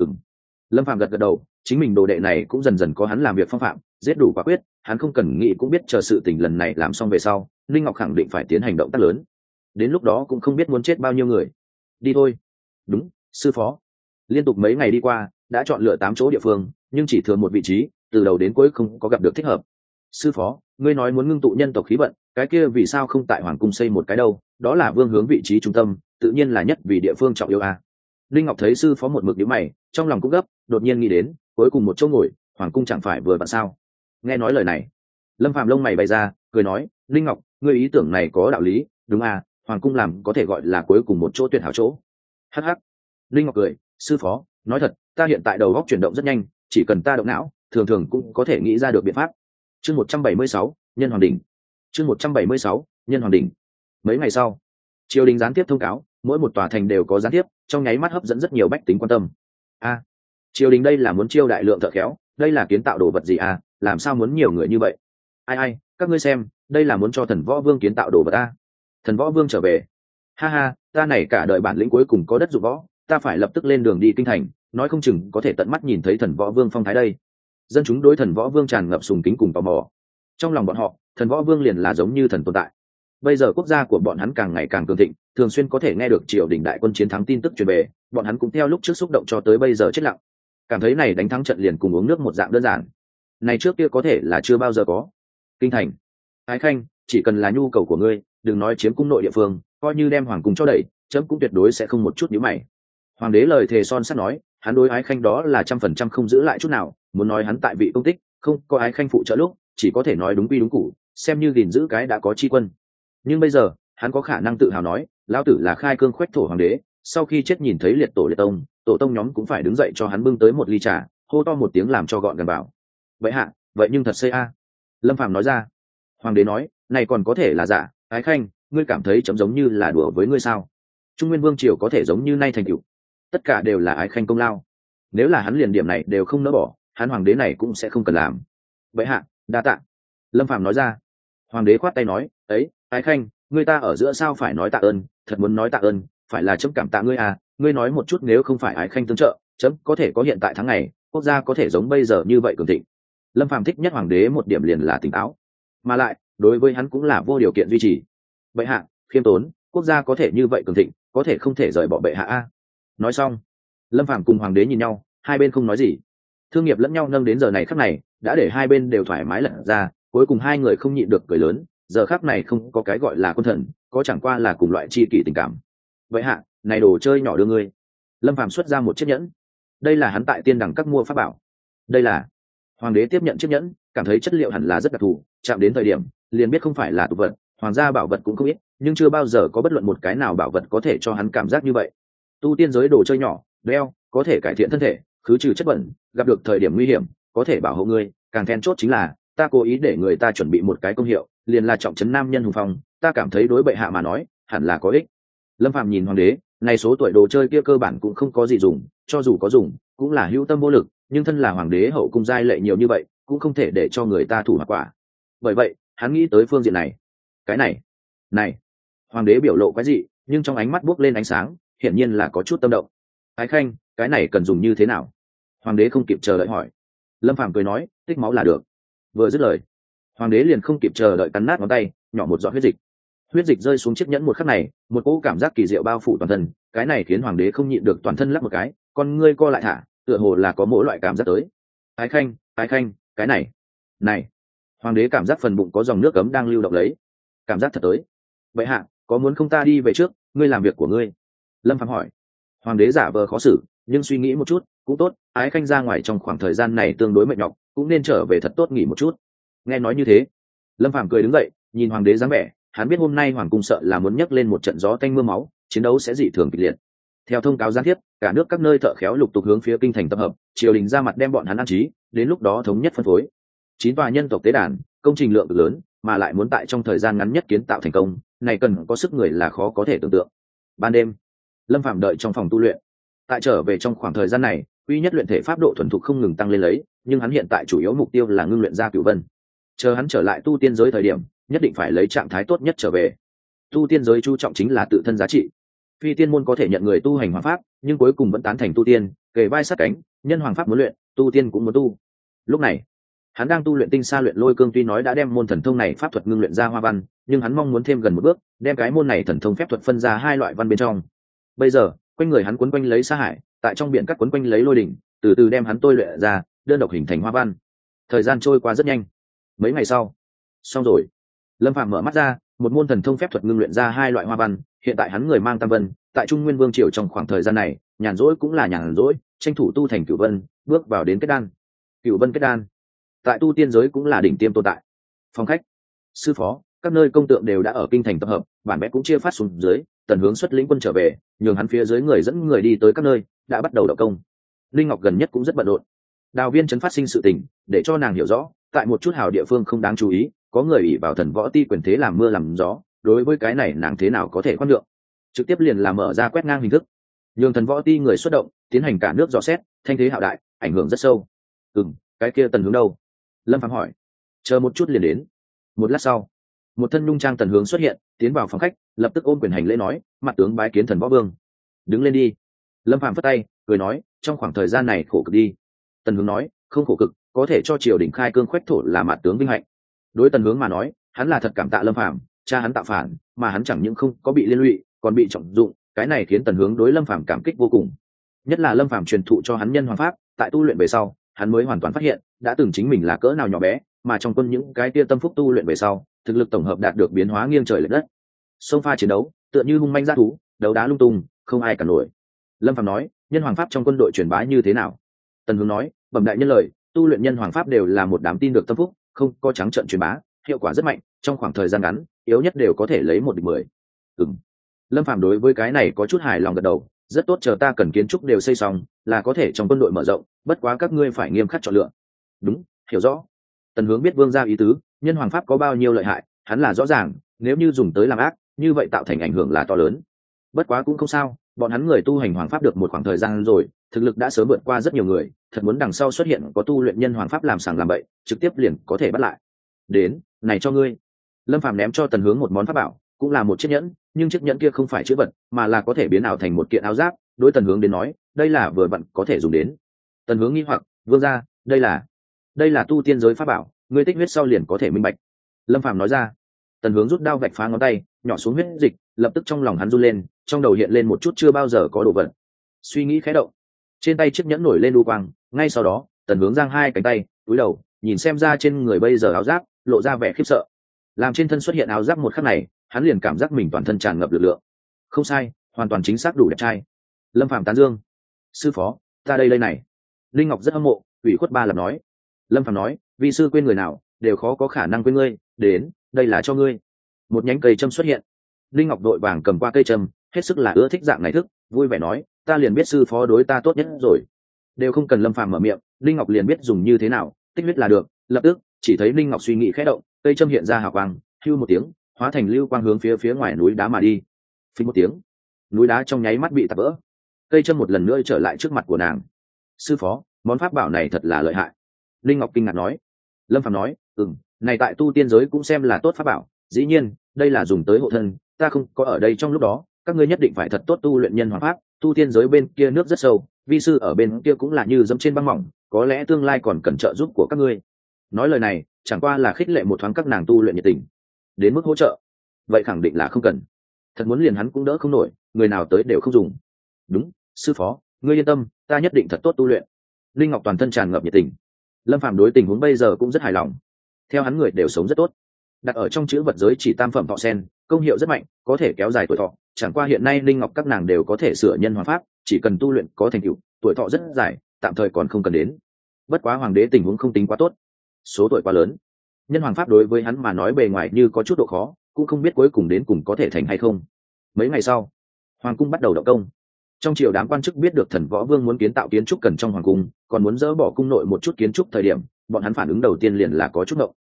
Lâm Phàm gật gật đầu, chính mình đồ đệ này cũng dần dần có hắn làm việc phong phạm, giết đủ quả quyết, hắn không cần nghĩ cũng biết chờ sự tình lần này làm xong về sau, Linh Ngọc khẳng định phải tiến hành động tác lớn. Đến lúc đó cũng không biết muốn chết bao nhiêu người. Đi thôi. Đúng, sư phó. Liên tục mấy ngày đi qua, đã chọn lựa 8 chỗ địa phương, nhưng chỉ thừa một vị trí, từ đầu đến cuối không có gặp được thích hợp. Sư phó, ngươi nói muốn ngưng tụ nhân tộc khí vận, cái kia vì sao không tại hoàng cung xây một cái đâu? Đó là vương hướng vị trí trung tâm, tự nhiên là nhất vì địa phương trọng yếu a. Linh Ngọc thấy sư phó một mực nhíu mày, trong lòng cũng gấp, đột nhiên nghĩ đến, cuối cùng một chỗ ngồi, hoàng cung chẳng phải vừa vặn sao? Nghe nói lời này, Lâm Phàm lông mày bày ra, cười nói, Linh Ngọc, ngươi ý tưởng này có đạo lý, đúng à? Hoàng cung làm có thể gọi là cuối cùng một chỗ tuyệt hảo chỗ. Hắc hắc. Linh Ngọc cười, sư phó, nói thật, ta hiện tại đầu óc chuyển động rất nhanh, chỉ cần ta động não, thường thường cũng có thể nghĩ ra được biện pháp. Chương 176, Nhân Hoàng đỉnh. Chương 176, Nhân Hoàng đỉnh. Mấy ngày sau, triều đình gián tiếp thông cáo, mỗi một tòa thành đều có gián tiếp, trong nháy mắt hấp dẫn rất nhiều bách tính quan tâm. A, triều đình đây là muốn chiêu đại lượng thợ khéo, đây là kiến tạo đồ vật gì à, làm sao muốn nhiều người như vậy? Ai, các ngươi xem, đây là muốn cho thần võ vương kiến tạo đồ vật a. Thần võ vương trở về. Ha ha, ta này cả đời bản lĩnh cuối cùng có đất dụng võ, ta phải lập tức lên đường đi kinh thành, nói không chừng có thể tận mắt nhìn thấy thần võ vương phong thái đây. Dân chúng đối thần võ vương tràn ngập sùng kính cùng tò mò. Trong lòng bọn họ, thần võ vương liền là giống như thần tồn tại. Bây giờ quốc gia của bọn hắn càng ngày càng cường thịnh, thường xuyên có thể nghe được triều đình đại quân chiến thắng tin tức truyền về, bọn hắn cũng theo lúc trước xúc động cho tới bây giờ chết lặng. Cảm thấy này đánh thắng trận liền cùng uống nước một dạng đơn giản. Này trước kia có thể là chưa bao giờ có. Kinh thành. Ái Khanh, chỉ cần là nhu cầu của ngươi, đừng nói chiếm cung nội địa phương, coi như đem hoàng cung cho đẩy, chấm cũng tuyệt đối sẽ không một chút nhíu mày. Hoàng đế lời thề son sắt nói, hắn đối Ái Khanh đó là 100% không giữ lại chút nào, muốn nói hắn tại vị công tích, không có Ái Khanh phụ trợ lúc, chỉ có thể nói đúng quy đúng củ, xem như gìn giữ cái đã có chi quân. Nhưng bây giờ, hắn có khả năng tự hào nói, lão tử là khai cương khuếch thổ hoàng đế, sau khi chết nhìn thấy liệt tông, tổ tông nhóm cũng phải đứng dậy cho hắn bưng tới một ly trà, hô to một tiếng làm cho gọn gần bảo. Vậy hạ, vậy nhưng thật xây a. Lâm Phàm nói ra. Hoàng đế nói, này còn có thể là giả, Ái Khanh, ngươi cảm thấy chấm giống như là đùa với ngươi sao? Trung Nguyên Vương triều có thể giống như nay thành tựu, tất cả đều là Ái Khanh công lao. Nếu là hắn liền điểm này đều không nỡ bỏ, hắn hoàng đế này cũng sẽ không cần làm. Vậy hạ, đa tạ. Lâm Phàm nói ra. Hoàng đế khoát tay nói, ấy, Ái Khanh, ngươi ta ở giữa sao phải nói tạ ơn, thật muốn nói tạ ơn, phải là chấm cảm tạ ngươi à, ngươi nói một chút nếu không phải Ái Khanh tương trợ, chấm có thể có hiện tại tháng này, quốc gia có thể giống bây giờ như vậy cường thịnh. Lâm Phàm thích nhất hoàng đế một điểm liền là tỉnh táo, mà lại đối với hắn cũng là vô điều kiện duy trì. Bệ hạ, khiêm tốn, quốc gia có thể như vậy cường thịnh, có thể không thể rời bỏ bệ hạ a. Nói xong, Lâm Phàm cùng hoàng đế nhìn nhau, hai bên không nói gì. Thương nghiệp lẫn nhau nâng đến giờ này khắc này, đã để hai bên đều thoải mái lẫn ra, cuối cùng hai người không nhịn được cười lớn. Giờ khắc này không có cái gọi là quân thần, có chẳng qua là cùng loại tri kỷ tình cảm. Vậy hạ, này đồ chơi nhỏ đưa ngươi. Lâm Phàm xuất ra một chiếc nhẫn, đây là hắn tại tiên đẳng các mua pháp bảo. Đây là. Hoàng đế tiếp nhận chiếc nhẫn, cảm thấy chất liệu hẳn là rất đặc thù, chạm đến thời điểm liền biết không phải là tục vật. Hoàng gia bảo vật cũng không ít, nhưng chưa bao giờ có bất luận một cái nào bảo vật có thể cho hắn cảm giác như vậy. Tu tiên giới đồ chơi nhỏ, đeo, có thể cải thiện thân thể, khứ trừ chất bẩn, gặp được thời điểm nguy hiểm, có thể bảo hộ ngươi. Càng then chốt chính là, ta cố ý để người ta chuẩn bị một cái công hiệu, liền là trọng trấn nam nhân hùng phong. Ta cảm thấy đối bệ hạ mà nói, hẳn là có ích. Lâm Phàm nhìn hoàng đế, này số tuổi đồ chơi kia cơ bản cũng không có gì dùng, cho dù có dùng, cũng là hữu tâm vô lực. Nhưng thân là hoàng đế hậu cung giai lệ nhiều như vậy, cũng không thể để cho người ta thủ hoặc quả. Bởi vậy, hắn nghĩ tới phương diện này. Cái này, hoàng đế biểu lộ cái gì, nhưng trong ánh mắt buốc lên ánh sáng, hiển nhiên là có chút tâm động. Ái Khanh, cái này cần dùng như thế nào? Hoàng đế không kịp chờ đợi hỏi. Lâm Phàm cười nói, tích máu là được. Vừa dứt lời, hoàng đế liền không kịp chờ đợi cắn nát ngón tay, nhỏ một giọt huyết dịch. Huyết dịch rơi xuống chiếc nhẫn một khắc này, một cỗ cảm giác kỳ diệu bao phủ toàn thân, cái này khiến hoàng đế không nhịn được toàn thân lắc một cái, con ngươi co lại thả, tựa hồ là có mỗi loại cảm giác tới. Ái Khanh, cái này. Hoàng đế cảm giác phần bụng có dòng nước cấm đang lưu động lấy. Cảm giác thật tới. Vậy hạ, có muốn không ta đi về trước, ngươi làm việc của ngươi? Lâm Phàm hỏi. Hoàng đế giả vờ khó xử, nhưng suy nghĩ một chút, cũng tốt, Ái Khanh ra ngoài trong khoảng thời gian này tương đối mệt nhọc, cũng nên trở về thật tốt nghỉ một chút. Nghe nói như thế, Lâm Phàm cười đứng dậy, nhìn hoàng đế dáng vẻ, hắn biết hôm nay hoàng cung sợ là muốn nhấc lên một trận gió tanh mưa máu, chiến đấu sẽ dị thường kịch liệt. Theo thông cáo gián tiếp, cả nước các nơi thợ khéo lục tục hướng phía kinh thành tập hợp, triều đình ra mặt đem bọn hắn an trí, đến lúc đó thống nhất phân phối. 9 tòa nhân tộc tế đàn, công trình lượng cực lớn, mà lại muốn tại trong thời gian ngắn nhất kiến tạo thành công, này cần có sức người là khó có thể tưởng tượng. Ban đêm, Lâm Phàm đợi trong phòng tu luyện. Tại trở về trong khoảng thời gian này, uy nhất luyện thể pháp độ thuần thục không ngừng tăng lên lấy, nhưng hắn hiện tại chủ yếu mục tiêu là ngưng luyện ra Cửu Vân. Chờ hắn trở lại tu tiên giới thời điểm, nhất định phải lấy trạng thái tốt nhất trở về. Tu tiên giới chú trọng chính là tự thân giá trị. Phi tiên môn có thể nhận người tu hành hoàng pháp, nhưng cuối cùng vẫn tán thành tu tiên, kề vai sát cánh, nhân hoàng pháp muốn luyện, tu tiên cũng muốn tu. Lúc này, hắn đang tu luyện tinh sa luyện lôi cương, tuy nói đã đem môn thần thông này pháp thuật ngưng luyện ra hoa văn, nhưng hắn mong muốn thêm gần một bước, đem cái môn này thần thông phép thuật phân ra hai loại văn bên trong. Bây giờ, quanh người hắn quấn quanh lấy sa hải, tại trong biển cắt quấn quanh lấy lôi đỉnh, từ từ đem hắn tôi luyện ra, đơn độc hình thành hoa văn. Thời gian trôi qua rất nhanh. Mấy ngày sau, xong rồi. Lâm Phàm mở mắt ra, một môn thần thông phép thuật ngưng luyện ra hai loại hoa văn, hiện tại hắn người mang tam vân, tại Trung Nguyên Vương triều trong khoảng thời gian này, nhàn rỗi cũng là nhàn rỗi, tranh thủ tu thành Cửu Vân, bước vào đến kết đan. Cửu Vân kết đan, tại tu tiên giới cũng là đỉnh tiêm tồn tại. Phòng khách, sư phó, các nơi công tượng đều đã ở kinh thành tập hợp, bản vẽ cũng chia phát xuống dưới, Tần Hướng xuất lĩnh quân trở về, nhường hắn phía dưới người dẫn người đi tới các nơi, đã bắt đầu động công. Linh Ngọc gần nhất cũng rất bận rộn. Đào Viên trấn phát sinh sự tình, để cho nàng hiểu rõ, tại một chút hào địa phương không đáng chú ý, có người ỷ vào thần võ ti quyền thế làm mưa làm gió, đối với cái này nàng thế nào có thể khoan nhượng. Trực tiếp liền là mở ra quét ngang hình thức, nhường thần võ ti người xuất động, tiến hành cả nước dò xét, thanh thế hạo đại, ảnh hưởng rất sâu. Cái kia Tần Hướng đâu? Lâm Phàm hỏi. Chờ một chút liền đến. Một lát sau, một thân nhung trang Tần Hướng xuất hiện, tiến vào phòng khách, lập tức ôm quyền hành lễ nói, mặt tướng bái kiến thần võ vương. Đứng lên đi. Lâm Phàm phất tay, cười nói, trong khoảng thời gian này khổ cực đi. Tần Hướng nói, không khổ cực, có thể cho triều đình khai cương khoách thổ là mặt tướng vinh hạnh. Đối Tần Hướng mà nói, hắn là thật cảm tạ Lâm Phàm, cha hắn tạo phản, mà hắn chẳng những không có bị liên lụy, còn bị trọng dụng, cái này khiến Tần Hướng đối Lâm Phàm cảm kích vô cùng. Nhất là Lâm Phàm truyền thụ cho hắn nhân hoàng pháp, tại tu luyện về sau, hắn mới hoàn toàn phát hiện, đã từng chính mình là cỡ nào nhỏ bé, mà trong quân những cái tia tâm phúc tu luyện về sau, thực lực tổng hợp đạt được biến hóa nghiêng trời lệch đất. Xông pha chiến đấu, tựa như hung manh dã thú, đấu đá lung tung, không ai cả nổi. Lâm Phàm nói, nhân hoàng pháp trong quân đội truyền bá như thế nào? Tần Hướng nói, bẩm đại nhân lời, tu luyện nhân hoàng pháp đều là một đám tin được tâm phúc, không có trắng trợn truyền bá, hiệu quả rất mạnh, trong khoảng thời gian ngắn, yếu nhất đều có thể lấy 1 địch 10. Lâm Phàm đối với cái này có chút hài lòng gật đầu, rất tốt, chờ ta cần kiến trúc đều xây xong, là có thể trong quân đội mở rộng, bất quá các ngươi phải nghiêm khắc chọn lựa. Đúng, hiểu rõ. Tần Hướng biết vương gia ý tứ, nhân hoàng pháp có bao nhiêu lợi hại, hắn là rõ ràng, nếu như dùng tới làm ác, như vậy tạo thành ảnh hưởng là to lớn. Bất quá cũng không sao, bọn hắn người tu hành hoàng pháp được một khoảng thời gian rồi, thực lực đã sớm vượt qua rất nhiều người, thật muốn đằng sau xuất hiện có tu luyện nhân hoàng pháp làm sàng làm bậy, trực tiếp liền có thể bắt lại. Đến, này cho ngươi. Lâm Phàm ném cho Tần Hướng một món pháp bảo, cũng là một chiếc nhẫn, nhưng chiếc nhẫn kia không phải chữ vật, mà là có thể biến ảo thành một kiện áo giáp. Đối Tần Hướng đến nói, đây là vừa vặn có thể dùng đến. Tần Hướng nghi hoặc, vương gia, đây là tu tiên giới pháp bảo, ngươi tích huyết sau liền có thể minh bạch. Lâm Phàm nói ra. Tần Hướng rút đao vạch phá ngón tay, nhỏ xuống huyết dịch, lập tức trong lòng hắn run lên, trong đầu hiện lên một chút chưa bao giờ có đồ vật. Suy nghĩ khẽ động, trên tay chiếc nhẫn nổi lên u quang, ngay sau đó, Tần Hướng giang hai cánh tay, cúi đầu, nhìn xem ra trên người bây giờ áo giáp, lộ ra vẻ khiếp sợ. Làm trên thân xuất hiện áo giáp một khắc này, hắn liền cảm giác mình toàn thân tràn ngập lực lượng. Không sai, hoàn toàn chính xác đủ đẹp trai. Lâm Phàm tán dương. Sư phó, ta đây này. Linh Ngọc rất hâm mộ, ủy khuất ba lập nói. Lâm Phàm nói, vì sư quên người nào, đều khó có khả năng quên ngươi, đến, đây là cho ngươi. Một nhánh cây châm xuất hiện. Linh Ngọc đội vàng cầm qua cây châm, hết sức là ưa thích dạng này thức, vui vẻ nói, ta liền biết sư phó đối ta tốt nhất rồi. Đều không cần Lâm Phàm mở miệng, Linh Ngọc liền biết dùng như thế nào, tích huyết là được. Lập tức, chỉ thấy Linh Ngọc suy nghĩ khẽ động, cây châm hiện ra hào quang, hưu một tiếng, hóa thành lưu quang hướng phía ngoài núi đá mà đi. Phình một tiếng, núi đá trong nháy mắt bị tạt vỡ. Cây châm một lần nữa trở lại trước mặt của nàng. Sư phó, món pháp bảo này thật là lợi hại. Linh Ngọc kinh ngạc nói. Lâm Phàm nói, này tại tu tiên giới cũng xem là tốt pháp bảo, dĩ nhiên, đây là dùng tới hộ thân, ta không có ở đây trong lúc đó, các ngươi nhất định phải thật tốt tu luyện nhân hoàng pháp, tu tiên giới bên kia nước rất sâu, vi sư ở bên kia cũng là như dẫm trên băng mỏng, có lẽ tương lai còn cần trợ giúp của các ngươi. Nói lời này, chẳng qua là khích lệ một thoáng các nàng tu luyện nhiệt tình. Đến mức hỗ trợ, vậy khẳng định là không cần. Thật muốn liền hắn cũng đỡ không nổi, người nào tới đều không dùng. Đúng, sư phó, ngươi yên tâm, ta nhất định thật tốt tu luyện. Linh Ngọc toàn thân tràn ngập nhiệt tình. Lâm Phàm đối tình huống bây giờ cũng rất hài lòng. Theo hắn người đều sống rất tốt. Đặt ở trong chữ vật giới chỉ tam phẩm thọ sen, công hiệu rất mạnh, có thể kéo dài tuổi thọ. Chẳng qua hiện nay Linh Ngọc các nàng đều có thể sửa nhân hoàng pháp, chỉ cần tu luyện có thành tựu, tuổi thọ rất dài, tạm thời còn không cần đến. Bất quá hoàng đế tình huống không tính quá tốt, số tuổi quá lớn. Nhân hoàng pháp đối với hắn mà nói bề ngoài như có chút độ khó, cũng không biết cuối cùng đến cùng có thể thành hay không. Mấy ngày sau, Hoàng cung bắt đầu động công. Trong triều đám quan chức biết được Thần Võ Vương muốn kiến tạo kiến trúc cần trong hoàng cung, còn muốn dỡ bỏ cung nội một chút kiến trúc thời điểm, bọn hắn phản ứng đầu tiên liền là có chút động.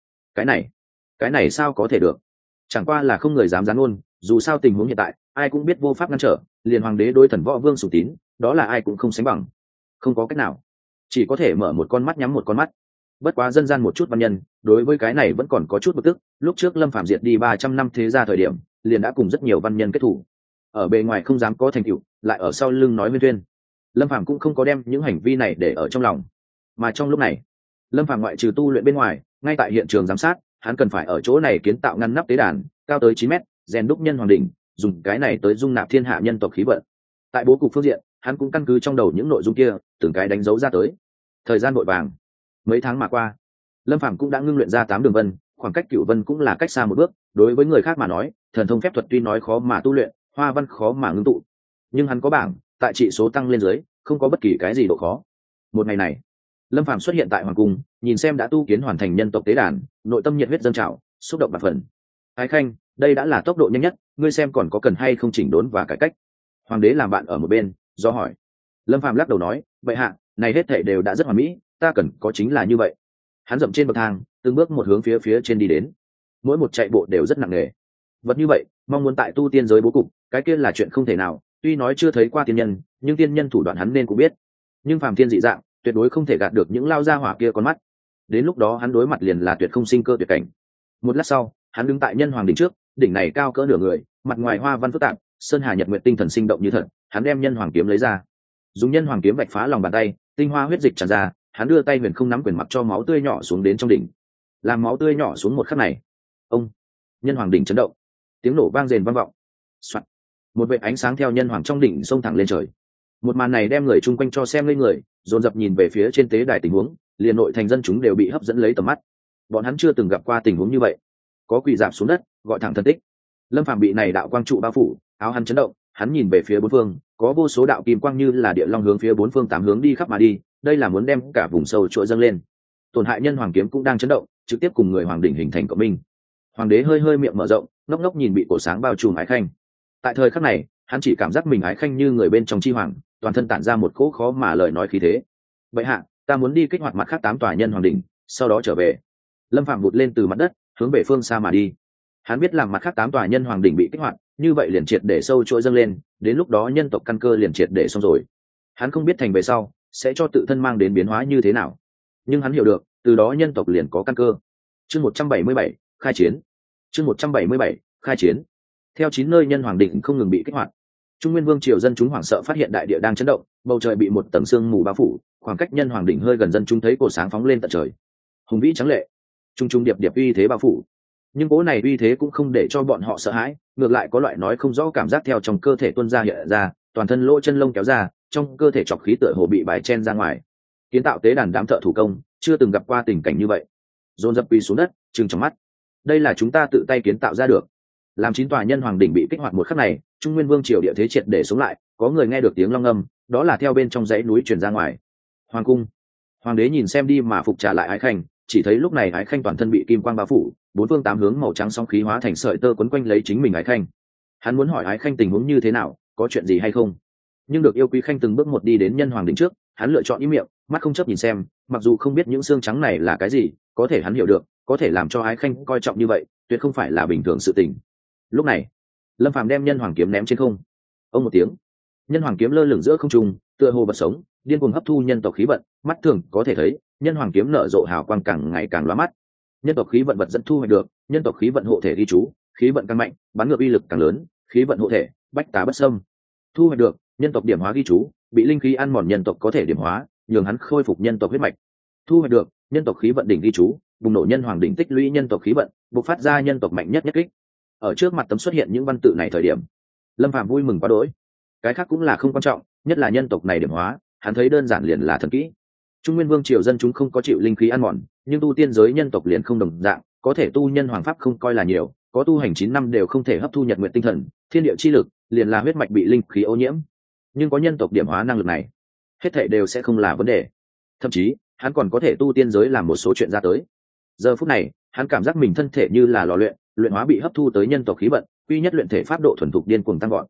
Cái này sao có thể được? Chẳng qua là không người dám giáng ngôn, dù sao tình huống hiện tại, ai cũng biết vô pháp ngăn trở, liền hoàng đế đối Thần Võ Vương sủng tín, đó là ai cũng không sánh bằng. Không có cách nào, chỉ có thể mở một con mắt nhắm một con mắt. Bất quá dân gian một chút văn nhân, đối với cái này vẫn còn có chút bực tức, lúc trước Lâm Phàm diệt đi 300 năm thế gia thời điểm, liền đã cùng rất nhiều văn nhân kết thủ. Ở bề ngoài không dám có thành tựu, lại ở sau lưng nói nguyên thuyên. Lâm Phàm cũng không có đem những hành vi này để ở trong lòng. Mà trong lúc này, Lâm Phàm ngoại trừ tu luyện bên ngoài, ngay tại hiện trường giám sát, hắn cần phải ở chỗ này kiến tạo ngăn nắp tế đàn, cao tới 9 mét, rèn đúc nhân hoàng đỉnh, dùng cái này tới dung nạp thiên hạ nhân tộc khí vận. Tại bố cục phương diện, hắn cũng căn cứ trong đầu những nội dung kia, từng cái đánh dấu ra tới. Thời gian vội vàng, mấy tháng mà qua, Lâm Phàm cũng đã ngưng luyện ra 8 đường vân, khoảng cách Cửu Vân cũng là cách xa một bước. Đối với người khác mà nói, thần thông phép thuật tuy nói khó mà tu luyện, hoa văn khó mà ngưng tụ, nhưng hắn có bảng, tại trị số tăng lên dưới, không có bất kỳ cái gì độ khó. Một ngày này, Lâm Phàm xuất hiện tại hoàng cung, nhìn xem đã tu kiến hoàn thành nhân tộc tế đàn, nội tâm nhiệt huyết dâng trào, xúc động bạc phần. Ái Khanh, đây đã là tốc độ nhanh nhất, ngươi xem còn có cần hay không chỉnh đốn và cải cách? Hoàng đế làm bạn ở một bên, do hỏi. Lâm Phàm lắc đầu nói, vậy hạ, này hết thảy đều đã rất hoàn mỹ, ta cần có chính là như vậy. Hắn dậm trên bậc thang, từng bước một hướng phía trên đi đến. Mỗi một chạy bộ đều rất nặng nề. Vật như vậy, mong muốn tại tu tiên giới bố cục, cái kia là chuyện không thể nào. Tuy nói chưa thấy qua tiên nhân, nhưng tiên nhân thủ đoạn hắn nên cũng biết. Nhưng phàm thiên dị dạng, tuyệt đối không thể gạt được những lao gia hỏa kia con mắt. Đến lúc đó hắn đối mặt liền là tuyệt không sinh cơ tuyệt cảnh. Một lát sau, hắn đứng tại nhân hoàng đỉnh trước, đỉnh này cao cỡ nửa người, mặt ngoài hoa văn phức tạp, sơn hà nhật nguyệt tinh thần sinh động như thật. Hắn đem nhân hoàng kiếm lấy ra, dùng nhân hoàng kiếm vạch phá lòng bàn tay, tinh hoa huyết dịch tràn ra. Hắn đưa tay huyền không nắm quyền mặc cho máu tươi nhỏ xuống đến trong đỉnh. Làm máu tươi nhỏ xuống một khắc này, ông, nhân hoàng đỉnh chấn động, tiếng nổ vang rền vang vọng. Soạn. Một vệt ánh sáng theo nhân hoàng trong đỉnh xông thẳng lên trời. Một màn này đem người chung quanh cho xem lên người, dồn dập nhìn về phía trên tế đài tình huống, liền nội thành dân chúng đều bị hấp dẫn lấy tầm mắt. Bọn hắn chưa từng gặp qua tình huống như vậy, có quỳ rạp xuống đất, gọi thẳng thần tích. Lâm Phàm bị này đạo quang trụ bao phủ, áo hắn chấn động, hắn nhìn về phía bốn phương, có vô số đạo kim quang như là địa long hướng phía bốn phương tám hướng đi khắp mà đi, đây là muốn đem cả vùng sâu chuỗi dâng lên. Tổn hại nhân hoàng kiếm cũng đang chấn động, trực tiếp cùng người hoàng đỉnh hình thành cộng minh. Hoàng đế hơi hơi miệng mở rộng, ngốc ngốc nhìn bị cổ sáng bao trùm Ái Khanh. Tại thời khắc này, hắn chỉ cảm giác mình Ái Khanh như người bên trong chi hoàng, toàn thân tản ra một cỗ khó mà lời nói khí thế. Vậy hạ, ta muốn đi kích hoạt mặt khác 8 tòa nhân hoàng đỉnh, sau đó trở về. Lâm Phạm vụt lên từ mặt đất, hướng về phương xa mà đi. Hắn biết làm mặt khác 8 tòa nhân hoàng đỉnh bị kích hoạt, như vậy liền triệt để sâu chuỗi dâng lên, đến lúc đó nhân tộc căn cơ liền triệt để xong rồi. Hắn không biết thành về sau sẽ cho tự thân mang đến biến hóa như thế nào, nhưng hắn hiểu được, từ đó nhân tộc liền có căn cơ. Chương 177, khai chiến. Chương 177, khai chiến. Theo 9 nơi nhân hoàng đỉnh không ngừng bị kích hoạt, Trung Nguyên Vương triều dân chúng hoảng sợ phát hiện đại địa đang chấn động, bầu trời bị một tầng sương mù bao phủ, khoảng cách nhân hoàng đỉnh hơi gần dân chúng thấy cột sáng phóng lên tận trời. Hùng vĩ trắng lệ, trung trung điệp điệp uy thế bao phủ. Nhưng cỗ này uy thế cũng không để cho bọn họ sợ hãi, ngược lại có loại nói không rõ cảm giác theo trong cơ thể tuôn ra hiện ra, toàn thân lỗ chân lông kéo ra, trong cơ thể trọc khí tựa hồ bị bài chen ra ngoài. Kiến tạo tế đàn đám thợ thủ công chưa từng gặp qua tình cảnh như vậy, dồn dập quỳ xuống đất, trừng trong mắt. Đây là chúng ta tự tay kiến tạo ra được. Làm 9 tòa nhân hoàng đỉnh bị kích hoạt một khắc này, Trung Nguyên Vương triều địa thế triệt để sống lại, có người nghe được tiếng long âm, đó là theo bên trong dãy núi truyền ra ngoài. Hoàng cung, hoàng đế nhìn xem đi mà phục trả lại Ái Khanh, chỉ thấy lúc này Ái Khanh toàn thân bị kim quang bao phủ, bốn phương tám hướng màu trắng sóng khí hóa thành sợi tơ quấn quanh lấy chính mình Ái Khanh. Hắn muốn hỏi Ái Khanh tình huống như thế nào, có chuyện gì hay không, nhưng được yêu quý Khanh từng bước một đi đến nhân hoàng đỉnh trước, hắn lựa chọn im miệng, mắt không chấp nhìn xem, mặc dù không biết những xương trắng này là cái gì, có thể hắn hiểu được, có thể làm cho Ái Khanh coi trọng như vậy, tuyệt không phải là bình thường sự tình. Lúc này, Lâm Phàm đem nhân hoàng kiếm ném trên không. Ông một tiếng, nhân hoàng kiếm lơ lửng giữa không trung, tựa hồ vật sống, điên cuồng hấp thu nhân tộc khí vận, mắt thường có thể thấy, nhân hoàng kiếm nở rộ hào quang càng ngày càng lóa mắt. Nhân tộc khí vận vật dẫn thu hoạch được, nhân tộc khí vận hộ thể ghi chú, khí vận càng mạnh, bắn ngược uy lực càng lớn, khí vận hộ thể, bách tá bất xâm. Thu hoạch được, nhân tộc điểm hóa ghi chú, bị linh khí ăn mòn nhân tộc có thể điểm hóa, nhường hắn khôi phục nhân tộc huyết mạch. Thu hoạch được, nhân tộc khí vận đỉnh ghi chú, bùng nổ nhân hoàng đỉnh tích lũy nhân tộc khí vận, bộc phát ra nhân tộc mạnh nhất nhất kích. Ở trước mặt tấm xuất hiện những văn tự này thời điểm, Lâm Phàm vui mừng quá đỗi. Cái khác cũng là không quan trọng, nhất là nhân tộc này điểm hóa, hắn thấy đơn giản liền là thần kỹ. Trung Nguyên Vương triều dân chúng không có chịu linh khí ăn mòn, nhưng tu tiên giới nhân tộc liền không đồng dạng, có thể tu nhân hoàng pháp không coi là nhiều, có tu hành 9 năm đều không thể hấp thu nhật nguyện tinh thần, thiên địa chi lực, liền là huyết mạch bị linh khí ô nhiễm. Nhưng có nhân tộc điểm hóa năng lực này, hết thảy đều sẽ không là vấn đề. Thậm chí, hắn còn có thể tu tiên giới làm một số chuyện ra tới. Giờ phút này, hắn cảm giác mình thân thể như là lò luyện, luyện hóa bị hấp thu tới nhân tộc khí vận, quy nhất luyện thể pháp độ thuần thục điên cuồng tăng gọn.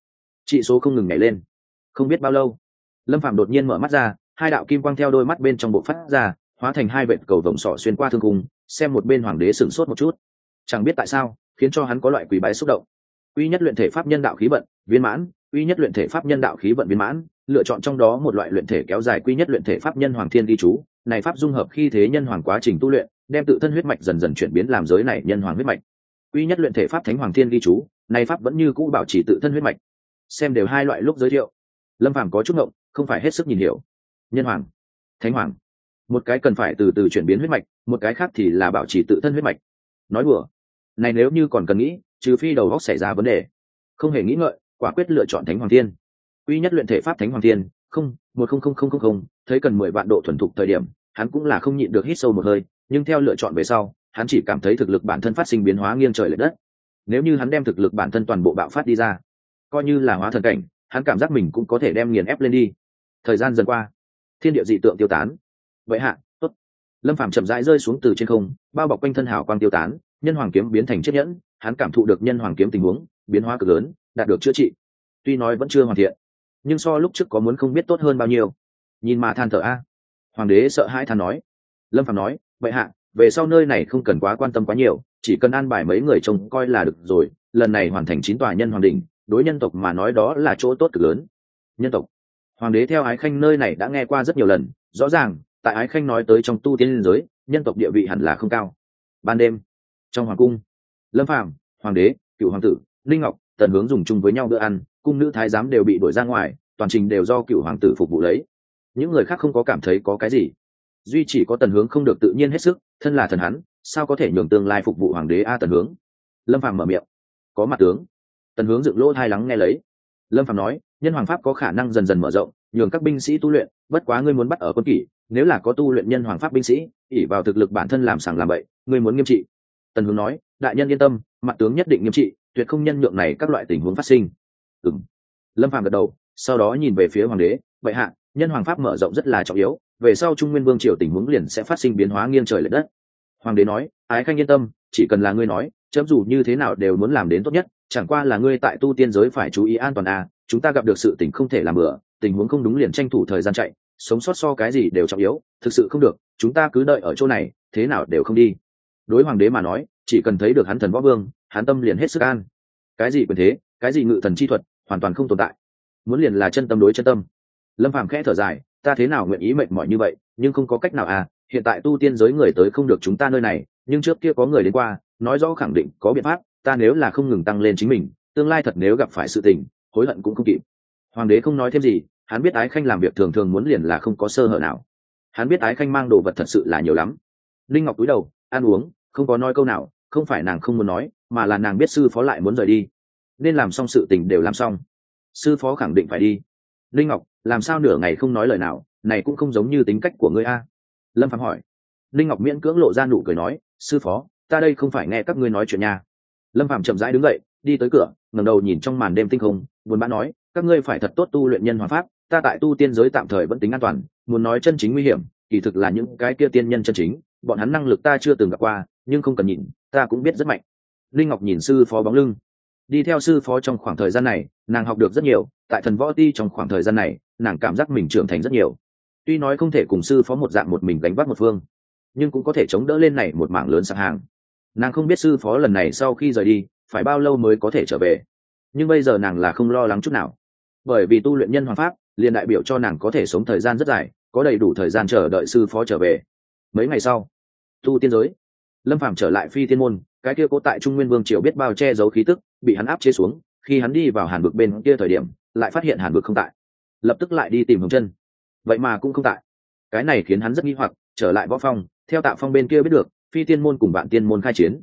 trị số không ngừng nhảy lên. Không biết bao lâu, Lâm Phàm đột nhiên mở mắt ra, hai đạo kim quang theo đôi mắt bên trong bộ phát ra, hóa thành hai vệt cầu vồng sọ xuyên qua thương cung. Xem một bên hoàng đế sửng sốt một chút, chẳng biết tại sao khiến cho hắn có loại quỳ bái xúc động. Uy nhất luyện thể pháp nhân đạo khí vận viên mãn, uy nhất luyện thể pháp nhân đạo khí vận viên mãn, lựa chọn trong đó một loại luyện thể kéo dài quy nhất luyện thể pháp nhân hoàng thiên ghi chú. Này pháp dung hợp khi thế nhân hoàng quá trình tu luyện, đem tự thân huyết mạch dần dần chuyển biến làm giới này nhân hoàng huyết mạch. Uy nhất luyện thể pháp thánh hoàng thiên ghi chú, này pháp vẫn như cũ bảo trì tự thân huyết mạch. Xem đều hai loại lúc giới thiệu, Lâm Phàm có chút ngộng, không phải hết sức nhìn hiểu. Nhân hoàng, thánh hoàng, một cái cần phải từ từ chuyển biến huyết mạch, một cái khác thì là bảo trì tự thân huyết mạch. Nói đùa, này nếu như còn cần nghĩ, trừ phi đầu óc xảy ra vấn đề. Không hề nghĩ ngợi, quả quyết lựa chọn thánh hoàng thiên. Uy nhất luyện thể pháp thánh hoàng thiên, không, 100000, thấy cần 10 vạn độ thuần thục thời điểm, hắn cũng là không nhịn được hít sâu một hơi, nhưng theo lựa chọn về sau, hắn chỉ cảm thấy thực lực bản thân phát sinh biến hóa nghiêng trời lệch đất. Nếu như hắn đem thực lực bản thân toàn bộ bạo phát đi ra, coi như là hóa thần cảnh, hắn cảm giác mình cũng có thể đem nghiền ép lên đi. Thời gian dần qua, thiên địa dị tượng tiêu tán. Vậy hạ, tốt. Lâm Phàm chậm rãi rơi xuống từ trên không, bao bọc quanh thân hào quang tiêu tán, nhân hoàng kiếm biến thành chiếc nhẫn, hắn cảm thụ được nhân hoàng kiếm tình huống biến hóa cực lớn, đạt được chữa trị. Tuy nói vẫn chưa hoàn thiện, nhưng so lúc trước có muốn không biết tốt hơn bao nhiêu. Nhìn mà than thở a. Hoàng đế sợ hãi than nói. Lâm Phàm nói, vậy hạ, về sau nơi này không cần quá quan tâm quá nhiều, chỉ cần an bài mấy người trông coi là được rồi. Lần này hoàn thành 9 tòa nhân hoàng đỉnh, đối nhân tộc mà nói đó là chỗ tốt cực lớn. Nhân tộc, hoàng đế theo Ái Khanh nơi này đã nghe qua rất nhiều lần, rõ ràng tại Ái Khanh nói tới trong tu tiên giới, nhân tộc địa vị hẳn là không cao. Ban đêm, trong hoàng cung, Lâm Phàm, hoàng đế, cựu hoàng tử, Linh Ngọc, Tần Hướng dùng chung với nhau bữa ăn, cung nữ thái giám đều bị đuổi ra ngoài, toàn trình đều do cựu hoàng tử phục vụ lấy. Những người khác không có cảm thấy có cái gì, duy chỉ có Tần Hướng không được tự nhiên hết sức, thân là thần hắn, sao có thể nhường tương lai phục vụ hoàng đế a? Tần Hướng. Lâm Phàm mở miệng. Có mặt tướng. Tần Hướng dựng lỗ tai lắng nghe lấy. Lâm Phàm nói, nhân hoàng pháp có khả năng dần dần mở rộng, nhường các binh sĩ tu luyện, bất quá ngươi muốn bắt ở quân kỷ, nếu là có tu luyện nhân hoàng pháp binh sĩ, ỷ vào thực lực bản thân làm sàng làm bậy, ngươi muốn nghiêm trị. Tần Hướng nói, đại nhân yên tâm, mặt tướng nhất định nghiêm trị, tuyệt không nhân nhượng này các loại tình huống phát sinh. Ừm. Lâm Phàm gật đầu, sau đó nhìn về phía hoàng đế, vậy hạ, nhân hoàng pháp mở rộng rất là trọng yếu, về sau Trung Nguyên vương triều tình huống liền sẽ phát sinh biến hóa nghiêng trời lệch đất. Hoàng đế nói, Ái Khanh yên tâm, chỉ cần là ngươi nói, chấm dù như thế nào đều muốn làm đến tốt nhất, chẳng qua là ngươi tại tu tiên giới phải chú ý an toàn à, chúng ta gặp được sự tình không thể làm bừa, tình huống không đúng liền tranh thủ thời gian chạy, sống sót so cái gì đều trọng yếu, thực sự không được, chúng ta cứ đợi ở chỗ này, thế nào đều không đi. Đối hoàng đế mà nói, chỉ cần thấy được hắn thần võ vương, hắn tâm liền hết sức an. Cái gì quyền thế, cái gì ngự thần chi thuật, hoàn toàn không tồn tại. Muốn liền là chân tâm đối chân tâm. Lâm Phàm khẽ thở dài, ta thế nào nguyện ý mệt mỏi như vậy, nhưng không có cách nào à, hiện tại tu tiên giới người tới không được chúng ta nơi này, nhưng trước kia có người đến qua, nói rõ khẳng định có biện pháp, ta nếu là không ngừng tăng lên chính mình, tương lai thật nếu gặp phải sự tình, hối hận cũng không kịp. Hoàng đế không nói thêm gì, hắn biết Ái Khanh làm việc thường thường muốn liền là không có sơ hở nào. Hắn biết Ái Khanh mang đồ vật thật sự là nhiều lắm. Linh Ngọc cúi đầu, ăn uống, không có nói câu nào, không phải nàng không muốn nói, mà là nàng biết sư phó lại muốn rời đi, nên làm xong sự tình đều làm xong. Sư phó khẳng định phải đi. Linh Ngọc, làm sao nửa ngày không nói lời nào, này cũng không giống như tính cách của ngươi a. Lâm Phàm hỏi. Linh Ngọc miễn cưỡng lộ ra nụ cười nói, sư phó, ta đây không phải nghe các ngươi nói chuyện nha. Lâm Phàm chậm rãi đứng dậy, đi tới cửa, ngẩng đầu nhìn trong màn đêm tinh không, buồn bã nói, các ngươi phải thật tốt tu luyện nhân hoàng pháp, ta tại tu tiên giới tạm thời vẫn tính an toàn, muốn nói chân chính nguy hiểm, kỳ thực là những cái kia tiên nhân chân chính, bọn hắn năng lực ta chưa từng gặp qua, nhưng không cần nhìn, ta cũng biết rất mạnh. Linh Ngọc nhìn sư phó bóng lưng, đi theo sư phó trong khoảng thời gian này, nàng học được rất nhiều, tại thần võ ti trong khoảng thời gian này, nàng cảm giác mình trưởng thành rất nhiều. Tuy nói không thể cùng sư phó một dạng một mình gánh vác một phương, nhưng cũng có thể chống đỡ lên này một mảng lớn sạp hàng. Nàng không biết sư phó lần này sau khi rời đi phải bao lâu mới có thể trở về, nhưng bây giờ nàng là không lo lắng chút nào, bởi vì tu luyện nhân hoàng pháp liền đại biểu cho nàng có thể sống thời gian rất dài, có đầy đủ thời gian chờ đợi sư phó trở về. Mấy ngày sau, tu tiên giới, Lâm Phàm trở lại Phi Tiên môn, cái kia cố tại Trung Nguyên vương triều biết bao che giấu khí tức bị hắn áp chế xuống, khi hắn đi vào Hàn Vực bên kia thời điểm lại phát hiện Hàn Vực không tại, lập tức lại đi tìm Hồng Chân, vậy mà cũng không tại. Cái này khiến hắn rất nghi hoặc, trở lại Võ Phong, theo Tạ Phong bên kia biết được Phi Tiên môn cùng Vạn Tiên môn khai chiến.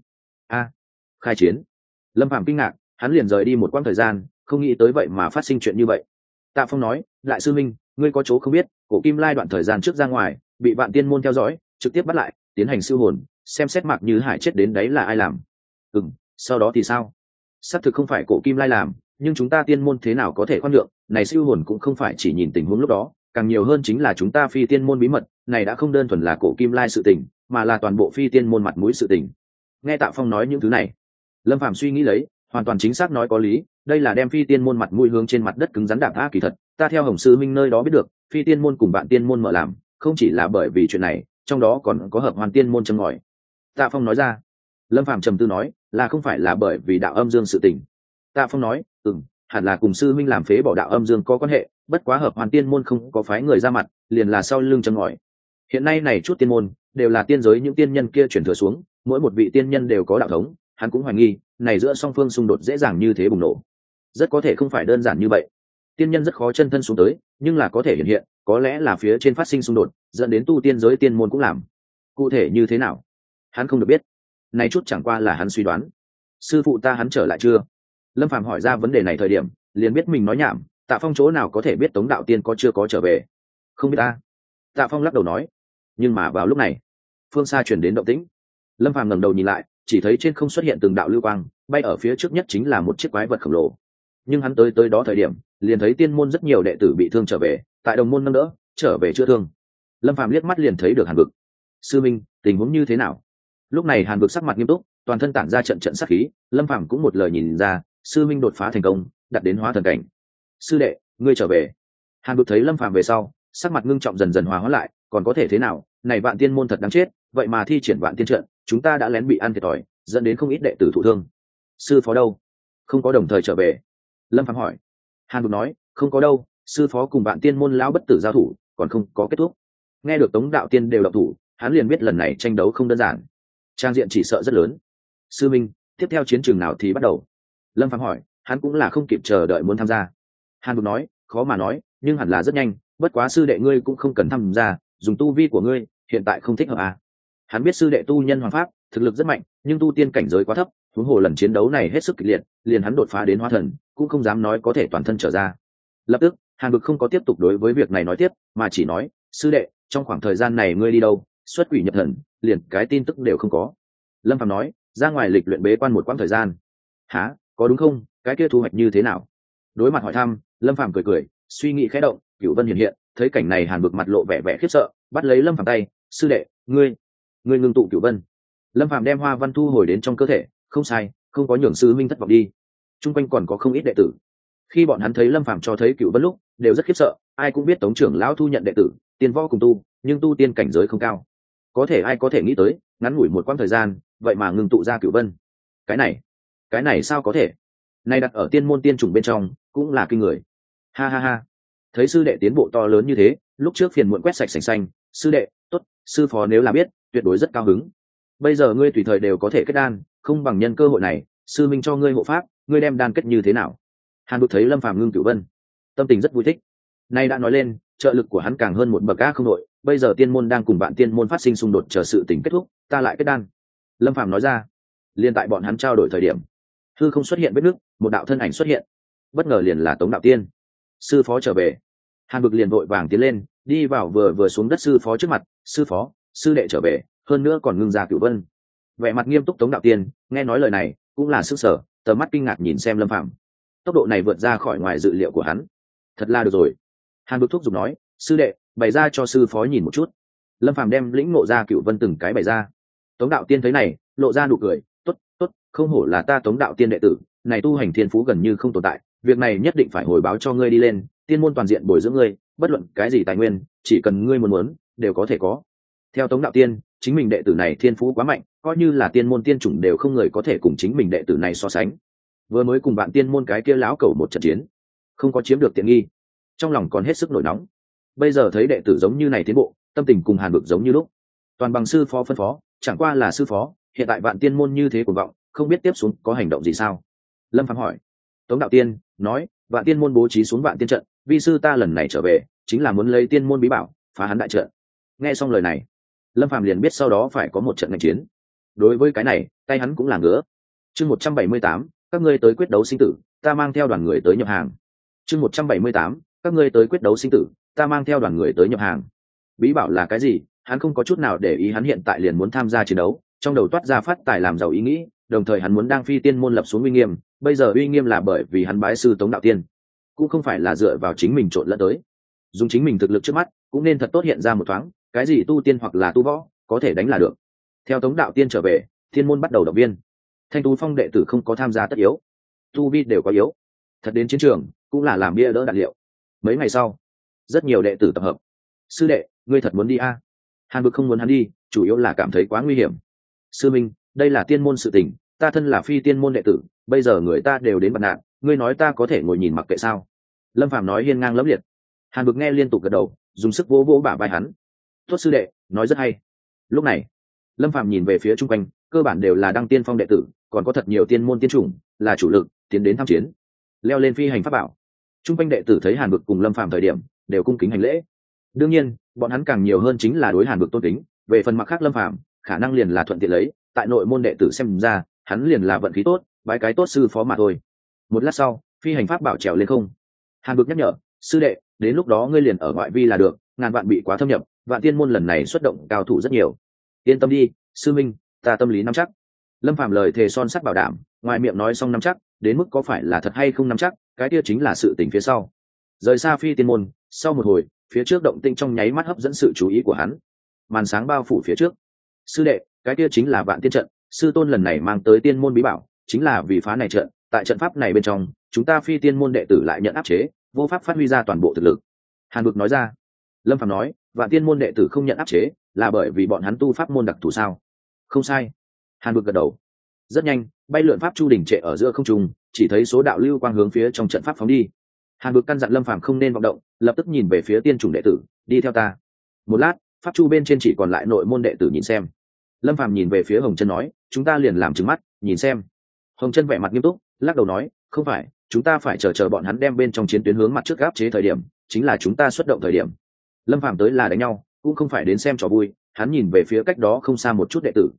Khai chiến? Lâm Phàm kinh ngạc, hắn liền rời đi một quãng thời gian, không nghĩ tới vậy mà phát sinh chuyện như vậy. Tạ Phong nói, đại sư minh, ngươi có chỗ không biết, Cổ Kim Lai đoạn thời gian trước ra ngoài, bị Vạn Tiên môn theo dõi, trực tiếp bắt lại, tiến hành siêu hồn, xem xét Mạc Như Hải chết đến đấy là ai làm. Sau đó thì sao? Xác thực không phải Cổ Kim Lai làm, nhưng chúng ta tiên môn thế nào có thể khoan nhượng, này siêu hồn cũng không phải chỉ nhìn tình huống lúc đó, càng nhiều hơn chính là chúng ta Phi Tiên môn bí mật, này đã không đơn thuần là Cổ Kim Lai sự tình, mà là toàn bộ Phi Tiên môn mặt mũi sự tình. Nghe Tạ Phong nói những thứ này, Lâm Phàm suy nghĩ lấy, hoàn toàn chính xác nói có lý, đây là đem phi tiên môn mặt mũi hướng trên mặt đất cứng rắn đạp a. Kỳ thật ta theo Hồng sư minh nơi đó biết được, phi tiên môn cùng Vạn tiên môn mở làm không chỉ là bởi vì chuyện này, trong đó còn có hợp Hoàn tiên môn châm ngòi. Tạ Phong nói ra. Lâm Phàm trầm tư nói, là không phải là bởi vì đạo âm dương sự tình. Tạ Phong nói, hẳn là cùng sư minh làm phế bỏ đạo âm dương có quan hệ, bất quá hợp Hoàn tiên môn không có phái người ra mặt, liền là sau lưng châm ngòi. Hiện nay này chút tiên môn đều là tiên giới những tiên nhân kia chuyển thừa xuống, mỗi một vị tiên nhân đều có đạo thống, hắn cũng hoài nghi này giữa song phương xung đột dễ dàng như thế bùng nổ, rất có thể không phải đơn giản như vậy. Tiên nhân rất khó chân thân xuống tới, nhưng là có thể hiện hiện, có lẽ là phía trên phát sinh xung đột dẫn đến tu tiên giới tiên môn cũng làm. Cụ thể như thế nào hắn không được biết, này chút chẳng qua là hắn suy đoán. Sư phụ ta hắn trở lại chưa? Lâm Phàm hỏi ra vấn đề này thời điểm liền biết mình nói nhảm. Tạ Phong chỗ nào có thể biết Tống đạo tiên có chưa có trở về? Không biết ta. Tạ Phong lắc đầu nói. Nhưng mà vào lúc này phương xa chuyển đến động tĩnh. Lâm Phàm ngẩng đầu nhìn lại, chỉ thấy trên không xuất hiện từng đạo lưu quang, bay ở phía trước nhất chính là một chiếc quái vật khổng lồ. Nhưng hắn tới đó thời điểm liền thấy tiên môn rất nhiều đệ tử bị thương trở về, tại đồng môn nâng đỡ trở về chữa thương. Lâm Phàm liếc mắt liền thấy được Hàn Vực. Sư minh, tình huống như thế nào? Lúc này Hàn Vực sắc mặt nghiêm túc, toàn thân tản ra trận trận sát khí. Lâm Phàm cũng một lời nhìn ra, sư minh đột phá thành công, đạt đến hóa thần cảnh. Sư đệ, ngươi trở về. Hàn Vực thấy Lâm Phàm về sau, sắc mặt ngưng trọng dần dần hòa hóa lại. Còn có thể thế nào, này Vạn tiên môn thật đáng chết, vậy mà thi triển Vạn tiên trận, chúng ta đã lén bị ăn thiệt thòi, dẫn đến không ít đệ tử thụ thương. Sư phó đâu? Không có đồng thời trở về. Lâm Phàm hỏi. Hàn Vực nói, không có đâu, sư phó cùng Vạn tiên môn lão bất tử giao thủ còn không có kết thúc. Nghe được Tống đạo tiên đều động thủ, hắn liền biết lần này tranh đấu không đơn giản, trang diện chỉ sợ rất lớn. Sư minh, tiếp theo chiến trường nào thì bắt đầu? Lâm Phàm hỏi. Hắn cũng là không kịp chờ đợi muốn tham gia. Hàn Vực nói, khó mà nói, nhưng hẳn là rất nhanh, bất quá sư đệ ngươi cũng không cần tham gia, dùng tu vi của ngươi hiện tại không thích hợp à. Hắn biết sư đệ tu nhân hoàng pháp thực lực rất mạnh, nhưng tu tiên cảnh giới quá thấp, huống hồ lần chiến đấu này hết sức kịch liệt, liền hắn đột phá đến hóa thần cũng không dám nói có thể toàn thân trở ra. Lập tức Hàn Vực không có tiếp tục đối với việc này nói tiếp, mà chỉ nói, sư đệ, trong khoảng thời gian này ngươi đi đâu? Xuất quỷ nhập thần, liền cái tin tức đều không có. Lâm Phàm nói, ra ngoài lịch luyện bế quan một quãng thời gian. Hả, có đúng không? Cái kia thu hoạch như thế nào? Đối mặt hỏi thăm, Lâm Phàm cười cười, suy nghĩ khẽ động, Cửu Vân hiện hiện, thấy cảnh này Hàn Vực mặt lộ vẻ vẻ khiếp sợ, bắt lấy Lâm Phàm tay, sư đệ, ngươi ngưng tụ Cửu Vân. Lâm Phàm đem hoa văn thu hồi đến trong cơ thể, không sai, không có nhường sư minh thất vọng đi. Trung quanh còn có không ít đệ tử, khi bọn hắn thấy Lâm Phàm cho thấy Cửu Vân lúc, đều rất khiếp sợ. Ai cũng biết Tống trưởng lão thu nhận đệ tử, tiên võ cùng tu, nhưng tu tiên cảnh giới không cao. Có thể ai có thể nghĩ tới, ngắn ngủi một quãng thời gian, vậy mà ngưng tụ ra Cửu Vân. Cái này sao có thể? Này đặt ở tiên môn tiên chủng bên trong, cũng là kinh người. Ha ha ha. Thấy sư đệ tiến bộ to lớn như thế, lúc trước phiền muộn quét sạch sành xanh. Sư đệ, tốt, sư phó nếu là biết, tuyệt đối rất cao hứng. Bây giờ ngươi tùy thời đều có thể kết đan, không bằng nhân cơ hội này, sư minh cho ngươi hộ pháp, ngươi đem đan kết như thế nào? Hàn Vực thấy Lâm Phàm ngưng Cửu Vân, tâm tình rất vui thích. Nay đã nói lên, trợ lực của hắn càng hơn một bậc a không đội. Bây giờ tiên môn đang cùng Vạn tiên môn phát sinh xung đột, chờ sự tình kết thúc, ta lại kết đan. Lâm Phàm nói ra. Liên tại bọn hắn trao đổi thời điểm, hư không xuất hiện vết nứt, một đạo thân ảnh xuất hiện, bất ngờ liền là Tống đạo tiên. Sư phó trở về. Hàn Vực liền vội vàng tiến lên, đi vào vừa xuống đất sư phó trước mặt. Sư phó, sư đệ trở về, hơn nữa còn ngưng ra Cửu Vân. Vẻ mặt nghiêm túc Tống đạo tiên nghe nói lời này cũng là sức sở, tầm mắt kinh ngạc nhìn xem Lâm Phàm. Tốc độ này vượt ra khỏi ngoài dự liệu của hắn, thật là được rồi. Hàn Vực thúc giục nói, sư đệ, bày ra cho sư phó nhìn một chút. Lâm Phàm đem lĩnh ngộ ra Cửu Vân từng cái bày ra. Tống đạo tiên thấy này lộ ra nụ cười, tốt, không hổ là ta Tống đạo tiên đệ tử, này tu hành thiên phú gần như không tồn tại, việc này nhất định phải hồi báo cho ngươi đi lên, tiên môn toàn diện bồi dưỡng ngươi, bất luận cái gì tài nguyên, chỉ cần ngươi muốn đều có thể có. Theo Tống đạo tiên, chính mình đệ tử này thiên phú quá mạnh, coi như là tiên môn tiên chủng đều không người có thể cùng chính mình đệ tử này so sánh. Vừa mới cùng bạn tiên môn cái kia lão cẩu một trận chiến, không có chiếm được tiện nghi, trong lòng còn hết sức nổi nóng. Bây giờ thấy đệ tử giống như này tiến bộ, tâm tình cùng Hàn Vực giống như lúc. Toàn bằng sư phó phân phó, chẳng qua là sư phó, hiện tại Vạn tiên môn như thế cuồng vọng, không biết tiếp xuống có hành động gì sao? Lâm Phàm hỏi. Tống đạo tiên nói, Vạn tiên môn bố trí xuống Vạn tiên trận, vi sư ta lần này trở về chính là muốn lấy tiên môn bí bảo phá hắn đại trận. Nghe xong lời này, Lâm Phàm liền biết sau đó phải có một trận ngành chiến. Đối với cái này, tay hắn cũng là ngứa. Chương 178, các ngươi tới quyết đấu sinh tử, ta mang theo đoàn người tới nhập hàng. Chương 178, các ngươi tới quyết đấu sinh tử, ta mang theo đoàn người tới nhập hàng. Bí bảo là cái gì? Hắn không có chút nào để ý, hắn hiện tại liền muốn tham gia chiến đấu, trong đầu toát ra phát tài làm giàu ý nghĩ, đồng thời hắn muốn đang phi tiên môn lập xuống uy nghiêm. Bây giờ uy nghiêm là bởi vì hắn bái sư Tống đạo tiên, cũng không phải là dựa vào chính mình trộn lẫn tới. Dùng chính mình thực lực trước mắt, cũng nên thật tốt hiện ra một thoáng, cái gì tu tiên hoặc là tu võ, có thể đánh là được. Theo Tống đạo tiên trở về, thiên môn bắt đầu động viên. Thanh Tú Phong đệ tử không có tham gia tất yếu, tu vi đều có yếu, thật đến chiến trường cũng là làm bia đỡ đạn liệu. Mấy ngày sau, rất nhiều đệ tử tập hợp. Sư đệ, ngươi thật muốn đi a? Hàn Vực không muốn hắn đi, chủ yếu là cảm thấy quá nguy hiểm. Sư minh, đây là tiên môn sự tình, ta thân là phi tiên môn đệ tử, bây giờ người ta đều đến bật nạn, ngươi nói ta có thể ngồi nhìn mặc kệ sao? Lâm Phàm nói hiên ngang lẫm liệt. Hàn Vực nghe liên tục gật đầu, dùng sức vỗ vỗ bả vai hắn. Tốt sư đệ, nói rất hay. Lúc này, Lâm Phàm nhìn về phía chung quanh, cơ bản đều là đăng tiên phong đệ tử, còn có thật nhiều tiên môn tiên chủng là chủ lực tiến đến tham chiến. Leo lên phi hành pháp bảo. Chung quanh đệ tử thấy Hàn Vực cùng Lâm Phàm thời điểm, đều cung kính hành lễ. Đương nhiên, bọn hắn càng nhiều hơn chính là đối Hàn Vực tôn kính, về phần mặt khác Lâm Phàm, khả năng liền là thuận tiện lấy, tại nội môn đệ tử xem ra, hắn liền là vận khí tốt, bái cái tốt sư phó mà thôi. Một lát sau, phi hành pháp bảo trèo lên không. Hàn Vực nhắc nhở, sư đệ, đến lúc đó ngươi liền ở ngoại vi là được, ngàn vạn bị quá thâm nhập, vạn tiên môn lần này xuất động cao thủ rất nhiều. Yên tâm đi, sư minh, ta tâm lý nắm chắc. Lâm Phàm lời thề son sắt bảo đảm, ngoài miệng nói xong nắm chắc, đến mức có phải là thật hay không nắm chắc, cái kia chính là sự tình phía sau. Rời xa phi tiên môn, sau một hồi, phía trước động tinh trong nháy mắt hấp dẫn sự chú ý của hắn. Màn sáng bao phủ phía trước. Sư đệ, cái kia chính là vạn tiên trận, sư tôn lần này mang tới tiên môn bí bảo, chính là vì phá này trận, tại trận pháp này bên trong, chúng ta phi tiên môn đệ tử lại nhận áp chế, vô pháp phát huy ra toàn bộ thực lực. Hàn Vực nói ra. Lâm Phàm nói, vạn tiên môn đệ tử không nhận áp chế, là bởi vì bọn hắn tu pháp môn đặc thù sao? Không sai. Hàn Vực gật đầu. Rất nhanh, bay lượn pháp chu đỉnh trệ ở giữa không trung, chỉ thấy số đạo lưu quang hướng phía trong trận pháp phóng đi. Hàn Vực căn dặn Lâm Phàm không nên vọng động, lập tức nhìn về phía tiên chủng đệ tử, đi theo ta. Một lát, pháp chu bên trên chỉ còn lại nội môn đệ tử nhìn xem. Lâm Phàm nhìn về phía Hồng Chân nói, chúng ta liền làm trừng mắt, nhìn xem. Hồng Chân vẻ mặt nghiêm túc, lắc đầu nói, không phải, chúng ta phải chờ bọn hắn đem bên trong chiến tuyến hướng mặt trước áp chế thời điểm, chính là chúng ta xuất động thời điểm. Lâm Phàm tới là đánh nhau, cũng không phải đến xem trò vui. Hắn nhìn về phía cách đó không xa một chút đệ tử,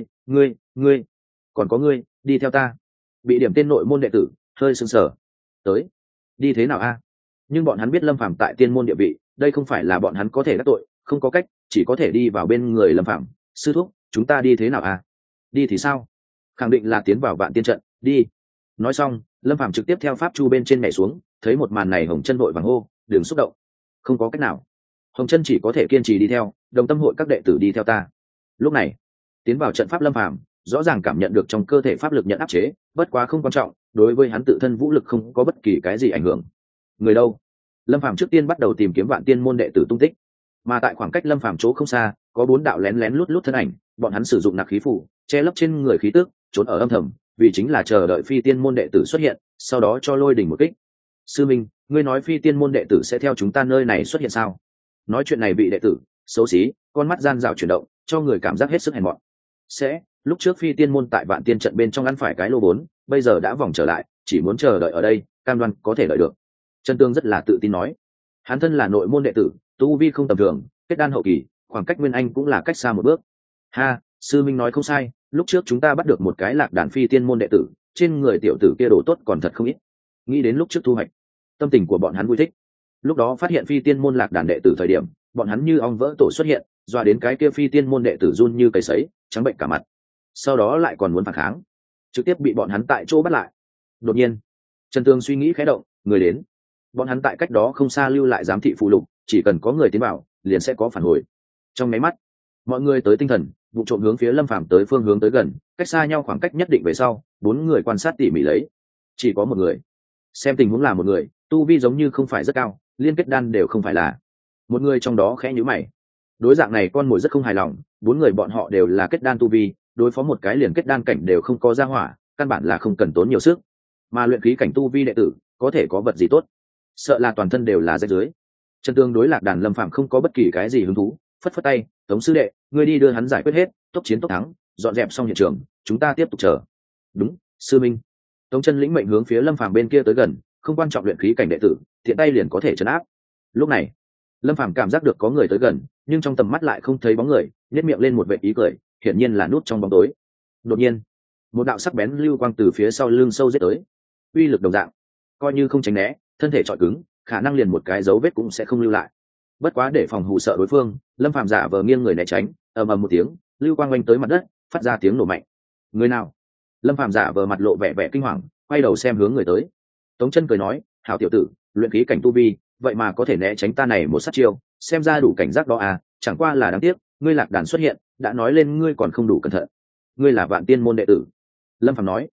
ngươi, còn có ngươi, đi theo ta. Bị điểm tên nội môn đệ tử hơi sững sờ. Tới, đi thế nào a? Nhưng bọn hắn biết Lâm Phàm tại tiên môn địa vị, đây không phải là bọn hắn có thể đắc tội, không có cách, chỉ có thể đi vào bên người Lâm Phàm. Sư thúc, chúng ta đi thế nào a? Đi thì sao? Khẳng định là tiến vào vạn tiên trận, đi. Nói xong, Lâm Phàm trực tiếp theo pháp chu bên trên nhảy xuống, thấy một màn này Hồng Chân vội vàng hô, đừng xúc động. Không có cách nào. Hồng Chân chỉ có thể kiên trì đi theo, đồng tâm hội các đệ tử đi theo ta. Lúc này, tiến vào trận pháp Lâm Phàm rõ ràng cảm nhận được trong cơ thể pháp lực nhận áp chế, bất quá không quan trọng, đối với hắn tự thân vũ lực không có bất kỳ cái gì ảnh hưởng. Người đâu? Lâm Phàm trước tiên bắt đầu tìm kiếm vạn tiên môn đệ tử tung tích, mà tại khoảng cách Lâm Phàm chỗ không xa, có 4 đạo lén lén lút lút thân ảnh, bọn hắn sử dụng nặc khí phủ che lấp trên người khí tức, trốn ở âm thầm, vì chính là chờ đợi phi tiên môn đệ tử xuất hiện, sau đó cho lôi đỉnh một kích. Sư minh, ngươi nói phi tiên môn đệ tử sẽ theo chúng ta nơi này xuất hiện sao? Nói chuyện này bị đệ tử xấu xí, con mắt gian dạo chuyển động, cho người cảm giác hết sức hèn mọn. Sẽ, lúc trước phi tiên môn tại vạn tiên trận bên trong ăn phải cái lô 4, bây giờ đã vòng trở lại, chỉ muốn chờ đợi ở đây, cam đoan có thể đợi được. Trần Tương rất là tự tin nói, hắn thân là nội môn đệ tử, tu vi không tầm thường, kết đan hậu kỳ, khoảng cách nguyên anh cũng là cách xa một bước. Ha, sư minh nói không sai, lúc trước chúng ta bắt được một cái lạc đàn phi tiên môn đệ tử, trên người tiểu tử kia đồ tốt còn thật không ít. Nghĩ đến lúc trước thu hoạch, tâm tình của bọn hắn vui thích. Lúc đó phát hiện phi tiên môn lạc đàn đệ tử thời điểm, bọn hắn như ong vỡ tổ xuất hiện, dọa đến cái kia phi tiên môn đệ tử run như cầy sấy, trắng bệnh cả mặt. Sau đó lại còn muốn phản kháng, trực tiếp bị bọn hắn tại chỗ bắt lại. Đột nhiên, Trần Tương suy nghĩ khẽ động, người đến. Bọn hắn tại cách đó không xa lưu lại giám thị phụ lục, chỉ cần có người tiến vào, liền sẽ có phản hồi. Trong máy mắt, mọi người tới tinh thần, vụ trộm hướng phía Lâm Phàm tới phương hướng tới gần, cách xa nhau khoảng cách nhất định về sau, 4 người quan sát tỉ mỉ lấy. Chỉ có một người. Xem tình huống là một người, tu vi giống như không phải rất cao, liên kết đan đều không phải là. Một người trong đó khẽ nhíu mày. Đối dạng này con mồi rất không hài lòng, 4 người bọn họ đều là kết đan tu vi, đối phó một cái liền kết đan cảnh đều không có ra hỏa, căn bản là không cần tốn nhiều sức. Mà luyện khí cảnh tu vi đệ tử, có thể có vật gì tốt? Sợ là toàn thân đều là rách rưới. Trần Tương đối Lạc Đàn Lâm Phạm không có bất kỳ cái gì hứng thú, phất phất tay, Tống sư đệ, ngươi đi đưa hắn giải quyết hết, tốc chiến tốc thắng, dọn dẹp xong hiện trường, chúng ta tiếp tục chờ. Đúng, sư minh. Tống Chân lĩnh mệnh hướng phía Lâm Phàm bên kia tới gần, không quan trọng luyện khí cảnh đệ tử, tiện tay liền có thể trấn áp. Lúc này, Lâm Phàm cảm giác được có người tới gần, nhưng trong tầm mắt lại không thấy bóng người, nhếch miệng lên một vệt ý cười, hiển nhiên là núp trong bóng tối. Đột nhiên, một đạo sắc bén lưu quang từ phía sau lưng sâu giết tới, uy lực đồng dạng, coi như không tránh né, thân thể trọi cứng, khả năng liền một cái dấu vết cũng sẽ không lưu lại. Bất quá để phòng hù sợ đối phương, Lâm Phàm giả vờ nghiêng người né tránh, ầm ầm một tiếng, lưu quang oanh tới mặt đất, phát ra tiếng nổ mạnh. Người nào? Lâm Phàm giả vờ mặt lộ vẻ vẻ kinh hoàng, quay đầu xem hướng người tới. Tống Chân cười nói, hảo tiểu tử, luyện khí cảnh tu vi, vậy mà có thể né tránh ta này một sát chiêu, xem ra đủ cảnh giác đó à, chẳng qua là đáng tiếc, ngươi Lạc Đàn xuất hiện, đã nói lên ngươi còn không đủ cẩn thận. Ngươi là Vạn Tiên môn đệ tử. Lâm Phàm nói,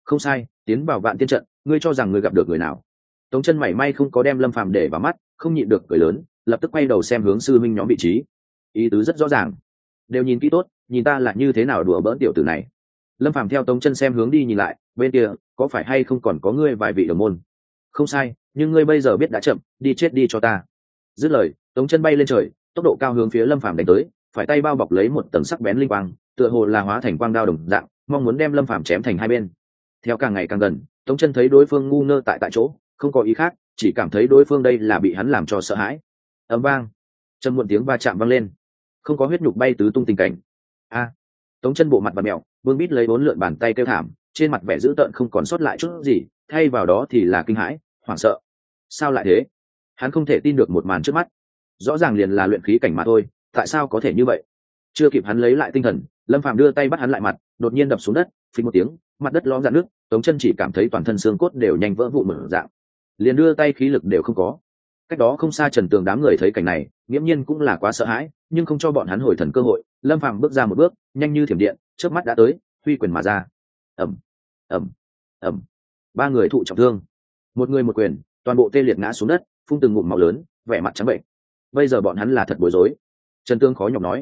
Không sai, tiến vào vạn tiên trận, ngươi cho rằng ngươi gặp được người nào? Tống Chân mảy may không có đem Lâm Phàm để vào mắt, không nhịn được cười lớn, lập tức quay đầu xem hướng sư minh nhóm vị trí. Ý tứ rất rõ ràng, đều nhìn kỹ tốt, nhìn ta là như thế nào đùa bỡn tiểu tử này. Lâm Phàm theo Tống Chân xem hướng đi nhìn lại, bên kia có phải hay không còn có ngươi vài vị đồng môn? Không sai, nhưng ngươi bây giờ biết đã chậm, đi chết đi cho ta. Dứt lời, Tống Chân bay lên trời, tốc độ cao hướng phía Lâm Phàm đánh tới, phải tay bao bọc lấy một tầng sắc bén linh quang, tựa hồ là hóa thành quang đao đồng dạng, mong muốn đem Lâm Phàm chém thành hai bên. Theo càng ngày càng gần, Tống Chân thấy đối phương ngu ngơ tại chỗ, không có ý khác, chỉ cảm thấy đối phương đây là bị hắn làm cho sợ hãi. Ầm vang, trầm muộn tiếng va chạm vang lên, không có huyết nhục bay tứ tung tình cảnh. A! Tống Chân bộ mặt bặm mèo, vương bít lấy bốn lượn bàn tay kêu thảm, trên mặt vẻ dữ tợn không còn sót lại chút gì, thay vào đó thì là kinh hãi, hoảng sợ. Sao lại thế? Hắn không thể tin được một màn trước mắt. Rõ ràng liền là luyện khí cảnh mà thôi, tại sao có thể như vậy? Chưa kịp hắn lấy lại tinh thần, Lâm Phàm đưa tay bắt hắn lại mặt, đột nhiên đập xuống đất, phình một tiếng, mặt đất lõm ra nước, Tống Chân chỉ cảm thấy toàn thân xương cốt đều nhanh vỡ vụn mở dạng, liền đưa tay khí lực đều không có. Cách đó không xa Trần Tường đám người thấy cảnh này, nghiễm nhiên cũng là quá sợ hãi, nhưng không cho bọn hắn hồi thần cơ hội. Lâm Phàm bước ra một bước, nhanh như thiểm điện, chớp mắt đã tới, huy quyền mà ra. Ầm, ầm, ầm. Ba người thụ trọng thương, một người một quyền, toàn bộ tê liệt ngã xuống đất, phun từng ngụm máu lớn, vẻ mặt trắng bệnh. Bây giờ bọn hắn là thật bối rối. Trần Tường khó nhọc nói,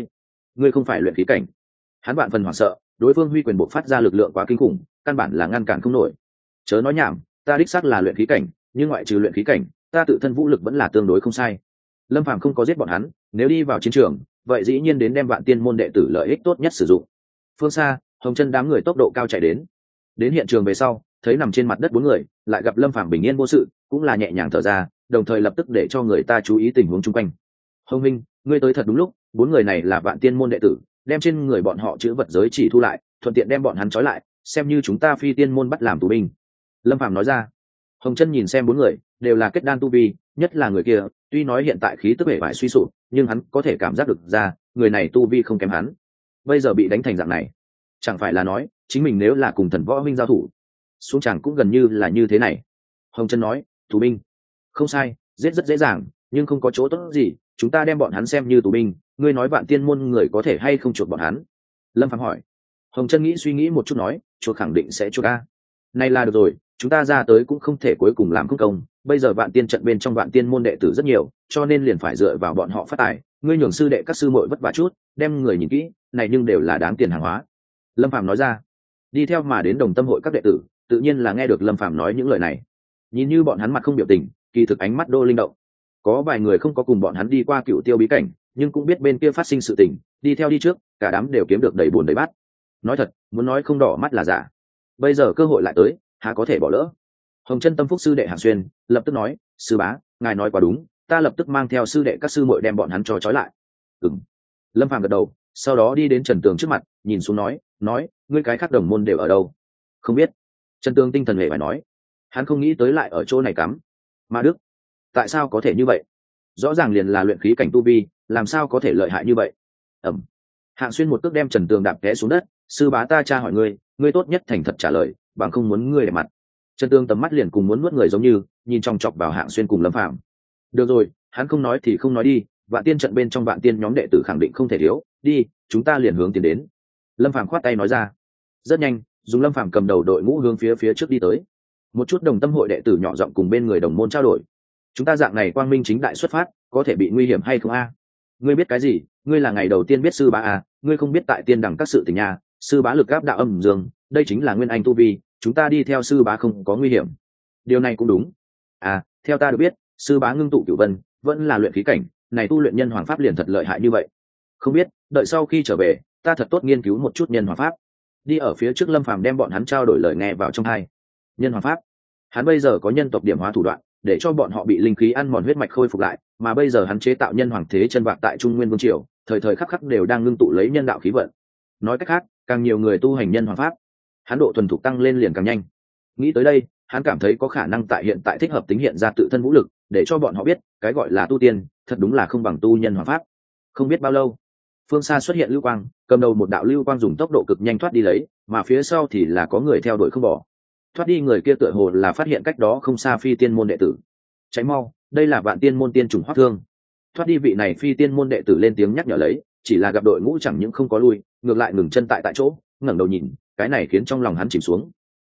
ngươi không phải luyện khí cảnh. Hắn vạn phần hoảng sợ, đối phương huy quyền bộc phát ra lực lượng quá kinh khủng, căn bản là ngăn cản không nổi. Chớ nói nhảm, ta đích xác là luyện khí cảnh, nhưng ngoại trừ luyện khí cảnh, ta tự thân vũ lực vẫn là tương đối không sai. Lâm Phàm không có giết bọn hắn, nếu đi vào chiến trường, vậy dĩ nhiên đến đem vạn tiên môn đệ tử lợi ích tốt nhất sử dụng. Phương xa, Hồng Chân đám người tốc độ cao chạy đến hiện trường về sau, thấy nằm trên mặt đất bốn người, lại gặp Lâm Phàm bình yên vô sự, cũng là nhẹ nhàng thở ra, đồng thời lập tức để cho người ta chú ý tình huống xung quanh. Hồng Minh, ngươi tới thật đúng lúc, bốn người này là vạn tiên môn đệ tử, đem trên người bọn họ chữ vật giới chỉ thu lại, thuận tiện đem bọn hắn trói lại, xem như chúng ta phi tiên môn bắt làm tù binh. Lâm Phàm nói ra. Hồng Chân nhìn xem bốn người, đều là kết đan tu vi, nhất là người kia, tuy nói hiện tại khí tức bể bại suy sụp, nhưng hắn có thể cảm giác được ra, người này tu vi không kém hắn. Bây giờ bị đánh thành dạng này, chẳng phải là nói, chính mình nếu là cùng thần võ huynh giao thủ, xuống chẳng cũng gần như là như thế này. Hồng Chân nói, tù binh, không sai, giết rất dễ dàng, nhưng không có chỗ tốt gì, chúng ta đem bọn hắn xem như tù binh, ngươi nói vạn tiên môn người có thể hay không chuộc bọn hắn? Lâm Phàm hỏi. Hồng Chân suy nghĩ một chút nói, chuộc khẳng định sẽ chuộc a. Này là được rồi, chúng ta ra tới cũng không thể cuối cùng làm không công, bây giờ vạn tiên trận bên trong vạn tiên môn đệ tử rất nhiều, cho nên liền phải dựa vào bọn họ phát tài, ngươi nhường sư đệ các sư muội vất vả chút, đem người nhìn kỹ, này nhưng đều là đáng tiền hàng hóa. Lâm Phàm nói ra. Đi theo mà đến Đồng Tâm hội các đệ tử, tự nhiên là nghe được Lâm Phàm nói những lời này. Nhìn như bọn hắn mặt không biểu tình, kỳ thực ánh mắt đô linh động. Có vài người không có cùng bọn hắn đi qua Cựu Tiêu bí cảnh, nhưng cũng biết bên kia phát sinh sự tình, đi theo đi trước, cả đám đều kiếm được đầy buồn đầy bát. Nói thật, muốn nói không đỏ mắt là giả. Bây giờ cơ hội lại tới, há có thể bỏ lỡ. Hồng Chân tâm phúc sư đệ Hạng Xuyên lập tức nói, sư bá, ngài nói quá đúng, ta lập tức mang theo sư đệ các sư muội đem bọn hắn cho trói lại. Ừm. Lâm Phàm gật đầu, sau đó đi đến Trần Tường trước mặt, nhìn xuống nói, ngươi cái khác đồng môn đều ở đâu? Không biết. Trần Tường tinh thần hề phải nói, hắn không nghĩ tới lại ở chỗ này cắm. Ma Đức, tại sao có thể như vậy? Rõ ràng liền là luyện khí cảnh tu vi, làm sao có thể lợi hại như vậy? Ẩm. Hạng Xuyên một cước đem Trần Tường đạp té xuống đất, sư bá ta tra hỏi ngươi tốt nhất thành thật trả lời, bằng không muốn ngươi để mặt. Trần Tường tầm mắt liền cùng muốn nuốt người giống như, nhìn chòng chọc vào Hạng Xuyên cùng Lâm Phàm. Được rồi, hắn không nói thì không nói đi, vạn tiên trận bên trong vạn tiên nhóm đệ tử khẳng định không thể thiếu, đi, chúng ta liền hướng tiến đến. Lâm Phàm khoát tay nói ra. Rất nhanh, dùng Lâm Phàm cầm đầu đội ngũ hướng phía trước đi tới. Một chút Đồng Tâm hội đệ tử nhỏ giọng cùng bên người đồng môn trao đổi. Chúng ta dạng này quang minh chính đại xuất phát, có thể bị nguy hiểm hay không a? Ngươi biết cái gì? Ngươi là ngày đầu tiên biết sư bá a, ngươi không biết tại tiên đẳng các sự tình nhà, sư bá lực áp đạo âm dương, đây chính là nguyên anh tu vi, chúng ta đi theo sư bá không có nguy hiểm. Điều này cũng đúng. À, theo ta được biết, sư bá ngưng tụ cửu vân, vẫn là luyện khí cảnh, này tu luyện nhân hoàng pháp liền thật lợi hại như vậy. Không biết, đợi sau khi trở về, ta thật tốt nghiên cứu một chút nhân hoàng pháp. Đi ở phía trước Lâm Phàm đem bọn hắn trao đổi lời nghe vào trong tai. Nhân hoàng pháp, hắn bây giờ có nhân tộc điểm hóa thủ đoạn, để cho bọn họ bị linh khí ăn mòn huyết mạch khôi phục lại, mà bây giờ hắn chế tạo nhân hoàng thế chân vạc tại Trung Nguyên Vương triều, thời thời khắc khắc đều đang ngưng tụ lấy nhân đạo khí vận. Nói cách khác, càng nhiều người tu hành nhân hoàng pháp, hắn độ thuần thục tăng lên liền càng nhanh. Nghĩ tới đây, hắn cảm thấy có khả năng tại hiện tại thích hợp tính hiện ra tự thân vũ lực, để cho bọn họ biết, cái gọi là tu tiên, thật đúng là không bằng tu nhân hoàng pháp. Không biết bao lâu, phương xa xuất hiện lưu quang, cầm đầu một đạo lưu quang dùng tốc độ cực nhanh thoát đi lấy, mà phía sau thì là có người theo đuổi không bỏ. Thoát đi người kia tựa hồ là phát hiện cách đó không xa phi tiên môn đệ tử. Cháy mau, đây là vạn tiên môn tiên trùng Hoắc Thương. Thoát đi vị này phi tiên môn đệ tử lên tiếng nhắc nhở lấy, chỉ là gặp đội ngũ chẳng những không có lui, ngược lại ngừng chân tại chỗ, ngẩng đầu nhìn, cái này khiến trong lòng hắn chìm xuống.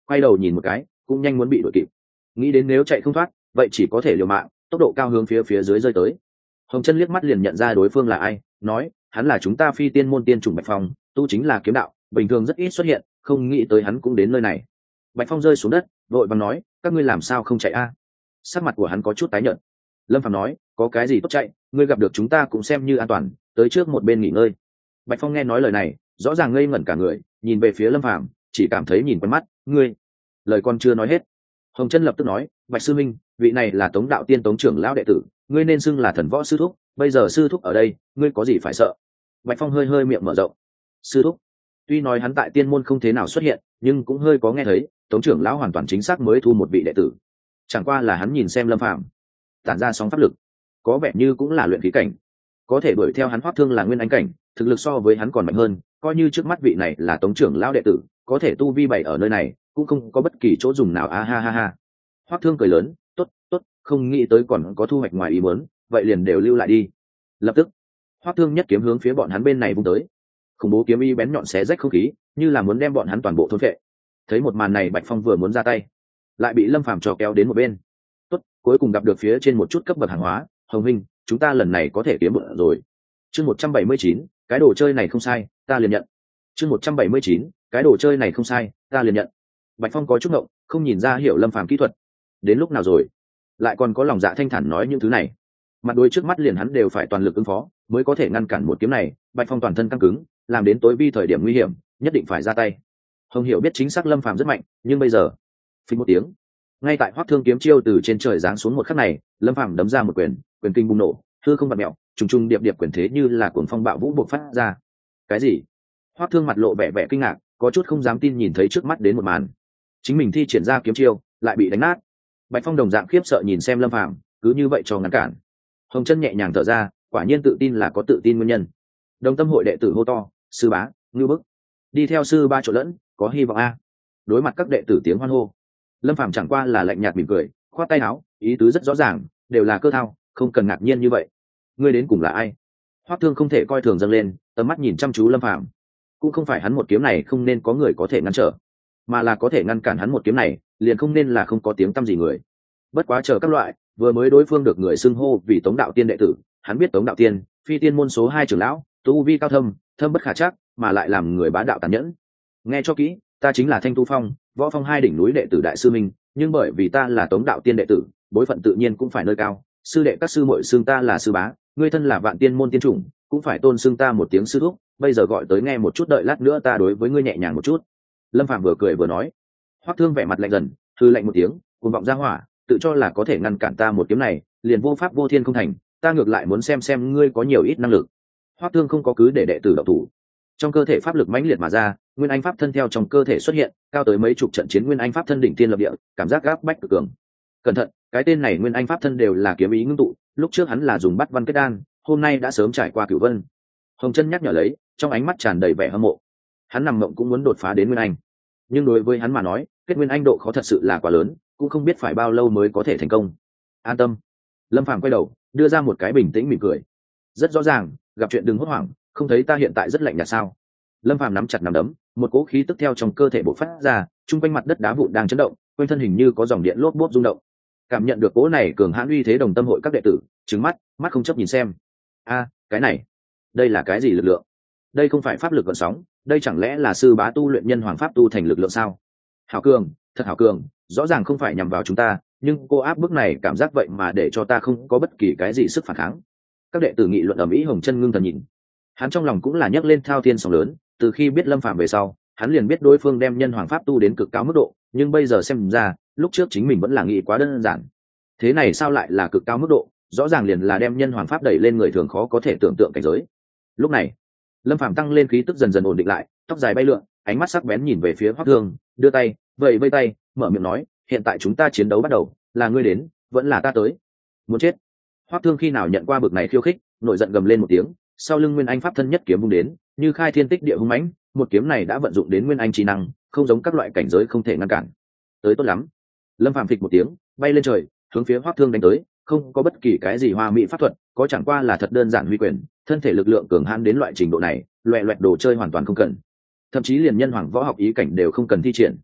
quay đầu nhìn một cái cũng nhanh muốn bị đuổi kịp, nghĩ đến nếu chạy không thoát vậy chỉ có thể liều mạng tốc độ cao hướng phía dưới rơi tới. Hồng Chân liếc mắt liền nhận ra đối phương là ai, nói hắn là chúng ta Phi Tiên môn tiên chủng Bạch Phong, tu chính là kiếm đạo, bình thường rất ít xuất hiện, không nghĩ tới hắn cũng đến nơi này. Bạch Phong rơi xuống đất vội vàng nói, các ngươi làm sao không chạy a? Sắc mặt của hắn có chút tái nhợt. Lâm Phàm nói, có cái gì tốt chạy, ngươi gặp được chúng ta cũng xem như an toàn, tới trước một bên nghỉ ngơi. Bạch Phong nghe nói lời này rõ ràng ngây ngẩn cả người, nhìn về phía Lâm Phàm chỉ cảm thấy nhìn quen mắt. Ngươi, lời con chưa nói hết, Hồng Chân lập tức nói, Bạch sư minh, vị này là Tống đạo tiên Tống trưởng lão đệ tử, ngươi nên xưng là thần võ sư thúc, bây giờ sư thúc ở đây, ngươi có gì phải sợ? Bạch Phong hơi hơi miệng mở rộng. Sư thúc? Tuy nói hắn tại tiên môn không thế nào xuất hiện, nhưng cũng hơi có nghe thấy, Tống trưởng lão hoàn toàn chính xác mới thu một vị đệ tử. Chẳng qua là hắn nhìn xem Lâm Phàm tản ra sóng pháp lực, có vẻ như cũng là luyện khí cảnh, có thể đuổi theo hắn Hoắc Thương là nguyên anh cảnh, thực lực so với hắn còn mạnh hơn, coi như trước mắt vị này là Tống trưởng lão đệ tử, có thể tu vi bảy ở nơi này, cũng không có bất kỳ chỗ dùng nào. A ha ha ha. Hoắc Thương cười lớn, tốt tốt, không nghĩ tới còn có thu hoạch ngoài ý muốn, vậy liền đều lưu lại đi. Lập tức Hoắc Thương nhất kiếm hướng phía bọn hắn bên này vung tới, khủng bố kiếm y bén nhọn xé rách không khí, như là muốn đem bọn hắn toàn bộ thôn phệ. Thấy một màn này Bạch Phong vừa muốn ra tay, lại bị Lâm Phàm trò kéo đến một bên. Tốt, cuối cùng gặp được phía trên một chút cấp bậc hàng hóa, Hồng huynh, chúng ta lần này có thể kiếm bụng rồi. Chương 179, cái đồ chơi này không sai, ta liền nhận. Chương 179, cái đồ chơi này không sai, ta liền nhận. Bạch Phong có chút ngộng, không nhìn ra hiểu Lâm Phàm kỹ thuật. Đến lúc nào rồi, lại còn có lòng dạ thanh thản nói những thứ này. Mặt đối trước mắt liền hắn đều phải toàn lực ứng phó, mới có thể ngăn cản một kiếm này. Bạch Phong toàn thân căng cứng, làm đến tối vi thời điểm nguy hiểm, nhất định phải ra tay. Hồng Hiểu biết chính xác Lâm Phàm rất mạnh, nhưng bây giờ, phình một tiếng, ngay tại Hoắc Thương kiếm chiêu từ trên trời giáng xuống một khắc này, Lâm Phàm đấm ra một quyền, quyền kinh bùng nổ, hư không vặn mèo, trùng trùng điệp điệp quyền thế như là cuồng phong bạo vũ bộc phát ra. Cái gì? Hoắc Thương mặt lộ vẻ vẻ kinh ngạc, có chút không dám tin nhìn thấy trước mắt đến một màn. Chính mình thi triển ra kiếm chiêu, lại bị đánh nát. Bạch Phong đồng dạng khiếp sợ nhìn xem Lâm Phàm, cứ như vậy cho ngăn cản. Hồng Chân nhẹ nhàng thở ra, quả nhiên tự tin là có tự tin nguyên nhân. Đồng Tâm hội đệ tử hô to, sư bá, ngưu bức, đi theo sư ba chỗ lẫn, có hy vọng a. Đối mặt các đệ tử tiếng hoan hô, Lâm Phàm chẳng qua là lạnh nhạt mỉm cười, khoát tay áo, ý tứ rất rõ ràng, đều là cơ thao, không cần ngạc nhiên như vậy. Ngươi đến cùng là ai? Hoắc Thương không thể coi thường dâng lên, tầm mắt nhìn chăm chú Lâm Phàm. Cũng không phải hắn một kiếm này không nên có người có thể ngăn trở, mà là có thể ngăn cản hắn một kiếm này, liền không nên là không có tiếng tăm gì người. Bất quá chờ các loại, vừa mới đối phương được người xưng hô vì Tống đạo tiên đệ tử, hắn biết Tống đạo tiên, Phi Tiên môn số 2 trưởng lão, tu vi cao thâm, thâm bất khả trắc, mà lại làm người bá đạo tàn nhẫn. Nghe cho kỹ, ta chính là Thanh Tu Phong, Võ Phong hai đỉnh núi đệ tử đại sư minh, nhưng bởi vì ta là Tống đạo tiên đệ tử, bối phận tự nhiên cũng phải nơi cao, sư đệ các sư muội xưng ta là sư bá, ngươi thân là Vạn Tiên môn tiên chủng, cũng phải tôn xưng ta một tiếng sư thúc, bây giờ gọi tới nghe một chút, đợi lát nữa ta đối với ngươi nhẹ nhàng một chút. Lâm Phàm vừa cười vừa nói. Hoắc Thương vẻ mặt lạnh dần, hư lạnh một tiếng, cuồng vọng ra hỏa, tự cho là có thể ngăn cản ta một kiếm này, liền vô pháp vô thiên không thành, ta ngược lại muốn xem ngươi có nhiều ít năng lực. Hoắc Thương không có cứ để đệ tử động thủ, trong cơ thể pháp lực mãnh liệt mà ra, nguyên anh pháp thân theo trong cơ thể xuất hiện, cao tới mấy chục trận chiến nguyên anh pháp thân đỉnh tiên lập địa, cảm giác gáp bách cực cường. Cẩn thận, cái tên này nguyên anh pháp thân đều là kiếm ý ngưng tụ, lúc trước hắn là dùng bắt văn kết đan, hôm nay đã sớm trải qua cửu vân. Hồng Chân nhắc nhở lấy, trong ánh mắt tràn đầy vẻ hâm mộ. Hắn nằm mộng cũng muốn đột phá đến nguyên anh, nhưng đối với hắn mà nói, kết nguyên anh độ khó thật sự là quá lớn, cũng không biết phải bao lâu mới có thể thành công. An tâm. Lâm Phàm quay đầu, đưa ra một cái bình tĩnh mỉm cười. Rất rõ ràng, gặp chuyện đừng hốt hoảng, không thấy ta hiện tại rất lạnh nhạt sao? Lâm Phàm nắm chặt nắm đấm, một cỗ khí tức theo trong cơ thể bộc phát ra, trung quanh mặt đất đá vụn đang chấn động, quanh thân hình như có dòng điện lốp bốp rung động. Cảm nhận được cỗ này cường hãn uy thế, Đồng Tâm hội các đệ tử trừng mắt, mắt không chấp nhìn xem. A, cái này, đây là cái gì lực lượng? Đây không phải pháp lực gợn sóng, đây chẳng lẽ là sư bá tu luyện nhân hoàng pháp tu thành lực lượng sao? Hảo cường, thật hảo cường, rõ ràng không phải nhằm vào chúng ta, nhưng cô áp bức này cảm giác vậy mà để cho ta không có bất kỳ cái gì sức phản kháng. Các đệ tử nghị luận ầm ĩ. Hồng Chân ngưng thần nhìn, hắn trong lòng cũng là nhấc lên thao thiên sóng lớn. Từ khi biết Lâm Phàm về sau, hắn liền biết đối phương đem nhân hoàng pháp tu đến cực cao mức độ, nhưng bây giờ xem ra, lúc trước chính mình vẫn là nghĩ quá đơn giản. Thế này sao lại là cực cao mức độ? Rõ ràng liền là đem nhân hoàng pháp đẩy lên người thường khó có thể tưởng tượng cảnh giới. Lúc này, Lâm Phàm tăng lên khí tức dần dần ổn định lại, tóc dài bay lượn, ánh mắt sắc bén nhìn về phía Hoắc Thương, đưa tay, vẫy vây tay, mở miệng nói, hiện tại chúng ta chiến đấu bắt đầu, là ngươi đến, vẫn là ta tới? Muốn chết. Hoắc Thương khi nào nhận qua bực này khiêu khích, nổi giận gầm lên một tiếng, sau lưng nguyên anh pháp thân nhất kiếm vung đến, như khai thiên tích địa hung mãnh, một kiếm này đã vận dụng đến nguyên anh trí năng, không giống các loại cảnh giới không thể ngăn cản. Tới tốt lắm. Lâm Phàm phịch một tiếng, bay lên trời, hướng phía Hoắc Thương đánh tới, không có bất kỳ cái gì hoa mỹ pháp thuật, có chẳng qua là thật đơn giản huy quyền, thân thể lực lượng cường hãn đến loại trình độ này, loẹt loẹt đồ chơi hoàn toàn không cần, thậm chí liền nhân hoàng võ học ý cảnh đều không cần thi triển.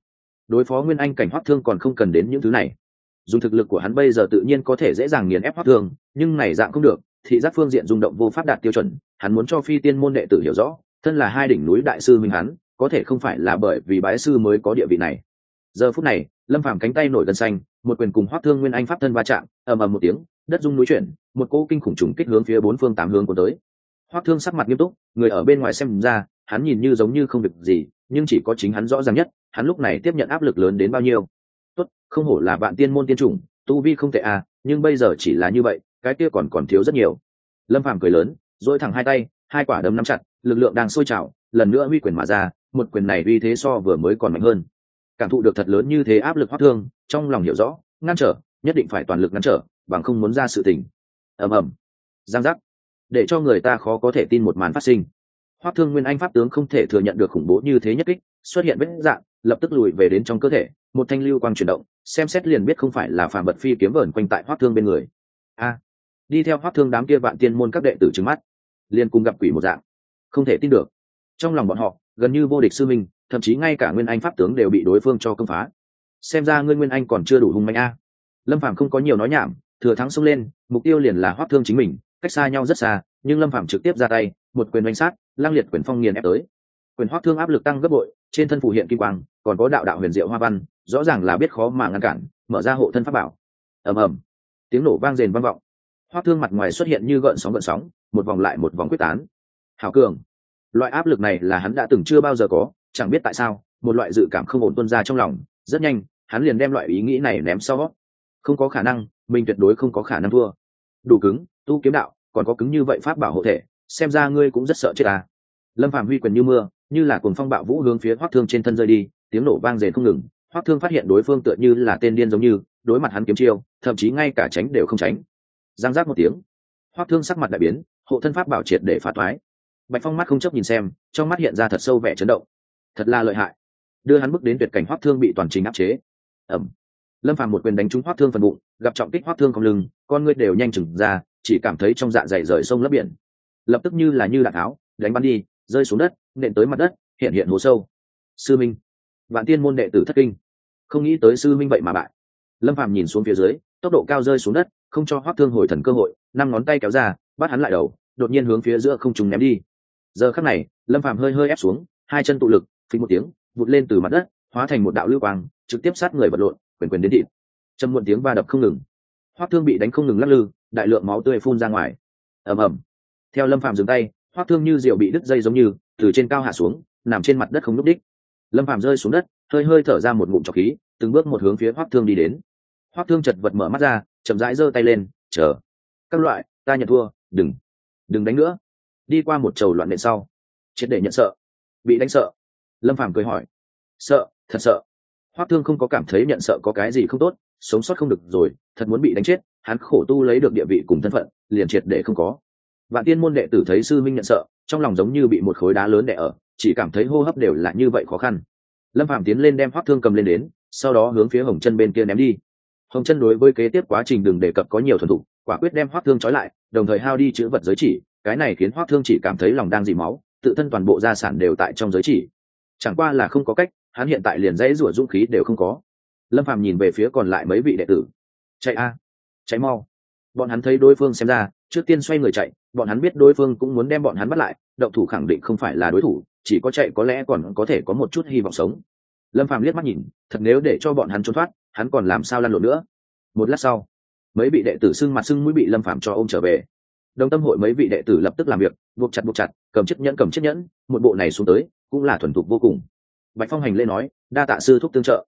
đối phó nguyên anh cảnh Hoắc Thương còn không cần đến những thứ này. Dùng thực lực của hắn bây giờ tự nhiên có thể dễ dàng nghiền ép Hoắc Thương, nhưng này dạng không được, thị giác phương diện rung động vô pháp đạt tiêu chuẩn, hắn muốn cho phi tiên môn đệ tử hiểu rõ, thân là hai đỉnh núi đại sư minh hắn, có thể không phải là bởi vì bái sư mới có địa vị này. Giờ phút này, Lâm Phàm cánh tay nổi gân xanh, một quyền cùng Hoắc Thương nguyên anh pháp thân va chạm, ầm ầm một tiếng, đất rung núi chuyển, một cỗ kinh khủng trùng kích hướng phía bốn phương tám hướng của tới. Hoắc Thương sắc mặt nghiêm túc, người ở bên ngoài xem ra, hắn nhìn như giống như không việc gì, nhưng chỉ có chính hắn rõ ràng nhất, hắn lúc này tiếp nhận áp lực lớn đến bao nhiêu. Tốt, không hổ là vạn tiên môn tiên chủng, tu vi không tệ à, nhưng bây giờ chỉ là như vậy, cái kia còn thiếu rất nhiều. Lâm Phàm cười lớn, duỗi thẳng hai tay, hai quả đấm nắm chặt, lực lượng đang sôi trào, lần nữa huy quyền mà ra, một quyền này uy thế so vừa mới còn mạnh hơn. Cảm thụ được thật lớn như thế áp lực Hoắc Thương, trong lòng hiểu rõ, ngăn trở, nhất định phải toàn lực ngăn trở, bằng không muốn ra sự tình. Ầm ầm, giang giác, để cho người ta khó có thể tin một màn phát sinh. Hoắc Thương nguyên anh pháp tướng không thể thừa nhận được khủng bố như thế nhất kích, xuất hiện vết dạng, lập tức lùi về đến trong cơ thể, một thanh lưu quang chuyển động, xem xét liền biết không phải là phàm vật phi kiếm vờn quanh tại Hoắc Thương bên người. A, đi theo Hoắc Thương đám kia vạn tiên môn các đệ tử trừng mắt, liền cùng gặp quỷ một dạng, không thể tin được. Trong lòng bọn họ, gần như vô địch sư minh, thậm chí ngay cả nguyên anh pháp tướng đều bị đối phương cho công phá. Xem ra ngươi nguyên anh còn chưa đủ hung mạnh a. Lâm Phàm không có nhiều nói nhảm, thừa thắng xông lên, mục tiêu liền là Hoắc Thương chính mình, cách xa nhau rất xa, nhưng Lâm Phàm trực tiếp ra tay, một quyền đánh sát, lang liệt quyền phong nghiền ép tới. Quyền Hoắc Thương áp lực tăng gấp bội, trên thân phù hiện kim quang, còn có đạo đạo huyền diệu hoa văn, rõ ràng là biết khó mà ngăn cản, mở ra hộ thân pháp bảo. Ầm ầm, tiếng nổ vang rền vang vọng. Hoắc Thương mặt ngoài xuất hiện như gợn sóng, một vòng lại một vòng quyết tán. Hảo cường, loại áp lực này là hắn đã từng chưa bao giờ có, chẳng biết tại sao, một loại dự cảm không ổn tuôn ra trong lòng, rất nhanh, hắn liền đem loại ý nghĩ này ném sau. Không có khả năng, mình tuyệt đối không có khả năng thua. Đủ cứng, tu kiếm đạo, còn có cứng như vậy pháp bảo hộ thể, xem ra ngươi cũng rất sợ chết à. Lâm Phàm huy quyền như mưa, như là cuồng phong bạo vũ hướng phía Hoắc Thương trên thân rơi đi, tiếng nổ vang rền không ngừng. Hoắc Thương phát hiện đối phương tựa như là tên điên giống như, đối mặt hắn kiếm chiêu, thậm chí ngay cả tránh đều không tránh. Giang giác một tiếng, Hoắc Thương sắc mặt đại biến, hộ thân pháp bảo triệt để phá toái. Bạch Phong mắt không chấp nhìn xem, trong mắt hiện ra thật sâu vẻ chấn động. Thật là lợi hại, đưa hắn bước đến tuyệt cảnh Hoắc Thương bị toàn trình áp chế. Ẩm. Lâm Phàm một quyền đánh trúng Hoắc Thương phần bụng, gặp trọng kích Hoắc Thương cong lưng, con ngươi đều nhanh chừng ra, chỉ cảm thấy trong dạ dày rời sông lấp biển. Lập tức như là như đạn tháo, đánh bắn đi, rơi xuống đất, nện tới mặt đất, hiện hiện hố sâu. Sư minh, vạn tiên môn đệ tử thất kinh, không nghĩ tới sư minh vậy mà bại. Lâm Phàm nhìn xuống phía dưới, tốc độ cao rơi xuống đất, không cho Hoắc Thương hồi thần cơ hội, năm ngón tay kéo ra, bắt hắn lại đầu, đột nhiên hướng phía giữa không trung ném đi. Giờ khắc này, Lâm Phàm hơi ép xuống, hai chân tụ lực, phình một tiếng, vụt lên từ mặt đất, hóa thành một đạo lưu quang, trực tiếp sát người vật lộn, quyền đến thịt. Trầm muộn tiếng va đập không ngừng. Hoắc Thương bị đánh không ngừng lắc lư, đại lượng máu tươi phun ra ngoài. Ầm ầm. Theo Lâm Phàm dừng tay, Hoắc Thương như diều bị đứt dây giống như, từ trên cao hạ xuống, nằm trên mặt đất không nhúc đích. Lâm Phàm rơi xuống đất, hơi thở ra một ngụm trọc khí, từng bước một hướng phía Hoắc Thương đi đến. Hoắc Thương chật vật mở mắt ra, chậm rãi giơ tay lên, chờ. Các loại, ta nhận thua, đừng đánh nữa. Đi qua một trầu loạn nện sau, triệt để nhận sợ. Bị đánh sợ. Lâm Phàm cười hỏi. Sợ, thật sợ. Hoắc Thương không có cảm thấy nhận sợ có cái gì không tốt, sống sót không được rồi, thật muốn bị đánh chết, hắn khổ tu lấy được địa vị cùng thân phận, liền triệt để không có. Vạn tiên môn đệ tử thấy sư minh nhận sợ, trong lòng giống như bị một khối đá lớn đè ở, chỉ cảm thấy hô hấp đều là như vậy khó khăn. Lâm Phàm tiến lên đem Hoắc Thương cầm lên đến, sau đó hướng phía Hồng Chân bên kia ném đi. Hồng Chân đối với kế tiếp quá trình đừng đề cập có nhiều thuần thục, quả quyết đem Hoắc Thương trói lại, đồng thời hao đi chữ vật giới chỉ, cái này khiến Hoắc Thương chỉ cảm thấy lòng đang dỉ máu, tự thân toàn bộ gia sản đều tại trong giới chỉ. Chẳng qua là không có cách, hắn hiện tại liền dãy rủa dũng khí đều không có. Lâm Phàm nhìn về phía còn lại mấy vị đệ tử, chạy a, chạy mau. Bọn hắn thấy đối phương xem ra, trước tiên xoay người chạy, bọn hắn biết đối phương cũng muốn đem bọn hắn bắt lại, động thủ khẳng định không phải là đối thủ, chỉ có chạy có lẽ còn có thể có một chút hy vọng sống. Lâm Phàm liếc mắt nhìn, thật nếu để cho bọn hắn trốn thoát, hắn còn làm sao lăn lộn nữa. Một lát sau, mấy vị đệ tử sưng mặt sưng mũi bị Lâm Phàm cho ôm trở về. Đồng tâm hội mấy vị đệ tử lập tức làm việc, buộc chặt, cầm chiếc nhẫn, một bộ này xuống tới, cũng là thuần thục vô cùng. Bạch Phong hành lễ nói, đa tạ sư thúc tương trợ.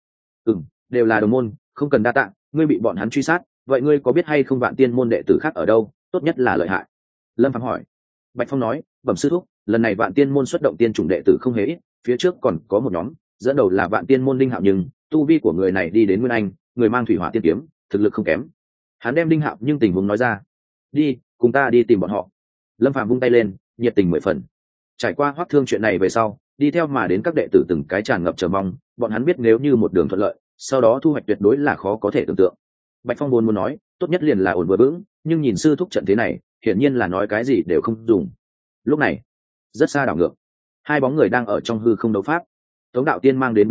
Đều là đồng môn, không cần đa tạ, ngươi bị bọn hắn truy sát, vậy ngươi có biết hay không vạn tiên môn đệ tử khác ở đâu, tốt nhất là lợi hại. Lâm Phàm hỏi. Bạch Phong nói, bẩm sư thúc, lần này vạn tiên môn xuất động tiên chủng đệ tử không hề ít, phía trước còn có một nhóm, dẫn đầu là vạn tiên môn Đinh Hạo, nhưng tu vi của người này đi đến nguyên anh, người mang thủy hỏa tiên kiếm, thực lực không kém. Hắn đem Đinh Hạo nhưng tình huống nói ra. Đi, cùng ta đi tìm bọn họ. Lâm Phàm vung tay lên, nhiệt tình 10 phần. Trải qua Hoắc Thương chuyện này về sau, đi theo mà đến các đệ tử từng cái tràn ngập chờ mong, bọn hắn biết nếu như một đường thuận lợi, sau đó thu hoạch tuyệt đối là khó có thể tưởng tượng. Bạch Phong muốn nói, tốt nhất liền là ổn vừa vững, nhưng nhìn sư thúc trận thế này, hiển nhiên là nói cái gì đều không dùng. Lúc này, rất xa đảo ngược, hai bóng người đang ở trong hư không đấu pháp. Tống Đạo Tiên mang đến bí bảo,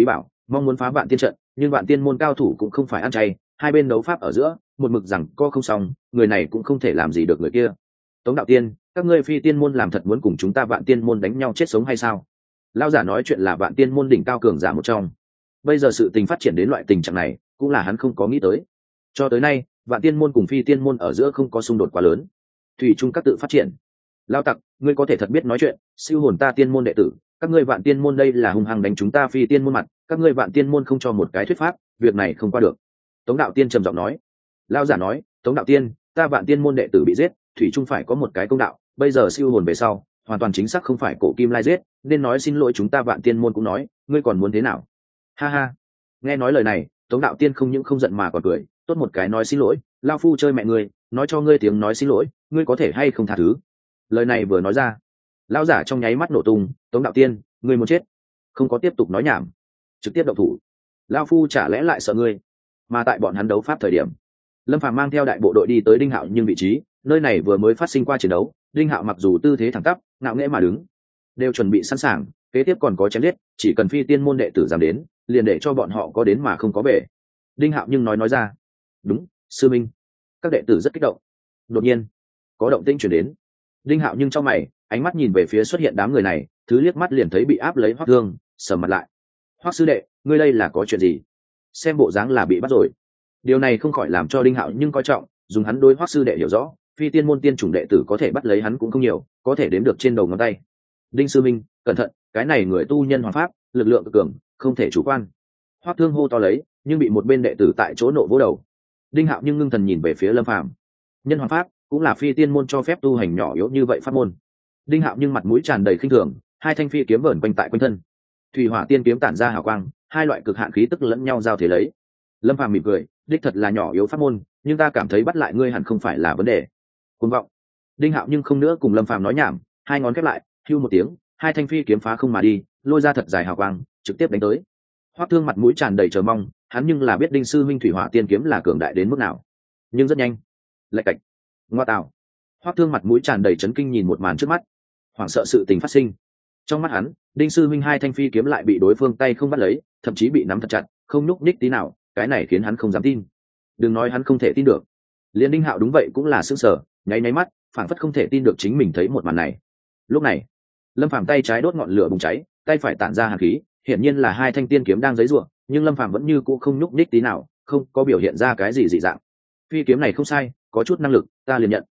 mong muốn phá vạn tiên trận, nhưng vạn tiên môn cao thủ cũng không phải ăn chay, hai bên đấu pháp ở giữa một mực rằng co không xong, người này cũng không thể làm gì được người kia. Tống đạo tiên, các ngươi phi tiên môn làm thật muốn cùng chúng ta vạn tiên môn đánh nhau chết sống hay sao? Lão giả nói chuyện là vạn tiên môn đỉnh cao cường giả một trong, bây giờ sự tình phát triển đến loại tình trạng này cũng là hắn không có nghĩ tới. Cho tới nay vạn tiên môn cùng phi tiên môn ở giữa không có xung đột quá lớn, thủy chung các tự phát triển. Lao tặc, ngươi có thể thật biết nói chuyện, siêu hồn ta tiên môn đệ tử, các ngươi vạn tiên môn đây là hung hăng đánh chúng ta phi tiên môn mặt, các ngươi vạn tiên môn không cho một cái thuyết pháp, việc này không qua được. Tống đạo tiên trầm giọng nói. Lao giả nói, Tống đạo tiên, ta vạn tiên môn đệ tử bị giết, thủy chung phải có một cái công đạo, bây giờ siêu hồn về sau hoàn toàn chính xác không phải cổ kim lai giết, nên nói xin lỗi chúng ta vạn tiên môn cũng nói, ngươi còn muốn thế nào? Ha ha. Nghe nói lời này, Tống đạo tiên không những không giận mà còn cười, tốt một cái nói xin lỗi, lao phu chơi mẹ ngươi, nói cho ngươi tiếng nói xin lỗi, ngươi có thể hay không tha thứ? Lời này vừa nói ra, lão giả trong nháy mắt nổ tung. Tống đạo tiên, ngươi muốn chết? Không có tiếp tục nói nhảm, trực tiếp động thủ. Lao phu chả lẽ lại sợ ngươi? Mà tại bọn hắn đấu pháp thời điểm, Lâm Phàm mang theo đại bộ đội đi tới Đinh Hạo nhưng vị trí, nơi này vừa mới phát sinh qua chiến đấu. Đinh Hạo mặc dù tư thế thẳng tắp, ngạo nghễ mà đứng, đều chuẩn bị sẵn sàng, kế tiếp còn có chém giết, chỉ cần phi tiên môn đệ tử dám đến, liền để cho bọn họ có đến mà không có về. Đinh Hạo nhưng nói ra, đúng, sư minh. Các đệ tử rất kích động. Đột nhiên có động tĩnh chuyển đến. Đinh Hạo nhưng trong mày, ánh mắt nhìn về phía xuất hiện đám người này, thứ liếc mắt liền thấy bị áp lấy Hoắc Thương, sầm mặt lại. Hoắc sư đệ, ngươi đây là có chuyện gì? Xem bộ dáng là bị bắt rồi. Điều này không khỏi làm cho Đinh Hạo nhưng coi trọng, dùng hắn đối Hoắc sư đệ hiểu rõ, phi tiên môn tiên chủng đệ tử có thể bắt lấy hắn cũng không nhiều, có thể đếm được trên đầu ngón tay. Đinh sư minh, cẩn thận, cái này người tu nhân hoàng pháp, lực lượng cực cường, không thể chủ quan. Hoắc Thương hô to lấy, nhưng bị một bên đệ tử tại chỗ nộ vỗ đầu. Đinh Hạo nhưng ngưng thần nhìn về phía Lâm Phàm. Nhân hoàng pháp cũng là phi tiên môn cho phép tu hành nhỏ yếu như vậy pháp môn. Đinh Hạo nhưng mặt mũi tràn đầy khinh thường, hai thanh phi kiếm vờn quanh tại quanh thân, thủy hỏa tiên kiếm tản ra hào quang, hai loại cực hạn khí tức lẫn nhau giao thế lấy. Lâm Phàm mỉm cười, đích thật là nhỏ yếu pháp môn, nhưng ta cảm thấy bắt lại ngươi hẳn không phải là vấn đề. Cuồng vọng. Đinh Hạo nhưng không nữa cùng Lâm Phàm nói nhảm, hai ngón khép lại, hưu một tiếng, hai thanh phi kiếm phá không mà đi, lôi ra thật dài hào quang, trực tiếp đánh tới. Hoắc Thương mặt mũi tràn đầy chờ mong, hắn nhưng là biết Đinh sư minh thủy hỏa tiên kiếm là cường đại đến mức nào. Nhưng rất nhanh, lạch cạch, ngoa tạo. Hoắc Thương mặt mũi tràn đầy chấn kinh nhìn một màn trước mắt, hoảng sợ sự tình phát sinh. Trong mắt hắn, Đinh sư minh hai thanh phi kiếm lại bị đối phương tay không bắt lấy, thậm chí bị nắm thật chặt, không nhúc nhích tí nào, cái này khiến hắn không dám tin. Đừng nói hắn không thể tin được, liền Đinh Hạo đúng vậy cũng là sững sờ, nháy nháy mắt, phảng phất không thể tin được chính mình thấy một màn này. Lúc này, Lâm Phàm tay trái đốt ngọn lửa bùng cháy, tay phải tản ra hàn khí, hiển nhiên là hai thanh tiên kiếm đang giãy giụa, nhưng Lâm Phàm vẫn như cũ không nhúc nhích tí nào, không có biểu hiện ra cái gì dị dạng. Phi kiếm này không sai, có chút năng lực, ta liền nhận.